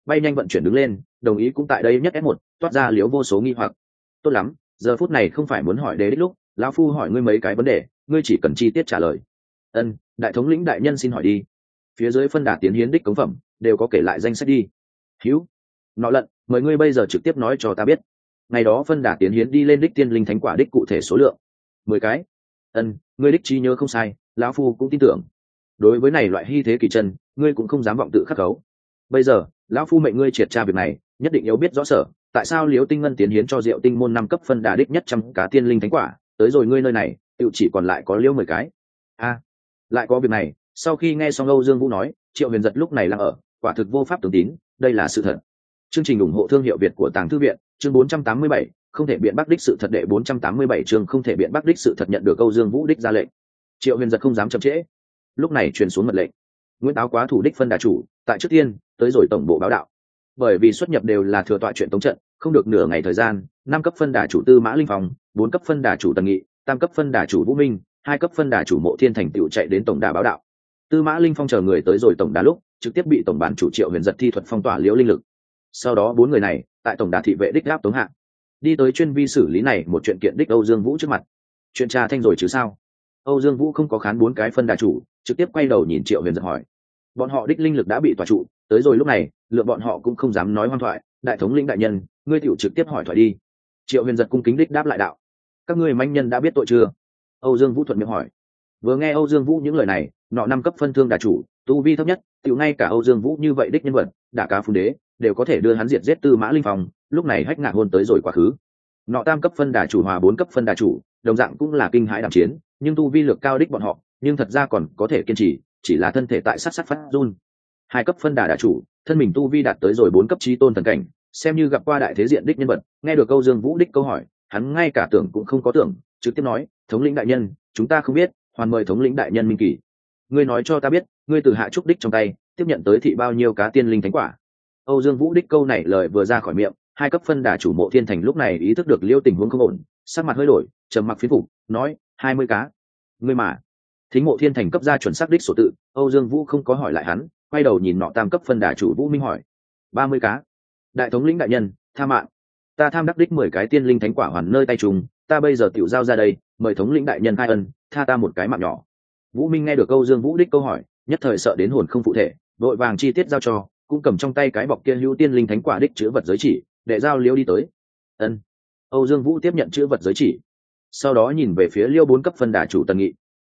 bay nhanh vận chuyển đứng lên, đồng ý cũng tại đây nhất S1, toát ra liếu vô số nghi hoặc. Tốt lắm, giờ phút này không phải muốn hỏi đế đích lúc, lão phu hỏi ngươi mấy cái vấn đề, ngươi chỉ cần chi tiết trả lời. Ân, đại thống lĩnh đại nhân xin hỏi đi. Phía dưới phân đà tiến hiến đích cống phẩm đều có kể lại danh sách đi. Hữu, nọ lận, mời ngươi bây giờ trực tiếp nói cho ta biết. Ngày đó phân đà tiến hiến đi lên đích tiên linh thánh quả đích cụ thể số lượng. 10 cái. Ân, ngươi đích trí nhớ không sai, lão phu cũng tin tưởng. Đối với này loại hy thế kỳ chân, ngươi cũng không dám vọng tự khắc khấu. Bây giờ, lão phu mệnh ngươi triệt tra việc này, nhất định yếu biết rõ sở, tại sao Liễu Tinh Ngân tiến hiến cho Diệu Tinh môn 5 cấp phân đà đích nhất trăm cá tiên linh thánh quả, tới rồi ngươi nơi này, tự chỉ còn lại có Liễu 10 cái. A, lại có việc này. Sau khi nghe xong Âu Dương Vũ nói, Triệu Huyền giật lúc này đang ở, quả thực vô pháp tưởng tín, đây là sự thật. Chương trình ủng hộ thương hiệu Việt của Tàng Thư viện, chương 487, không thể biện bắc đích sự thật đệ 487 chương không thể biện bắc đích sự thật nhận được Âu Dương Vũ đích ra lệnh. Triệu Huyền giật không dám chậm trễ, lúc này truyền xuống mật lệnh. Nguyễn Táo quá thủ đích phân đà chủ, tại trước tiên, tới rồi tổng bộ báo đạo. Bởi vì xuất nhập đều là thừa tọa chuyện tống trận, không được nửa ngày thời gian, 5 cấp phân đà chủ Tư Mã Linh Phong, 4 cấp phân đà chủ Tần Nghị, 3 cấp phân đà chủ Vũ Minh, 2 cấp phân đà chủ Mộ Thiên Thành tựu chạy đến tổng đà báo đạo. Tư Mã Linh Phong chờ người tới rồi tổng đà lúc, trực tiếp bị tổng bản chủ Triệu Huyền giật thi thuật phong tỏa liễu linh lực. Sau đó 4 người này, tại tổng đà thị vệ đích áp tống hạ, đi tới chuyên vi xử lý này một chuyện kiện đích Âu Dương Vũ trước mặt. Chuyện tra thanh rồi chứ sao? Âu Dương Vũ không có khán 4 cái phân đà chủ, trực tiếp quay đầu nhìn Triệu Huyền giật hỏi. Bọn họ đích linh lực đã bị tỏa trụ, tới rồi lúc này, lượng bọn họ cũng không dám nói hoang thoại. Đại thống lĩnh đại nhân, ngươi tiểu trực tiếp hỏi thoại đi. Triệu Huyền giật cung kính đích đáp lại đạo. Các ngươi manh nhân đã biết tội chưa? Âu Dương Vũ thuận miệng hỏi. Vừa nghe Âu Dương Vũ những lời này, nọ 5 cấp phân thương đà chủ, tu vi thấp nhất, tiểu ngay cả Âu Dương Vũ như vậy đích nhân vật, đả cá phú đế, đều có thể đưa hắn diệt giết Tư Mã Linh Phong, lúc này hách ngạc hôn tới rồi quá khứ. Nọ 3 cấp phân đà chủ hòa 4 cấp phân đà chủ, đồng dạng cũng là kinh hãi đảm chiến, nhưng tu vi lược cao đích bọn họ, nhưng thật ra còn có thể kiên trì, chỉ là thân thể tại sát phát run. 2 cấp phân đà chủ, thân mình tu vi đạt tới rồi 4 cấp chí tôn thần cảnh, xem như gặp qua đại thế diện đích nhân vật, nghe được Âu Dương Vũ đích câu hỏi, hắn ngay cả tưởng cũng không có tưởng, trực tiếp nói, thống lĩnh đại nhân, chúng ta không biết, hoàn mời thống lĩnh đại nhân minh kỳ. Ngươi nói cho ta biết, ngươi từ Hạ Trúc đích trong tay tiếp nhận tới thị bao nhiêu cá tiên linh thánh quả. Âu Dương Vũ đích câu này lời vừa ra khỏi miệng, 2 cấp phân đà chủ Mộ Thiên Thành lúc này ý thức được liêu tình huống không ổn, sắc mặt hơi đổi, trầm mặc phiến phục, nói, 20 cá. Ngươi mà. Thính Mộ Thiên Thành cấp ra chuẩn xác đích sổ tự, Âu Dương Vũ không có hỏi lại hắn, quay đầu nhìn nọ 3 cấp phân đà chủ Vũ Minh hỏi, 30 cá. Đại thống lĩnh đại nhân, tha mạng. Ta tham đắc đích 10 cái tiên linh thánh quả hoàn nơi tay trùng, ta bây giờ tiểu giao ra đây, mời thống lĩnh đại nhân khai ân, tha ta một cái mạng nhỏ. Vũ Minh nghe được Âu Dương Vũ đích câu hỏi, nhất thời sợ đến hồn không phụ thể, vội vàng chi tiết giao cho, cũng cầm trong tay cái bọc kia hữu tiên linh thánh quả đích chữ vật giới chỉ, để giao liêu đi tới. Ân. Âu Dương Vũ tiếp nhận chữ vật giới chỉ, sau đó nhìn về phía liêu 4 cấp phân đà chủ Tần Nghị.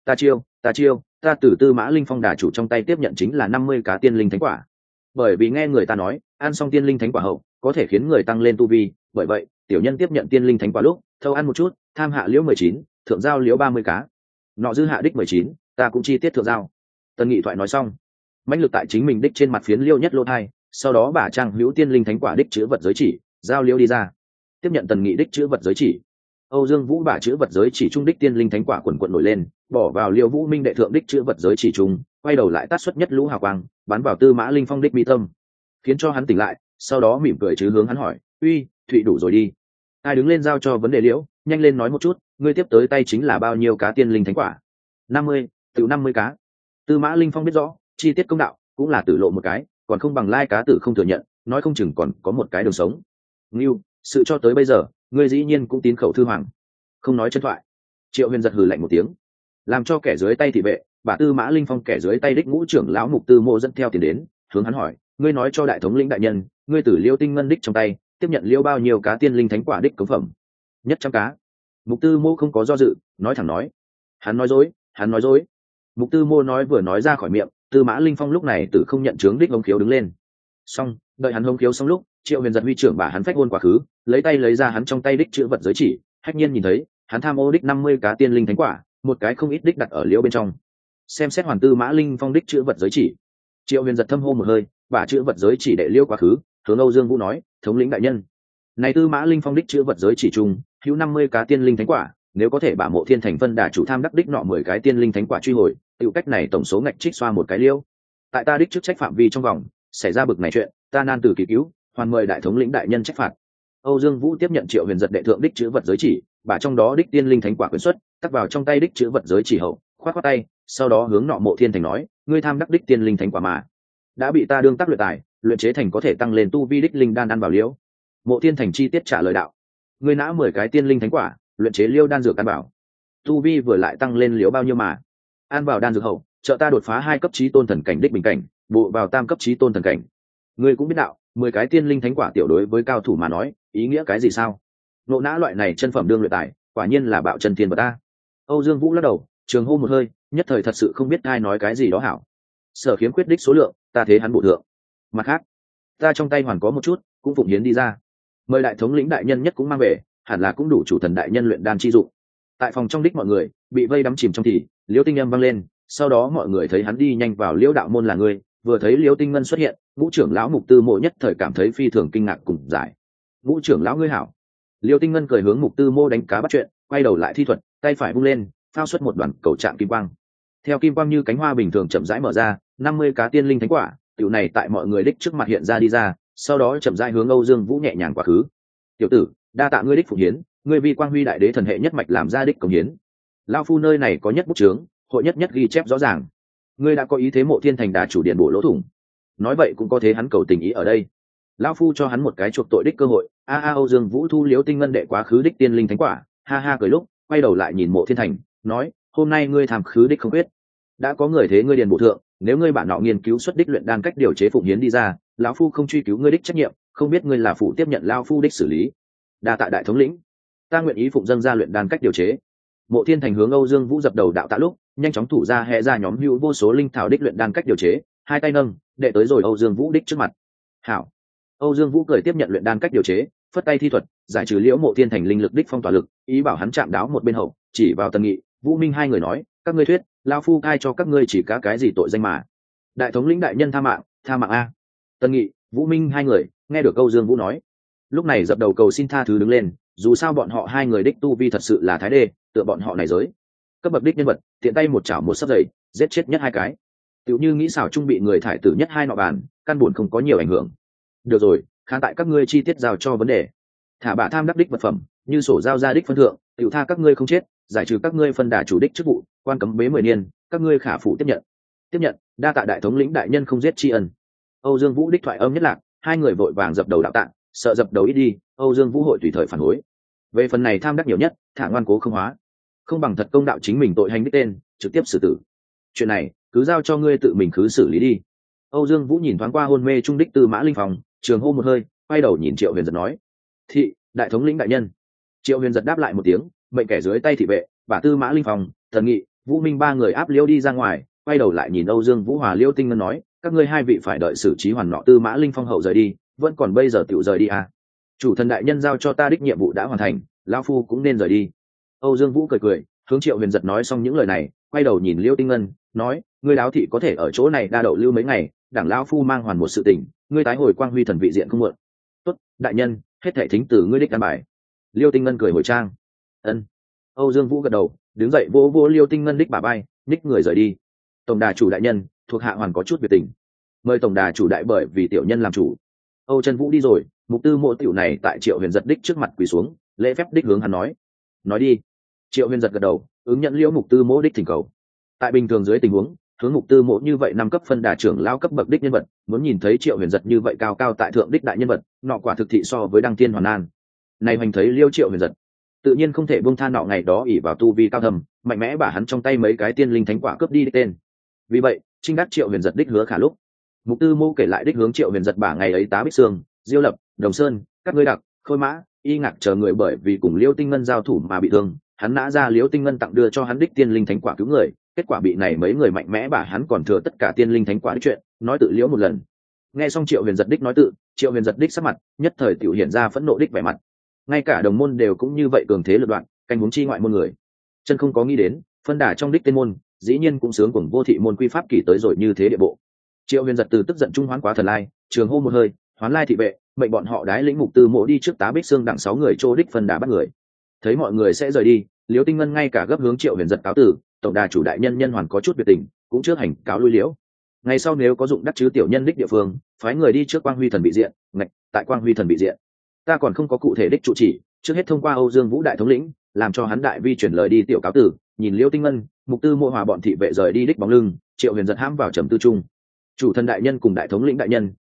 Ta chiêu, ta từ Tư Mã Linh Phong đà chủ trong tay tiếp nhận chính là 50 cá tiên linh thánh quả. Bởi vì nghe người ta nói, ăn xong tiên linh thánh quả hậu, có thể khiến người tăng lên tu vi, bởi vậy, tiểu nhân tiếp nhận tiên linh thánh quả lúc, thâu ăn một chút, tham hạ liễu 19, thượng giao liễu 30 cá. Nọ dư hạ đích 19, ta cũng chi tiết thượng giao. Tần Nghị thoại nói xong, mãnh lực tại chính mình đích trên mặt phiến liêu nhất lô thai, sau đó bả trang hữu tiên linh thánh quả đích chữ vật giới chỉ, giao liễu đi ra. Tiếp nhận Tần Nghị đích chữ vật giới chỉ. Âu Dương Vũ bả chữ vật giới chỉ trung đích tiên linh thánh quả quần quần nổi lên, bỏ vào liêu Vũ Minh đệ thượng đích chữ vật giới chỉ trung, quay đầu lại tát xuất nhất lũ hào quang, bắn vào Tư Mã Linh Phong đích mi tâm, khiến cho hắn tỉnh lại, sau đó mỉm cười chứ hướng hắn hỏi, uy, thụy đủ rồi đi. Ai đứng lên giao cho vấn đề liễu, nhanh lên nói một chút, ngươi tiếp tới tay chính là bao nhiêu cá tiên linh thánh quả? 50, tự 50 cá. Tư Mã Linh Phong biết rõ, chi tiết công đạo cũng là tử lộ một cái, còn không bằng lai cá tử không thừa nhận, nói không chừng còn có một cái đường sống. Ngưu, sự cho tới bây giờ, ngươi dĩ nhiên cũng tín khẩu thư hoàng, không nói chân thoại. Triệu Huyền giật hừ lạnh một tiếng, làm cho kẻ dưới tay thị vệ, bà Tư Mã Linh Phong kẻ dưới tay đích ngũ trưởng lão Mục Tư Mộ dẫn theo tiền đến, hướng hắn hỏi, ngươi nói cho đại thống lĩnh đại nhân, ngươi từ Liêu Tinh Ngân đích trong tay tiếp nhận liêu bao nhiêu cá tiên linh thánh quả đích cống phẩm? 100 cá. Mục Tư Mộ không có do dự, nói thẳng nói. Hắn nói dối. Mục Tư Mộ nói vừa nói ra khỏi miệng, Tư Mã Linh Phong lúc này tự không nhận chướng đích hống khiếu đứng lên. Xong, đợi hắn hống khiếu xong lúc, Triệu Huyền giật huy trưởng bà hắn phách hôn quá khứ, lấy tay lấy ra hắn trong tay đích chữ vật giới chỉ, hách nhiên nhìn thấy, hắn tham ô đích 50 cá tiên linh thánh quả, một cái không ít đích đặt ở liễu bên trong. Xem xét hoàn Tư Mã Linh Phong đích chữ vật giới chỉ, Triệu Huyền giật thâm hô một hơi, bà chữ vật giới chỉ đệ liễu quá khứ, hướng Âu Dương Vũ nói, thống lĩnh đại nhân, này Tư Mã Linh Phong đích chữ vật giới chỉ chung, hữu 50 cá tiên linh thánh quả, nếu có thể bả Mộ Thiên Thành phân đà chủ tham đắc đích nọ 10 cái tiên linh thánh quả truy hồi, tiểu cách này tổng số ngạch trích xoa một cái liễu. Tại ta đích chức trách phạm vi trong vòng, xảy ra bực này chuyện, ta nan từ kỳ cứu, hoàn mời đại thống lĩnh đại nhân trách phạt. Âu Dương Vũ tiếp nhận Triệu Huyền giật đệ thượng đích chữ vật giới chỉ, bả trong đó đích tiên linh thánh quả quyển xuất, tắc vào trong tay đích chữ vật giới chỉ hậu, khoát tay, sau đó hướng nọ Mộ Thiên Thành nói, ngươi tham đắc đích tiên linh thánh quả mà đã bị ta đương tác luyện tài, luyện chế thành có thể tăng lên tu vi đích linh đan ăn vào liễu. Mộ Thiên Thành chi tiết trả lời đạo: ngươi nã 10 cái tiên linh thánh quả, luyện chế liêu đan dược ăn bảo, tu vi vừa lại tăng lên liễu bao nhiêu mà. Ăn vào đan dược hậu, trợ ta đột phá 2 cấp chí tôn thần cảnh đích bình cảnh, bộ vào 3 cấp chí tôn thần cảnh. Ngươi cũng biết đạo, 10 cái tiên linh thánh quả tiểu đối với cao thủ mà nói, ý nghĩa cái gì sao? Nộ nã loại này chân phẩm đương luyện tài, quả nhiên là bạo chân tiên vật ta. Âu Dương Vũ lắc đầu, trường hô một hơi, nhất thời thật sự không biết ai nói cái gì đó hảo. Sở khiếm khuyết đích số lượng, ta thế hắn bổ thượng. Mặt khác, ta trong tay hoàn có một chút, cũng phụng hiến đi ra. Mời đại thống lĩnh đại nhân nhất cũng mang về, hẳn là cũng đủ chủ thần đại nhân luyện đan chi dụng. Tại phòng trong đích mọi người bị vây đắm chìm trong thì, Liễu Tinh Âm vang lên, sau đó mọi người thấy hắn đi nhanh vào Liễu đạo môn là người, vừa thấy Liễu Tinh Ngân xuất hiện, Ngũ trưởng lão Mục Tư Mộ nhất thời cảm thấy phi thường kinh ngạc cùng giải. Ngũ trưởng lão ngươi hảo. Liễu Tinh Ngân cười hướng Mục Tư Mộ đánh cá bắt chuyện, quay đầu lại thi thuật, tay phải vung lên, phao xuất một đoàn cầu trạng kim quang. Theo kim quang như cánh hoa bình thường chậm rãi mở ra, 50 cá tiên linh thánh quả, tiểu này tại mọi người đích trước mặt hiện ra đi ra, sau đó chậm rãi hướng Âu Dương Vũ nhẹ nhàng quá khứ. Tiểu tử, đa tạ ngươi đích phụng hiến, ngươi vì Quang Huy đại đế thần hệ nhất mạch làm ra đích công hiến. Lão phu nơi này có nhất bút chướng, hội nhất nhất ghi chép rõ ràng. Ngươi đã có ý thế Mộ Thiên Thành đà chủ điện bộ lỗ thủng. Nói vậy cũng có thế hắn cầu tình ý ở đây. Lão phu cho hắn một cái chuộc tội đích cơ hội. Âu Dương Vũ thu Liễu Tinh Ngân đệ quá khứ đích tiên linh thánh quả, ha ha cười lúc, quay đầu lại nhìn Mộ Thiên Thành, nói: hôm nay ngươi tham khứ đích không quyết, đã có người thế ngươi điền bộ thượng, nếu ngươi bản nọ nghiên cứu xuất đích luyện đan cách điều chế phụng hiến đi ra, lão phu không truy cứu ngươi đích trách nhiệm, không biết ngươi là phụ tiếp nhận lão phu đích xử lý. Đa tạ đại thống lĩnh, ta nguyện ý phụng dâng ra luyện đan cách điều chế. Mộ Thiên Thành hướng Âu Dương Vũ dập đầu đạo tạ lúc, nhanh chóng thủ ra hệ ra nhóm hữu vô số linh thảo đích luyện đan cách điều chế, hai tay nâng, đệ tới rồi Âu Dương Vũ đích trước mặt. Hảo. Âu Dương Vũ cười tiếp nhận luyện đan cách điều chế, phất tay thi thuật, giải trừ Liễu Mộ Thiên Thành linh lực đích phong tỏa lực, ý bảo hắn chạm đáo một bên hậu, chỉ vào Tần Nghị, Vũ Minh hai người nói: các ngươi thuyết, lão phu cai cho các ngươi chỉ cá cái gì tội danh mà. Đại thống lĩnh đại nhân tha mạng a. Tần Nghị, Vũ Minh hai người nghe được Âu Dương Vũ nói, lúc này dập đầu cầu xin tha thứ đứng lên, dù sao bọn họ hai người đích tu vi thật sự là thái đê, tựa bọn họ này giới cấp bậc đích nhân vật, tiện tay một chảo một sấp giày, giết chết nhất hai cái. Tiểu như nghĩ xảo trung bị người thải tử nhất hai nọ bàn, căn buồn không có nhiều ảnh hưởng. Được rồi, khán tại các ngươi chi tiết giao cho vấn đề. Thả bả tham đắc đích vật phẩm, như sổ giao ra đích phân thượng, tiểu tha các ngươi không chết, giải trừ các ngươi phân đà chủ đích chức vụ, quan cấm bế 10 niên, các ngươi khả phụ tiếp nhận, đa tạ đại thống lĩnh đại nhân không giết tri ân. Âu Dương Vũ đích thoại âm nhất lạc, hai người vội vàng dập đầu đạo tạ, sợ dập đầu ít đi, Âu Dương Vũ hội tùy thời phản đối. Về phần này tham đắc nhiều nhất, thả ngoan cố không hóa, không bằng thật công đạo chính mình tội hành đích tên, trực tiếp xử tử. Chuyện này cứ giao cho ngươi tự mình cứ xử lý đi. Âu Dương Vũ nhìn thoáng qua hôn mê trung đích Tư Mã Linh Phong, trường hô một hơi, quay đầu nhìn Triệu Huyền Giật nói: thị đại thống lĩnh đại nhân. Triệu Huyền Giật đáp lại một tiếng, mệnh kẻ dưới tay thị vệ bà Tư Mã Linh Phong, Thần Nghị, Vũ Minh ba người áp liêu đi ra ngoài, quay đầu lại nhìn Âu Dương Vũ hòa Liêu Tinh Ngân nói: các ngươi hai vị phải đợi xử trí hoàn nọ Tư Mã Linh Phong hậu rời đi, vẫn còn bây giờ tiểu rời đi à? Chủ thần đại nhân giao cho ta đích nhiệm vụ đã hoàn thành, lão phu cũng nên rời đi. Âu Dương Vũ cười cười, hướng Triệu Huyền Giật nói xong những lời này, quay đầu nhìn Liêu Tinh Ngân, nói: ngươi đáo thị có thể ở chỗ này đa đậu lưu mấy ngày, đảng lão phu mang hoàn một sự tình, ngươi tái hồi Quang Huy thần vị diện không muộn. Tốt, đại nhân, hết thảy thính từ ngươi đích căn bài. Liêu Tinh Ngân cười hồi trang. Ân. Âu Dương Vũ gật đầu, đứng dậy vỗ vỗ Liêu Tinh Ngân đích bả vai, ních người rời đi. Tổng đà chủ đại nhân, thuộc hạ hoàn có chút việc tình, mời tổng đà chủ đại bởi vì tiểu nhân làm chủ. Âu Trần Vũ đi rồi, Mục Tư Mộ tiểu này tại Triệu Huyền Giật đích trước mặt quỳ xuống, lễ phép đích hướng hắn nói đi. Triệu Huyền Giật gật đầu, ứng nhận Liễu Mục Tư Mộ đích thỉnh cầu. Tại bình thường dưới tình huống, hướng Mục Tư Mộ như vậy năm cấp phân đà trưởng lao cấp bậc đích nhân vật, muốn nhìn thấy Triệu Huyền Giật như vậy cao cao tại thượng đích đại nhân vật, nọ quả thực thị so với đăng tiên hoàn an. Này hoành thấy Liêu Triệu Huyền Giật, tự nhiên không thể buông tha nọ ngày đó ỷ vào tu vi cao thầm, mạnh mẽ bả hắn trong tay mấy cái tiên linh thánh quả cướp đi đích tên. Vì vậy, trinh đắc Triệu Huyền Giật đích hứa khả lúc, Mục Tư Mộ kể lại đích hướng Triệu Huyền Giật bả ngày ấy Tá Bích Sương, Diêu Lập, Đồng Sơn, các ngươi đặc, Khôi Mã, Y Ngạc chờ người bởi vì cùng Liêu Tinh Ngân giao thủ mà bị thương, hắn nã ra Liêu Tinh Ngân tặng đưa cho hắn đích tiên linh thánh quả cứu người, kết quả bị này mấy người mạnh mẽ bả hắn còn thừa tất cả tiên linh thánh quả đích chuyện, nói tự liễu một lần. Nghe xong Triệu Huyền Giật đích nói tự, Triệu Huyền Giật đích sắc mặt nhất thời tiểu hiện ra phẫn nộ đích vẻ mặt. Ngay cả đồng môn đều cũng như vậy cường thế lực đoạn, canh huống chi ngoại môn người. Chân không có nghĩ đến, phân đả trong đích tên môn, dĩ nhiên cũng sướng cùng vô thị môn quy pháp kỳ tới rồi như thế địa bộ. Triệu Huyền Giật từ tức giận trung hoán quá thần lai, trường hô một hơi, hoán lai thị vệ, mệnh bọn họ đái lĩnh Mục Tư Mộ đi trước Tá Bích Sương đặng 6 người trô đích phân đả bắt người. Thấy mọi người sẽ rời đi, Liễu Tinh Ngân ngay cả gấp hướng Triệu Huyền Giật cáo từ, tổng đà chủ đại nhân nhân hoàn có chút biệt tình, cũng trước hành cáo lui liễu. Ngày sau nếu có dụng đắc chứ tiểu nhân đích địa phương, phái người đi trước Quang Huy thần bị diện, ngạch, tại Quang Huy thần bị diện, ta còn không có cụ thể đích trụ chỉ, trước hết thông qua Âu Dương Vũ đại thống lĩnh, làm cho hắn đại vi chuyển lời đi tiểu cáo tử. Nhìn Liễu Tinh Ngân, Mục Tư Mộ hòa bọn thị vệ rời đi đích bóng lưng, Triệu Huyền Giật hãm vào trầm tư trung. Chủ thần đại nhân cùng đại thống lĩnh đại nhân,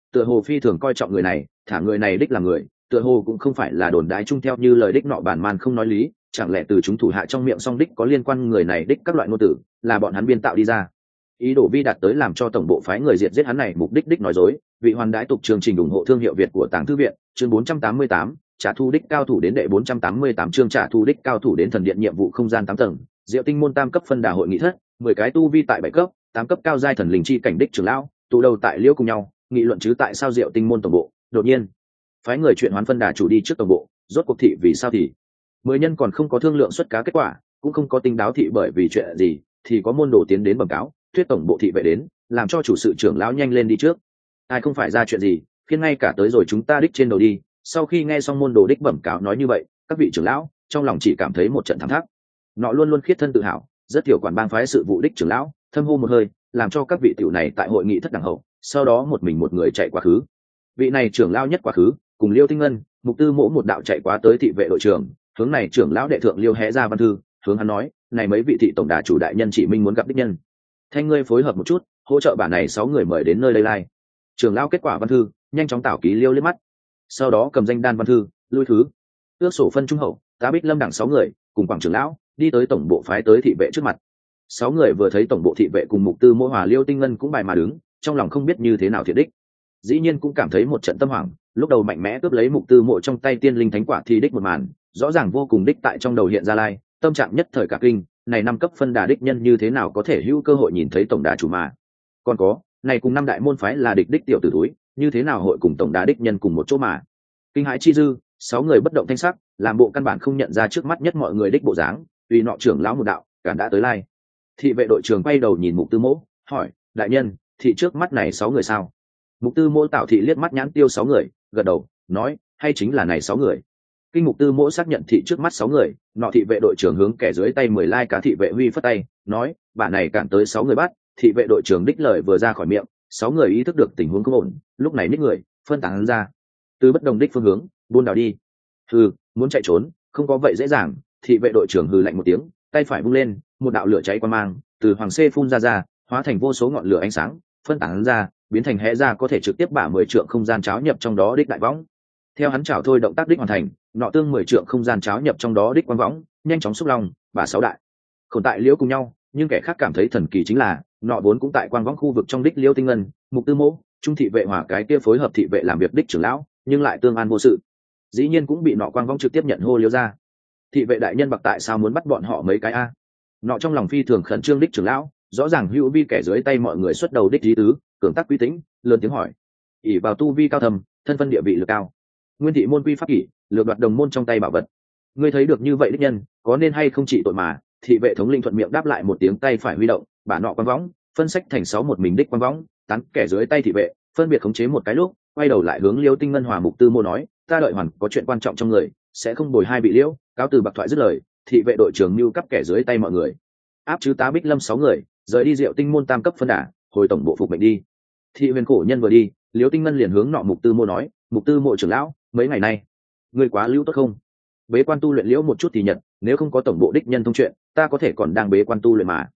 tựa hồ phi thường coi trọng người này, thả người này đích là người, tựa hồ cũng không phải là đồn đái chung theo như lời đích nọ bản man không nói lý, chẳng lẽ từ chúng thủ hạ trong miệng song đích có liên quan người này đích các loại ngôn tử là bọn hắn biên tạo đi ra. Ý đồ vi đạt tới làm cho tổng bộ phái người diệt giết hắn này mục đích đích nói dối. Vị hoàn đãi tục chương trình ủng hộ thương hiệu Việt của Tàng Thư viện, chương 488, trả thu đích cao thủ đến đệ 488 chương trả thu đích cao thủ đến thần điện nhiệm vụ không gian 8 tầng, Diệu Tinh môn tam cấp phân đà hội nghị thất, 10 cái tu vi tại 7 cấp, 8 cấp cao giai thần linh chi cảnh đích trưởng lão, tụ đầu tại liễu cùng nhau, nghị luận chứ tại sao Diệu Tinh môn tổng bộ, đột nhiên, phái người chuyện hoán phân đà chủ đi trước tổng bộ, rốt cuộc thị vì sao thì 10 nhân còn không có thương lượng xuất cá kết quả, cũng không có tính đáo thị bởi vì chuyện gì, thì có môn đồ tiến đến bẩm cáo, thuyết tổng bộ thị vệ đến, làm cho chủ sự trưởng lão nhanh lên đi trước. Ai không phải ra chuyện gì, khiến ngay cả tới rồi chúng ta đích trên đầu đi. Sau khi nghe xong môn đồ đích bẩm cáo nói như vậy, các vị trưởng lão trong lòng chỉ cảm thấy một trận thảm thắc. Nọ luôn luôn khiết thân tự hào, rất tiểu quản bang phái sự vụ đích trưởng lão, thâm hô một hơi, làm cho các vị tiểu này tại hội nghị thất đẳng hậu, sau đó một mình một người chạy quá khứ. Vị này trưởng lão nhất quá khứ, cùng Liêu Tinh Ngân, Mục Tư Mỗ một đạo chạy quá tới thị vệ đội trưởng, hướng này trưởng lão đệ thượng Liêu hé ra văn thư, hướng hắn nói, này mấy vị thị tổng đà chủ đại nhân chỉ minh muốn gặp đích nhân. Thanh ngươi phối hợp một chút, hỗ trợ bản này 6 người mời đến nơi đây lai. Trưởng lão kết quả văn thư, nhanh chóng tảo ký Liêu liếc mắt, sau đó cầm danh đan văn thư, lui thứ. Ước sổ phân trung hậu, tá Bích Lâm đẳng 6 người, cùng quảng trưởng lão, đi tới tổng bộ phái tới thị vệ trước mặt. 6 người vừa thấy tổng bộ thị vệ cùng Mục Tư Mỗ hòa Liêu Tinh Ngân cũng bài mà đứng, trong lòng không biết như thế nào thiện đích. Dĩ nhiên cũng cảm thấy một trận tâm hoảng, lúc đầu mạnh mẽ cướp lấy Mục Tư Mỗ trong tay tiên linh thánh quả thì đích một màn, rõ ràng vô cùng đích tại trong đầu hiện ra lai, tâm trạng nhất thời cả kinh, này 5 cấp phân đà đích nhân như thế nào có thể hữu cơ hội nhìn thấy tổng đà chủ mà. Còn có, này cùng 5 đại môn phái là địch đích tiểu tử túi, như thế nào hội cùng tổng đà đích nhân cùng một chỗ mà. Kinh hãi chi dư, 6 người bất động thanh sắc, làm bộ căn bản không nhận ra trước mắt nhất mọi người đích bộ dáng, tùy nọ trưởng lão một đạo, cản đã tới lai. Thị vệ đội trưởng quay đầu nhìn Mục Tư Mỗ, hỏi, đại nhân, thị trước mắt này 6 người sao? Mục Tư Mỗ tạo thị liếc mắt nhãn tiêu 6 người, gật đầu, nói, hay chính là này 6 người. Kinh Mục Tư Mỗ xác nhận thị trước mắt 6 người, nọ thị vệ đội trưởng hướng kẻ dưới tay 10 lai cá thị vệ huy phất tay, nói, bạn này cản tới 6 người bắt. Thị vệ đội trưởng đích lời vừa ra khỏi miệng, 6 người ý thức được tình huống không ổn, lúc này ních người phân tán ra, từ bất đồng đích phương hướng buôn đảo đi. Muốn chạy trốn không có vậy dễ dàng. Thị vệ đội trưởng hừ lạnh một tiếng, tay phải vung lên, một đạo lửa cháy qua mang từ hoàng xê phun ra, hóa thành vô số ngọn lửa ánh sáng, phân tán ra, biến thành hẽ ra có thể trực tiếp bả 10 trượng không gian cháo nhập trong đó đích đại võng. Theo hắn chảo thôi động tác đích hoàn thành, nọ tương 10 trượng không gian cháo nhập trong đó đích quang võng, nhanh chóng xúc long bả 6 đại khổn tại liễu cùng nhau. Nhưng kẻ khác cảm thấy thần kỳ chính là, nọ vốn cũng tại quang võng khu vực trong đích Liêu Tinh Ngân, Mục Tư Mỗ, trung thị vệ hòa cái kia phối hợp thị vệ làm việc đích trưởng lão, nhưng lại tương an vô sự, dĩ nhiên cũng bị nọ quang võng trực tiếp nhận hô Liêu ra. Thị vệ đại nhân bạc tại sao muốn bắt bọn họ mấy cái a? Nọ trong lòng phi thường khẩn trương đích trưởng lão, rõ ràng hữu vi kẻ dưới tay mọi người xuất đầu đích lý tứ, cường tác quy tĩnh, lớn tiếng hỏi. ỷ vào tu vi cao thầm, thân phân địa vị lực cao, nguyên thị môn quy pháp kỷ, lược đoạt đồng môn trong tay bảo vật. Ngươi thấy được như vậy đích nhân, có nên hay không trị tội mà? Thị vệ thống linh thuận miệng đáp lại một tiếng, tay phải huy động, bả nọ quang võng phân sách thành 6 một mình đích quang võng, tán kẻ dưới tay thị vệ phân biệt khống chế một cái lúc, quay đầu lại hướng Liêu Tinh Ngân hòa Mục Tư Mỗ nói, ta đợi hoàn có chuyện quan trọng trong người, sẽ không bồi hai bị liễu. Cáo từ bạc thoại dứt lời, thị vệ đội trưởng mưu cắp kẻ dưới tay mọi người, áp chứ tá Bích Lâm 6 người rời đi Diệu Tinh môn tam cấp phân đà, hồi tổng bộ phục mệnh đi. Thị huyền cổ nhân vừa đi, Liêu Tinh Ngân liền hướng nọ Mục Tư Mỗ nói, Mục Tư Mỗ trưởng lão, mấy ngày nay ngươi quá lưu tốt không? Bế quan tu luyện liễu một chút thì nhận, nếu không có tổng bộ đích nhân thông chuyện, ta có thể còn đang bế quan tu luyện mà.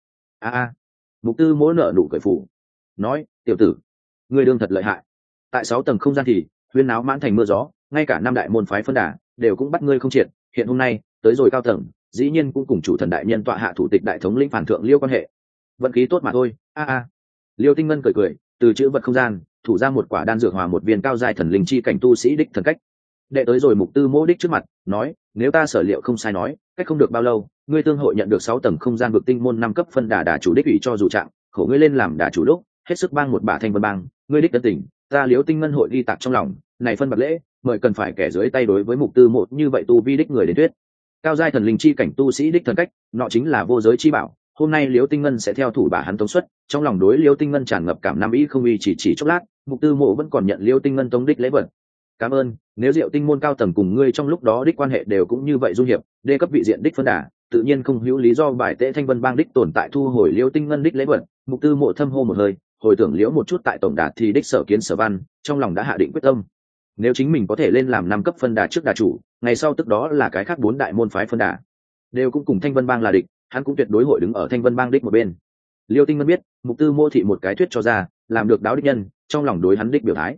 Mục Tư Mỗ nở nụ cười phủ, nói, tiểu tử, ngươi đương thật lợi hại. Tại 6 tầng không gian thì huyên náo mãn thành mưa gió, ngay cả 5 đại môn phái phân đà đều cũng bắt ngươi không triệt. Hiện hôm nay tới rồi cao tầng, dĩ nhiên cũng cùng chủ thần đại nhân tọa hạ thủ tịch đại thống lĩnh phản thượng Liêu quan hệ, vận khí tốt mà thôi. Liêu Tinh Ngân cười cười, từ chữ vật không gian thủ ra một quả đan dược hòa một viên cao giai thần linh chi cảnh tu sĩ đích thần cách, đệ tới rồi Mục Tư Mỗ đích trước mặt, nói, nếu ta sở liệu không sai nói, cách không được bao lâu, ngươi tương hội nhận được 6 tầng không gian vực tinh môn 5 cấp phân đà chủ đích ủy cho dù trạng, khổ ngươi lên làm đà chủ lúc, hết sức bang một bả thanh vân bang, ngươi đích tân tình, ta Liễu Tinh Ngân hội ghi tạc trong lòng, này phân bạc lễ, mời cần phải kẻ dưới tay đối với Mục Tư Mỗ như vậy tu vi đích người đến thuyết. Cao giai thần linh chi cảnh tu sĩ đích thần cách, nọ chính là vô giới chi bảo, hôm nay Liễu Tinh Ngân sẽ theo thủ bả hắn tống xuất, trong lòng đối Liễu Tinh Ngân tràn ngập cảm nam ý không uy chỉ chốc lát, Mục Tư Mỗ vẫn còn nhận Liễu Tinh Ngân tống đích lễ vật. Cảm ơn, nếu Diệu Tinh môn cao tầng cùng ngươi trong lúc đó đích quan hệ đều cũng như vậy du hiệp, đê cấp vị diện đích phân đà, tự nhiên không hữu lý do bài tễ thanh vân bang đích tồn tại thu hồi Liễu Tinh Ngân đích lễ vật. Mục Tư Mỗ thâm hô một hơi, hồi tưởng liễu một chút tại tổng đà thì đích sở kiến sở văn, trong lòng đã hạ định quyết tâm, nếu chính mình có thể lên làm 5 cấp phân đà trước đà chủ, ngày sau tức đó là cái khác 4 đại môn phái phân đà đều cũng cùng thanh vân bang là địch, hắn cũng tuyệt đối hội đứng ở thanh vân bang đích một bên. Liêu Tinh Ngân biết Mục Tư Mỗ thị một cái thuyết cho ra, làm được đáo đích nhân, trong lòng đối hắn đích biểu thái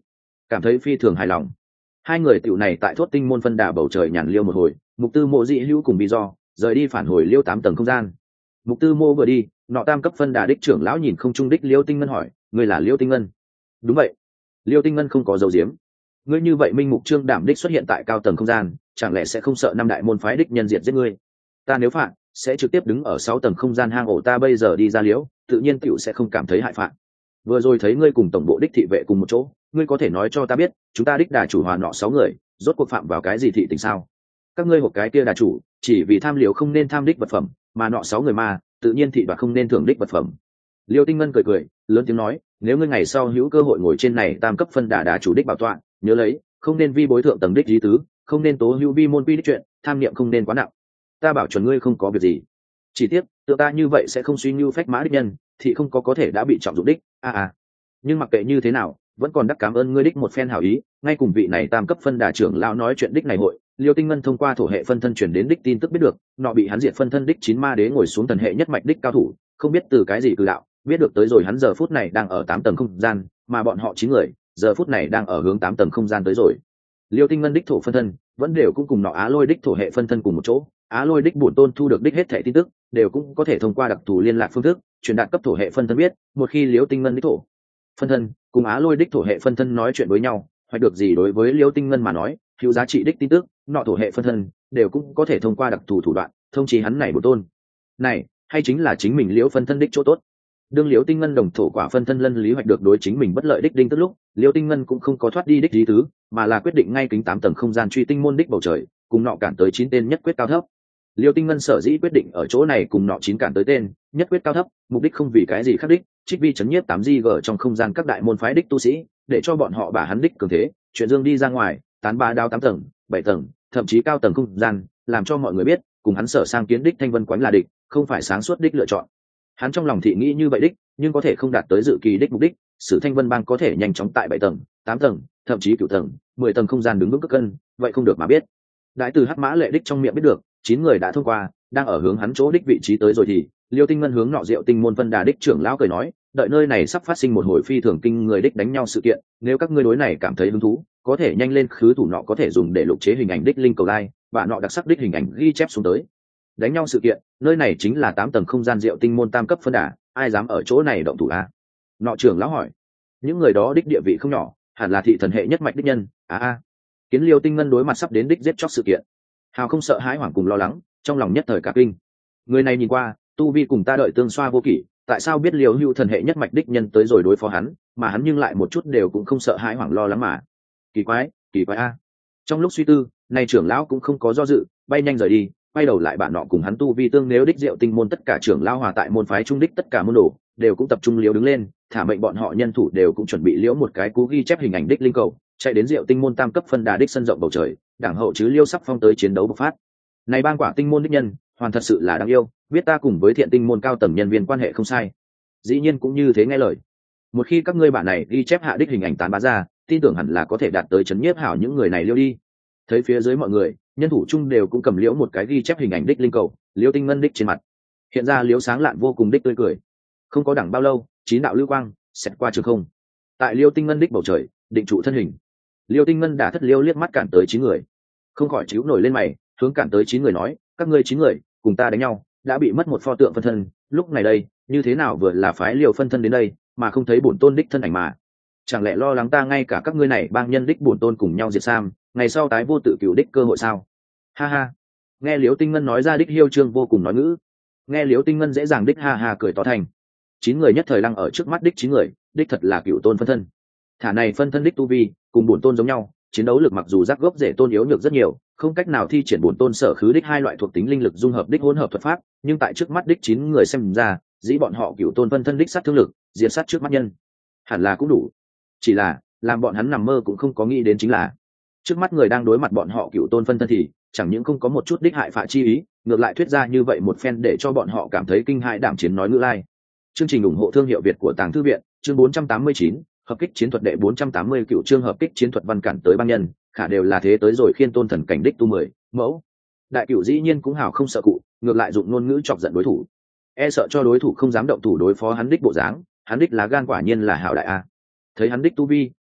cảm thấy phi thường hài lòng. Hai người tiểu này tại thốt tinh môn phân đà bầu trời nhàn liêu một hồi, Mục Tư Mộ dị hữu cùng Bi Do rời đi phản hồi liêu 8 tầng không gian. Mục Tư Mộ vừa đi, nọ tam cấp phân đà đích trưởng lão nhìn không trung đích Liêu Tinh Ngân hỏi, ngươi là Liêu Tinh Ngân? Đúng vậy. Liêu Tinh Ngân không có dấu diếm. Ngươi như vậy minh mục trương đảm đích xuất hiện tại cao tầng không gian, chẳng lẽ sẽ không sợ năm đại môn phái đích nhân diệt giết ngươi? Ta nếu phạm sẽ trực tiếp đứng ở 6 tầng không gian hang ổ, ta bây giờ đi ra liễu tự nhiên tiểu sẽ không cảm thấy hại phạm. Vừa rồi thấy ngươi cùng tổng bộ đích thị vệ cùng một chỗ, ngươi có thể nói cho ta biết chúng ta đích đà chủ hòa nọ 6 người rốt cuộc phạm vào cái gì thị tình sao? Các ngươi hộp cái kia đà chủ chỉ vì tham liều không nên tham đích vật phẩm, mà nọ 6 người mà tự nhiên thị đoạt không nên thưởng đích vật phẩm. Liêu Tinh Ngân cười cười lớn tiếng nói, nếu ngươi ngày sau hữu cơ hội ngồi trên này tam cấp phân đà chủ đích bảo tọa, nhớ lấy không nên vi bối thượng tầng đích lý tứ, không nên tố hữu vi môn quy đích chuyện, tham niệm không nên quá nặng. Ta bảo chuẩn ngươi không có việc gì. Chỉ tiếc tự ta như vậy sẽ không suy ngưu phách mã đích nhân thì không có thể đã bị trọng dụng đích. Nhưng mặc kệ như thế nào vẫn còn đắc cảm ơn ngươi đích một phen hảo ý. Ngay cùng vị này tam cấp phân đà trưởng lão nói chuyện đích này hội, Liêu Tinh Ngân thông qua thổ hệ phân thân truyền đến đích tin tức biết được nọ bị hắn diệt phân thân đích 9 ma đế ngồi xuống thần hệ nhất mạch đích cao thủ, không biết từ cái gì cử đạo biết được tới rồi hắn giờ phút này đang ở 8 tầng không gian, mà bọn họ 9 người giờ phút này đang ở hướng 8 tầng không gian tới rồi. Liêu Tinh Ngân đích thổ phân thân vẫn đều cũng cùng nọ Á Lôi đích thổ hệ phân thân cùng một chỗ. Á Lôi đích bổn tôn thu được đích hết thảy tin tức đều cũng có thể thông qua đặc thù liên lạc phương thức truyền đạt cấp thổ hệ phân thân biết. Một khi Liêu Tinh Ngân đích thổ phân thân cùng Á Lôi đích thổ hệ phân thân nói chuyện với nhau, hoặc được gì đối với Liêu Tinh Ngân mà nói hữu giá trị đích tin tức, nọ thổ hệ phân thân đều cũng có thể thông qua đặc thù thủ đoạn thông chí hắn này bổn tôn này, hay chính là chính mình Liêu phân thân đích chỗ tốt. Đương Liêu Tinh Ngân đồng thổ quả phân thân lân lý hoạch được đối chính mình bất lợi đích đinh tức lúc, Liêu Tinh Ngân cũng không có thoát đi đích lý tứ, mà là quyết định ngay kính 8 tầng không gian truy tinh môn đích bầu trời, cùng nọ cản tới 9 tên nhất quyết cao thấp. Liêu Tinh Ngân sở dĩ quyết định ở chỗ này cùng nọ 9 cản tới tên nhất quyết cao thấp, mục đích không vì cái gì khác đích, trích vi chấn nhiếp 8G trong không gian các đại môn phái đích tu sĩ, để cho bọn họ bả hắn đích cường thế, chuyện dương đi ra ngoài, tán ba đao 8 tầng, 7 tầng, thậm chí cao tầng không gian, làm cho mọi người biết, cùng hắn sở sang kiến đích Thanh Vân Quánh là địch, không phải sáng suốt đích lựa chọn. Hắn trong lòng thị nghĩ như vậy đích, nhưng có thể không đạt tới dự kỳ đích mục đích, Sử Thanh Vân Bang có thể nhanh chóng tại 7 tầng, 8 tầng, thậm chí 9 tầng, 10 tầng không gian đứng vững cực cân, vậy không được mà biết. Đại từ Hắc Mã Lệ đích trong miệng biết được, 9 người đã thông qua, đang ở hướng hắn chỗ đích vị trí tới rồi thì, Liêu Tinh Ngân hướng nọ Diệu Tinh môn phân đà đích trưởng lão cười nói, đợi nơi này sắp phát sinh một hồi phi thường kinh người đích đánh nhau sự kiện, nếu các ngươi đối này cảm thấy hứng thú, có thể nhanh lên khứ thủ nọ có thể dùng để lục chế hình ảnh đích linh cầu lai, và nọ đặc sắc đích hình ảnh ghi chép xuống tới. Đánh nhau sự kiện, nơi này chính là 8 tầng không gian Diệu Tinh môn tam cấp phân đà, ai dám ở chỗ này động thủ a? Nọ trưởng lão hỏi. Những người đó đích địa vị không nhỏ, hẳn là thị thần hệ nhất mạch đích nhân. Kiến Liêu Tinh Ngân đối mặt sắp đến đích giết chóc sự kiện, hào không sợ hãi hoảng cùng lo lắng, trong lòng nhất thời cả kinh. Người này nhìn qua tu vi cùng ta đợi tương xoa vô kỷ, tại sao biết Liêu Hưu thần hệ nhất mạch đích nhân tới rồi đối phó hắn, mà hắn nhưng lại một chút đều cũng không sợ hãi hoảng lo lắng mà. Kỳ quái a. Trong lúc suy tư, này trưởng lão cũng không có do dự, bay nhanh rời đi, quay đầu lại bạn nọ cùng hắn tu vi tương nếu đích Diệu Tinh môn tất cả trưởng lão hòa tại môn phái trung đích tất cả môn đồ đều cũng tập trung liếu đứng lên, thả mệnh bọn họ nhân thủ đều cũng chuẩn bị liễu một cái cú ghi chép hình ảnh đích linh cầu, chạy đến Diệu Tinh môn tam cấp phân đà đích sân rộng bầu trời, đảng hậu chứ Liêu sắp phong tới chiến đấu bộc phát. Này bang quả tinh môn đích nhân, hoàn thật sự là đáng yêu, biết ta cùng với Thiện Tinh môn cao tầng nhân viên quan hệ không sai. Dĩ nhiên cũng như thế nghe lời. Một khi các ngươi bạn này ghi chép hạ đích hình ảnh tán bá ra, tin tưởng hẳn là có thể đạt tới chấn nhiếp hảo những người này liêu đi. Thấy phía dưới mọi người, nhân thủ chung đều cũng cầm liễu một cái ghi chép hình ảnh đích linh cầu, Liêu Tinh Ngân đích trên mặt hiện ra liễu sáng lạn vô cùng đích tươi cười. Không có đẳng bao lâu, 9 đạo lưu quang xẹt qua trường không, tại Liêu Tinh Ngân đích bầu trời định trụ thân hình. Liêu Tinh Ngân đã thất liêu liếc mắt cản tới 9 người, không khỏi chịu nổi lên mày, hướng cản tới 9 người nói, các ngươi 9 người cùng ta đánh nhau, đã bị mất một pho tượng phân thân, lúc này đây như thế nào vừa là phái Liêu phân thân đến đây mà không thấy bổn tôn đích thân ảnh mà, chẳng lẽ lo lắng ta ngay cả các ngươi này bang nhân đích bổn tôn cùng nhau diệt sam, ngày sau tái vô tự cứu đích cơ hội sao? Ha ha. Nghe Liêu Tinh Ngân nói ra đích hiêu trương vô cùng nói ngữ, nghe Liêu Tinh Ngân dễ dàng đích ha ha cười to thành. 9 người nhất thời lăng ở trước mắt đích 9 người, đích thật là cựu tôn phân thân. Thả này phân thân đích tu vi cùng bổn tôn giống nhau, chiến đấu lực mặc dù rắc gốc rễ tôn yếu nhược rất nhiều, không cách nào thi triển bổn tôn sở khứ đích hai loại thuộc tính linh lực dung hợp đích hỗn hợp thuật pháp, nhưng tại trước mắt đích 9 người xem ra, dĩ bọn họ cựu tôn phân thân đích sát thương lực, diệt sát trước mắt nhân, hẳn là cũng đủ. Chỉ là, làm bọn hắn nằm mơ cũng không có nghĩ đến chính là, trước mắt người đang đối mặt bọn họ cựu tôn phân thân thì chẳng những không có một chút đích hại phạ chi ý, ngược lại thuyết ra như vậy một phen để cho bọn họ cảm thấy kinh hãi đảm chiến nói ngữ lai. Chương trình ủng hộ thương hiệu Việt của Tàng Thư viện, chương 489, hợp kích chiến thuật đệ 480 cựu chương hợp kích chiến thuật văn cản tới băng nhân, khả đều là thế tới rồi khiên tôn thần cảnh đích tu 10 mẫu. Đại cựu dĩ nhiên cũng hào không sợ cụ, ngược lại dụng ngôn ngữ chọc giận đối thủ. E sợ cho đối thủ không dám động thủ đối phó hắn đích bộ dáng, hắn đích lá gan quả nhiên là hảo đại a. Thấy hắn đích tu vi,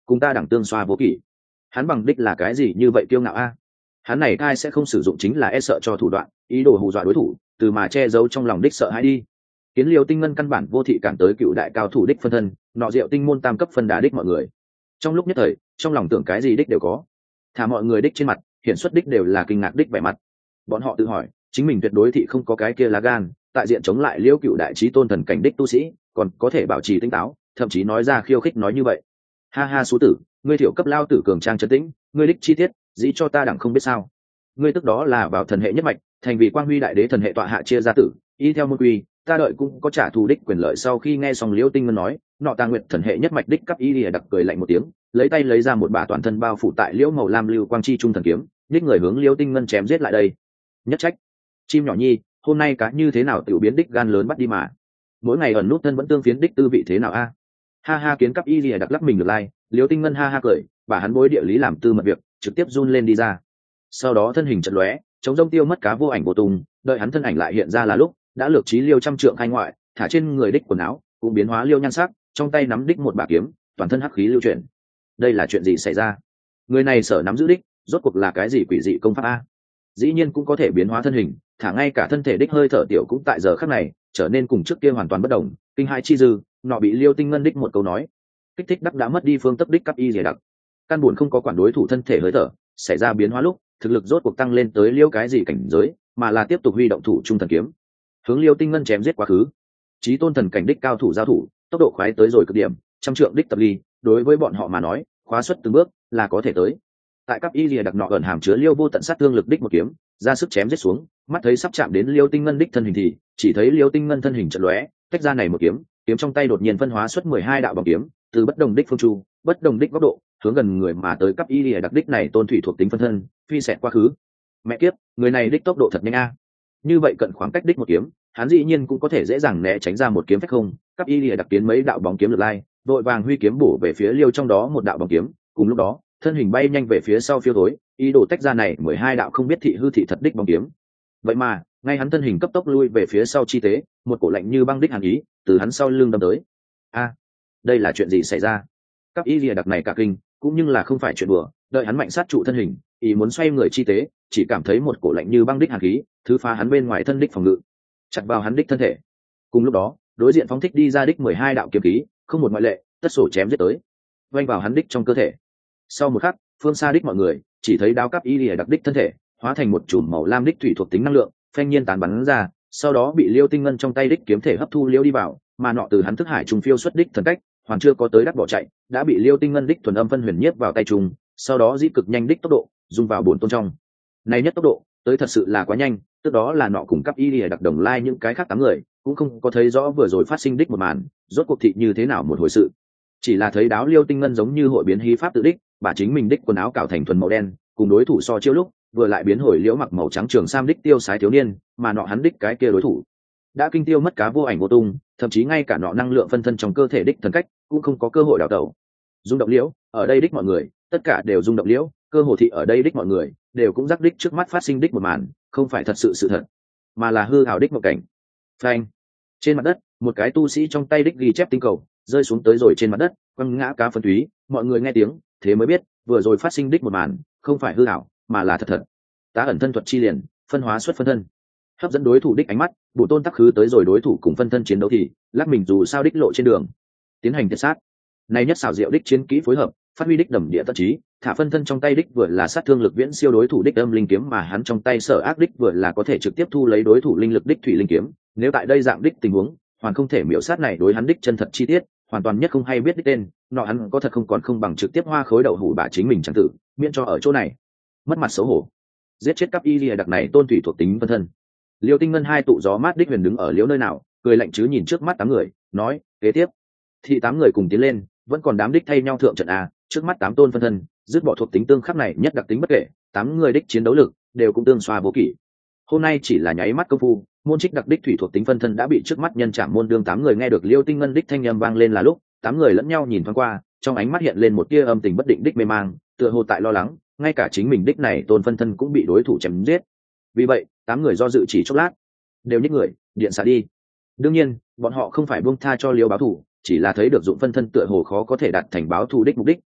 cùng ta đẳng tương xoa vô kỷ. Hắn bằng đích là cái gì như vậy kiêu ngạo a? Hắn này ai sẽ không sử dụng chính là e sợ cho thủ đoạn, ý đồ hù dọa đối thủ, từ mà che giấu trong lòng đích sợ hãi đi. Kiến Liêu Tinh Ngân căn bản vô thị cản tới cựu đại cao thủ đích phân thân, nọ Diệu Tinh môn tam cấp phân đá đích mọi người. Trong lúc nhất thời, trong lòng tưởng cái gì đích đều có. Thả mọi người đích trên mặt, hiện xuất đích đều là kinh ngạc đích vẻ mặt. Bọn họ tự hỏi, chính mình tuyệt đối thị không có cái kia lá gan, tại diện chống lại Liêu cựu đại chí tôn thần cảnh đích tu sĩ, còn có thể bảo trì tinh táo, thậm chí nói ra khiêu khích nói như vậy. Ha ha số tử, ngươi thiểu cấp lao tử cường trang trấn tĩnh, ngươi đích chi tiết, dĩ cho ta đẳng không biết sao. Ngươi tức đó là vào thần hệ nhất mạch, thành vì quang huy đại đế thần hệ tọa hạ chia gia tử, y theo môn quy, ta đợi cũng có trả thù đích quyền lợi. Sau khi nghe xong Liêu Tinh Ngân nói, nọ Tà Nguyệt thần hệ nhất mạch đích cấp y lìa đặc cười lạnh một tiếng, lấy tay lấy ra một bả toàn thân bao phủ tại liễu màu lam lưu quang chi trung thần kiếm, đích người hướng Liêu Tinh Ngân chém giết lại đây. Nhất trách, chim nhỏ nhi, hôm nay cá như thế nào tiểu biến đích gan lớn bắt đi mà. Mỗi ngày ẩn nút thân vẫn tương phiến đích tư vị thế nào a? Ha ha, kiến cấp y lìa đặc lắc mình ngược lai, Liêu Tinh Ngân ha ha cười, bà hắn bối địa lý làm tư mật việc, trực tiếp run lên đi ra. Sau đó thân hình chật lóe, chống rông tiêu mất cá vô ảnh vô tung, đợi hắn thân ảnh lại hiện ra là lúc đã lược trí Liêu trăm trượng khai ngoại, thả trên người đích quần áo cũng biến hóa liêu nhan sắc, trong tay nắm đích một bả kiếm, toàn thân hắc khí lưu chuyển. Đây là chuyện gì xảy ra? Người này sở nắm giữ đích rốt cuộc là cái gì quỷ dị công pháp a? Dĩ nhiên cũng có thể biến hóa thân hình, thả ngay cả thân thể đích hơi thở tiểu cũng tại giờ khắc này trở nên cùng trước kia hoàn toàn bất đồng. Kinh hai chi dư, nọ bị Liêu Tinh Ngân đích một câu nói kích thích đắc đã mất đi phương tấp đích cấp y dày đặc, căn buồn không có quản đối thủ thân thể hơi thở xảy ra biến hóa lúc thực lực rốt cuộc tăng lên tới liêu cái gì cảnh giới, mà là tiếp tục huy động thủ trung thần kiếm hướng Liêu Tinh Ngân chém giết quá khứ. Chí tôn thần cảnh đích cao thủ giao thủ, tốc độ khoái tới rồi cực điểm, trăm trượng đích tập ly, đối với bọn họ mà nói, khóa xuất từng bước là có thể tới. Tại cấp y lìa đặc nọ ẩn hàm chứa liêu vô tận sát thương lực đích một kiếm, ra sức chém giết xuống, mắt thấy sắp chạm đến Liêu Tinh Ngân đích thân hình thì chỉ thấy Liêu Tinh Ngân thân hình chợt lóe, tách ra này một kiếm, kiếm trong tay đột nhiên phân hóa xuất 12 đạo bóng kiếm, từ bất đồng đích phương chu, bất đồng đích góc độ, hướng gần người mà tới cấp y lìa đặc đích này tôn thủy thuộc tính phân thân, phi xẹt quá khứ. Mẹ kiếp, người này đích tốc độ thật nhanh a. Như vậy cận khoảng cách đích một kiếm, hắn dĩ nhiên cũng có thể dễ dàng né tránh ra một kiếm phách không. Cấp y lìa đặc tiến mấy đạo bóng kiếm lượt lai, đội vàng huy kiếm bổ về phía Liêu trong đó một đạo bóng kiếm, cùng lúc đó, thân hình bay nhanh về phía sau phiêu thối, ý đồ tách ra này 12 đạo không biết thị hư thị thật đích bóng kiếm. Vậy mà, ngay hắn thân hình cấp tốc lui về phía sau chi tế, một cổ lạnh như băng đích hàn ý từ hắn sau lưng đâm tới. A, đây là chuyện gì xảy ra? Cấp y lìa đặc này cả kinh, cũng nhưng là không phải chuyện đùa, đợi hắn mạnh sát trụ thân hình, ý muốn xoay người chi tế, chỉ cảm thấy một cổ lạnh như băng đích hàn khí thứ phá hắn bên ngoài thân đích phòng ngự, chặt vào hắn đích thân thể. Cùng lúc đó, đối diện phóng thích đi ra đích 12 đạo kiếm khí, không một ngoại lệ, tất sổ chém giết tới, vênh vào hắn đích trong cơ thể. Sau một khắc, phương xa đích mọi người chỉ thấy đao cấp y lìa đặc đích thân thể hóa thành một chùm màu lam đích thủy thuộc tính năng lượng, phanh nhiên tán bắn ra, sau đó bị Liêu Tinh Ngân trong tay đích kiếm thể hấp thu liêu đi vào, mà nọ từ hắn thức hải trùng phiêu xuất đích thần cách, hoàn chưa có tới đắc bỏ chạy, đã bị Liêu Tinh Ngân đích thuần âm phân huyền nhiếp vào tay trùng, sau đó dĩ cực nhanh đích tốc độ dung vào bổn tôn trong. Này nhất tốc độ, tới thật sự là quá nhanh, tức đó là nọ cùng cấp y lìa đặc đồng lai những cái khác 8 người, cũng không có thấy rõ vừa rồi phát sinh đích một màn, rốt cuộc thị như thế nào một hồi sự. Chỉ là thấy đáo Liêu Tinh Ngân giống như hội biến hí pháp tự đích, bà chính mình đích quần áo cạo thành thuần màu đen, cùng đối thủ so chiêu lúc, vừa lại biến hồi liễu mặc màu trắng trường sam đích tiêu sái thiếu niên, mà nọ hắn đích cái kia đối thủ đã kinh tiêu mất cá vô ảnh vô tung, thậm chí ngay cả nọ năng lượng phân thân trong cơ thể đích thần cách cũng không có cơ hội đào tẩu. Rung động liễu, ở đây đích mọi người, tất cả đều rung động liễu, cơ hồ thị ở đây đích mọi người đều cũng giác đích trước mắt phát sinh đích một màn, không phải thật sự sự thật, mà là hư ảo đích một cảnh. Phanh! Trên mặt đất, một cái tu sĩ trong tay đích ghi chép tinh cầu rơi xuống tới rồi trên mặt đất, quăng ngã cá phân túy, mọi người nghe tiếng, thế mới biết, vừa rồi phát sinh đích một màn, không phải hư ảo, mà là thật thật. Tá ẩn thân thuật chi liền, phân hóa xuất phân thân, hấp dẫn đối thủ đích ánh mắt, bổ tôn tắc khứ tới rồi đối thủ cùng phân thân chiến đấu thì, lắc mình dù sao đích lộ trên đường, tiến hành tiệt sát. Này nhất xảo diệu đích chiến kỹ phối hợp, phát huy đích đầm địa tất trí, thả phân thân trong tay đích vừa là sát thương lực viễn siêu đối thủ đích âm linh kiếm, mà hắn trong tay sở ác đích vừa là có thể trực tiếp thu lấy đối thủ linh lực đích thủy linh kiếm. Nếu tại đây dạng đích tình huống, hoàn không thể miểu sát này đối hắn đích chân thật chi tiết, hoàn toàn nhất không hay biết đích tên, nọ hắn có thật không còn không bằng trực tiếp hoa khối đậu hủ bả chính mình chẳng tử, miễn cho ở chỗ này mất mặt xấu hổ. Giết chết cấp y lìa đặc này tôn thủy thuộc tính phân thân. Liêu Tinh Ngân hai tụ gió mát đích huyền đứng ở liễu nơi nào, cười lạnh chứ nhìn trước mắt 8 người, nói, kế tiếp thì 8 người cùng tiến lên, vẫn còn đám đích thay nhau thượng trận a, trước mắt 8 tôn phân thân, dứt bỏ thuộc tính tương khắc này nhất đặc tính bất kể, 8 người đích chiến đấu lực đều cũng tương xoa vô kỷ. Hôm nay chỉ là nháy mắt công phu, môn trích đặc đích thủy thuộc tính phân thân đã bị trước mắt nhân trảm môn đương 8 người nghe được Liêu Tinh Ngân đích thanh âm vang lên là lúc, 8 người lẫn nhau nhìn thoáng qua, trong ánh mắt hiện lên một tia âm tình bất định đích mê mang, tựa hồ tại lo lắng, ngay cả chính mình đích này tôn phân thân cũng bị đối thủ chém giết. Vì vậy, 8 người do dự chỉ chốc lát, đều nhích người, điện xả đi. Đương nhiên, bọn họ không phải buông tha cho Liêu báo thù, chỉ là thấy được dụng phân thân tựa hồ khó có thể đạt thành báo thù đích mục đích,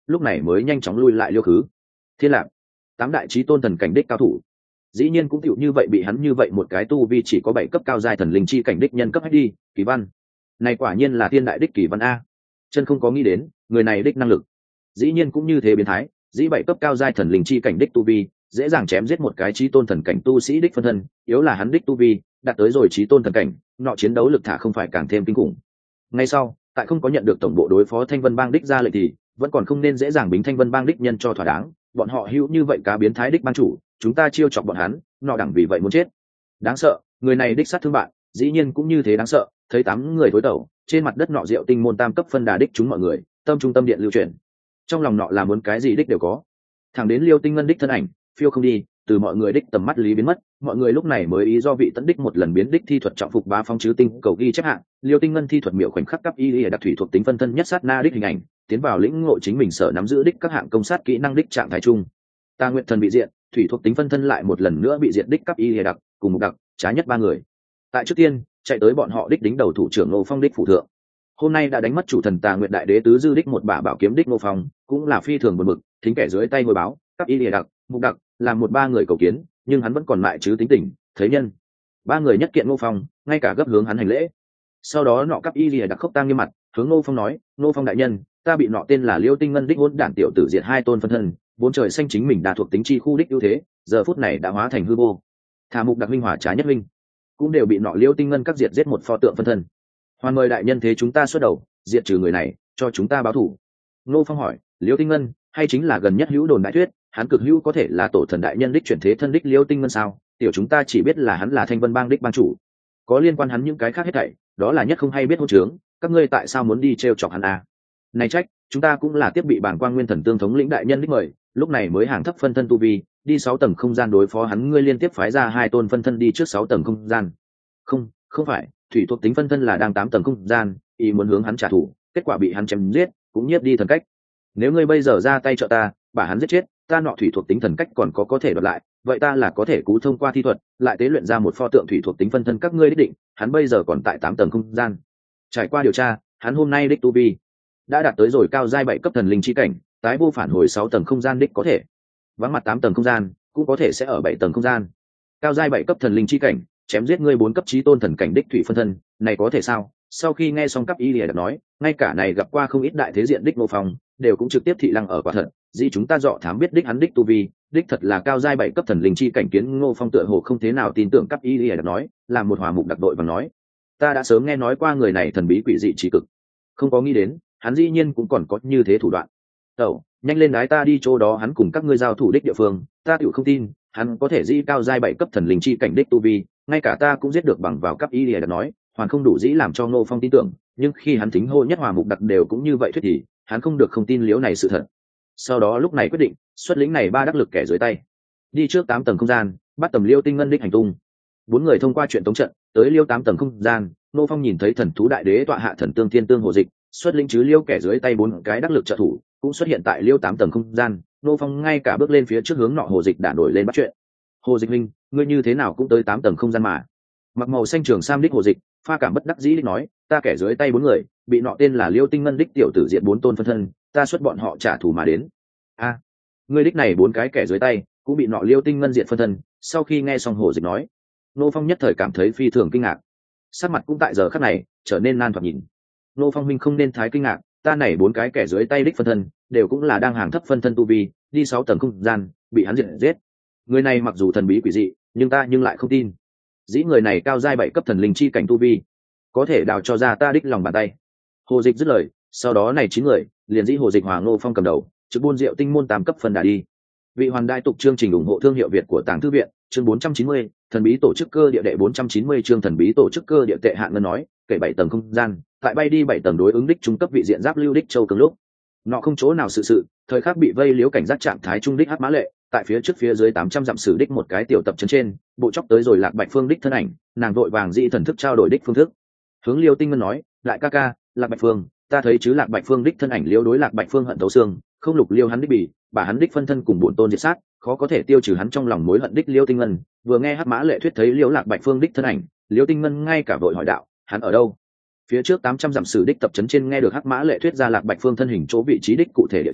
lúc này mới nhanh chóng lui lại liêu khứ. Thiên Lạc, 8 đại chí tôn thần cảnh đích cao thủ, dĩ nhiên cũng tựu như vậy bị hắn như vậy một cái tu vi chỉ có 7 cấp cao giai thần linh chi cảnh đích nhân cấp hết đi. Kỳ Văn, này quả nhiên là thiên đại đích Kỳ Văn a. Chân không có nghĩ đến người này đích năng lực dĩ nhiên cũng như thế biến thái, dĩ 7 cấp cao giai thần linh chi cảnh đích tu vi dễ dàng chém giết một cái chí tôn thần cảnh tu sĩ đích phân thân, yếu là hắn đích tu vi đạt tới rồi chí tôn thần cảnh, nọ chiến đấu lực thả không phải càng thêm kinh khủng. Ngay sau, tại không có nhận được tổng bộ đối phó Thanh Vân Bang đích ra lệnh thì vẫn còn không nên dễ dàng bính Thanh Vân Bang đích nhân cho thỏa đáng, bọn họ hữu như vậy cá biến thái đích bang chủ, chúng ta chiêu chọc bọn hắn, nọ đẳng vì vậy muốn chết. Đáng sợ, người này đích sát thương bạn, dĩ nhiên cũng như thế đáng sợ. Thấy 8 người thối tẩu, trên mặt đất nọ Diệu Tinh môn tam cấp phân đà đích chúng mọi người, tâm trung tâm điện lưu chuyển. Trong lòng nọ là muốn cái gì đích đều có. Thẳng đến Liêu Tinh Ngân đích thân ảnh, phiêu không đi, từ mọi người đích tầm mắt lý biến mất, mọi người lúc này mới ý do vị tấn đích một lần biến đích thi thuật trọng phục bá phong chứ tinh cầu ghi chép hạng, Liêu Tinh Ngân thi thuật miểu khoảnh khắc cấp y đặc thủy thuộc tính phân thân nhất sát na đích hình ảnh, tiến vào lĩnh ngộ chính mình sở nắm giữ đích các hạng công sát kỹ năng đích trạng thái chung. Ta nguyện thần bị diện, thủy thuộc tính phân thân lại một lần nữa bị diện đích cấp y đặc, cùng một đặc, trái nhất 3 người. Tại trước tiên, chạy tới bọn họ đích đính đầu thủ trưởng Ngô Phong đích phủ thượng. Hôm nay đã đánh mất chủ thần Tà Nguyệt đại đế tứ dư đích một bả bảo kiếm đích Ngô Phong, cũng là phi thường buồn bực, thính kẻ dưới tay hồi báo, cấp y đặc, mục đặc, làm một 3 người cầu kiến, nhưng hắn vẫn còn mại chứ tính tình, thấy nhân. 3 người nhất kiện Ngô Phong, ngay cả gấp hướng hắn hành lễ. Sau đó nọ cấp y đặc khốc tang nghiêm mặt, hướng Ngô Phong nói, Ngô Phong đại nhân, ta bị nọ tên là Liêu Tinh Ngân đích hỗn đản tiểu tử diệt 2 tôn phân thân, bốn trời xanh chính mình đa thuộc tính chi khu đích ưu thế, giờ phút này đã hóa thành hư vô. Thả mục đặc minh hỏa trái nhất minh, cũng đều bị nọ Liêu Tinh Ngân các diệt giết một pho tượng phân thân. Hoàn mời đại nhân thế chúng ta xuất đầu, diệt trừ người này, cho chúng ta báo thù. Ngô Phong hỏi, Liêu Tinh Ngân, hay chính là gần nhất hữu đồn đại thuyết, hắn cực hữu có thể là tổ thần đại nhân đích chuyển thế thân đích Liêu Tinh Ngân sao? Tiểu chúng ta chỉ biết là hắn là Thanh Vân Bang đích bang chủ, có liên quan hắn những cái khác hết thảy, đó là nhất không hay biết hôn trướng, các ngươi tại sao muốn đi trêu chọc hắn à? Này trách, chúng ta cũng là tiếp bị bản quang nguyên thần tương thống lĩnh đại nhân đích mời, lúc này mới hàng thấp phân thân tu vi, đi 6 tầng không gian đối phó hắn, ngươi liên tiếp phái ra 2 tôn phân thân đi trước 6 tầng không gian. Không phải, thủy thuộc tính phân thân là đang 8 tầng không gian, ý muốn hướng hắn trả thù, kết quả bị hắn chém giết, cũng nhiếp đi thần cách. Nếu ngươi bây giờ ra tay trợ ta,把hắn giết chết, ta nọ thủy thuộc tính thần cách còn có thể đoạt lại, vậy ta là có thể cứu thông qua thi thuật, lại tế luyện ra một pho tượng thủy thuộc tính phân thân các ngươi đích định, hắn bây giờ còn tại 8 tầng không gian. Trải qua điều tra, hắn hôm nay đích tu vi đã đạt tới rồi cao giai 7 cấp thần linh chi cảnh, tái vô phản hồi 6 tầng không gian đích có thể. Vắng mặt 8 tầng không gian, cũng có thể sẽ ở 7 tầng không gian. Cao giai 7 cấp thần linh chi cảnh, chém giết ngươi 4 cấp chí tôn thần cảnh đích thủy phân thân, này có thể sao? Sau khi nghe xong cấp y lìa nói, ngay cả này gặp qua không ít đại thế diện đích Ngô Phong, đều cũng trực tiếp thị lăng ở quả thật, dĩ chúng ta dọ thám biết đích hắn đích tu vi, đích thật là cao giai 7 cấp thần linh chi cảnh, kiến Ngô Phong tựa hồ không thế nào tin tưởng cấp y lìa nói, làm một hòa mục đặc đội và nói, ta đã sớm nghe nói qua người này thần bí quỷ dị trí cực, không có nghĩ đến, hắn dĩ nhiên cũng còn có như thế thủ đoạn. Tẩu, nhanh lên đái ta đi chỗ đó hắn cùng các ngươi giao thủ đích địa phương, ta tựu không tin, hắn có thể dĩ cao giai 7 cấp thần linh chi cảnh đích tu vi, ngay cả ta cũng giết được bằng vào cấp y lìa nói, hoàn không đủ dĩ làm cho Ngô Phong tin tưởng, nhưng khi hắn thính hô nhất hòa mục đặc đều cũng như vậy thuyết thì, hắn không được không tin liếu này sự thật. Sau đó lúc này quyết định, xuất lĩnh này 3 đắc lực kẻ dưới tay, đi trước 8 tầng không gian, bắt tầm Liêu Tinh Ngân đích hành tung. 4 người thông qua chuyện tống trận, tới Liêu 8 tầng không gian, Ngô Phong nhìn thấy thần thú đại đế tọa hạ thần tương thiên tương hồ dịch, xuất lĩnh chứ Liêu kẻ dưới tay 4 cái đắc lực trợ thủ, cũng xuất hiện tại Liêu 8 tầng không gian. Ngô Phong ngay cả bước lên phía trước hướng nọ hồ dịch đã nổi lên bắt chuyện. Hồ dịch huynh, ngươi như thế nào cũng tới 8 tầng không gian mà? Mặc màu xanh trường sam đích hồ dịch, pha cảm bất đắc dĩ đích nói, ta kẻ dưới tay 4 người, bị nọ tên là Liêu Tinh Ngân đích tiểu tử diệt 4 tôn phân thân, ta xuất bọn họ trả thù mà đến. A, ngươi đích này 4 cái kẻ dưới tay, cũng bị nọ Liêu Tinh Ngân diệt phân thân. Sau khi nghe xong hồ dịch nói, Ngô Phong nhất thời cảm thấy phi thường kinh ngạc, sắc mặt cũng tại giờ khắc này trở nên nan thoạt nhìn. Ngô Phong minh không nên thái kinh ngạc, ta này 4 cái kẻ dưới tay đích phân thân, đều cũng là đang hàng thấp phân thân tu vi, đi 6 tầng không gian, bị hắn diệt giết. Người này mặc dù thần bí quỷ dị, nhưng ta lại không tin. Dĩ người này cao giai 7 cấp thần linh chi cảnh tu vi, có thể đào cho ra ta đích lòng bàn tay. Hồ dịch dứt lời, sau đó này 9 người, liền dĩ hồ dịch hòa Ngô Phong cầm đầu, trực buôn Diệu Tinh môn 8 cấp phân đà đi. Vị hoàn đại tục chương trình ủng hộ thương hiệu Việt của Tàng Thư viện, chương 490, thần bí tổ chức cơ địa đệ 490 chương thần bí tổ chức cơ địa tệ hạn ngân nói, kể 7 tầng không gian, tại bay đi 7 tầng đối ứng đích trung cấp vị diện giáp lưu đích châu cường lúc. Nọ không chỗ nào sự, thời khắc bị vây liếu cảnh giác trạng thái trung đích Hắc Mã Lệ, tại phía trước phía dưới 800 dặm sử đích một cái tiểu tập trấn trên, bộ chóc tới rồi Lạc Bạch Phương đích thân ảnh, nàng vội vàng dị thần thức trao đổi đích phương thức. Hướng Liêu Tinh Ngân nói, đại ca ca, Lạc Bạch Phương, ta thấy chứ Lạc Bạch Phương đích thân ảnh liếu đối Lạc Bạch Phương hận thấu xương, không lục liêu hắn đích bỉ, bà hắn đích phân thân cùng bổn tôn diệt sát, khó có thể tiêu trừ hắn trong lòng mối hận đích Liêu Tinh Ngân. Vừa nghe Hắc Mã Lệ thuyết thấy liêu Lạc Bạch Phương đích thân ảnh, Liêu Tinh Ngân ngay cả vội hỏi đạo, hắn ở đâu? Phía trước 800 dặm sử đích tập trấn trên nghe được Hắc Mã Lệ thuyết ra Lạc Bạch Phương thân hình chỗ vị trí đích cụ thể địa chỉ,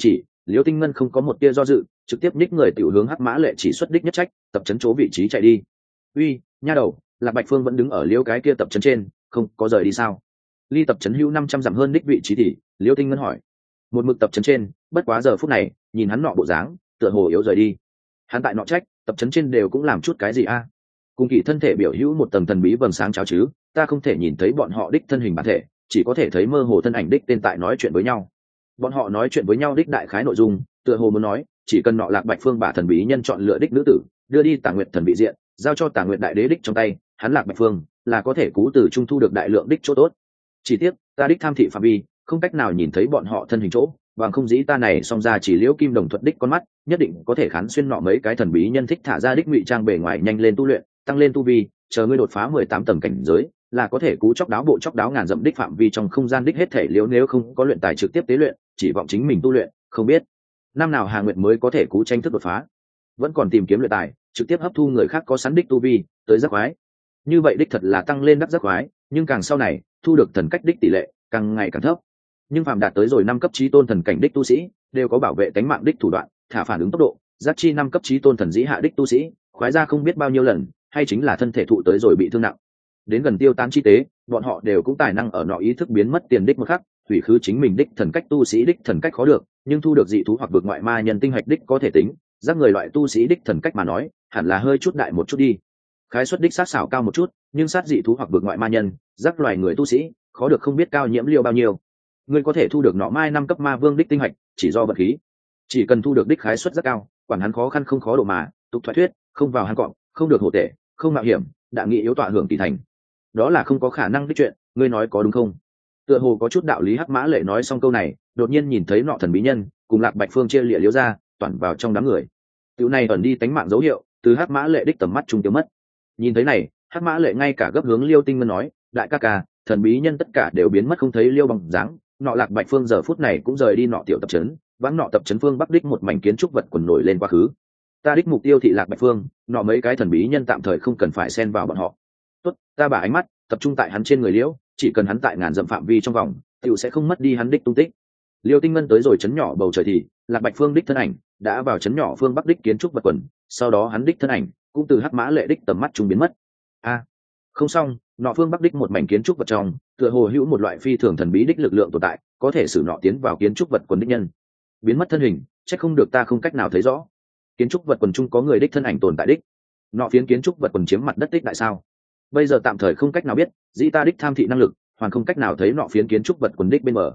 Liêu Tinh Ngân không có một tia do dự, trực tiếp nhích người tiểu hướng Hắc Mã Lệ chỉ xuất đích nhất trách, tập trấn chỗ vị trí chạy đi. Uy, nha đầu, Lạc Bạch Phương vẫn đứng ở liêu cái kia tập trấn trên, không có rời đi sao? Ly tập trấn hữu 500 dặm hơn đích vị trí thì, Liêu Tinh Ngân hỏi. Một mực tập trấn trên, bất quá giờ phút này, nhìn hắn nọ bộ dáng, tựa hồ yếu rời đi. Hắn tại nọ trách, tập trấn trên đều cũng làm chút cái gì a? Cùng kỳ thân thể biểu hữu một tầng thần bí vầng sáng cháo chứ, ta không thể nhìn thấy bọn họ đích thân hình bản thể, chỉ có thể thấy mơ hồ thân ảnh đích tên tại nói chuyện với nhau. Bọn họ nói chuyện với nhau đích đại khái nội dung, tựa hồ muốn nói, chỉ cần nọ Lạc Bạch Phương bả thần bí nhân chọn lựa đích nữ tử, đưa đi Tà Nguyệt thần bị diện, giao cho Tà Nguyệt đại đế đích trong tay, hắn Lạc Bạch Phương là có thể cú từ trung thu được đại lượng đích chỗ tốt. Chỉ tiếc, ta đích tham thị phạm vi, không cách nào nhìn thấy bọn họ thân hình chỗ, bằng không dĩ ta này song ra chỉ liễu kim đồng thuận đích con mắt, nhất định có thể khán xuyên nọ mấy cái thần bí nhân thích thả ra đích ngụy trang bề ngoài nhanh lên tu luyện, tăng lên tu vi, chờ ngươi đột phá 18 tầng cảnh giới, là có thể cú chóc đáo bộ chóc đáo ngàn dặm đích phạm vi trong không gian đích hết thể liễu nếu không có luyện tài trực tiếp tế luyện, chỉ vọng chính mình tu luyện, không biết năm nào Hà Nguyệt mới có thể cú tranh thức đột phá, vẫn còn tìm kiếm luyện tài, trực tiếp hấp thu người khác có sẵn đích tu vi, tới giác khoái. Như vậy đích thật là tăng lên đắc giác khoái, nhưng càng sau này, thu được thần cách đích tỷ lệ càng ngày càng thấp. Nhưng phàm đạt tới rồi 5 cấp chí tôn thần cảnh đích tu sĩ, đều có bảo vệ tính mạng đích thủ đoạn, thả phản ứng tốc độ, giác chi 5 cấp chí tôn thần dĩ hạ đích tu sĩ, khoái ra không biết bao nhiêu lần, hay chính là thân thể thụ tới rồi bị thương nặng. Đến gần tiêu tán chi tế, bọn họ đều cũng tài năng ở nọ ý thức biến mất tiền đích một khắc, hủy khứ chính mình đích thần cách tu sĩ đích thần cách khó được, nhưng thu được dị thú hoặc vượt ngoại ma nhân tinh hạch đích có thể tính, giác người loại tu sĩ đích thần cách mà nói, hẳn là hơi chút đại một chút đi. Khái suất đích sát xảo cao một chút, nhưng sát dị thú hoặc vượt ngoại ma nhân, giác loài người tu sĩ, khó được không biết cao nhiễm liêu bao nhiêu. Người có thể thu được nọ mai 5 cấp ma vương đích tinh hạch, chỉ do vật khí. Chỉ cần thu được đích khái suất rất cao, quản hắn khó khăn không khó độ mà, tục thoại thuyết, không vào hang cọp, không được hổ tệ, không mạo hiểm, đã nghị yếu tọa hưởng tỷ thành. Đó là không có khả năng đích chuyện, ngươi nói có đúng không? Tựa hồ có chút đạo lý. Hắc Mã Lệ nói xong câu này, đột nhiên nhìn thấy nọ thần bí nhân cùng Lạc Bạch Phương chia lịa liếu ra, toàn vào trong đám người. Tiểu này ẩn đi tánh mạng dấu hiệu, từ Hắc Mã Lệ đích tầm mắt trung tiêu mất. Nhìn thấy này, Hắc Mã Lệ ngay cả gấp hướng Liêu Tinh Ngân nói, đại ca ca, thần bí nhân tất cả đều biến mất không thấy liêu bằng dáng. Nọ Lạc Bạch Phương giờ phút này cũng rời đi nọ tiểu tập trấn, vắng nọ tập trấn phương bắc đích một mảnh kiến trúc vật quần nổi lên quá khứ. Ta đích mục tiêu thị Lạc Bạch Phương, nọ mấy cái thần bí nhân tạm thời không cần phải xen vào bọn họ. Tốt, ta bả ánh mắt tập trung tại hắn trên người liễu, chỉ cần hắn tại ngàn dặm phạm vi trong vòng, tiểu sẽ không mất đi hắn đích tung tích. Liêu Tinh Ngân tới rồi chấn nhỏ bầu trời thì, Lạc Bạch Phương đích thân ảnh đã vào chấn nhỏ phương bắc đích kiến trúc vật quần, sau đó hắn đích thân ảnh cũng từ Hắc Mã Lệ đích tầm mắt trung biến mất. Không xong, nọ phương bắc đích một mảnh kiến trúc vật trong, tựa hồ hữu một loại phi thường thần bí đích lực lượng tồn tại, có thể sử nọ tiến vào kiến trúc vật quần đích nhân. Biến mất thân hình, chắc không được ta không cách nào thấy rõ. Kiến trúc vật quần trung có người đích thân ảnh tồn tại đích. Nọ phiến kiến trúc vật quần chiếm mặt đất đích tại sao? Bây giờ tạm thời không cách nào biết, dĩ ta đích tham thị năng lực, hoàn không cách nào thấy nọ phiến kiến trúc vật quần đích bên mở.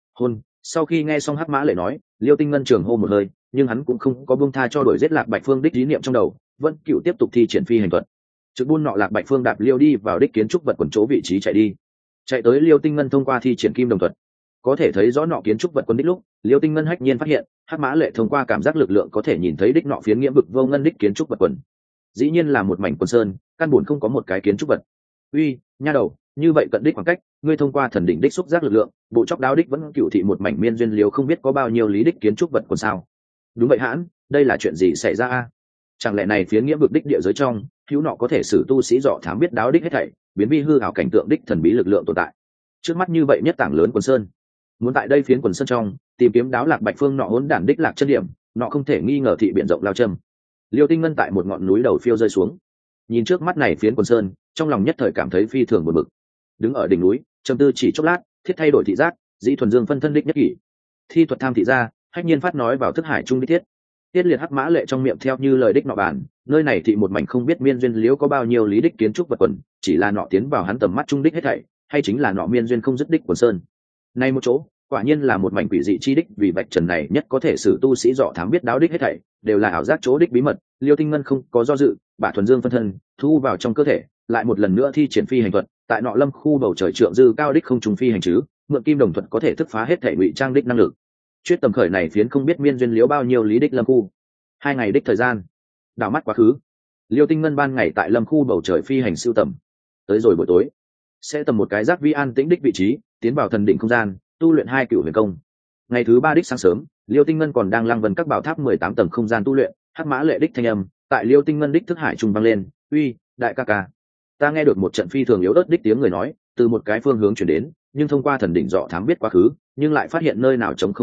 Sau khi nghe xong Hắc Mã Lệ nói, Liêu Tinh Ngân trường hô một hơi, nhưng hắn cũng không có buông tha cho đuổi giết Lạc Bạch Phương đích ý niệm trong đầu, vẫn cựu tiếp tục thi triển phi hành thuật. Trực buôn nọ Lạc Bạch Phương đạp liêu đi vào đích kiến trúc vật quần chỗ vị trí chạy đi. Chạy tới Liêu Tinh Ngân thông qua thi triển kim đồng thuật, có thể thấy rõ nọ kiến trúc vật quần đích lúc, Liêu Tinh Ngân hách nhiên phát hiện, Hắc Mã Lệ thông qua cảm giác lực lượng có thể nhìn thấy đích nọ phiến nghĩa vực vô ngân đích kiến trúc vật quần. Dĩ nhiên là một mảnh quần sơn, căn buồn không có một cái kiến trúc vật. Uy, nha đầu, như vậy cận đích khoảng cách, ngươi thông qua thần đỉnh đích xúc giác lực lượng, bộ chóc đáo đích vẫn cựu thị một mảnh miên duyên liều không biết có bao nhiêu lý đích kiến trúc vật quần sao? Đúng vậy hãn, đây là chuyện gì xảy ra a? Chẳng lẽ này phiến nghĩa vực đích địa giới trong, hữu nọ có thể sử tu sĩ dọ thám biết đáo đích hết thảy, biến vi hư ảo cảnh tượng đích thần bí lực lượng tồn tại. Trước mắt như vậy nhất tảng lớn quần sơn, muốn tại đây phiến quần sơn trong tìm kiếm đáo Lạc Bạch Phương nọ hỗn đản đích lạc chân điểm, nọ không thể nghi ngờ thị biển rộng lao châm. Liêu Tinh Ngân tại một ngọn núi đầu phiêu rơi xuống, nhìn trước mắt này phiến quần sơn, trong lòng nhất thời cảm thấy phi thường buồn bực. Đứng ở đỉnh núi, trầm tư chỉ chốc lát, thiết thay đổi thị giác, dĩ thuần dương phân thân đích nhất kỷ. Thi thuật tham thị ra, hách nhiên phát nói vào thức hải trung đích thiết. Tiết liệt Hắc Mã Lệ trong miệng theo như lời đích nọ bản, nơi này thị một mảnh không biết miên duyên liễu có bao nhiêu lý đích kiến trúc vật quần, chỉ là nọ tiến vào hắn tầm mắt trung đích hết thảy, hay chính là nọ miên duyên không dứt đích quần sơn. Này một chỗ, quả nhiên là một mảnh quỷ dị chi đích, vì vạch trần này nhất có thể sử tu sĩ dọ thám biết đáo đích hết thảy, đều là ảo giác chỗ đích bí mật. Liêu Tinh Ngân không có do dự, bả thuần dương phân thân thu vào trong cơ thể, lại một lần nữa thi triển phi hành thuật, tại nọ lâm khu bầu trời trượng dư cao đích không trùng phi hành chứ, mượn kim đồng thuật có thể thức phá hết thể ngụy trang đích năng lực. Chuyết tầm khởi này phiến không biết miên duyên liễu bao nhiêu lý đích lâm khu. 2 ngày đích thời gian, đảo mắt quá khứ. Liêu Tinh Ngân ban ngày tại lâm khu bầu trời phi hành siêu tầm, tới rồi buổi tối sẽ tầm một cái giác vi an tĩnh đích vị trí, tiến vào thần đỉnh không gian, tu luyện 2 cửu huyền công. Ngày thứ 3 đích sáng sớm, Liêu Tinh Ngân còn đang lăng vân các bảo tháp 18 tầng không gian tu luyện, Hắc Mã Lệ đích thanh âm tại Liêu Tinh Ngân đích thức hải trung vang lên, "Uy, đại ca ca." Ta nghe được một trận phi thường yếu ớt đích tiếng người nói, từ một cái phương hướng chuyển đến, nhưng thông qua thần đỉnh dọ thám biết quá khứ, nhưng lại phát hiện nơi nào trống không một vật,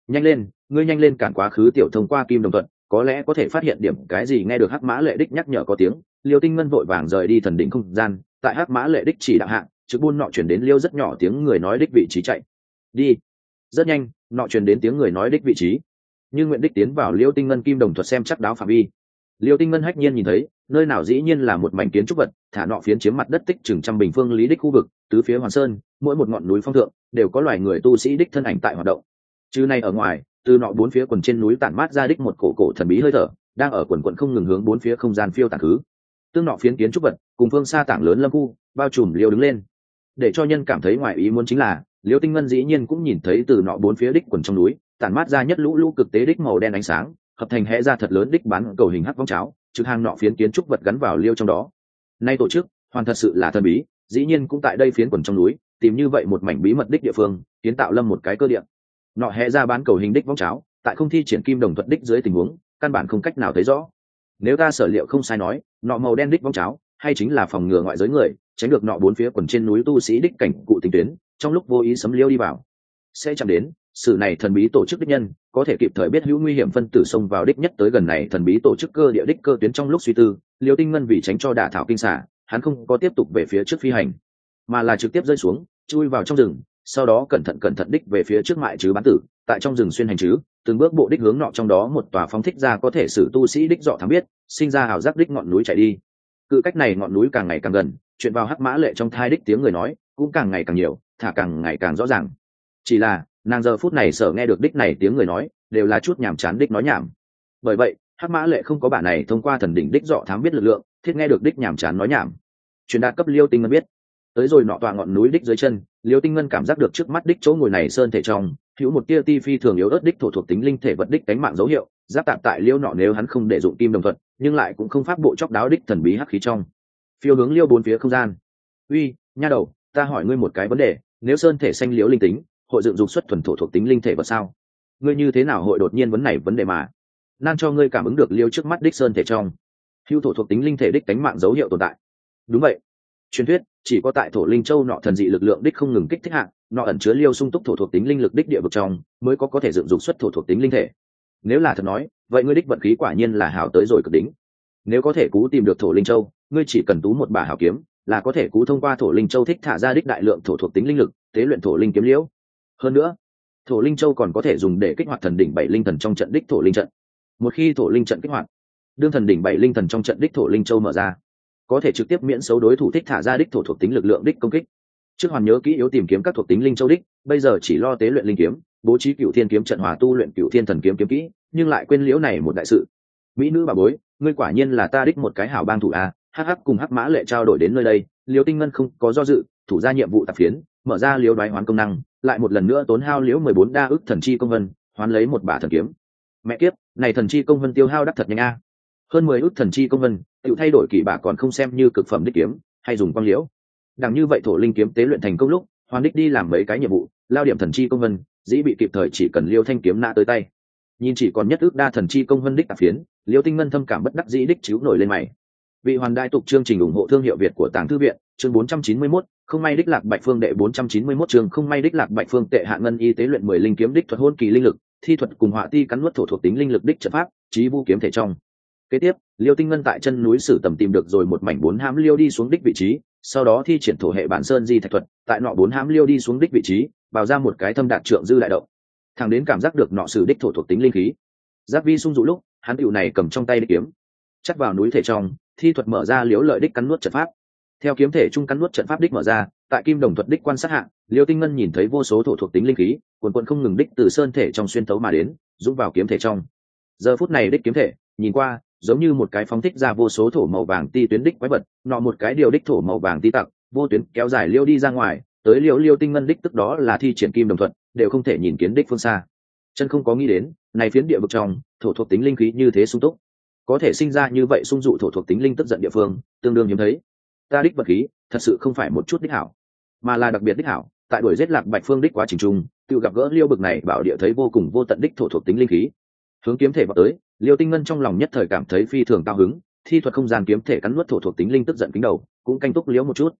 nhanh lên, ngươi nhanh lên cản quá khứ tiểu thông qua kim đồng thuận, có lẽ có thể phát hiện điểm cái gì. Nghe được hắc mã lệ đích nhắc nhở có tiếng, Liêu Tinh Ngân vội vàng rời đi thần đỉnh không gian, tại hắc mã lệ đích chỉ đạo hạng, trực buôn nọ chuyển đến Liêu rất nhỏ tiếng người nói đích vị trí chạy đi. Rất nhanh, nọ truyền đến tiếng người nói đích vị trí, nhưng nguyện đích tiến vào Liêu Tinh Ngân kim đồng thuật xem chắc đáo phạm vi. Liêu Tinh Ngân hách nhiên nhìn thấy nơi nào dĩ nhiên là một mảnh kiến trúc vật, thả nọ phiến chiếm mặt đất tích chừng trăm bình phương lý đích khu vực, tứ phía hoàn sơn, mỗi một ngọn núi phong thượng đều có loài người tu sĩ đích thân ảnh tại hoạt động. Chứ này ở ngoài, từ nọ bốn phía quần trên núi tản mát ra đích một cổ cổ thần bí hơi thở, đang ở quần quần không ngừng hướng bốn phía không gian phiêu tản khứ. Tương nọ phiến kiến trúc vật cùng phương xa tảng lớn lâm khu bao trùm Liêu đứng lên. Để cho nhân cảm thấy ngoài ý muốn chính là, Liêu Tinh Ngân dĩ nhiên cũng nhìn thấy từ nọ bốn phía đích quần trong núi tản mát ra nhất lũ lũ cực tế đích màu đen ánh sáng, hợp thành hẽ ra thật lớn đích bán cầu hình hắc vong cháo, trực hàng nọ phiến kiến trúc vật gắn vào Liêu trong đó. Nay tổ chức hoàn thật sự là thần bí, dĩ nhiên cũng tại đây phiến quần trong núi tìm như vậy một mảnh bí mật đích địa phương, kiến tạo lâm một cái cơ địa. Nọ hẽ ra bán cầu hình đích vong cháo, tại không thi triển kim đồng thuật đích dưới tình huống căn bản không cách nào thấy rõ. Nếu ta sở liệu không sai nói, nọ màu đen đích vong cháo hay chính là phòng ngừa ngoại giới người tránh được nọ bốn phía quần trên núi tu sĩ đích cảnh cụ tình tuyến, trong lúc vô ý sấm Liêu đi vào sẽ chạm đến. Sự này thần bí tổ chức đích nhân có thể kịp thời biết hữu nguy hiểm phân tử xông vào đích nhất tới gần này thần bí tổ chức cơ địa đích cơ tuyến. Trong lúc suy tư, Liêu Tinh Ngân vì tránh cho đả thảo kinh xả, hắn không có tiếp tục về phía trước phi hành, mà là trực tiếp rơi xuống chui vào trong rừng, sau đó cẩn thận đích về phía trước mại chứ bán tử, tại trong rừng xuyên hành chứ từng bước bộ đích hướng nọ trong đó một tòa phóng thích ra có thể sử tu sĩ đích dọ thám biết sinh ra ảo giác đích ngọn núi chạy đi. Cự cách này ngọn núi càng ngày càng gần, chuyện vào hắc mã lệ trong thai đích tiếng người nói cũng càng ngày càng nhiều, thả càng ngày càng rõ ràng. Chỉ là nàng giờ phút này sở nghe được đích này tiếng người nói đều là chút nhảm chán đích nói nhảm. Bởi vậy hắc mã lệ không có bản này thông qua thần đỉnh đích dọ thám biết lực lượng thiết nghe được đích nhảm chán nói nhảm truyền đạt cấp Liêu Tinh Ngân biết. Tới rồi nọ tòa ngọn núi đích dưới chân, Liêu Tinh Ngân cảm giác được trước mắt đích chỗ ngồi này sơn thể trong hữu một tia ti phi thường yếu ớt đích thổ thuộc tính linh thể vật đích cánh mạng dấu hiệu giáp tạm tại Liêu nọ. Nếu hắn không để dụng kim đồng thuật, nhưng lại cũng không pháp bộ chóc đáo đích thần bí hắc khí trong phiêu hướng Liêu bốn phía không gian. Uy, nha đầu, ta hỏi ngươi một cái vấn đề, nếu sơn thể xanh liễu linh tính hội dựng dục xuất thuần thổ thuộc tính linh thể vật sao? Ngươi như thế nào hội đột nhiên vấn đề mà nan cho ngươi cảm ứng được Liêu trước mắt đích sơn thể trong hữu thổ thuộc tính linh thể đích cánh mạng dấu hiệu tồn tại? Đúng vậy. Truyền thuyết chỉ có tại thổ linh châu nọ thần dị lực lượng đích không ngừng kích thích hạng, nọ ẩn chứa Liêu sung túc thổ thuộc tính linh lực đích địa vực trong mới có thể dựng dục xuất thổ thuộc tính linh thể. Nếu là thật nói, vậy ngươi đích vận khí quả nhiên là hảo tới rồi cực đỉnh. Nếu có thể cú tìm được thổ linh châu, ngươi chỉ cần tú một bả hảo kiếm là có thể cú thông qua thổ linh châu thích thả ra đích đại lượng thổ thuộc tính linh lực tế luyện thổ linh kiếm liễu. Hơn nữa, thổ linh châu còn có thể dùng để kích hoạt thần đỉnh 7 linh thần trong trận đích thổ linh trận. Một khi thổ linh trận kích hoạt, đương thần đỉnh 7 linh thần trong trận đích thổ linh châu mở ra, có thể trực tiếp miễn xấu đối thủ thích thả ra đích thổ thuộc tính lực lượng đích công kích. Trước hoàn nhớ kỹ yếu tìm kiếm các thuộc tính linh châu đích, bây giờ chỉ lo tế luyện linh kiếm, bố trí Cửu Thiên kiếm trận hòa tu luyện Cửu Thiên thần kiếm kiếm kỹ, nhưng lại quên liễu này một đại sự. Mỹ nữ bà bối, ngươi quả nhiên là ta đích một cái hảo bang thủ a. Hắc hắc cùng hắc mã lệ trao đổi đến nơi đây, Liêu Tinh Ngân không có do dự, thủ ra nhiệm vụ tạp phiến, mở ra liễu đoái hoán công năng, lại một lần nữa tốn hao liễu 14 đa ức thần chi công vân, hoán lấy một bả thần kiếm. Mẹ kiếp, này thần chi công vân tiêu hao đắt thật nhanh a. Hơn 10 ức thần chi công vân, tự thay đổi kỳ bả còn không xem như cực phẩm đích kiếm, hay dùng quang liễu. Đằng như vậy thổ linh kiếm tế luyện thành công lúc, hoàn đích đi làm mấy cái nhiệm vụ, lao điểm thần chi công vân, dĩ bị kịp thời chỉ cần Liêu thanh kiếm nã tới tay. Nhìn chỉ còn nhất ước đa thần chi công vân đích tạp phiến, Liêu Tinh Ngân thâm cảm bất đắc dĩ đích chiếu nổi lên mày. Vị hoàn đại tục chương trình ủng hộ thương hiệu Việt của Tàng Thư viện, chương 491, không may đích lạc bạch phương đệ 491 chương không may đích lạc bạch phương tệ hạ ngân y tế luyện 10 linh kiếm đích thuật hôn kỳ linh lực, thi thuật cùng họa ti cắn nuốt thổ thuộc tính linh lực đích trận pháp, chí vu kiếm thể trong. Kế tiếp, Liêu Tinh Ngân tại chân núi Sử Tầm tìm được rồi một mảnh 4 hãm liêu đi xuống đích vị trí, sau đó thi triển thổ hệ bản sơn di thạch thuật, tại nọ 4 hãm liêu đi xuống đích vị trí, bào ra một cái thâm đạt trượng dư đại động. Thẳng đến cảm giác được nọ sử đích thổ thuộc tính linh khí. Giáp vi sung dụ lúc, hắn tiểu này cầm trong tay đích kiếm, chắc vào núi thể trong, thi thuật mở ra liễu lợi đích cắn nuốt trận pháp. Theo kiếm thể trung cắn nuốt trận pháp đích mở ra, tại kim đồng thuật đích quan sát hạ, Liêu Tinh Ngân nhìn thấy vô số thổ thuộc tính linh khí, quần không ngừng đích từ sơn thể trong xuyên tấu mà đến, dũng vào kiếm thể trong. Giờ phút này đích kiếm thể, nhìn qua, giống như một cái phóng thích ra vô số thổ màu vàng ti tuyến đích quái vật, nọ một cái điều đích thổ màu vàng ti tặc, vô tuyến kéo dài liêu đi ra ngoài, tới Liêu Tinh Ngân đích tức đó là thi triển kim đồng thuận, đều không thể nhìn kiến đích phương xa. Chân không có nghĩ đến, này phiến địa vực trong, thổ thuộc tính linh khí như thế sung túc, có thể sinh ra như vậy sung dụ thổ thuộc tính linh tức giận địa phương, tương đương hiếm thấy. Ta đích vật khí, thật sự không phải một chút đích hảo, mà là đặc biệt đích hảo. Tại đuổi giết lạc bạch phương đích quá trình trung, tự gặp gỡ Liêu bực này bảo địa thấy vô cùng vô tận đích thổ thuộc tính linh khí, hướng kiếm thể vào tới. Liêu Tinh Ngân trong lòng nhất thời cảm thấy phi thường cao hứng, thi thuật không gian kiếm thể cắn nuốt thổ thuộc tính linh tức giận kính đầu, cũng canh túc liễu một chút.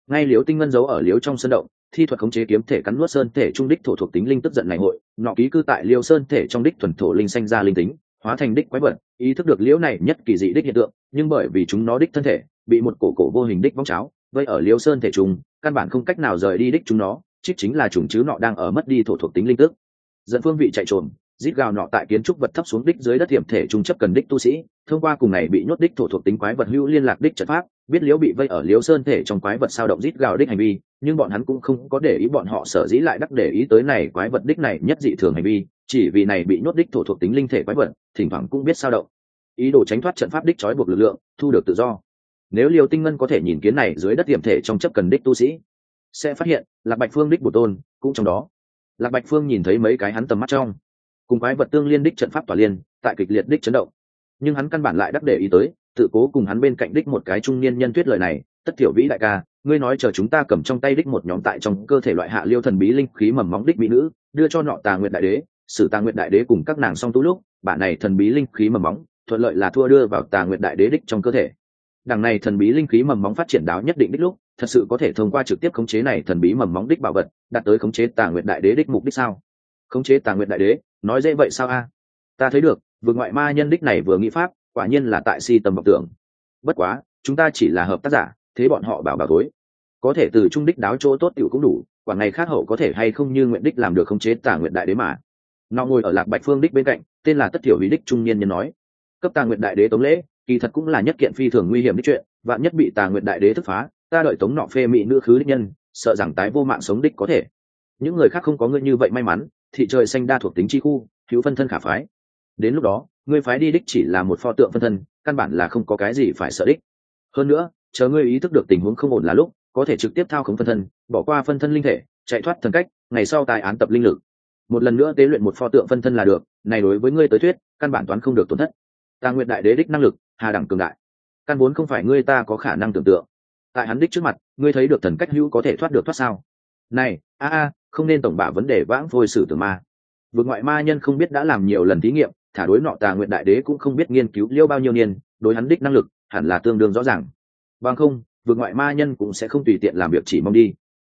ngay liếu tinh ngân giấu ở liếu trong sơn động, thi thuật khống chế kiếm thể cắn nuốt sơn thể trung đích thổ thuộc tính linh tức giận này hội nọ ký cư tại liêu sơn thể trong đích thuần thổ linh sanh ra linh tính, hóa thành đích quái vật, ý thức được liễu này nhất kỳ dị đích hiện tượng, nhưng bởi vì chúng nó đích thân thể bị một cổ cổ vô hình đích vong cháo vây ở liêu sơn thể trùng, căn bản không cách nào rời đi đích chúng nó, trích chính là chủng chứ nọ đang ở mất đi thổ thuộc tính linh tức. Dẫn phương vị chạy trộm, rít gào nọ tại kiến trúc vật thấp xuống đích dưới đất tiềm thể trung chấp cần đích tu sĩ, thông qua cùng này bị nhốt đích thổ thuộc tính quái vật hữu liên lạc đích trận pháp, biết liễu bị vây ở liễu sơn thể trong quái vật sao động rít gào đích hành vi, nhưng bọn hắn cũng không có để ý bọn họ sở dĩ lại đắc để ý tới này quái vật đích này nhất dị thường hành vi, chỉ vì này bị nhốt đích thổ thuộc tính linh thể quái vật, thỉnh thoảng cũng biết sao động, ý đồ tránh thoát trận pháp đích trói buộc lực lượng, thu được tự do. Nếu Liêu Tinh Ngân có thể nhìn kiến này dưới đất tiềm thể trong chấp cần đích tu sĩ, sẽ phát hiện Lạc Bạch Phương đích bổ tôn cũng trong đó. Lạc Bạch Phương nhìn thấy mấy cái hắn tầm mắt trong cùng quái vật tương liên đích trận pháp tỏa liên tại kịch liệt đích chấn động, nhưng hắn căn bản lại đắc để ý tới tự cố cùng hắn bên cạnh đích một cái trung niên nhân tuyết lời này. Tất Thiểu Vĩ đại ca, ngươi nói chờ chúng ta cầm trong tay đích một nhóm tại trong cơ thể loại hạ liêu thần bí linh khí mầm móng đích mỹ nữ đưa cho nọ Tà Nguyệt đại đế, sử Tà Nguyệt đại đế cùng các nàng song tu lúc, bản này thần bí linh khí mầm móng thuận lợi là thua đưa vào Tà Nguyệt đại đế đích trong cơ thể. Đằng này thần bí linh khí mầm móng phát triển đáo nhất định đích lúc, thật sự có thể thông qua trực tiếp khống chế này thần bí mầm móng đích bảo vật, đạt tới khống chế Tà Nguyệt đại đế đích mục đích sao? Khống chế Tà Nguyệt đại đế, nói dễ vậy sao a? Ta thấy được, vượt ngoại ma nhân đích này vừa nghĩ pháp, quả nhiên là tại si tầm vọng tưởng. Bất quá, chúng ta chỉ là hợp tác giả, thế bọn họ bảo tối, có thể từ trung đích đáo chỗ tốt tiểu cũng đủ, quả ngày khác hậu có thể hay không như nguyện đích làm được khống chế Tà Nguyệt đại đế mà. Nó ngồi ở Lạc Bạch Phương đích bên cạnh, tên là Tất Thiểu Vĩ đích trung niên nhân nói, cấp Tà Nguyệt đại đế tống lễ, kỳ thật cũng là nhất kiện phi thường nguy hiểm đích chuyện, vạn nhất bị Tà Nguyệt đại đế thức phá, ta đợi tống nọ phê mỹ nữ khứ đích nhân, sợ rằng tái vô mạng sống đích có thể. Những người khác không có ngươi như vậy may mắn, thị trời xanh đa thuộc tính chi khu, hữu phân thân khả phái. Đến lúc đó, ngươi phái đi đích chỉ là một pho tượng phân thân, căn bản là không có cái gì phải sợ đích. Hơn nữa, chờ ngươi ý thức được tình huống không ổn là lúc, có thể trực tiếp thao khống phân thân, bỏ qua phân thân linh thể, chạy thoát thần cách, ngày sau tài án tập linh lực, một lần nữa tế luyện một pho tượng phân thân là được. Này đối với ngươi tới thuyết, căn bản toán không được tổn thất. Tà Nguyệt đại đế đích năng lực, hà đẳng cường đại, căn vốn không phải ngươi ta có khả năng tưởng tượng. Tại hắn đích trước mặt, ngươi thấy được thần cách hữu có thể thoát được thoát sao? Này, không nên tổng bạ vấn đề vãng phôi sử tưởng ma. Vượt ngoại ma nhân không biết đã làm nhiều lần thí nghiệm, thả đối nọ Tà Nguyệt đại đế cũng không biết nghiên cứu liêu bao nhiêu niên, đối hắn đích năng lực hẳn là tương đương rõ ràng. Bằng không, vượt ngoại ma nhân cũng sẽ không tùy tiện làm việc chỉ mong đi.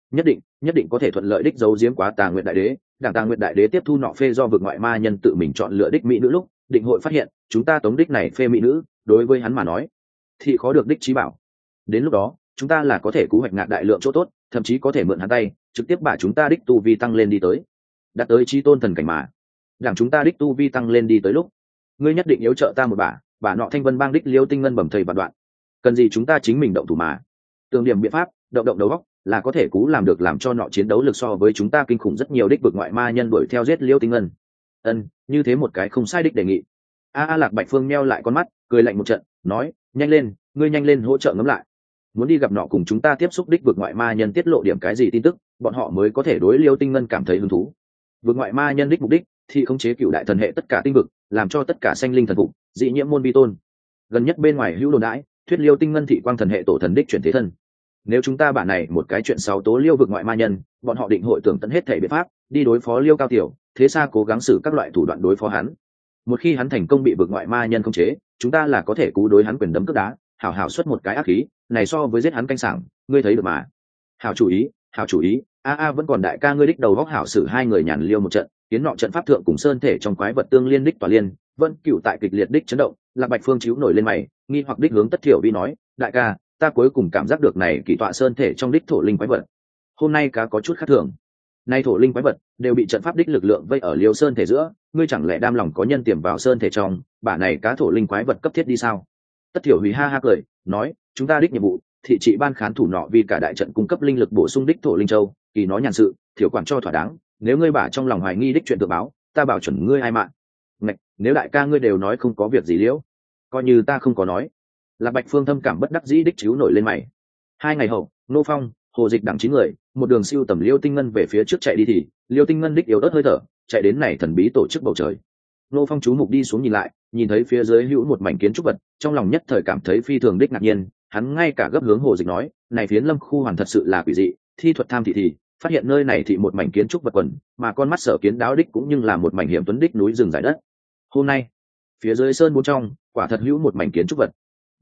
Nhất định có thể thuận lợi đích giấu giếm quá Tà Nguyệt đại đế. Đảng Tà Nguyệt đại đế tiếp thu nọ phê do vượt ngoại ma nhân tự mình chọn lựa đích mỹ nữ lúc, định hội phát hiện chúng ta tống đích này phê mỹ nữ, đối với hắn mà nói thì khó được đích trí bảo. Đến lúc đó, chúng ta là có thể cú hoạch ngạn đại lượng chỗ tốt, thậm chí có thể mượn hắn tay trực tiếp bả chúng ta đích tu vi tăng lên đi tới, đạt tới chi tôn thần cảnh mà. Đảng chúng ta đích tu vi tăng lên đi tới lúc, ngươi nhất định yếu trợ ta một bả nọ Thanh Vân bang đích Liêu Tinh Ngân bẩm thầy vạn đoạn, cần gì chúng ta chính mình động thủ mà. Tường điểm biện pháp, động đầu góc là có thể cú làm được, làm cho nọ chiến đấu lực so với chúng ta kinh khủng rất nhiều đích vực ngoại ma nhân đuổi theo giết Liêu Tinh Ngân. Như thế một cái không sai đích đề nghị. Lạc Bạch Phương meo lại con mắt, cười lạnh một trận, nói, nhanh lên, ngươi nhanh lên hỗ trợ ngấm lại, muốn đi gặp nọ cùng chúng ta tiếp xúc đích vực ngoại ma nhân tiết lộ điểm cái gì tin tức, bọn họ mới có thể đối Liêu Tinh Ngân cảm thấy hứng thú. Vực ngoại ma nhân đích mục đích thì khống chế cựu đại thần hệ tất cả tinh vực, làm cho tất cả sanh linh thần phục, dị nhiễm môn vi tôn. Gần nhất bên ngoài hữu đồn đãi, thuyết Liêu Tinh Ngân thị quang thần hệ tổ thần đích chuyển thế thân. Nếu chúng ta bản này một cái chuyện sáu tố Liêu vực ngoại ma nhân, bọn họ định hội tưởng tận hết thể biện pháp đi đối phó Liêu Cao Tiểu, thế xa cố gắng xử các loại thủ đoạn đối phó hắn. Một khi hắn thành công bị vực ngoại ma nhân khống chế, chúng ta là có thể cú đối hắn quyền đấm cước đá, hảo hảo xuất một cái ác khí, này so với giết hắn canh sảng, ngươi thấy được mà. Hảo chủ ý, vẫn còn đại ca ngươi đích đầu góc hảo xử hai người nhàn liêu một trận, tiến nọ trận pháp thượng cùng sơn thể trong quái vật tương liên đích tỏa liên, vẫn cựu tại kịch liệt đích chấn động. Lạc Bạch Phương chíu nổi lên mày, nghi hoặc đích hướng Tất Thiểu Vĩ nói, đại ca, ta cuối cùng cảm giác được này kỳ tọa sơn thể trong đích thổ linh quái vật, hôm nay cá có chút khác thường. Nay thổ linh quái vật đều bị trận pháp đích lực lượng vây ở liêu sơn thể giữa, ngươi chẳng lẽ đam lòng có nhân tiềm vào sơn thể trong, bả này cá thổ linh quái vật cấp thiết đi sao? Tất Thiểu Vĩ ha ha cười, nói, chúng ta đích nhiệm vụ thị trị ban khán thủ nọ vì cả đại trận cung cấp linh lực bổ sung đích thổ linh châu, kỳ nó nhàn sự thiểu quản cho thỏa đáng. Nếu ngươi bả trong lòng hoài nghi đích chuyện tự báo, ta bảo chuẩn ngươi ai mạng. Ngạch, nếu đại ca ngươi đều nói không có việc gì liễu, coi như ta không có nói. Lạc Bạch Phương thâm cảm bất đắc dĩ đích chiếu nổi lên mày. 2 ngày hậu, Nô Phong, Hồ Dịch đẳng 9 người, một đường siêu tầm Liêu Tinh Ngân về phía trước chạy đi thì Liêu Tinh Ngân đích yếu ớt hơi thở, chạy đến này thần bí tổ chức bầu trời. Nô Phong chú mục đi xuống nhìn lại, nhìn thấy phía dưới hữu một mảnh kiến trúc vật, trong lòng nhất thời cảm thấy phi thường đích ngạc nhiên. Hắn ngay cả gấp hướng Hồ Dịch nói, này phiến lâm khu hoàn thật sự là quỷ dị, thi thuật tham thị thì phát hiện nơi này thị một mảnh kiến trúc vật quần, mà con mắt sở kiến đáo đích cũng nhưng là một mảnh hiểm tuấn đích núi rừng dải đất. Hôm nay phía dưới sơn bốn trong quả thật hữu một mảnh kiến trúc vật.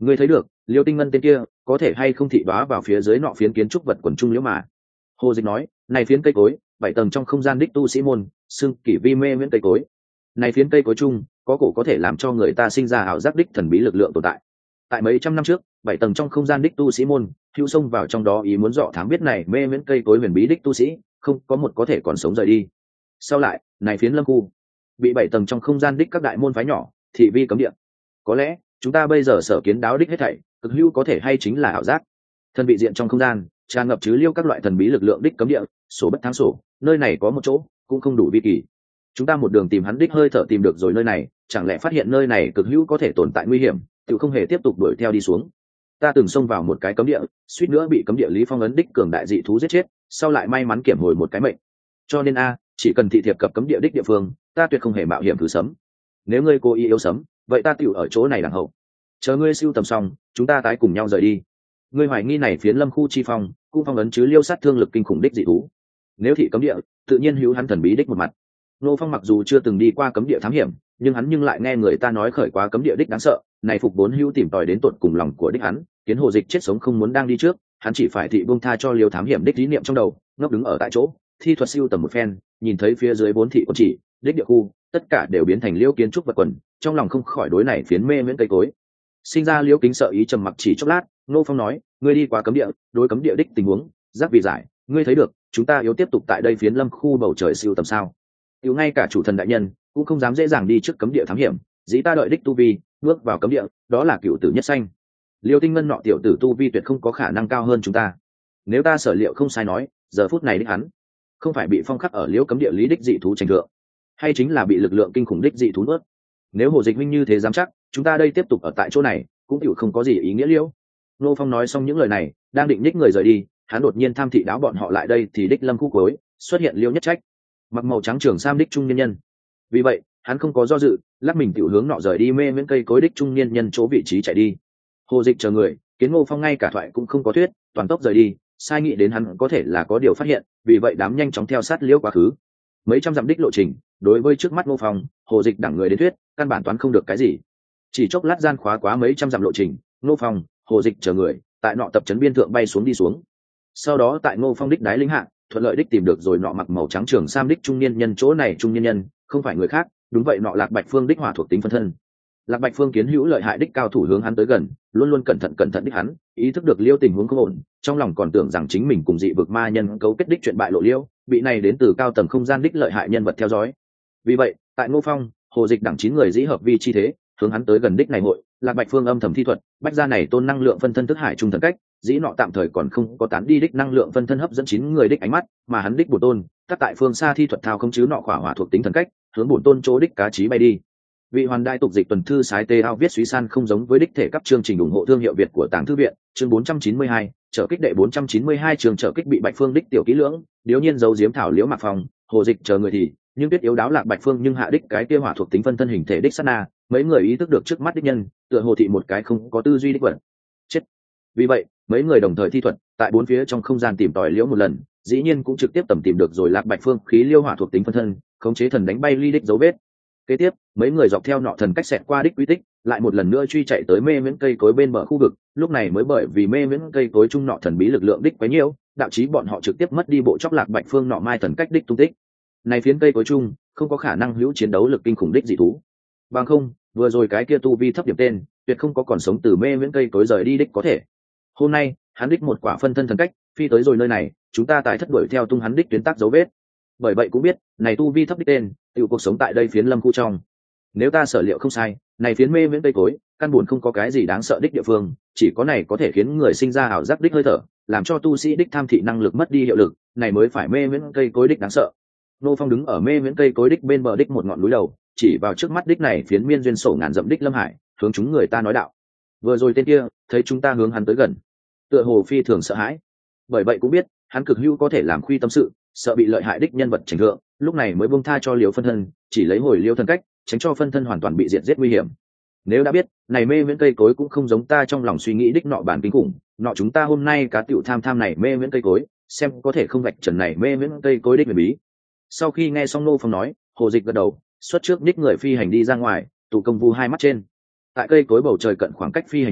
Ngươi thấy được liêu tinh ngân tên kia có thể hay không thị đoá vào phía dưới nọ phiến kiến trúc vật quần trung liễu mà. Hồ Dịch nói, này phiến cây cối 7 tầng trong không gian đích tu sĩ môn xưng kỷ vi mê miễn cây cối. Này phiến cây cối chung có cổ có thể làm cho người ta sinh ra ảo giác đích thần bí lực lượng tồn tại. Tại mấy trăm năm trước 7 tầng trong không gian đích tu sĩ môn hữu xông vào trong đó ý muốn dọ thám biết này mê miễn cây cối huyền bí đích tu sĩ không có một có thể còn sống rời đi. Sau lại này phiến lâm khu bị 7 tầng trong không gian đích các đại môn phái nhỏ thị vi cấm địa. Có lẽ chúng ta bây giờ sở kiến đáo đích hết thảy cực hữu có thể hay chính là ảo giác. Thần bị diện trong không gian tràn ngập chứ liêu các loại thần bí lực lượng đích cấm địa, sổ bất thắng sổ, nơi này có một chỗ cũng không đủ vi kỳ. Chúng ta một đường tìm hắn đích hơi thở tìm được rồi nơi này, chẳng lẽ phát hiện nơi này cực hữu có thể tồn tại nguy hiểm, tự không hề tiếp tục đuổi theo đi xuống. Ta từng xông vào một cái cấm địa, suýt nữa bị cấm địa lý phong ấn đích cường đại dị thú giết chết, sau lại may mắn kiểm hồi một cái mệnh. Cho nên chỉ cần thị thiệp cập cấm địa đích địa phương, ta tuyệt không hề mạo hiểm thử sấm. Nếu ngươi cố ý yếu sấm, vậy ta tiểu ở chỗ này đằng hậu. Chờ ngươi siêu tầm xong, chúng ta tái cùng nhau rời đi. Ngươi hoài nghi này phiến lâm khu chi phong cũng phong ấn chứ liêu sát thương lực kinh khủng đích dị thú. Nếu thị cấm địa tự nhiên hữu hắn thần bí đích một mặt. Nô Phong mặc dù chưa từng đi qua cấm địa thám hiểm, nhưng lại nghe người ta nói khởi quá cấm địa đích đáng sợ, này phục vốn hữu tìm tòi đến tận cùng lòng của đích hắn, kiến Hồ Dịch chết sống không muốn đang đi trước, hắn chỉ phải thị buông tha cho liêu thám hiểm đích lý niệm trong đầu, ngốc đứng ở tại chỗ, thi thuật siêu tầm một phen, nhìn thấy phía dưới bốn thị quân chỉ đích địa khu, tất cả đều biến thành liêu kiến trúc vật quần, trong lòng không khỏi đối này phiến mê miễn cây cối sinh ra liêu kính sợ ý. Trầm mặc chỉ chốc lát, Nô Phong nói, ngươi đi qua cấm địa, đối cấm địa đích tình huống giác vì giải, ngươi thấy được chúng ta yếu tiếp tục tại đây phiến lâm khu bầu trời siêu tầm sao? Yếu ngay cả chủ thần đại nhân cũng không dám dễ dàng đi trước cấm địa thám hiểm, dĩ ta đợi đích tu vi bước vào cấm địa, đó là cựu tử nhất sanh. Liêu tinh ngân nọ tiểu tử tu vi tuyệt không có khả năng cao hơn chúng ta. Nếu ta sở liệu không sai nói, giờ phút này đích hắn không phải bị phong khắc ở liễu cấm địa lý đích dị thú tranh thượng, hay chính là bị lực lượng kinh khủng đích dị thú nuốt. Nếu Hồ Dịch minh như thế dám chắc, chúng ta đây tiếp tục ở tại chỗ này cũng tiểu không có gì ý nghĩa liễu. Nô Phong nói xong những lời này, đang định nhích người rời đi, hắn đột nhiên tham thị đáo bọn họ lại đây thì đích lâm khu cuối xuất hiện liêu nhất trách, mặc màu trắng trường sam đích trung niên nhân. Vì vậy hắn không có do dự, lắc mình tiểu hướng nọ rời đi mê miễn cây cối đích trung niên nhân chỗ vị trí chạy đi. Hồ Dịch chờ người kiến Ngô Phong ngay cả thoại cũng không có thuyết, toàn tốc rời đi, sai nghĩ đến hắn có thể là có điều phát hiện, vì vậy đám nhanh chóng theo sát liễu quá khứ. Mấy trăm dặm đích lộ trình đối với trước mắt Ngô Phong, Hồ Dịch đẳng người đến thuyết căn bản toán không được cái gì. Chỉ chốc lát gian khóa quá mấy trăm dặm lộ trình, Ngô Phong, Hồ Dịch chờ người tại nọ tập trấn biên thượng bay xuống đi xuống. Sau đó tại Ngô Phong đích đái lĩnh hạng thuận lợi đích tìm được rồi nọ mặc màu trắng trường sam đích trung niên nhân. Chỗ này trung niên nhân không phải người khác, đúng vậy nọ Lạc Bạch Phương đích hỏa thuộc tính phân thân. Lạc Bạch Phương kiến hữu lợi hại đích cao thủ hướng hắn tới gần, luôn luôn cẩn thận đích hắn ý thức được liêu tình huống không ổn, trong lòng còn tưởng rằng chính mình cùng dị vực ma nhân cấu kết đích chuyện bại lộ liêu, bị này đến từ cao tầng không gian đích lợi hại nhân vật theo dõi. Vì vậy tại Ngô Phong, Hồ Dịch đẳng 9 người dĩ hợp vi chi thế hướng hắn tới gần đích này hội, Lạc Bạch Phương âm thầm thi thuật bách ra này tôn năng lượng phân thân thức hải trung thần cách, dĩ nọ tạm thời còn không có tán đi đích năng lượng phân thân hấp dẫn 9 người đích ánh mắt, mà hắn đích bổn tôn các tại phương xa thi thuật thao không chứ nọ khỏa hỏa thuộc tính thần cách hướng bổn tôn chỗ đích cá trí bay đi. Vị hoàn đại tục dịch tuần thư sái tê ao viết suý san không giống với đích thể cấp chương trình ủng hộ thương hiệu Việt của Tàng Thư viện, chương 492, trở kích đệ 492 trường trở kích bị Bạch Phương đích tiểu kỹ lưỡng, điếu nhiên giấu giếm thảo liễu Mạc Phong, Hồ Dịch chờ người thì, nhưng biết yếu đáo Lạc Bạch Phương nhưng hạ đích cái kia hỏa thuộc tính phân thân hình thể đích sát na, mấy người ý thức được trước mắt đích nhân, tựa hồ thị một cái không có tư duy đích vật. Chết. Vì vậy, mấy người đồng thời thi thuật, tại bốn phía trong không gian tìm tòi liễu một lần, dĩ nhiên cũng trực tiếp tầm tìm được rồi Lạc Bạch Phương khí liêu hỏa thuộc tính phân thân, khống chế thần đánh bay ly đích dấu vết. Kế tiếp mấy người dọc theo nọ thần cách xẹt qua đích quy tích, lại một lần nữa truy chạy tới mê miễn cây cối bên bờ khu vực. Lúc này mới bởi vì mê miễn cây cối trung nọ thần bí lực lượng đích quá nhiều, đạo chí bọn họ trực tiếp mất đi bộ chóc Lạc Bạch Phương nọ mai thần cách đích tung tích. Này phiến cây cối trung không có khả năng hữu chiến đấu lực kinh khủng đích dị thú, bằng không vừa rồi cái kia tu vi thấp điểm tên tuyệt không có còn sống từ mê miễn cây cối rời đi đích có thể. Hôm nay hắn đích một quả phân thân thần cách phi tới rồi nơi này, chúng ta tại thất đuổi theo tung hắn đích tuyến tác dấu vết. Bởi vậy cũng biết này tu vi thấp đích tên tiểu cuộc sống tại đây phiến lâm khu trong. Nếu ta sở liệu không sai, này phiến mê miễn cây cối căn buồn không có cái gì đáng sợ đích địa phương, chỉ có này có thể khiến người sinh ra ảo giác đích hơi thở, làm cho tu sĩ đích tham thị năng lực mất đi hiệu lực, này mới phải mê miễn cây cối đích đáng sợ. Nô Phong đứng ở mê miễn cây cối đích bên bờ đích một ngọn núi đầu, chỉ vào trước mắt đích này phiến miên duyên sổ ngàn dặm đích lâm hải, hướng chúng người ta nói đạo: vừa rồi tên kia thấy chúng ta hướng hắn tới gần, tựa hồ phi thường sợ hãi, bởi vậy cũng biết hắn cực hữu có thể làm khuy tâm sự, sợ bị lợi hại đích nhân vật chỉnh thượng, lúc này mới buông tha cho liều phân thân, chỉ lấy hồi liêu thân cách, tránh cho phân thân hoàn toàn bị diệt giết nguy hiểm. Nếu đã biết này mê miễn cây cối cũng không giống ta trong lòng suy nghĩ đích nọ bản kinh khủng, nọ chúng ta hôm nay cá tiểu tham này mê miễn cây cối, xem có thể không vạch trần này mê miễn cây cối đích huyền bí. Sau khi nghe xong Nô Phong nói, Hồ Dịch gật đầu, xuất trước ních người phi hành đi ra ngoài, tụ công vu hai mắt trên. Tại cây cối bầu trời cận khoảng cách phi hành chứ,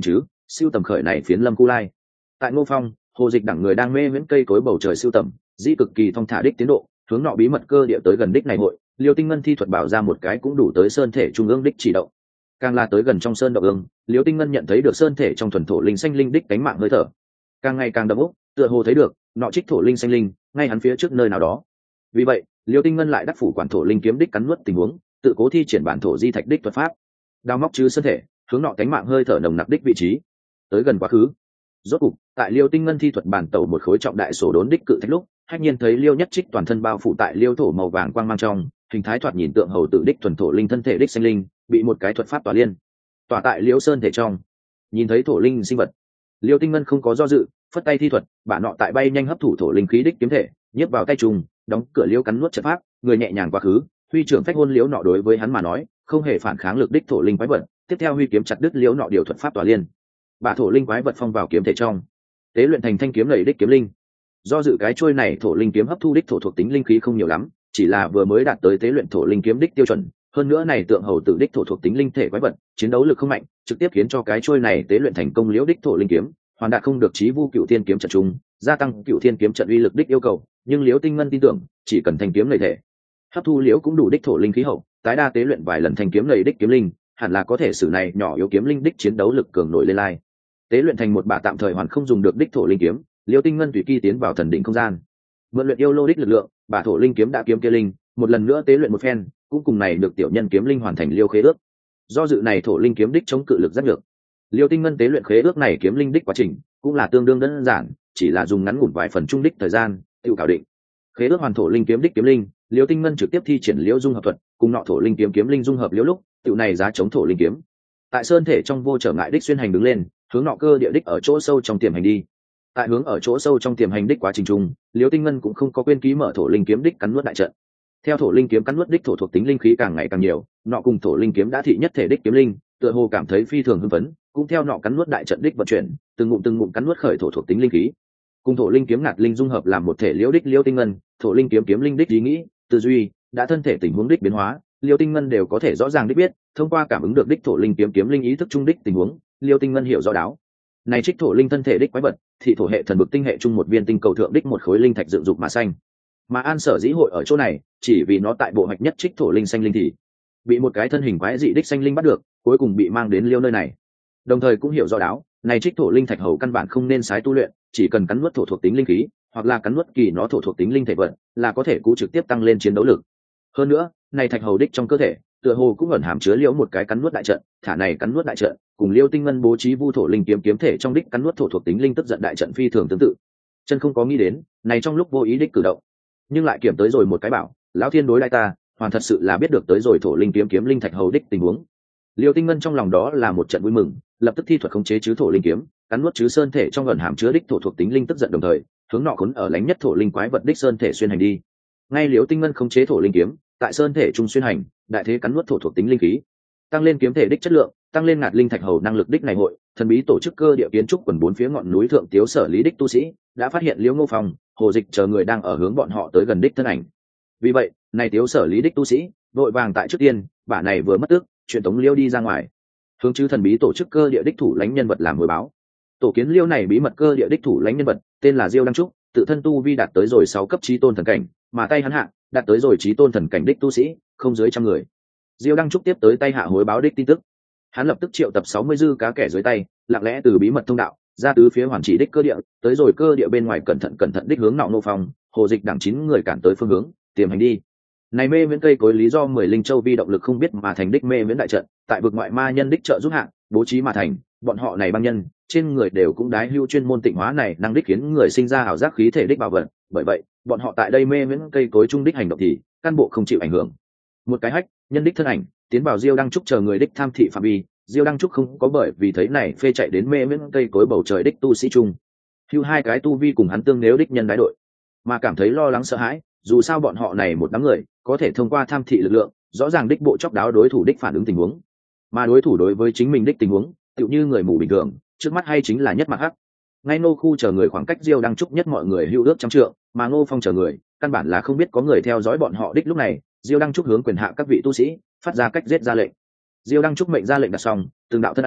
siêu tầm khởi này phiến lâm khu lai. Tại Ngô Phong, Hồ Dịch đẳng người đang mê miễn cây cối bầu trời siêu tầm, dĩ cực kỳ thong thả đích tiến độ, hướng nọ bí mật cơ địa tới gần đích này hội, Liêu Tinh Ngân thi thuật bảo ra một cái cũng đủ tới sơn thể trung ương đích chỉ động. Càng là tới gần trong sơn động ương, Liêu Tinh Ngân nhận thấy được sơn thể trong thuần thổ linh xanh linh đích cánh mạng hơi thở, càng ngày càng đậm ốc, tựa hồ thấy được nọ trích thổ linh xanh linh ngay hắn phía trước nơi nào đó. Vì vậy, Liêu Tinh Ngân lại đắc phủ quản thổ linh kiếm đích cắn nuốt tình huống, tự cố thi triển bản thổ di thạch đích thuật pháp, đào móc chứ sơn thể, hướng nọ cánh mạng hơi thở nồng nặc đích vị trí, tới gần quá khứ. Rốt cục, tại Liêu Tinh Ngân thi thuật bản tẩu một khối trọng đại sổ đốn đích cự thạch lúc, hách nhiên thấy Liêu Nhất Trích toàn thân bao phủ tại liêu thổ màu vàng quang mang trong, hình thái thoạt nhìn tượng hầu tự đích thuần thổ linh thân thể đích xanh linh, bị một cái thuật pháp tỏa liên, tỏa tại Liêu Sơn thể trong. Nhìn thấy thổ linh sinh vật, Liêu Tinh Ngân không có do dự, phất tay thi thuật, bả nọ tại bay nhanh hấp thụ thổ linh khí đích kiếm thể, nhét vào tay trùng, đóng cửa liêu cắn nuốt trận pháp, người nhẹ nhàng quá khứ, huy trưởng phách hôn liễu nọ đối với hắn mà nói, không hề phản kháng lực đích thổ linh quái vật, tiếp theo huy kiếm chặt đứt liễu nọ điều thuật pháp tỏa liên, bả thổ linh quái vật phong vào kiếm thể trong, tế luyện thành thanh kiếm lầy đích kiếm linh. Do dự cái chuôi này thổ linh kiếm hấp thu đích thổ thuộc tính linh khí không nhiều lắm, chỉ là vừa mới đạt tới tế luyện thổ linh kiếm đích tiêu chuẩn, hơn nữa này tượng hầu tử đích thổ thuộc tính linh thể quái vật, chiến đấu lực không mạnh, trực tiếp khiến cho cái chuôi này tế luyện thành công liễu đích thổ linh kiếm, hoàn đạt không được chí vu cựu thiên kiếm trận trung, gia tăng cựu thiên kiếm trận uy lực đích yêu cầu, nhưng liễu Tinh Ngân tin tưởng, chỉ cần thanh kiếm lầy thể, hấp thu liễu cũng đủ đích thổ linh khí hậu, tái đa tế luyện vài lần thanh kiếm lầy đích kiếm linh, hẳn là có thể sử này nhỏ yếu kiếm linh đích chiến đấu lực cường nổi lên lai. Tế luyện thành một bả tạm thời hoàn không dùng được đích thổ linh kiếm, liễu Tinh Ngân tùy kỳ tiến vào thần định không gian, mượn luyện yêu lô đích lực lượng, bả thổ linh kiếm đã kiếm kia linh, một lần nữa tế luyện một phen, cũng cùng này được tiểu nhân kiếm linh hoàn thành liêu khế ước. Do dự này thổ linh kiếm đích chống cự lực rất được, liêu Tinh Ngân tế luyện khế ước này kiếm linh đích quá trình cũng là tương đương đơn giản, chỉ là dùng ngắn ngủn vài phần trung đích thời gian tự khảo định. Khế ước hoàn thổ linh kiếm đích kiếm linh, liêu Tinh Ngân trực tiếp thi triển liễu dung hợp thuật, cùng nọ thổ linh kiếm kiếm linh dung hợp liễu lúc, tự này giá chống thổ linh kiếm. Tại sơn thể trong vô trở ngại đích xuyên hành đứng lên, hướng nọ cơ địa đích ở chỗ sâu trong tiềm hành đi. Tại hướng ở chỗ sâu trong tiềm hành đích quá trình trung, liêu Tinh Ngân cũng không có quên ký mở thổ linh kiếm đích cắn nuốt đại trận. Theo thổ linh kiếm cắn nuốt đích thổ thuộc tính linh khí càng ngày càng nhiều, nọ cùng thổ linh kiếm đã thị nhất thể đích kiếm linh, tựa hồ cảm thấy phi thường hưng phấn, cũng theo nọ cắn nuốt đại trận đích vận chuyển, từng ngụm cắn nuốt khởi thổ thuộc tính linh khí. Cùng thổ linh kiếm ngạt linh dung hợp làm một thể liễu đích liêu Tinh Ngân, thổ linh kiếm kiếm linh đích ý nghĩ, tư duy, đã thân thể tình huống đích biến hóa, liêu Tinh Ngân đều có thể rõ ràng đích biết, thông qua cảm ứng được đích thổ linh kiếm kiếm linh ý thức trung đích tình huống, liêu Tinh Ngân hiểu rõ đáo. Này trích thổ linh thân thể đích quái vật, thị thổ hệ thần bực tinh hệ trung một viên tinh cầu thượng đích một khối linh thạch dựng dục mà xanh. Mà An Sở dĩ hội ở chỗ này, chỉ vì nó tại bộ hoạch nhất trích thổ linh xanh linh thì bị một cái thân hình quái dị đích xanh linh bắt được, cuối cùng bị mang đến liêu nơi này. Đồng thời cũng hiểu rõ đáo, này trích thổ linh thạch hầu căn bản không nên sái tu luyện, chỉ cần cắn nuốt thổ thuộc tính linh khí, hoặc là cắn nuốt kỳ nó thổ thuộc tính linh thể vật, là có thể cú trực tiếp tăng lên chiến đấu lực. Hơn nữa, này thạch hầu đích trong cơ thể, tựa hồ cũng ẩn hàm chứa liễu một cái cắn nuốt đại trận, thả này cắn nuốt đại trận, cùng liêu Tinh Ngân bố trí vu thổ linh kiếm kiếm thể trong đích cắn nuốt thổ thuộc tính linh tức giận đại trận phi thường tương tự. Chân không có nghĩ đến, này trong lúc vô ý đích cử động, nhưng lại kiểm tới rồi một cái bảo, lão thiên đối lại ta, hoàn thật sự là biết được tới rồi thổ linh kiếm kiếm linh thạch hầu đích tình huống. Liêu Tinh Ngân trong lòng đó là một trận vui mừng, lập tức thi thuật khống chế chứ thổ linh kiếm, cắn nuốt chứ sơn thể trong ẩn hàm chứa đích thổ thuộc tính linh tức giận, đồng thời hướng nọ khốn ở lánh nhất thổ linh quái vật đích sơn thể xuyên hành đi. Ngay Liêu Tinh Ngân khống chế thổ linh kiếm, tại sơn thể trung xuyên hành, đại thế cắn nuốt thổ thuộc tính linh khí, tăng lên kiếm thể đích chất lượng, tăng lên ngạt linh thạch hầu năng lực đích này hội, thần bí tổ chức cơ địa kiến trúc quần bốn phía ngọn núi thượng tiếu sở lý đích tu sĩ đã phát hiện Liễu Ngô Phong, Hồ Dịch chờ người đang ở hướng bọn họ tới gần đích thân ảnh. Vì vậy, này tiếu sở lý đích tu sĩ vội vàng tại trước tiên, bả này vừa mất tước, truyền tống Liêu đi ra ngoài, hướng chứ thần bí tổ chức cơ địa đích thủ lãnh nhân vật làm hồi báo. Tổ kiến Liêu này bí mật cơ địa đích thủ lãnh nhân vật tên là Diêu Đăng Trúc, tự thân tu vi đạt tới rồi 6 cấp chí tôn thần cảnh, mà tay hắn hạ đạt tới rồi chí tôn thần cảnh đích tu sĩ không dưới 100 người. Diêu Đăng Trúc tiếp tới tay hạ hồi báo đích tin tức, hắn lập tức triệu tập 60 dư cá kẻ dưới tay, lặng lẽ từ bí mật thông đạo ra tứ phía hoàn chỉ đích cơ địa, tới rồi cơ địa bên ngoài cẩn thận đích hướng nọ Ngô Phong, Hồ Dịch đẳng 9 người cản tới phương hướng tiềm hành đi. Này mê miễn cây cối lý do 10 linh châu vi động lực không biết mà thành đích mê miễn đại trận, tại vực ngoại ma nhân đích trợ giúp hạng bố trí mà thành, bọn họ này băng nhân trên người đều cũng đái hưu chuyên môn tịnh hóa này năng đích khiến người sinh ra ảo giác khí thể đích bảo vật, bởi vậy bọn họ tại đây mê miễn cây cối trung đích hành động thì căn bộ không chịu ảnh hưởng. Một cái hách nhân đích thân ảnh tiến vào Diêu Đăng Trúc chờ người đích tham thị phạm vi, Diêu Đăng Trúc không có bởi vì thấy này phê chạy đến mê miễn cây cối bầu trời đích tu sĩ trung hưu hai cái tu vi cùng hắn tương nếu đích nhân đái đội, mà cảm thấy lo lắng sợ hãi, dù sao bọn họ này một đám người có thể thông qua tham thị lực lượng rõ ràng đích bộ chóc đáo đối thủ đích phản ứng tình huống, mà đối thủ đối với chính mình đích tình huống tựu như người mù bình thường, trước mắt hay chính là nhất mặt hắc. Ngay Ngô khu chờ người khoảng cách Diêu Đăng Trúc nhất mọi người hưu ước trăm trượng, mà Ngô Phong chờ người căn bản là không biết có người theo dõi bọn họ đích. Lúc này Diêu Đăng Trúc hướng quyền hạ các vị tu sĩ phát ra cách giết ra lệnh. Diêu Đăng Trúc mệnh ra lệnh đặt xong, từng đạo thân ảnh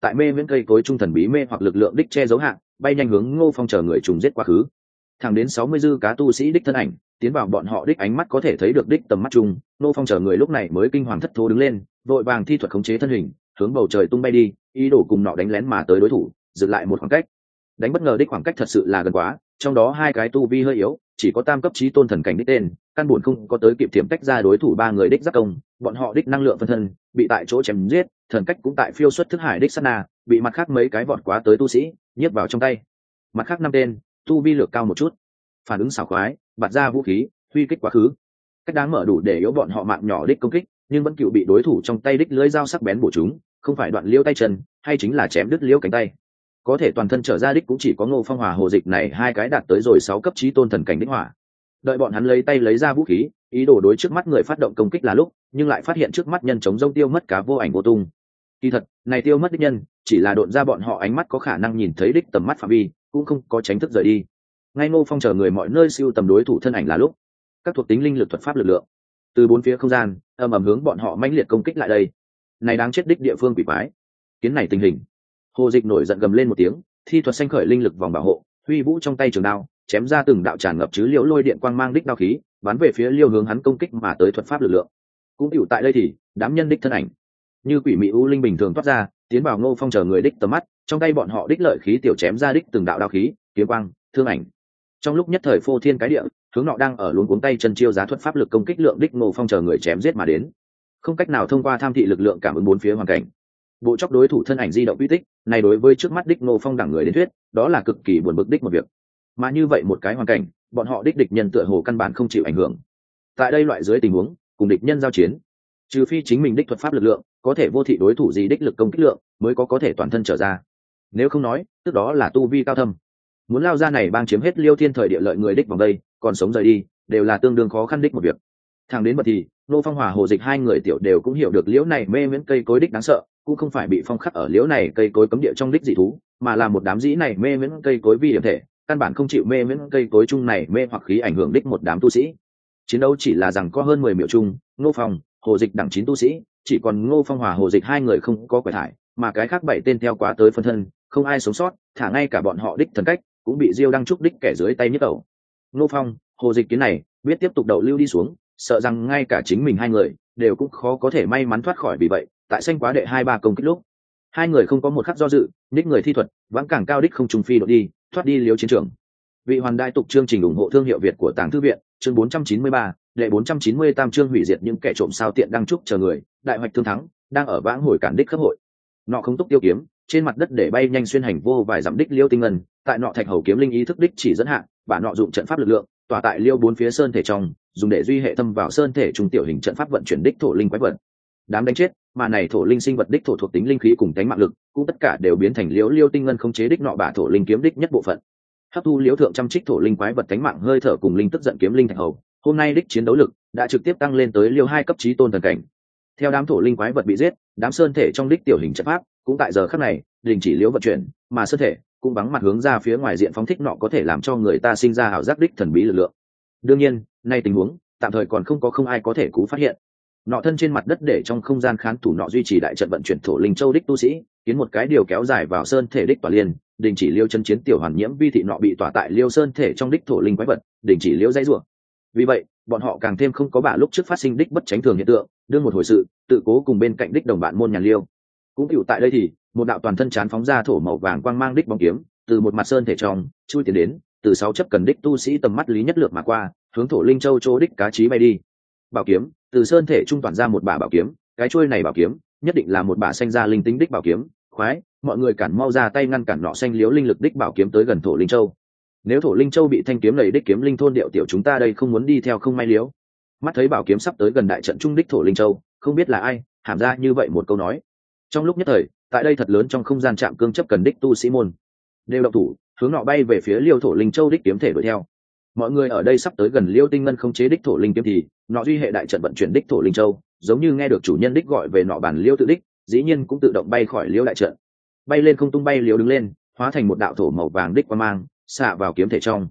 tại mê miễn cây cối trung thần bí mê hoặc lực lượng đích che giấu hạng bay nhanh hướng Ngô Phong chờ người trùng giết quá khứ. Thẳng đến 60 dư cá tu sĩ đích thân ảnh tiến vào bọn họ đích ánh mắt có thể thấy được đích tầm mắt chung, Ngô Phong chờ người lúc này mới kinh hoàng thất thố đứng lên, vội vàng thi thuật khống chế thân hình hướng bầu trời tung bay đi, ý đồ cùng nọ đánh lén mà tới đối thủ dừng lại một khoảng cách. Đánh bất ngờ đích khoảng cách thật sự là gần quá, trong đó hai cái tu vi hơi yếu, chỉ có tam cấp chí tôn thần cảnh đích tên, căn buồn không có tới kịp tiềm tách ra đối thủ ba người đích giáp công, bọn họ đích năng lượng phân thân bị tại chỗ chém giết, thần cách cũng tại phiêu xuất thức hải đích sát na bị mặt khác mấy cái vọt quá tới tu sĩ nhiếp vào trong tay. Mặt khác năm tên tu vi lược cao một chút, phản ứng xảo khoái, bạt ra vũ khí huy kích quá khứ, cách đáng mở đủ để yếu bọn họ mạng nhỏ đích công kích, nhưng vẫn cựu bị đối thủ trong tay đích lưỡi dao sắc bén bổ chúng, không phải đoạn liêu tay chân hay chính là chém đứt liêu cánh tay. Có thể toàn thân trở ra đích cũng chỉ có Ngô Phong Hòa Hồ Dịch này hai cái đạt tới rồi 6 cấp chí tôn thần cảnh đích hỏa. Đợi bọn hắn lấy tay lấy ra vũ khí, ý đồ đối trước mắt người phát động công kích là lúc, nhưng lại phát hiện trước mắt nhân chống rông tiêu mất cả vô ảnh vô tung. Kỳ thật, này tiêu mất đích nhân, chỉ là độn ra bọn họ ánh mắt có khả năng nhìn thấy đích tầm mắt phạm vi, cũng không có tránh thức rời đi. Ngay Ngô Phong chờ người mọi nơi siêu tầm đối thủ thân ảnh là lúc, các thuộc tính linh lực thuật pháp lực lượng từ bốn phía không gian ầm ầm hướng bọn họ mãnh liệt công kích lại đây. Này đáng chết đích địa phương quỷ quái, kiến này tình hình. Hồ Dịch nổi giận gầm lên một tiếng, thi thuật xanh khởi linh lực vòng bảo hộ, huy vũ trong tay trường đao, chém ra từng đạo tràn ngập chứ liễu lôi điện quang mang đích đao khí, bắn về phía liêu hướng hắn công kích mà tới thuật pháp lực lượng. Cũng hữu tại đây thì đám nhân đích thân ảnh như quỷ mị u linh bình thường thoát ra, tiến vào Ngô Phong chờ người đích tầm mắt, trong tay bọn họ đích lợi khí tiểu chém ra đích từng đạo đao khí, kiếm quang, thương ảnh. Trong lúc nhất thời phô thiên cái địa, hướng nọ đang ở luống cuống tay chân chiêu giá thuật pháp lực công kích lượng đích Ngô Phong chờ người chém giết mà đến, không cách nào thông qua tham thị lực lượng cảm ứng bốn phía hoàn cảnh, bộ chóc đối thủ thân ảnh di động uy tích này đối với trước mắt đích Ngô Phong đẳng người đến thuyết, đó là cực kỳ buồn bực đích một việc. Mà như vậy một cái hoàn cảnh, bọn họ đích địch nhân tựa hồ căn bản không chịu ảnh hưởng. Tại đây loại dưới tình huống cùng địch nhân giao chiến, trừ phi chính mình đích thuật pháp lực lượng có thể vô thị đối thủ gì đích lực công kích lượng mới có thể toàn thân trở ra, nếu không nói tức đó là tu vi cao thâm, muốn lao ra này bang chiếm hết liêu thiên thời địa lợi người đích vòng đây còn sống rời đi đều là tương đương khó khăn đích một việc. Thẳng đến bật thì Ngô Phong Hòa Hồ Dịch hai người tiểu đều cũng hiểu được liễu này mê miễn cây cối đích đáng sợ, cũng không phải bị phong khắc ở liễu này cây cối cấm địa trong đích dị thú, mà là một đám dĩ này mê miễn cây cối vi điểm thể, căn bản không chịu mê miễn cây cối chung này mê hoặc khí ảnh hưởng đích một đám tu sĩ. Chiến đấu chỉ là rằng có hơn 10 秒chung, Ngô Phong, Hồ Dịch đẳng 9 tu sĩ, chỉ còn Ngô Phong Hòa Hồ Dịch hai người không có quẻ thải, mà cái khác 7 tên theo quá tới phân thân, không ai sống sót, thả ngay cả bọn họ đích thần cách cũng bị Diêu Đăng Trúc đích kẻ dưới tay nhức đầu. Ngô Phong, Hồ Dịch kiến này, biết tiếp tục đậu lưu đi xuống, sợ rằng ngay cả chính mình hai người đều cũng khó có thể may mắn thoát khỏi, vì vậy tại xanh quá đệ 2-3 công kích lúc, hai người không có một khắc do dự, ních người thi thuật vãng càng cao đích không trùng phi đột đi, thoát đi liếu chiến trường. Vị hoàn đại tục chương trình ủng hộ thương hiệu Việt của Tàng Thư viện, chương 493, đệ 498 chương hủy diệt những kẻ trộm sao tiện Đăng Trúc chờ người, đại hoạch thương thắng, đang ở vãng hồi cản đích khớp hội. Nọ không túc tiêu kiếm, trên mặt đất để bay nhanh xuyên hành vô vài dặm đích liêu tinh ngân, tại nọ thạch hầu kiếm linh ý thức đích chỉ dẫn hạ, bà nọ dụng trận pháp lực lượng, tỏa tại liêu bốn phía sơn thể trong, dùng để duy hệ thâm vào sơn thể trung tiểu hình trận pháp vận chuyển đích thổ linh quái vật. Đám đánh chết, mà này thổ linh sinh vật đích thổ thuộc tính linh khí cùng tánh mạng lực, cũng tất cả đều biến thành liêu tinh ngân không chế đích nọ bả thổ linh kiếm đích nhất bộ phận. Hấp thu liễu thượng trăm trích thổ linh quái vật tánh mạng hơi thở cùng linh tức giận kiếm linh thạch hầu, hôm nay đích chiến đấu lực đã trực tiếp tăng lên tới liêu 2 cấp chí tôn thần cảnh. Theo đám thổ linh quái vật bị giết, đám sơn thể trong đích tiểu hình trận pháp cũng tại giờ khắc này đình chỉ liễu vận chuyển, mà sơn thể cũng vắng mặt hướng ra phía ngoài diện phóng thích nọ có thể làm cho người ta sinh ra ảo giác đích thần bí lực lượng. Đương nhiên, nay tình huống tạm thời còn không ai có thể cú phát hiện. Nọ thân trên mặt đất để trong không gian khán thủ nọ duy trì đại trận vận chuyển thổ linh châu đích tu sĩ, kiến một cái điều kéo dài vào sơn thể đích tỏa liên, đình chỉ liêu chân chiến tiểu hoàn nhiễm vi thị nọ bị tỏa tại liêu sơn thể trong đích thổ linh quái vật, đình chỉ liêu dãy rủa. Vì vậy, bọn họ càng thêm không có bả lúc trước phát sinh đích bất tránh thường hiện tượng, đương một hồi sự, tự cố cùng bên cạnh đích đồng bạn môn nhàn liêu. Cũng hữu tại đây thì, một đạo toàn thân chán phóng ra thổ màu vàng quang mang đích bóng kiếm, từ một mặt sơn thể trong, chui tiến đến, từ 6 chấp cần đích tu sĩ tầm mắt lý nhất lược mà qua, hướng thổ linh châu chỗ đích cá chí bay đi. Bảo kiếm, từ sơn thể trung toàn ra một bả bảo kiếm, cái chuôi này bảo kiếm, nhất định là một bả xanh ra linh tính đích bảo kiếm, khoái, mọi người cản mau ra tay ngăn cản nọ xanh liếu linh lực đích bảo kiếm tới gần thổ linh châu. Nếu thổ linh châu bị thanh kiếm lầy đích kiếm linh thôn điệu tiểu chúng ta đây không muốn đi theo không may liếu. Mắt thấy bảo kiếm sắp tới gần đại trận trung đích thổ linh châu, không biết là ai hàm ra như vậy một câu nói. Trong lúc nhất thời, tại đây thật lớn trong không gian chạm cương chấp cần đích tu sĩ môn đều động thủ, hướng nọ bay về phía liêu thổ linh châu đích kiếm thể đuổi theo. Mọi người ở đây sắp tới gần liêu tinh ngân không chế đích thổ linh kiếm thì nọ duy hệ đại trận vận chuyển đích thổ linh châu, giống như nghe được chủ nhân đích gọi về nọ bản liêu tự đích, dĩ nhiên cũng tự động bay khỏi liêu đại trận, bay lên không tung bay liêu đứng lên, hóa thành một đạo thổ màu vàng đích quang mang xạ vào kiếm thể trong.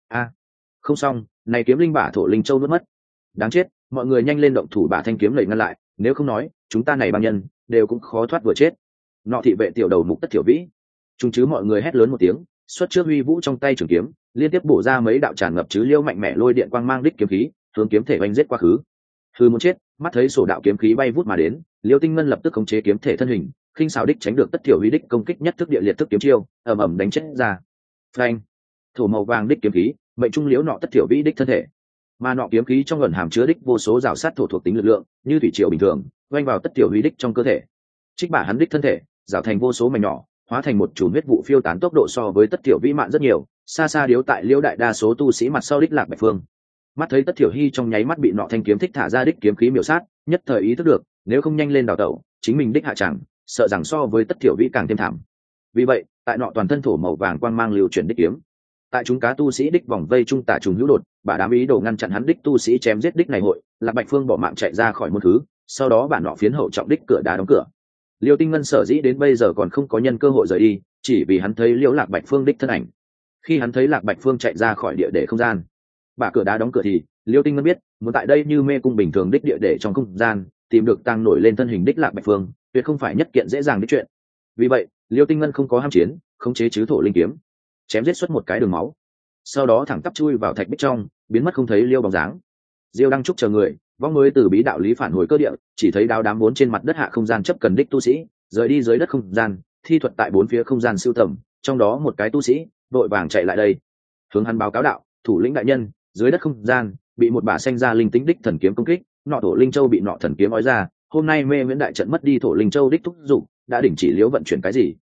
Không xong, này kiếm linh bả thổ linh châu nuốt mất. Đáng chết, mọi người nhanh lên động thủ bả thanh kiếm lầy ngăn lại, nếu không nói chúng ta này bang nhân đều cũng khó thoát vừa chết. nọ thị vệ tiểu đầu mục Tất Thiểu Vĩ. Chúng chứ mọi người hét lớn một tiếng, xuất trước huy vũ trong tay trường kiếm, liên tiếp bổ ra mấy đạo tràn ngập chứ liêu mạnh mẽ lôi điện quang mang đích kiếm khí, hướng kiếm thể oanh giết quá khứ. Hư muốn chết, mắt thấy sổ đạo kiếm khí bay vút mà đến, Liêu Tinh Ngân lập tức khống chế kiếm thể thân hình, khinh xảo đích tránh được Tất Thiểu Huy đích công kích nhất thức địa liệt thức kiếm chiêu, ầm ầm đánh chết ra. Phanh! Thổ màu vàng đích kiếm khí, mệnh trung liễu nọ Tất Thiểu Vĩ đích thân thể. Mà nọ kiếm khí trong ẩn hàm chứa đích vô số rào sát thổ thuộc tính lực lượng, như thủy triều bình thường, oanh vào Tất Thiểu Huy đích trong cơ thể. Trích bả hắn đích thân thể, rào thành vô số mảnh nhỏ, hóa thành một chùm huyết vụ phiêu tán tốc độ so với Tất Thiểu Vĩ mạn rất nhiều, xa xa điếu tại Liêu đại đa số tu sĩ mặt sau đích Lạc Bạch Phương. Mắt thấy Tất Thiểu Hy trong nháy mắt bị nọ thanh kiếm thích thả ra đích kiếm khí miểu sát, nhất thời ý thức được, nếu không nhanh lên đào tẩu, chính mình đích hạ chẳng, sợ rằng so với Tất Thiểu Vĩ càng thêm thảm. Vì vậy, tại nọ toàn thân thổ màu vàng quang mang lưu chuyển đích kiếm, tại chúng cá tu sĩ đích vòng vây trung tả trùng hữu đột, bà đám ý đồ ngăn chặn hắn đích tu sĩ chém giết đích này hội, Lạc Bạch Phương bỏ mạng chạy ra khỏi môn thứ, sau đó bản nọ phiến hậu trọng đích cửa đá đóng cửa. Liêu Tinh Ngân sở dĩ đến bây giờ còn không có nhân cơ hội rời đi, chỉ vì hắn thấy Liêu Lạc Bạch Phương đích thân ảnh. Khi hắn thấy Lạc Bạch Phương chạy ra khỏi địa để không gian, bà cửa đá đóng cửa thì Liêu Tinh Ngân biết, muốn tại đây như mê cung bình thường đích địa để trong không gian tìm được tăng nổi lên thân hình đích Lạc Bạch Phương, tuyệt không phải nhất kiện dễ dàng đích chuyện. Vì vậy, Liêu Tinh Ngân không có ham chiến, khống chế chứ thổ linh kiếm, chém giết xuất một cái đường máu, sau đó thẳng tắp chui vào thạch bích trong, biến mất không thấy Liêu bóng dáng. Diêu đang chúc chờ người, vong mới từ bí đạo lý phản hồi cơ địa, chỉ thấy đao đám bốn trên mặt đất hạ không gian chấp cần đích tu sĩ, rời đi dưới đất không gian, thi thuật tại bốn phía không gian siêu tầm, trong đó một cái tu sĩ đội vàng chạy lại đây, hướng hắn báo cáo đạo, thủ lĩnh đại nhân, dưới đất không gian bị một bả xanh ra linh tính đích thần kiếm công kích, nọ thổ linh châu bị nọ thần kiếm nói ra, hôm nay mê miễn đại trận mất đi thổ linh châu đích thúc dụng, đã đình chỉ liếu vận chuyển cái gì?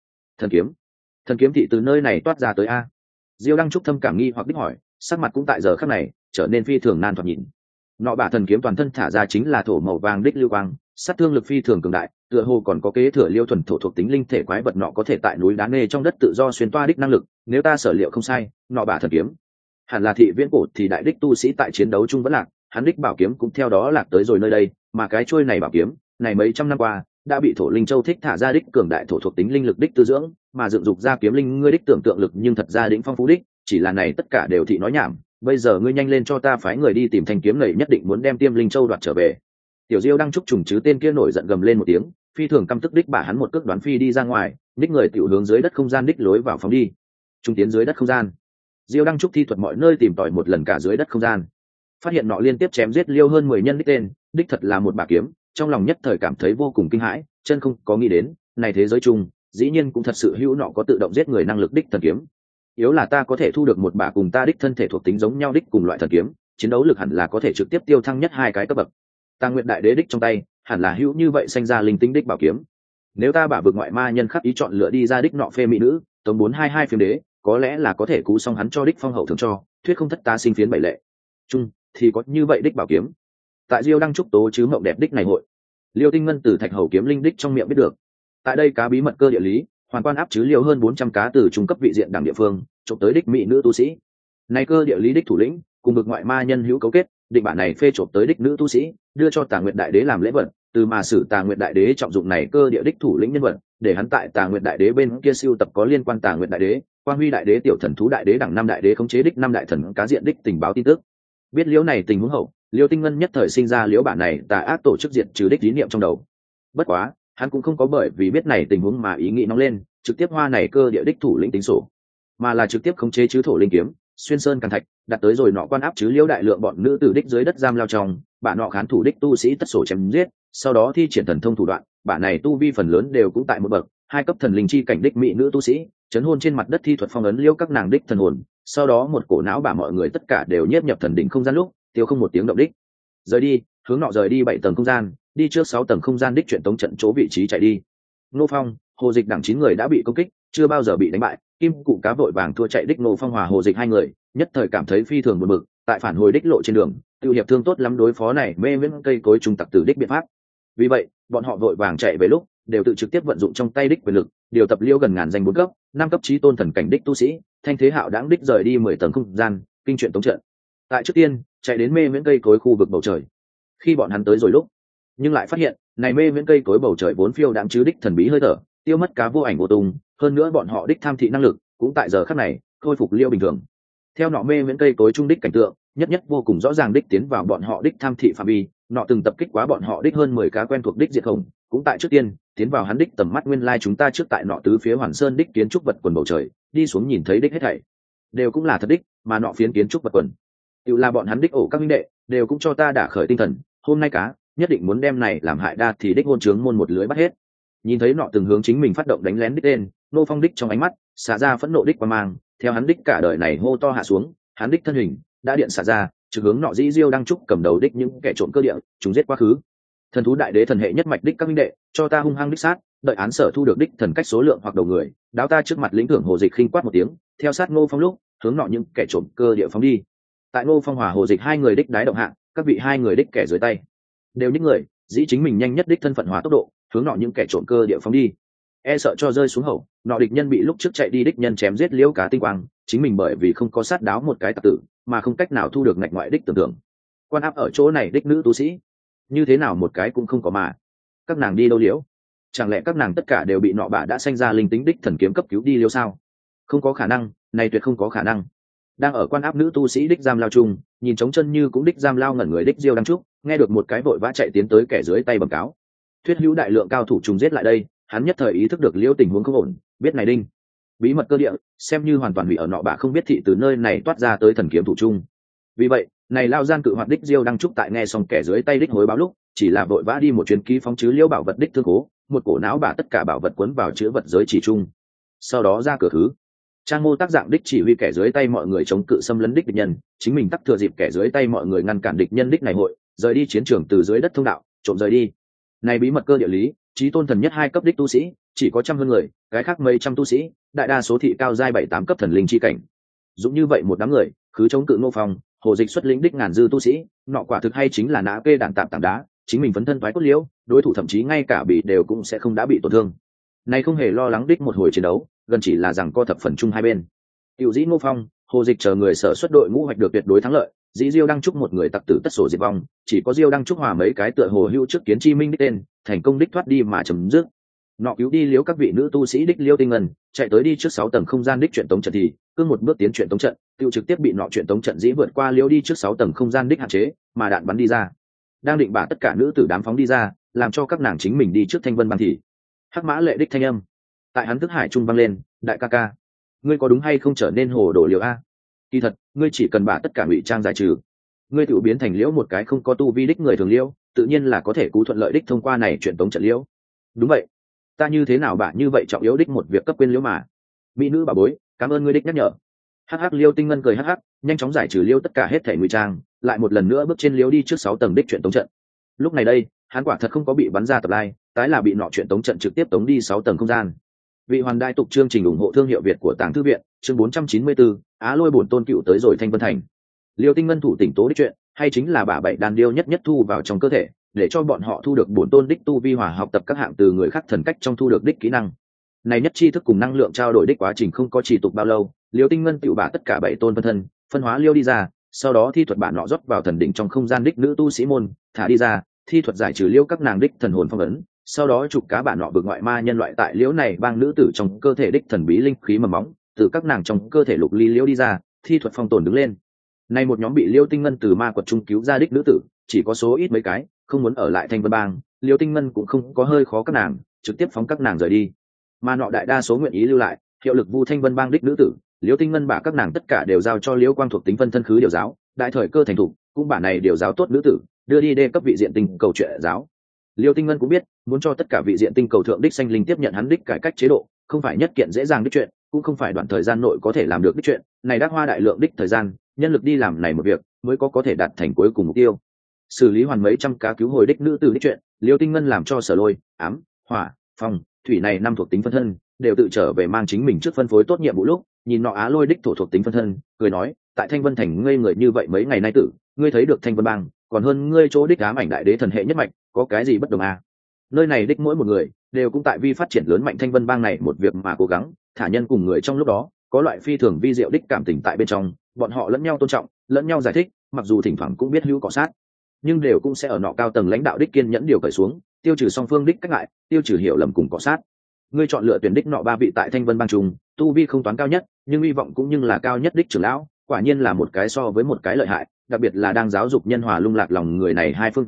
Thần kiếm thị từ nơi này toát ra tới a. Diêu Đăng Trúc thâm cảm nghi hoặc đích hỏi, sắc mặt cũng tại giờ khắc này trở nên phi thường nan thoạt nhìn. Nọ bả thần kiếm toàn thân thả ra chính là thổ màu vàng đích lưu quang, sát thương lực phi thường cường đại, tựa hồ còn có kế thừa liêu thuần thổ thuộc tính linh thể quái vật nọ có thể tại núi đá nê trong đất tự do xuyên toa đích năng lực, nếu ta sở liệu không sai, nọ bả thần kiếm hẳn là thị viễn cổ thì đại đích tu sĩ tại chiến đấu chung vẫn lạc, hắn đích bảo kiếm cũng theo đó lạc tới rồi nơi đây, mà cái chuôi này bảo kiếm này mấy trăm năm qua đã bị thổ linh châu thích thả ra đích cường đại thổ thuộc tính linh lực đích tư dưỡng, mà dựng dục ra kiếm linh ngươi đích tưởng tượng lực nhưng thật ra đỉnh phong phú đích, chỉ là này tất cả đều thị nói nhảm. Bây giờ ngươi nhanh lên cho ta phái người đi tìm thanh kiếm này, nhất định muốn đem Tiêm Linh Châu đoạt trở về. Tiểu Diêu đang chúc trùng chứ tên kia nổi giận gầm lên một tiếng, phi thường căm tức đích bả hắn một cước đoán phi đi ra ngoài, đích người tiểu hướng dưới đất không gian đích lối vào phóng đi. Trung tiến dưới đất không gian, Diêu đang chúc thi thuật mọi nơi tìm tòi một lần cả dưới đất không gian, phát hiện nọ liên tiếp chém giết liêu hơn 10 nhân đích tên, đích thật là một bả kiếm, trong lòng nhất thời cảm thấy vô cùng kinh hãi, chân không có nghĩ đến, này thế giới chung, dĩ nhiên cũng thật sự hữu nọ có tự động giết người năng lực đích thần kiếm. Yếu là ta có thể thu được một bả cùng ta đích thân thể thuộc tính giống nhau đích cùng loại thần kiếm, chiến đấu lực hẳn là có thể trực tiếp tiêu thăng nhất hai cái cấp bậc. Ta nguyện đại đế đích trong tay hẳn là hữu như vậy sanh ra linh tính đích bảo kiếm. Nếu ta bả vực ngoại ma nhân khắc ý chọn lựa đi ra đích nọ phê mỹ nữ tống 422 phiếm đế, có lẽ là có thể cứu xong hắn cho đích phong hậu thường cho thuyết không thất ta sinh phiến bảy lệ chung thì có như vậy đích bảo kiếm. Tại Diêu đăng trúc tố chứ mộng đẹp đích này hội, Liêu Tinh Ngân từ thạch hầu kiếm linh đích trong miệng biết được, tại đây cá bí mật cơ địa lý hoàn quan áp chứ liều hơn 400 cá từ trung cấp vị diện đẳng địa phương trộm tới đích mỹ nữ tu sĩ. Này cơ địa lý đích thủ lĩnh cùng vực ngoại ma nhân hữu cấu kết, định bản này phê trộm tới đích nữ tu sĩ đưa cho Tà Nguyệt Đại Đế làm lễ vật, từ mà xử Tà Nguyệt Đại Đế trọng dụng này cơ địa đích thủ lĩnh nhân vật, để hắn tại Tà Nguyệt Đại Đế bên kia siêu tập có liên quan Tà Nguyệt Đại Đế, Quang Huy Đại Đế, Tiểu Thần Thú Đại Đế đẳng năm đại đế khống chế đích năm đại thần cá diện đích tình báo tin tức. Biết liễu này tình huống hậu, Liêu Tinh Ngân nhất thời sinh ra liễu bản này tà ác tổ chức diện trừ đích ý niệm trong đầu. Bất quá, hắn cũng không có bởi vì biết này tình huống mà ý nghĩ nóng lên, trực tiếp hoa này cơ địa đích thủ lĩnh tính sổ, mà là trực tiếp khống chế chứ thổ linh kiếm, xuyên sơn càn thạch, đặt tới rồi nọ quan áp chứ liễu đại lượng bọn nữ tử đích dưới đất giam lao trong, bản nọ khán thủ đích tu sĩ tất sổ chém giết, sau đó thi triển thần thông thủ đoạn, bản này tu vi phần lớn đều cũng tại một bậc, hai cấp thần linh chi cảnh đích mỹ nữ tu sĩ, chấn hôn trên mặt đất thi thuật phong ấn liễu các nàng đích thần hồn, sau đó một cổ não bả mọi người tất cả đều nhiếp nhập thần đỉnh không gian lúc, tiêu không một tiếng động đích. Rời đi, hướng nọ rời đi 7 tầng không gian, đi trước 6 tầng không gian đích chuyển tống trận chỗ vị trí chạy đi. Ngô Phong, Hồ Dịch đẳng 9 người đã bị công kích, chưa bao giờ bị đánh bại, kim cụ cá vội vàng thua chạy đích Ngô Phong hòa Hồ Dịch hai người, nhất thời cảm thấy phi thường buồn bực, tại phản hồi đích lộ trên đường, tiêu hiệp thương tốt lắm đối phó này mê miễn cây cối trung tặc tử đích biện pháp. Vì vậy, bọn họ vội vàng chạy về lúc, đều tự trực tiếp vận dụng trong tay đích quyền lực, điều tập liêu gần ngàn danh 4 cấp, 5 cấp chí tôn thần cảnh đích tu sĩ, thanh thế hạo đãng đích rời đi 10 tầng không gian, kinh chuyện tống trận. Tại trước tiên, chạy đến mê miễn cây cối khu vực bầu trời. Khi bọn hắn tới rồi lúc, nhưng lại phát hiện, này mê miễn cây cối bầu trời vốn phiêu đãng chứ đích thần bí hơi thở, tiêu mất cá vô ảnh vô tung, hơn nữa bọn họ đích tham thị năng lực, cũng tại giờ khắc này, khôi phục liêu bình thường. Theo nọ mê miễn cây cối trung đích cảnh tượng, nhất nhất vô cùng rõ ràng đích tiến vào bọn họ đích tham thị phạm vi, nọ từng tập kích quá bọn họ đích hơn 10 cá quen thuộc đích diệt khổng, cũng tại trước tiên tiến vào hắn đích tầm mắt. Nguyên lai chúng ta trước tại nọ tứ phía hoàn sơn đích kiến trúc vật quần bầu trời đi xuống nhìn thấy đích hết thảy đều cũng là thật đích, mà nọ phiến kiến trúc vật quần tự là bọn hắn đích ổ các minh đệ đều cũng cho ta đả khởi tinh thần, hôm nay cá nhất định muốn đem này làm hại đa thì đích hôn trướng môn một lưới bắt hết. Nhìn thấy nọ từng hướng chính mình phát động đánh lén đích lên, Ngô Phong đích trong ánh mắt xả ra phẫn nộ đích qua mang, theo hắn đích cả đời này hô to hạ xuống, hắn đích thân hình đã điện xả ra, trực hướng nọ dĩ diêu đang trúc cầm đầu đích những kẻ trộm cơ địa, chúng giết quá khứ. Thần thú đại đế thần hệ nhất mạch đích các minh đệ, cho ta hung hăng đích sát, đợi án sở thu được đích thần cách số lượng hoặc đầu người, đáo ta trước mặt lĩnh thưởng Hồ Dịch khinh quát một tiếng, theo sát Ngô Phong lúc hướng nọ những kẻ trộm cơ địa phóng đi. Tại Ngô Phong hòa Hồ Dịch hai người đích đái động hạ, các vị hai người đích kẻ dưới tay đều những người dĩ chính mình nhanh nhất đích thân phận hóa tốc độ hướng nọ những kẻ trộm cơ địa phóng đi, e sợ cho rơi xuống hậu nọ địch nhân bị lúc trước chạy đi đích nhân chém giết liễu cá tinh quang, chính mình bởi vì không có sát đáo một cái tặc tử mà không cách nào thu được ngạch ngoại đích tưởng tượng. Quan áp ở chỗ này đích nữ tu sĩ như thế nào một cái cũng không có, mà các nàng đi đâu liễu? Chẳng lẽ các nàng tất cả đều bị nọ bả đã sanh ra linh tính đích thần kiếm cấp cứu đi liễu sao? Không có khả năng, này tuyệt không có khả năng. Đang ở quan áp nữ tu sĩ đích giam lao chung, nhìn trống chân như cũng đích giam lao ngẩn người đích diêu đăng trúc, nghe được một cái vội vã chạy tiến tới kẻ dưới tay bẩm cáo thuyết hữu đại lượng cao thủ trùng giết lại đây, hắn nhất thời ý thức được liễu tình huống không ổn, biết này đinh bí mật cơ địa xem như hoàn toàn hủy ở nọ bả không biết thị từ nơi này toát ra tới thần kiếm thủ chung. Vì vậy này lao gian cự hoạt đích diêu đăng trúc tại nghe xong kẻ dưới tay đích hối báo lúc chỉ là vội vã đi một chuyến ký phóng chứ liễu bảo vật đích thương cố, một cổ não bả tất cả bảo vật cuốn vào chứa vật giới chỉ chung, sau đó ra cửa thứ trang mô tác dạng đích chỉ huy kẻ dưới tay mọi người chống cự xâm lấn đích địch nhân, chính mình tắc thừa dịp kẻ dưới tay mọi người ngăn cản địch nhân đích này hội rời đi chiến trường từ dưới đất thông đạo trộm rời đi. Này bí mật cơ địa lý chí tôn thần nhất 2 cấp đích tu sĩ chỉ có trăm hơn người, cái khác mấy trăm tu sĩ đại đa số thị cao giai 7-8 cấp thần linh chi cảnh. Dũng như vậy một đám người cứ chống cự Ngô Phong, Hồ Dịch xuất lĩnh đích ngàn dư tu sĩ, nọ quả thực hay chính là nã kê đạn tạm tảng đá, chính mình phấn thân thoái cốt liễu, đối thủ thậm chí ngay cả bị đều cũng sẽ không đã bị tổn thương. Này không hề lo lắng đích một hồi chiến đấu, gần chỉ là rằng co thập phần chung hai bên. Tiểu dĩ Ngô Phong, Hồ Dịch chờ người sở xuất đội ngũ hoạch được tuyệt đối thắng lợi, dĩ Diêu Đăng Trúc một người tặc tử tất sổ diệt vong, chỉ có Diêu Đăng Trúc hòa mấy cái tựa hồ hữu trước kiến chi minh đích tên, thành công đích thoát đi mà chấm dứt. Nọ cứu đi liếu các vị nữ tu sĩ đích Liêu Tinh Ngân, chạy tới đi trước 6 tầng không gian đích truyện tống trận thì, cương một bước tiến truyện tống trận, tiêu trực tiếp bị nọ truyện tống trận dĩ vượt qua liêu đi trước 6 tầng không gian đích hạn chế, mà đạn bắn đi ra. Đang định bả tất cả nữ tử đám phóng đi ra, làm cho các nàng chính mình đi trước Thanh Vân Bang thì, Hắc Mã Lệ đích thanh âm tại hắn thức hải trung vang lên, đại ca ca, ngươi có đúng hay không trở nên hồ đồ liều a? Kỳ thật, ngươi chỉ cần bả tất cả ngụy trang giải trừ, ngươi tự biến thành liễu một cái không có tu vi đích người thường liễu, tự nhiên là có thể cứu thuận lợi đích thông qua này chuyện tống trận liễu. Đúng vậy, ta như thế nào bả như vậy trọng yếu đích một việc cấp quên liễu mà. Mỹ nữ bà bối, cảm ơn ngươi đích nhắc nhở. Hắc hắc Liêu Tinh Ngân cười hắc hắc, nhanh chóng giải trừ liễu tất cả hết thể ngụy trang, lại một lần nữa bước trên liễu đi trước 6 tầng đích chuyện tống trận. Lúc này đây, hắn quả thật không có bị bắn ra tập lai, tái là bị nọ chuyện tống trận trực tiếp tống đi 6 tầng không gian. Vị hoàn đại tục chương trình ủng hộ thương hiệu Việt của Tàng Thư viện, chương 494, Á Lôi bổn tôn cựu tới rồi Thanh Vân Thành. Liêu Tinh Ngân thủ tỉnh tố đích chuyện, hay chính là bả bảy đàn điêu nhất nhất thu vào trong cơ thể, để cho bọn họ thu được bổn tôn đích tu vi hòa học tập các hạng từ người khác thần cách trong thu được đích kỹ năng. Này nhất chi thức cùng năng lượng trao đổi đích quá trình không có chỉ tục bao lâu, Liêu Tinh Ngân cựu bả tất cả bảy tôn phân thân, phân hóa liêu đi ra, sau đó thi thuật bả nọ rót vào thần đỉnh trong không gian đích nữ tu sĩ môn, thả đi ra, thi thuật giải trừ liêu các nàng đích thần hồn phong ấn. Sau đó chụp cá bạn nọ vượt ngoại ma nhân loại tại liễu này bang nữ tử trong cơ thể đích thần bí linh khí mầm móng, từ các nàng trong cơ thể lục ly liễu đi ra, thi thuật phong tồn đứng lên. Nay một nhóm bị Liêu Tinh Ngân từ ma quật trung cứu ra đích nữ tử, chỉ có số ít mấy cái, không muốn ở lại Thanh Vân Bang, Liêu Tinh Ngân cũng không có hơi khó các nàng, trực tiếp phóng các nàng rời đi. Mà nọ đại đa số nguyện ý lưu lại, hiệu lực vu Thanh Vân Bang đích nữ tử, Liêu Tinh Ngân bả các nàng tất cả đều giao cho Liễu Quang thuộc tính phân thân khứ điều giáo, đại thời cơ thành thủ, cũng bả này điều giáo tốt nữ tử, đưa đi đê cấp vị diện tinh cầu chuyện giáo. Liêu Tinh Ngân cũng biết, muốn cho tất cả vị diện tinh cầu thượng đích sanh linh tiếp nhận hắn đích cải cách chế độ, không phải nhất kiện dễ dàng đích chuyện, cũng không phải đoạn thời gian nội có thể làm được đích chuyện, này đắc hoa đại lượng đích thời gian, nhân lực đi làm này một việc, mới có thể đạt thành cuối cùng mục tiêu. Xử lý hoàn mấy trăm cá cứu hồi đích nữ tử đích chuyện, Liêu Tinh Ngân làm cho Sở Lôi, Ám, Hỏa, Phong, Thủy này năm thuộc tính phân thân, đều tự trở về mang chính mình trước phân phối tốt nhiệm vụ lúc, nhìn nọ Á Lôi đích thổ thuộc tính phân thân, cười nói, tại Thanh Vân Thành ngây người như vậy mấy ngày nay tử, ngươi thấy được Thanh Vân Bang, còn hơn ngươi chỗ đích ám ảnh đại đế thần hệ nhất mạch, có cái gì bất đồng à? Nơi này đích mỗi một người đều cũng tại vi phát triển lớn mạnh Thanh Vân Bang này một việc mà cố gắng, thả nhân cùng người trong lúc đó, có loại phi thường vi diệu đích cảm tình tại bên trong, bọn họ lẫn nhau tôn trọng, lẫn nhau giải thích, mặc dù thỉnh thoảng cũng biết hữu cọ sát, nhưng đều cũng sẽ ở nọ cao tầng lãnh đạo đích kiên nhẫn điều cởi xuống, tiêu trừ song phương đích cách ngại, tiêu trừ hiểu lầm cùng cọ sát. Ngươi chọn lựa tuyển đích nọ ba vị tại Thanh Vân Bang trùng, tu vi không toán cao nhất, nhưng hy vọng cũng nhưng là cao nhất đích trưởng lão, quả nhiên là một cái so với một cái lợi hại, đặc biệt là đang giáo dục nhân hòa lung lạc lòng người này hai phương diện,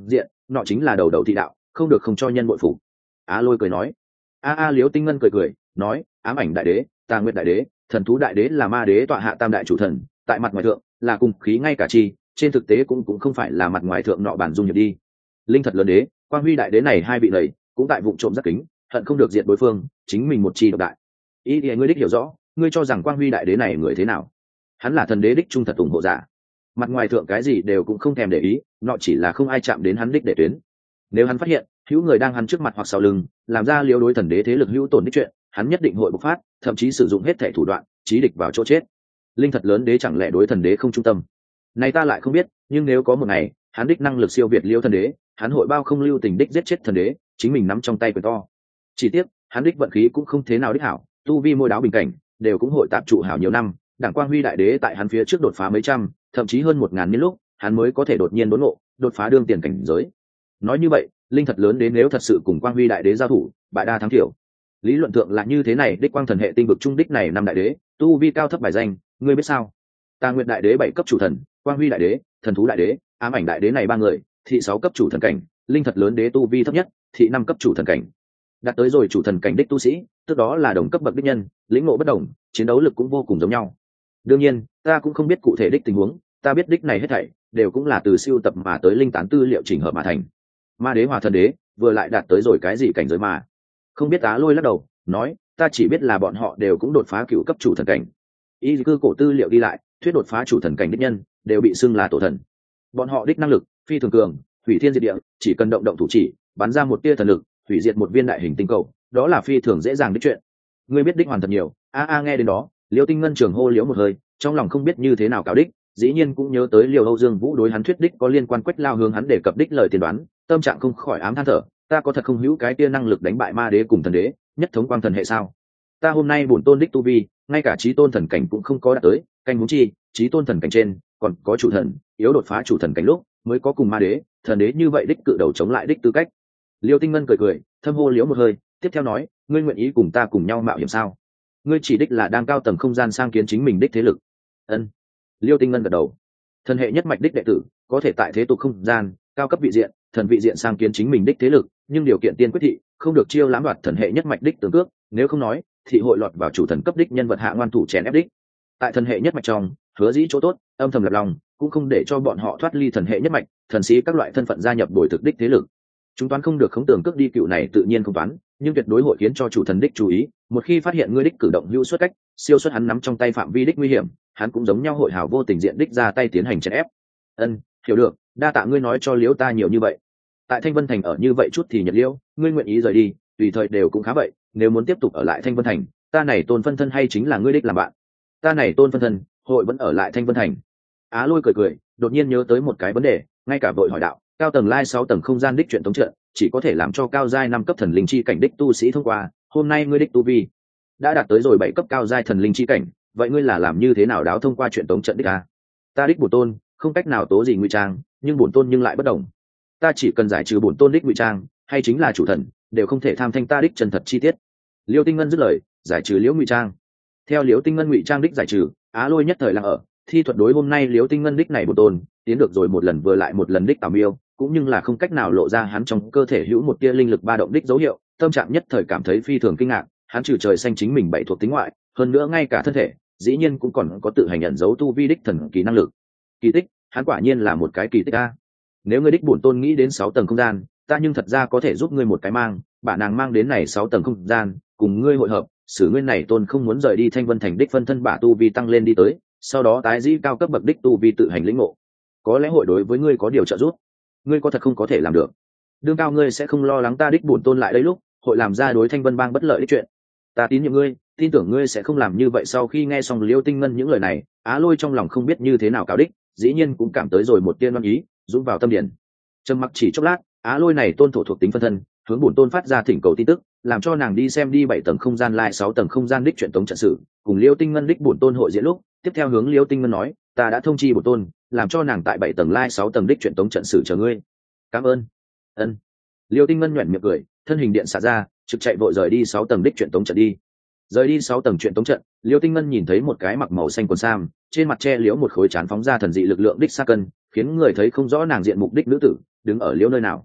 nọ chính là đầu đầu thị đạo, không được không cho nhân bội phục. Á Lôi cười nói. Liễu Tinh Ngân cười nói, ám ảnh đại đế, tà nguyệt đại đế, thần thú đại đế là ma đế tọa hạ tam đại chủ thần, tại mặt ngoài thượng là cùng khí ngay cả chi, trên thực tế cũng không phải là mặt ngoài thượng nọ bản dung nhập đi. Linh thật lớn đế, quang huy đại đế này hai vị lầy cũng tại vụ trộm giác kính, hận không được diệt đối phương, chính mình một chi độc đại. Ý thì ngươi đích hiểu rõ, ngươi cho rằng quang huy đại đế này người thế nào? Hắn là thần đế đích trung thật ủng hộ giả, mặt ngoài thượng cái gì đều cũng không thèm để ý, nọ chỉ là không ai chạm đến hắn đích để tuyến. Nếu hắn phát hiện hữu người đang hắn trước mặt hoặc sau lưng làm ra liều đối thần đế thế lực hữu tổn đích chuyện, hắn nhất định hội bộc phát, thậm chí sử dụng hết thể thủ đoạn chí địch vào chỗ chết. Linh thật lớn đế chẳng lẽ đối thần đế không trung tâm? Này ta lại không biết, nhưng nếu có một ngày hắn đích năng lực siêu việt liêu thần đế, hắn hội bao không lưu tình đích giết chết thần đế, chính mình nắm trong tay quyền to. Chỉ tiếc hắn đích vận khí cũng không thế nào đích hảo, tu vi môi đáo bình cảnh đều cũng hội tạm trụ hảo nhiều năm. Đảng quang huy đại đế tại hắn phía trước đột phá mấy trăm, thậm chí hơn 1000 niên lúc, hắn mới có thể đột nhiên đốn ngộ, đột phá đương tiền cảnh giới. Nói như vậy, linh thật lớn đến nếu thật sự cùng quang huy đại đế giao thủ, bại đa thắng thiểu. Lý luận thượng là như thế này, đích quang thần hệ tinh vực trung đích này năm đại đế, tu vi cao thấp bài danh, ngươi biết sao? Tà Nguyệt đại đế 7 cấp chủ thần, quang huy đại đế, thần thú đại đế, ám ảnh đại đế này ba người, thị 6 cấp chủ thần cảnh, linh thật lớn đế tu vi thấp nhất, thị 5 cấp chủ thần cảnh. Đạt tới rồi chủ thần cảnh đích tu sĩ, tức đó là đồng cấp bậc đích nhân, lĩnh ngộ bất đồng, chiến đấu lực cũng vô cùng giống nhau. Đương nhiên, ta cũng không biết cụ thể đích tình huống, ta biết đích này hết thảy đều cũng là từ siêu tập mà tới linh tán tư liệu chỉnh hợp mà thành. Ma đế hòa thần đế vừa lại đạt tới rồi cái gì cảnh giới mà không biết. Á Lôi lắc đầu nói, ta chỉ biết là bọn họ đều cũng đột phá cựu cấp chủ thần cảnh. Y cư cổ tư liệu đi lại thuyết đột phá chủ thần cảnh đích nhân đều bị xưng là tổ thần. Bọn họ đích năng lực phi thường cường, hủy thiên diệt địa, chỉ cần động động thủ chỉ bắn ra một tia thần lực hủy diệt một viên đại hình tinh cầu, đó là phi thường dễ dàng đích chuyện. Ngươi biết đích hoàn thật nhiều. Nghe đến đó, Liễu Tinh Ngân trường hô liễu một hơi, trong lòng không biết như thế nào cáo đích, dĩ nhiên cũng nhớ tới Liêu Âu Dương Vũ đối hắn thuyết đích có liên quan Quách Lao hướng hắn để cập đích lời tiên đoán, tâm trạng không khỏi ám than thở, ta có thật không hữu cái tia năng lực đánh bại ma đế cùng thần đế, nhất thống quang thần hệ sao? Ta hôm nay bổn tôn đích tu vi, ngay cả chí tôn thần cảnh cũng không có đạt tới, canh huống chi, chí tôn thần cảnh trên, còn có chủ thần, yếu đột phá chủ thần cảnh lúc, mới có cùng ma đế, thần đế như vậy đích cự đầu chống lại đích tư cách. Liêu Tinh Ngân cười, thâm hô liễu một hơi, tiếp theo nói, ngươi nguyện ý cùng ta cùng nhau mạo hiểm sao? Ngươi chỉ đích là đang cao tầng không gian sang kiến chính mình đích thế lực. Ân. Liêu Tinh Ngân gật đầu. Thần hệ nhất mạch đích đệ tử có thể tại thế tục không gian cao cấp vị diện, thần vị diện sang kiến chính mình đích thế lực, nhưng điều kiện tiên quyết thị không được chiêu lãm đoạt thần hệ nhất mạch đích tướng cước, nếu không nói thị hội lọt vào chủ thần cấp đích nhân vật hạ ngoan thủ chèn ép đích. Tại thần hệ nhất mạch trong, hứa dĩ chỗ tốt, âm thầm lập lòng, cũng không để cho bọn họ thoát ly thần hệ nhất mạch, thần sĩ các loại thân phận gia nhập đổi thực đích thế lực. Chúng toán không được khống tưởng cước đi cựu này tự nhiên không toán, nhưng tuyệt đối hội khiến cho chủ thần đích chú ý, một khi phát hiện ngươi đích cử động hữu xuất cách, siêu xuất hắn nắm trong tay phạm vi đích nguy hiểm, hắn cũng giống nhau hội hảo vô tình diện đích ra tay tiến hành chèn ép. Ân, hiểu được, đa tạ ngươi nói cho liễu ta nhiều như vậy. Tại Thanh Vân Thành ở như vậy chút thì nhật liễu, ngươi nguyện ý rời đi, tùy thời đều cũng khá vậy, nếu muốn tiếp tục ở lại Thanh Vân Thành, ta này tôn phân thân hay chính là ngươi đích làm bạn. Ta này tôn phân thân, hội vẫn ở lại Thanh Vân Thành. Á Lôi cười, đột nhiên nhớ tới một cái vấn đề, ngay cả vội hỏi đạo, cao tầng lai 6 tầng không gian đích chuyện tống trận, chỉ có thể làm cho cao giai 5 cấp thần linh chi cảnh đích tu sĩ thông qua, hôm nay ngươi đích tu vi đã đạt tới rồi 7 cấp cao giai thần linh chi cảnh, vậy ngươi là làm như thế nào đáo thông qua chuyện tống trận đích a? Ta đích bổn tôn không cách nào tố gì ngụy trang, nhưng bổn tôn nhưng lại bất đồng. Ta chỉ cần giải trừ bổn tôn đích ngụy trang, hay chính là chủ thần đều không thể tham thanh ta đích chân thật chi tiết. Liêu Tinh Ngân dứt lời, giải trừ liễu ngụy trang. Theo liễu Tinh Ngân ngụy trang đích giải trừ, Á Lôi nhất thời lặng ở, thi thuật đối hôm nay liễu Tinh Ngân đích này bổn tôn tiến được rồi một lần vừa lại một lần đích tảo miêu, cũng nhưng là không cách nào lộ ra hắn trong cơ thể hữu một tia linh lực ba động đích dấu hiệu, tâm trạng nhất thời cảm thấy phi thường kinh ngạc. Hắn trừ trời xanh chính mình bảy thuộc tính ngoại, hơn nữa ngay cả thân thể dĩ nhiên cũng còn có tự hành nhận dấu tu vi đích thần kỳ năng lực. Kỳ tích, hắn quả nhiên là một cái kỳ tích a. Nếu ngươi đích bổn tôn nghĩ đến 6 tầng không gian, ta nhưng thật ra có thể giúp ngươi một cái mang, bà nàng mang đến này 6 tầng không gian, cùng ngươi hội hợp, xử ngươi này tôn không muốn rời đi Thanh Vân Thành đích phân thân bả tu vi tăng lên đi tới, sau đó tái dĩ cao cấp bậc đích tu vi tự hành lĩnh ngộ. Có lẽ hội đối với ngươi có điều trợ giúp. Ngươi có thật không có thể làm được? Đương cao ngươi sẽ không lo lắng ta đích bổn tôn lại đây lúc hội làm ra đối Thanh Vân Bang bất lợi đích chuyện. Ta tín nhiệm ngươi, tin tưởng ngươi sẽ không làm như vậy. Sau khi nghe xong Liêu Tinh Ngân những lời này, Á Lôi trong lòng không biết như thế nào cáo đích, dĩ nhiên cũng cảm tới rồi một tia đoan ý, dũng vào tâm điển. Trầm mặc chỉ chốc lát, Á Lôi này tôn thổ thuộc tính phân thân, hướng bổn tôn phát ra thỉnh cầu tin tức, làm cho nàng đi xem đi 7 tầng không gian lại 6 tầng không gian đích chuyện tống trận sự, cùng Liêu Tinh Ngân đích bổn tôn hội diễn lúc, tiếp theo hướng Liêu Tinh Ngân nói, ta đã thông chi bổn tôn, làm cho nàng tại 7 tầng lai 6 tầng đích chuyện tống trận sự chờ ngươi. Cảm ơn. Ân. Liêu Tinh Ngân nhuyễn miệng cười, thân hình điện xả ra, trực chạy vội rời đi 6 tầng đích chuyện tống trận đi. Rời đi 6 tầng chuyện tống trận, Liêu Tinh Ngân nhìn thấy một cái mặc màu xanh quần sam, trên mặt che liễu một khối chán phóng ra thần dị lực lượng đích sa cân, khiến người thấy không rõ nàng diện mục đích nữ tử đứng ở liễu nơi nào,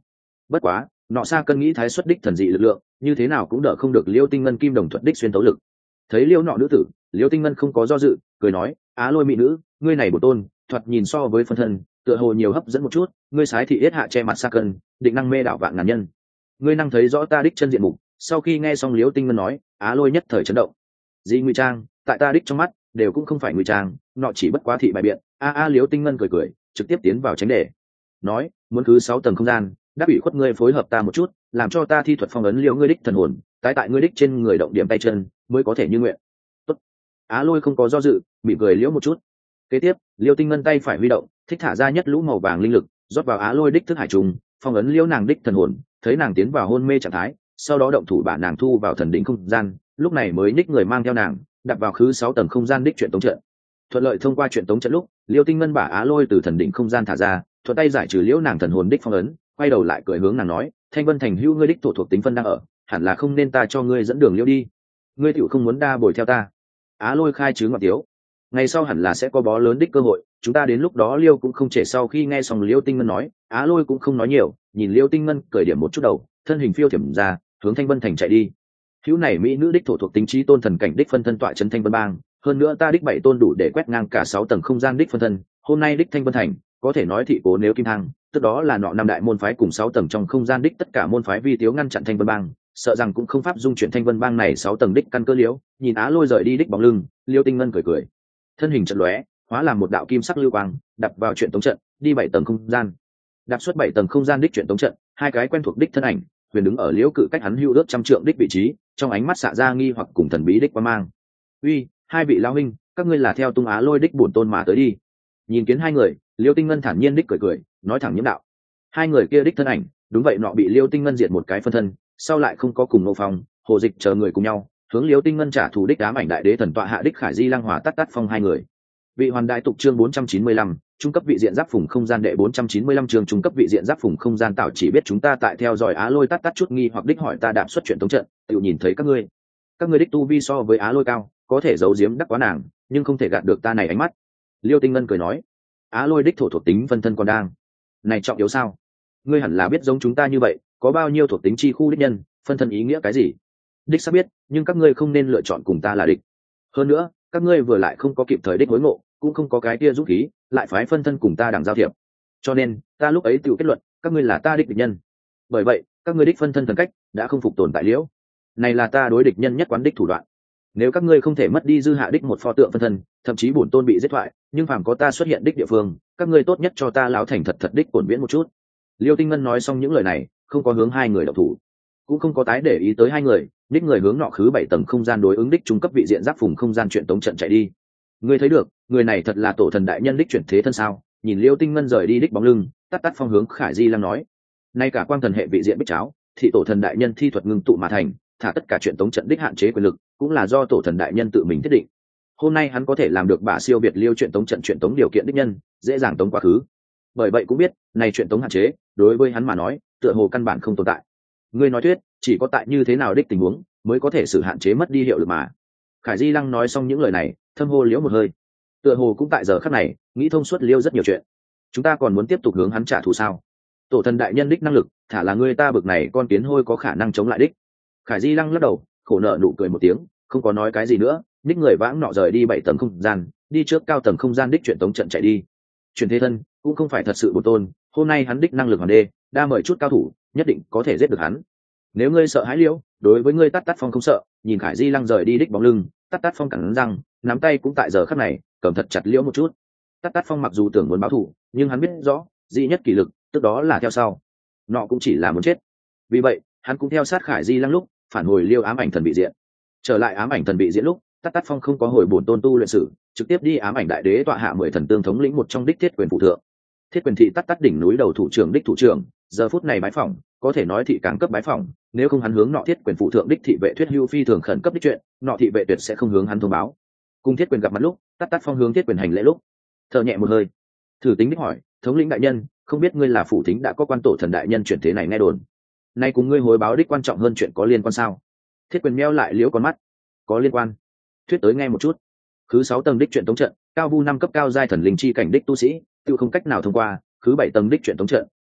Bất quá nọ xa cân nghĩ thái xuất đích thần dị lực lượng như thế nào cũng đỡ không được liêu tinh ngân kim đồng thuật đích xuyên tấu lực. Thấy liêu nọ nữ tử, liêu tinh ngân không có do dự, cười nói: Á Lôi mỹ nữ, ngươi này bổ tôn thoạt nhìn so với phân thân tựa hồ nhiều hấp dẫn một chút, ngươi sái thị yết hạ che mặt xa cân, định năng mê đảo vạn ngàn nhân. Ngươi năng thấy rõ ta đích chân diện mục. Sau khi nghe xong liêu tinh ngân nói, Á Lôi nhất thời chấn động. Gì ngụy trang, tại ta đích trong mắt đều cũng không phải ngụy trang, nọ chỉ bất quá thị bài biện. Liêu tinh ngân cười cười, trực tiếp tiến vào tránh đề, nói: muốn thứ 6 tầng không gian, đáp ủy khuất ngươi phối hợp ta một chút, làm cho ta thi thuật phong ấn liễu ngươi đích thần hồn, tái tại ngươi đích trên người động điểm tay chân, mới có thể như nguyện. Tốt. Á Lôi không có do dự, mỉm cười liễu một chút. Kế tiếp, liêu tinh ngân tay phải huy động, thích thả ra nhất lũ màu vàng linh lực, rót vào Á Lôi đích thức hải trùng, phong ấn liễu nàng đích thần hồn. Thấy nàng tiến vào hôn mê trạng thái, sau đó động thủ bả nàng thu vào thần đỉnh không gian, lúc này mới ních người mang theo nàng đặt vào khứ 6 tầng không gian đích chuyện tống trận. Thuận lợi thông qua chuyện tống trận lúc, liêu tinh ngân bả Á Lôi từ thần đỉnh không gian thả ra, thuận tay giải trừ liễu nàng thần hồn đích phong ấn, quay đầu lại cười hướng nàng nói: Thanh Vân Thành hữu ngươi đích thổ thuộc tính phân đang ở, hẳn là không nên ta cho ngươi dẫn đường liễu đi, ngươi tiểu không muốn đa bồi theo ta. Á Lôi khai chứ ngọt tiếu, ngày sau hẳn là sẽ có bó lớn đích cơ hội, chúng ta đến lúc đó. Liêu cũng không trễ. Sau khi nghe xong liêu tinh ngân nói, Á Lôi cũng không nói nhiều, nhìn liêu tinh ngân cởi điểm một chút đầu, thân hình phiêu thiểm ra hướng Thanh Vân Thành chạy đi. Hữu này mỹ nữ đích thổ thuộc tính trí tôn thần cảnh đích phân thân tọa trấn Thanh Vân Bang, hơn nữa ta đích 7 tôn đủ để quét ngang cả 6 tầng không gian đích phân thân. Hôm nay đích Thanh Vân Thành có thể nói thị cố nếu kim thang, tức đó là nọ 5 đại môn phái cùng 6 tầng trong không gian đích tất cả môn phái vi tiếu ngăn chặn Thanh Vân Bang, sợ rằng cũng không pháp dung chuyển Thanh Vân Bang này 6 tầng đích căn cơ liễu. Nhìn Á Lôi rời đi đích bóng lưng, liêu tinh ngân cười cười, thân hình chợt lóe, hóa làm một đạo kim sắc lưu quang, đập vào chuyện tống trận, đi 7 tầng không gian. Đạp xuất 7 tầng không gian đích chuyện tống trận, hai cái quen thuộc đích thân ảnh huyền đứng ở liễu cự cách hắn hữu ước trăm trượng đích vị trí, trong ánh mắt xạ ra nghi hoặc cùng thần bí đích quang mang. Uy, hai vị lão huynh, các ngươi là theo tung Á Lôi đích bổn tôn mà tới đi. Nhìn kiến hai người, liêu tinh ngân thản nhiên đích cười cười, nói thẳng nhiễm đạo. Hai người kia đích thân ảnh đúng vậy, nọ bị liêu tinh ngân diệt một cái phân thân, sau lại không có cùng Ngô Phong, Hồ Dịch chờ người cùng nhau hướng liêu tinh ngân trả thù đích ám ảnh đại đế thần tọa hạ đích Khải Di Lăng Hòa tắt phong hai người. Vị hoàn đại tục chương 495, trung cấp vị diện giáp phùng không gian đệ 495 chương trung cấp vị diện giáp phùng không gian. Tạo chỉ biết chúng ta tại theo dõi Á Lôi tắt chút nghi hoặc đích hỏi ta đạp xuất chuyện tống trận, tự nhìn thấy các ngươi đích tu vi so với Á Lôi cao, có thể giấu giếm đắc quá nàng, nhưng không thể gạt được ta này ánh mắt. Liêu Tinh Ngân cười nói: Á Lôi đích thổ thuộc tính phân thân còn đang này trọng yếu sao? Ngươi hẳn là biết giống chúng ta như vậy, có bao nhiêu thuộc tính chi khu đích nhân, phân thân ý nghĩa cái gì? Đích sắp biết, nhưng các ngươi không nên lựa chọn cùng ta là địch. Hơn nữa, các ngươi vừa lại không có kịp thời đích hối ngộ, cũng không có cái kia dũng khí, lại phái phân thân cùng ta đằng giao thiệp. Cho nên, ta lúc ấy tự kết luận, các ngươi là ta đích địch nhân. Bởi vậy, các ngươi đích phân thân thần cách đã không phục tồn tại liễu. Này là ta đối địch nhân nhất quán đích thủ đoạn. Nếu các ngươi không thể mất đi dư hạ đích một pho tượng phân thân, thậm chí bổn tôn bị giết thoại, nhưng phàm có ta xuất hiện đích địa phương, các ngươi tốt nhất cho ta láo thành thật thật đích bổn viễn một chút. Liêu Tinh Ngân nói xong những lời này, không có hướng hai người động thủ, cũng không có tái để ý tới hai người, đích người hướng nọ khứ 7 tầng không gian đối ứng đích trung cấp vị diện giáp phùng không gian chuyện tống trận chạy đi. Ngươi thấy được, người này thật là tổ thần đại nhân đích chuyển thế thân sao? Nhìn Liêu Tinh Ngân rời đi đích bóng lưng, tắt phong hướng Khải Di Lăng nói: nay cả quang thần hệ vị diện bích cháo, thị tổ thần đại nhân thi thuật ngưng tụ mà thành, thả tất cả chuyện tống trận đích hạn chế quyền lực, cũng là do tổ thần đại nhân tự mình thiết định. Hôm nay hắn có thể làm được bả siêu việt Liêu chuyện tống trận chuyện tống điều kiện đích nhân, dễ dàng tống quá khứ. Bởi vậy cũng biết, này chuyện tống hạn chế, đối với hắn mà nói, tựa hồ căn bản không tồn tại. Ngươi nói thuyết, chỉ có tại như thế nào đích tình huống, mới có thể xử hạn chế mất đi hiệu lực mà. Khải Di Lăng nói xong những lời này, thâm hô liễu một hơi. Tựa hồ cũng tại giờ khắc này, nghĩ thông suốt Liêu rất nhiều chuyện. Chúng ta còn muốn tiếp tục hướng hắn trả thù sao? Tổ thần đại nhân đích năng lực, thả là ngươi ta bực này con kiến hôi có khả năng chống lại đích. Khải Di Lăng lắc đầu, khổ nợ nụ cười một tiếng, không có nói cái gì nữa, ních người vãng nọ rời đi 7 tầng không gian, đi trước cao tầng không gian đích chuyện tống trận chạy đi. Chuyển thế thân cũng không phải thật sự bổn tôn, hôm nay hắn đích năng lực hoàng đê, đa mời chút cao thủ, nhất định có thể giết được hắn. Nếu ngươi sợ hãi liễu, đối với ngươi tắt phong không sợ. Nhìn Khải Di Lăng rời đi đích bóng lưng, tắt phong cắn răng, nắm tay cũng tại giờ khắc này cầm thật chặt liễu một chút. Tắt phong mặc dù tưởng muốn báo thù, nhưng hắn biết rõ dị nhất kỷ lực, tức đó là theo sau nọ cũng chỉ là muốn chết. Vì vậy hắn cũng theo sát Khải Di Lăng lúc phản hồi Liêu ám ảnh thần bị diện. Trở lại ám ảnh thần bị diễn lúc, tắt phong không có hồi bổn tôn tu luyện sử, trực tiếp đi ám ảnh đại đế tọa hạ 10 thần tương thống lĩnh một trong đích thiết quyền phụ thượng. Thiết quyền thị tắt đỉnh núi đầu thủ trưởng đích thủ trưởng, giờ phút này bái phỏng, có thể nói thị càng cấp bái phỏng, nếu không hắn hướng nọ thiết quyền phụ thượng đích thị vệ thuyết hưu phi thường khẩn cấp đích chuyện, nọ thị vệ tuyệt sẽ không hướng hắn thông báo. Cùng thiết quyền gặp mặt lúc, tắt phong hướng thiết quyền hành lễ lúc, thở nhẹ một hơi, thử tính đích hỏi: thống lĩnh đại nhân, không biết ngươi là phủ thính đã có quan tổ thần đại nhân chuyển thế này nghe đồn, nay cùng ngươi hồi báo đích quan trọng hơn chuyện có liên quan sao? Thiết quyền meo lại liễu con mắt: có liên quan. Thuyết tới nghe một chút. Khứ 6 tầng đích chuyện tống trận, cao vu 5 cấp cao giai thần linh chi cảnh đích tu sĩ, tiêu không cách nào thông qua. Khứ 7 tầng đích chuyện tống trận,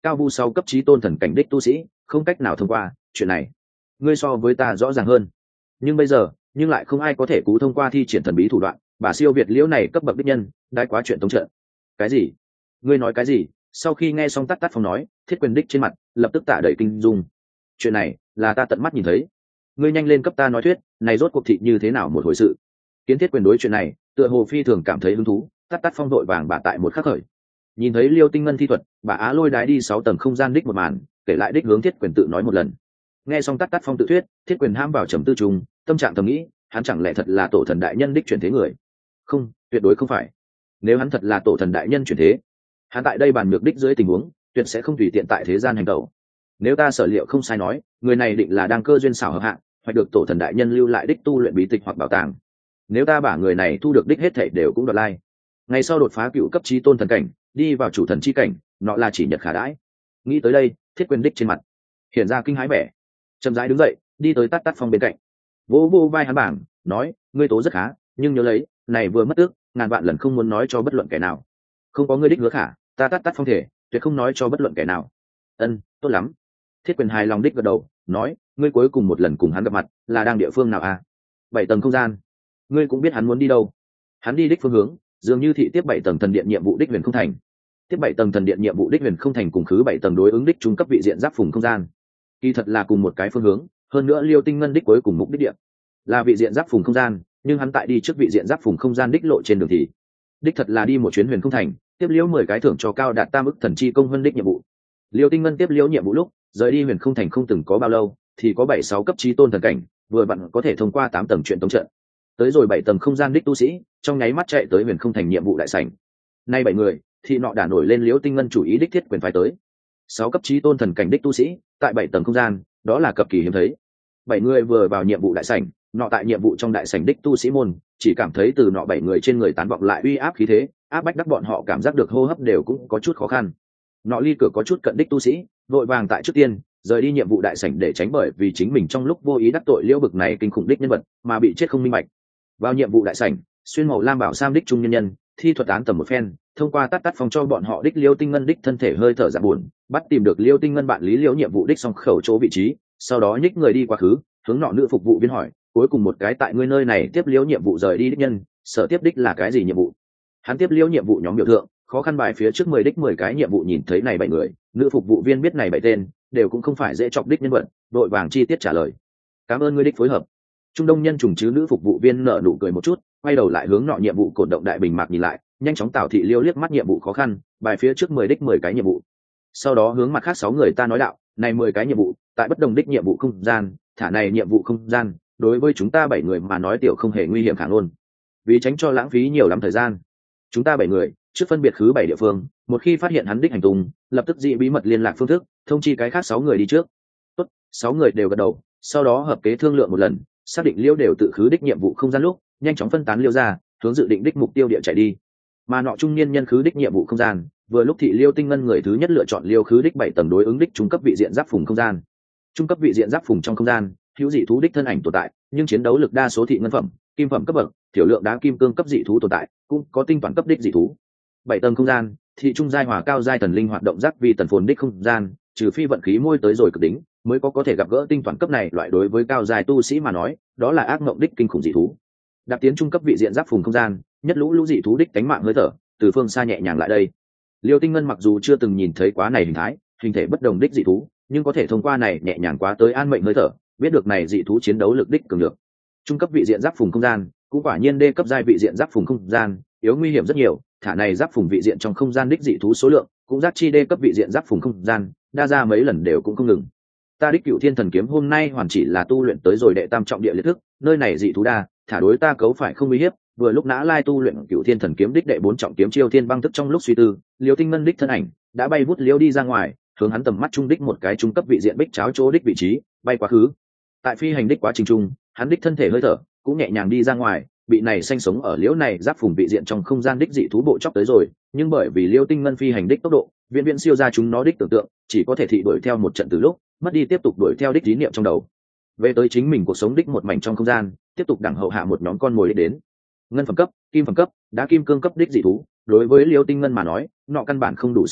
cao vu sau cấp trí tôn thần cảnh đích tu sĩ không cách nào thông qua chuyện này ngươi so với ta rõ ràng hơn, nhưng bây giờ nhưng lại không ai có thể cứu thông qua thi triển thần bí thủ đoạn bà siêu việt liễu này cấp bậc đích nhân đãi quá chuyện tống trận. Cái gì? Ngươi nói cái gì? Sau khi nghe xong tắt phong nói, Thiết Quyền đích trên mặt lập tức tả đầy kinh dung. Chuyện này là ta tận mắt nhìn thấy, ngươi nhanh lên cấp ta nói thuyết này rốt cuộc thị như thế nào một hồi sự. Kiến Thiết Quyền đối chuyện này tựa hồ phi thường cảm thấy hứng thú, tắt phong đội vàng bà tại một khắc khởi nhìn thấy Liêu Tinh Ngân thi thuật, bà á lôi đái đi 6 tầng không gian đích một màn, kể lại đích hướng Thiết Quyền tự nói một lần. Nghe xong tắt phong tự thuyết, Thiết Quyền ham vào trầm tư trùng, tâm trạng thầm nghĩ, hắn chẳng lẽ thật là tổ thần đại nhân đích chuyển thế người? Không, tuyệt đối không phải. Nếu hắn thật là tổ thần đại nhân chuyển thế, hắn tại đây bàn nhược đích dưới tình huống tuyệt sẽ không tùy tiện tại thế gian hành động. Nếu ta sở liệu không sai nói, người này định là đang cơ duyên xảo hợp hạng, hoặc được tổ thần đại nhân lưu lại đích tu luyện bí tịch hoặc bảo tàng. Nếu ta bả người này thu được đích hết thảy đều cũng đoạt lai, ngày sau đột phá cựu cấp chí tôn thần cảnh, đi vào chủ thần chi cảnh, nọ là chỉ nhật khả đãi. Nghĩ tới đây, Thiết Quyền đích trên mặt hiện ra kinh hãi vẻ, chậm rãi đứng dậy, đi tới tắt phong bên cạnh, vỗ vỗ vai hắn bảng, nói: ngươi tố rất khá, nhưng nhớ lấy, này vừa mất tước, ngàn vạn lần không muốn nói cho bất luận kẻ nào. Không có ngươi đích hứa khả, ta tắt phong thể tuyệt không nói cho bất luận kẻ nào. Ân, tốt lắm. Thiết Quyền hài lòng đích gật đầu, nói: ngươi cuối cùng một lần cùng hắn gặp mặt là đang địa phương nào à? 7 tầng không gian. Ngươi cũng biết hắn muốn đi đâu? Hắn đi đích phương hướng dường như thị tiếp 7 tầng thần điện nhiệm vụ đích huyền không thành. Tiếp 7 tầng thần điện nhiệm vụ đích huyền không thành cùng khứ 7 tầng đối ứng đích trung cấp vị diện giáp phùng không gian, kỳ thật là cùng một cái phương hướng. Hơn nữa Liêu Tinh Ngân đích cuối cùng mục đích địa là vị diện giáp phùng không gian, nhưng hắn tại đi trước vị diện giáp phùng không gian đích lộ trên đường thì đích thật là đi một chuyến huyền không thành, tiếp liễu 10 cái thưởng cho cao đạt tam ức thần chi công hơn đích nhiệm vụ. Liêu Tinh Ngân tiếp liễu nhiệm vụ lúc rời đi huyền không thành không từng có bao lâu, thì có 7-6 cấp chí tôn thần cảnh, vừa vặn có thể thông qua 8 tầng chuyện tống trận. Tới rồi 7 tầng không gian đích tu sĩ, trong nháy mắt chạy tới huyền không thành nhiệm vụ đại sảnh. Nay 7 người, thì nọ đã nổi lên Liêu Tinh Ngân chủ ý đích Thiết Quyền phái tới. 6 cấp chí tôn thần cảnh đích tu sĩ, tại 7 tầng không gian, đó là cực kỳ hiếm thấy. 7 người vừa vào nhiệm vụ đại sảnh, nọ tại nhiệm vụ trong đại sảnh đích tu sĩ môn, chỉ cảm thấy từ nọ 7 người trên người tán vọng lại uy áp khí thế, áp bách đắc bọn họ cảm giác được hô hấp đều cũng có chút khó khăn. Nọ ly cửa có chút cận đích tu sĩ, vội vàng tại trước tiên rời đi nhiệm vụ đại sảnh để tránh bởi vì chính mình trong lúc vô ý đắc tội liễu bực này kinh khủng đích nhân vật mà bị chết không minh bạch. Vào nhiệm vụ đại sảnh, xuyên màu lam bảo sam đích trung nhân nhân thi thuật án tầm một phen, thông qua tắt phong cho bọn họ đích Liêu Tinh Ngân đích thân thể hơi thở dạng buồn, bắt tìm được Liêu Tinh Ngân bạn lý liễu nhiệm vụ đích song khẩu chỗ vị trí, sau đó nhích người đi quá khứ, hướng nọ nữ phục vụ viên hỏi: cuối cùng một cái tại ngươi nơi này tiếp liễu nhiệm vụ rời đi đích nhân, sở tiếp đích là cái gì nhiệm vụ? Hắn tiếp liễu nhiệm vụ nhóm biểu thượng, khó khăn bài phía trước 10 đích 10 cái nhiệm vụ nhìn thấy này 7 người, nữ phục vụ viên biết này 7 tên, đều cũng không phải dễ chọc đích nhân vật, đội vàng chi tiết trả lời: cảm ơn ngươi đích phối hợp. Trung đông nhân trùng chứ nữ phục vụ viên nở nụ cười một chút, quay đầu lại hướng nọ nhiệm vụ cột động đại bình mạc nhìn lại, nhanh chóng tảo thị liêu liếc mắt nhiệm vụ khó khăn bài phía trước 10 đích 10 cái nhiệm vụ, sau đó hướng mặt khác 6 người ta nói đạo: này 10 cái nhiệm vụ tại bất đồng đích nhiệm vụ không gian, thả này nhiệm vụ không gian đối với chúng ta 7 người mà nói tiểu không hề nguy hiểm khả luôn, vì tránh cho lãng phí nhiều lắm thời gian, chúng ta 7 người trước phân biệt khứ 7 địa phương, một khi phát hiện hắn đích hành tung, lập tức dị bí mật liên lạc phương thức, thông chi cái khác 6 người đi trước. Tốt, 6 người đều gật đầu, sau đó hợp kế thương lượng một lần, xác định liêu đều tự khứ đích nhiệm vụ không gian lúc, nhanh chóng phân tán liêu ra, hướng dự định đích mục tiêu địa chạy đi. Mà nọ trung niên nhân khứ đích nhiệm vụ không gian, vừa lúc thị Liêu Tinh Ngân người thứ nhất lựa chọn liêu khứ đích 7 tầng đối ứng đích trung cấp vị diện giáp phùng không gian. Trung cấp vị diện giáp phùng trong không gian, hữu dị thú đích thân ảnh tồn tại, nhưng chiến đấu lực đa số thị ngân phẩm, kim phẩm cấp bậc, tiểu lượng đá kim cương cấp dị thú tồn tại, cũng có tinh toàn cấp đích dị thú. 7 tầng không gian, thị trung giai hòa cao giai thần linh hoạt động giác vì tần phồn đích không gian, trừ phi vận khí môi tới rồi cực đỉnh, mới có thể gặp gỡ tinh toàn cấp này loại đối với cao giai tu sĩ mà nói, đó là ác mộng đích kinh khủng dị thú. Đạp tiến trung cấp vị diện giáp phùng không gian, nhất lũ dị thú đích cánh mạng hơi thở, từ phương xa nhẹ nhàng lại đây. Liêu Tinh Ngân mặc dù chưa từng nhìn thấy quá này hình thái, hình thể bất đồng đích dị thú, nhưng có thể thông qua này nhẹ nhàng quá tới an mệnh hơi thở, biết được này dị thú chiến đấu lực đích cường lực. Trung cấp vị diện giáp phùng không gian, cũng quả nhiên đê cấp giai vị diện giáp phùng không gian, yếu nguy hiểm rất nhiều, thả này giáp phùng vị diện trong không gian đích dị thú số lượng, cũng giác chi đê cấp vị diện giáp phùng không gian, đa ra mấy lần đều cũng không ngừng. Ta đích Cửu Thiên Thần Kiếm hôm nay hoàn chỉ là tu luyện tới rồi đệ tam trọng địa liệt thức, nơi này dị thú đa, thả đối ta cấu phải không uy hiếp. Vừa lúc nã lai tu luyện Cửu Thiên Thần Kiếm đích đệ 4 trọng kiếm chiêu thiên băng thức trong lúc suy tư, Liêu Tinh Ngân đích thân ảnh đã bay vút liêu đi ra ngoài, hướng hắn tầm mắt trung đích một cái trung cấp vị diện bích cháo chỗ đích vị trí bay quá khứ. Tại phi hành đích quá trình trung, hắn đích thân thể hơi thở cũng nhẹ nhàng đi ra ngoài, bị này sinh sống ở liễu này giáp phùng vị diện trong không gian đích dị thú bộ chóc tới rồi, nhưng bởi vì Liêu Tinh Ngân phi hành đích tốc độ viễn viễn siêu ra chúng nó đích tưởng tượng, chỉ có thể thị đuổi theo một trận từ lúc, mất đi tiếp tục đuổi theo đích lý niệm trong đầu, về tới chính mình cuộc sống đích một mảnh trong không gian, tiếp tục đẳng hậu hạ một nhóm con mồi đích đến. Ngân phẩm cấp, kim phẩm cấp, đá kim cương cấp đích dị thú, đối với Liêu Tinh Ngân mà nói, nọ căn bản không đủ sợ hãi,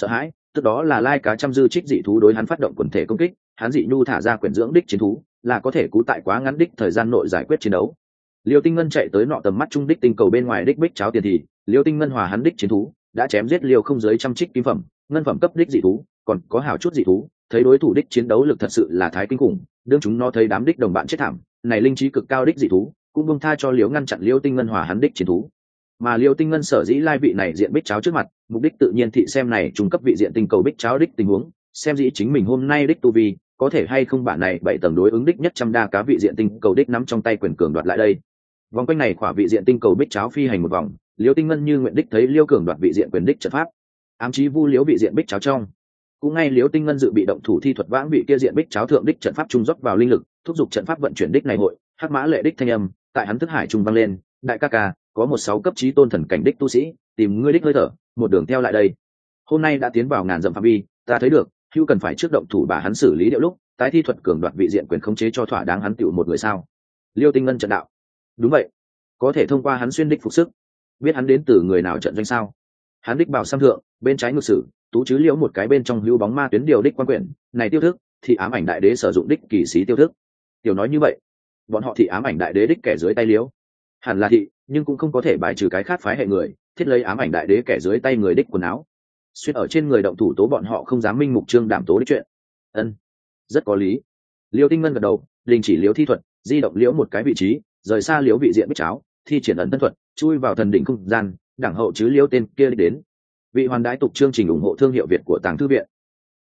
tức đó là lai cá trăm dư trích dị thú đối hắn phát động quần thể công kích, hắn dị nhu thả ra quyển dưỡng đích chiến thú, là có thể cú tại quá ngắn đích thời gian nội giải quyết chiến đấu. Liêu Tinh Ngân chạy tới nọ tầm mắt trung đích tinh cầu bên ngoài đích bích cháo tiền thì, Liêu Tinh Ngân hòa hắn đích chiến thú, đã chém giết liêu không dưới trăm trích kim phẩm, ngân phẩm cấp đích dị thú, còn có hào chút dị thú, thấy đối thủ đích chiến đấu lực thật sự là thái kinh khủng, đương chúng nó thấy đám đích đồng bạn chết thảm, này linh trí cực cao đích dị thú, cũng buông tha cho Liêu ngăn chặn Liêu Tinh Ngân hòa hắn đích chiến thú. Mà Liêu Tinh Ngân sở dĩ lai vị này diện bích cháo trước mặt, mục đích tự nhiên thị xem này trung cấp vị diện tinh cầu bích cháo đích tình huống, xem dĩ chính mình hôm nay đích tu vi, có thể hay không bản này 7 tầng đối ứng đích nhất trăm đa cá vị diện tinh cầu đích nắm trong tay quyền cường đoạt lại đây. Vòng quanh này khỏa vị diện tinh cầu bích cháo phi hành một vòng, Liêu Tinh Ngân như nguyện đích thấy Liêu cường đoạt vị diện quyền đích trận pháp, ám chí vu liếu vị diện bích cháo trong. Cũng ngay Liêu Tinh Ngân dự bị động thủ thi thuật vãng vị kia diện bích cháo thượng đích trận pháp trung dốc vào linh lực, thúc giục trận pháp vận chuyển đích này hội, hắc mã lệ đích thanh âm, tại hắn thức hải trung vang lên, đại ca ca, có một 6 cấp chí tôn thần cảnh đích tu sĩ, tìm ngươi đích hơi thở, một đường theo lại đây. Hôm nay đã tiến vào ngàn dặm phạm vi, ta thấy được, hữu cần phải trước động thủ bà hắn xử lý điệu lúc, tái thi thuật cường đoạt vị diện quyền khống chế cho thỏa đáng hắn tiểu một người sao? Liêu Tinh Ngân trận đạo. Đúng vậy, có thể thông qua hắn xuyên đích phục sức, biết hắn đến từ người nào trận doanh sao? Hắn đích bảo sam thượng, bên trái ngược sử, tú chứ liễu một cái bên trong hữu bóng ma tuyến điều đích quan quyển, này tiêu thức, thì ám ảnh đại đế sử dụng đích kỳ sĩ tiêu thức. Tiểu nói như vậy, bọn họ thì ám ảnh đại đế đích kẻ dưới tay liễu. Hẳn là thị, nhưng cũng không có thể bài trừ cái khác phái hệ người, thiết lấy ám ảnh đại đế kẻ dưới tay người đích quần áo, xuyên ở trên người động thủ tố bọn họ không dám minh mục trương đảm tố đích chuyện. Ân, rất có lý. Liêu Tinh Ngân gật đầu, đình chỉ liễu thi thuật, di động liễu một cái vị trí, rời xa liễu vị diện bích cháo, thi triển ẩn thân thuật, chui vào thần đỉnh không gian, đẳng hậu chứ liễu tên kia đến. Vị hoàn đái tục chương trình ủng hộ thương hiệu Việt của Tàng Thư viện,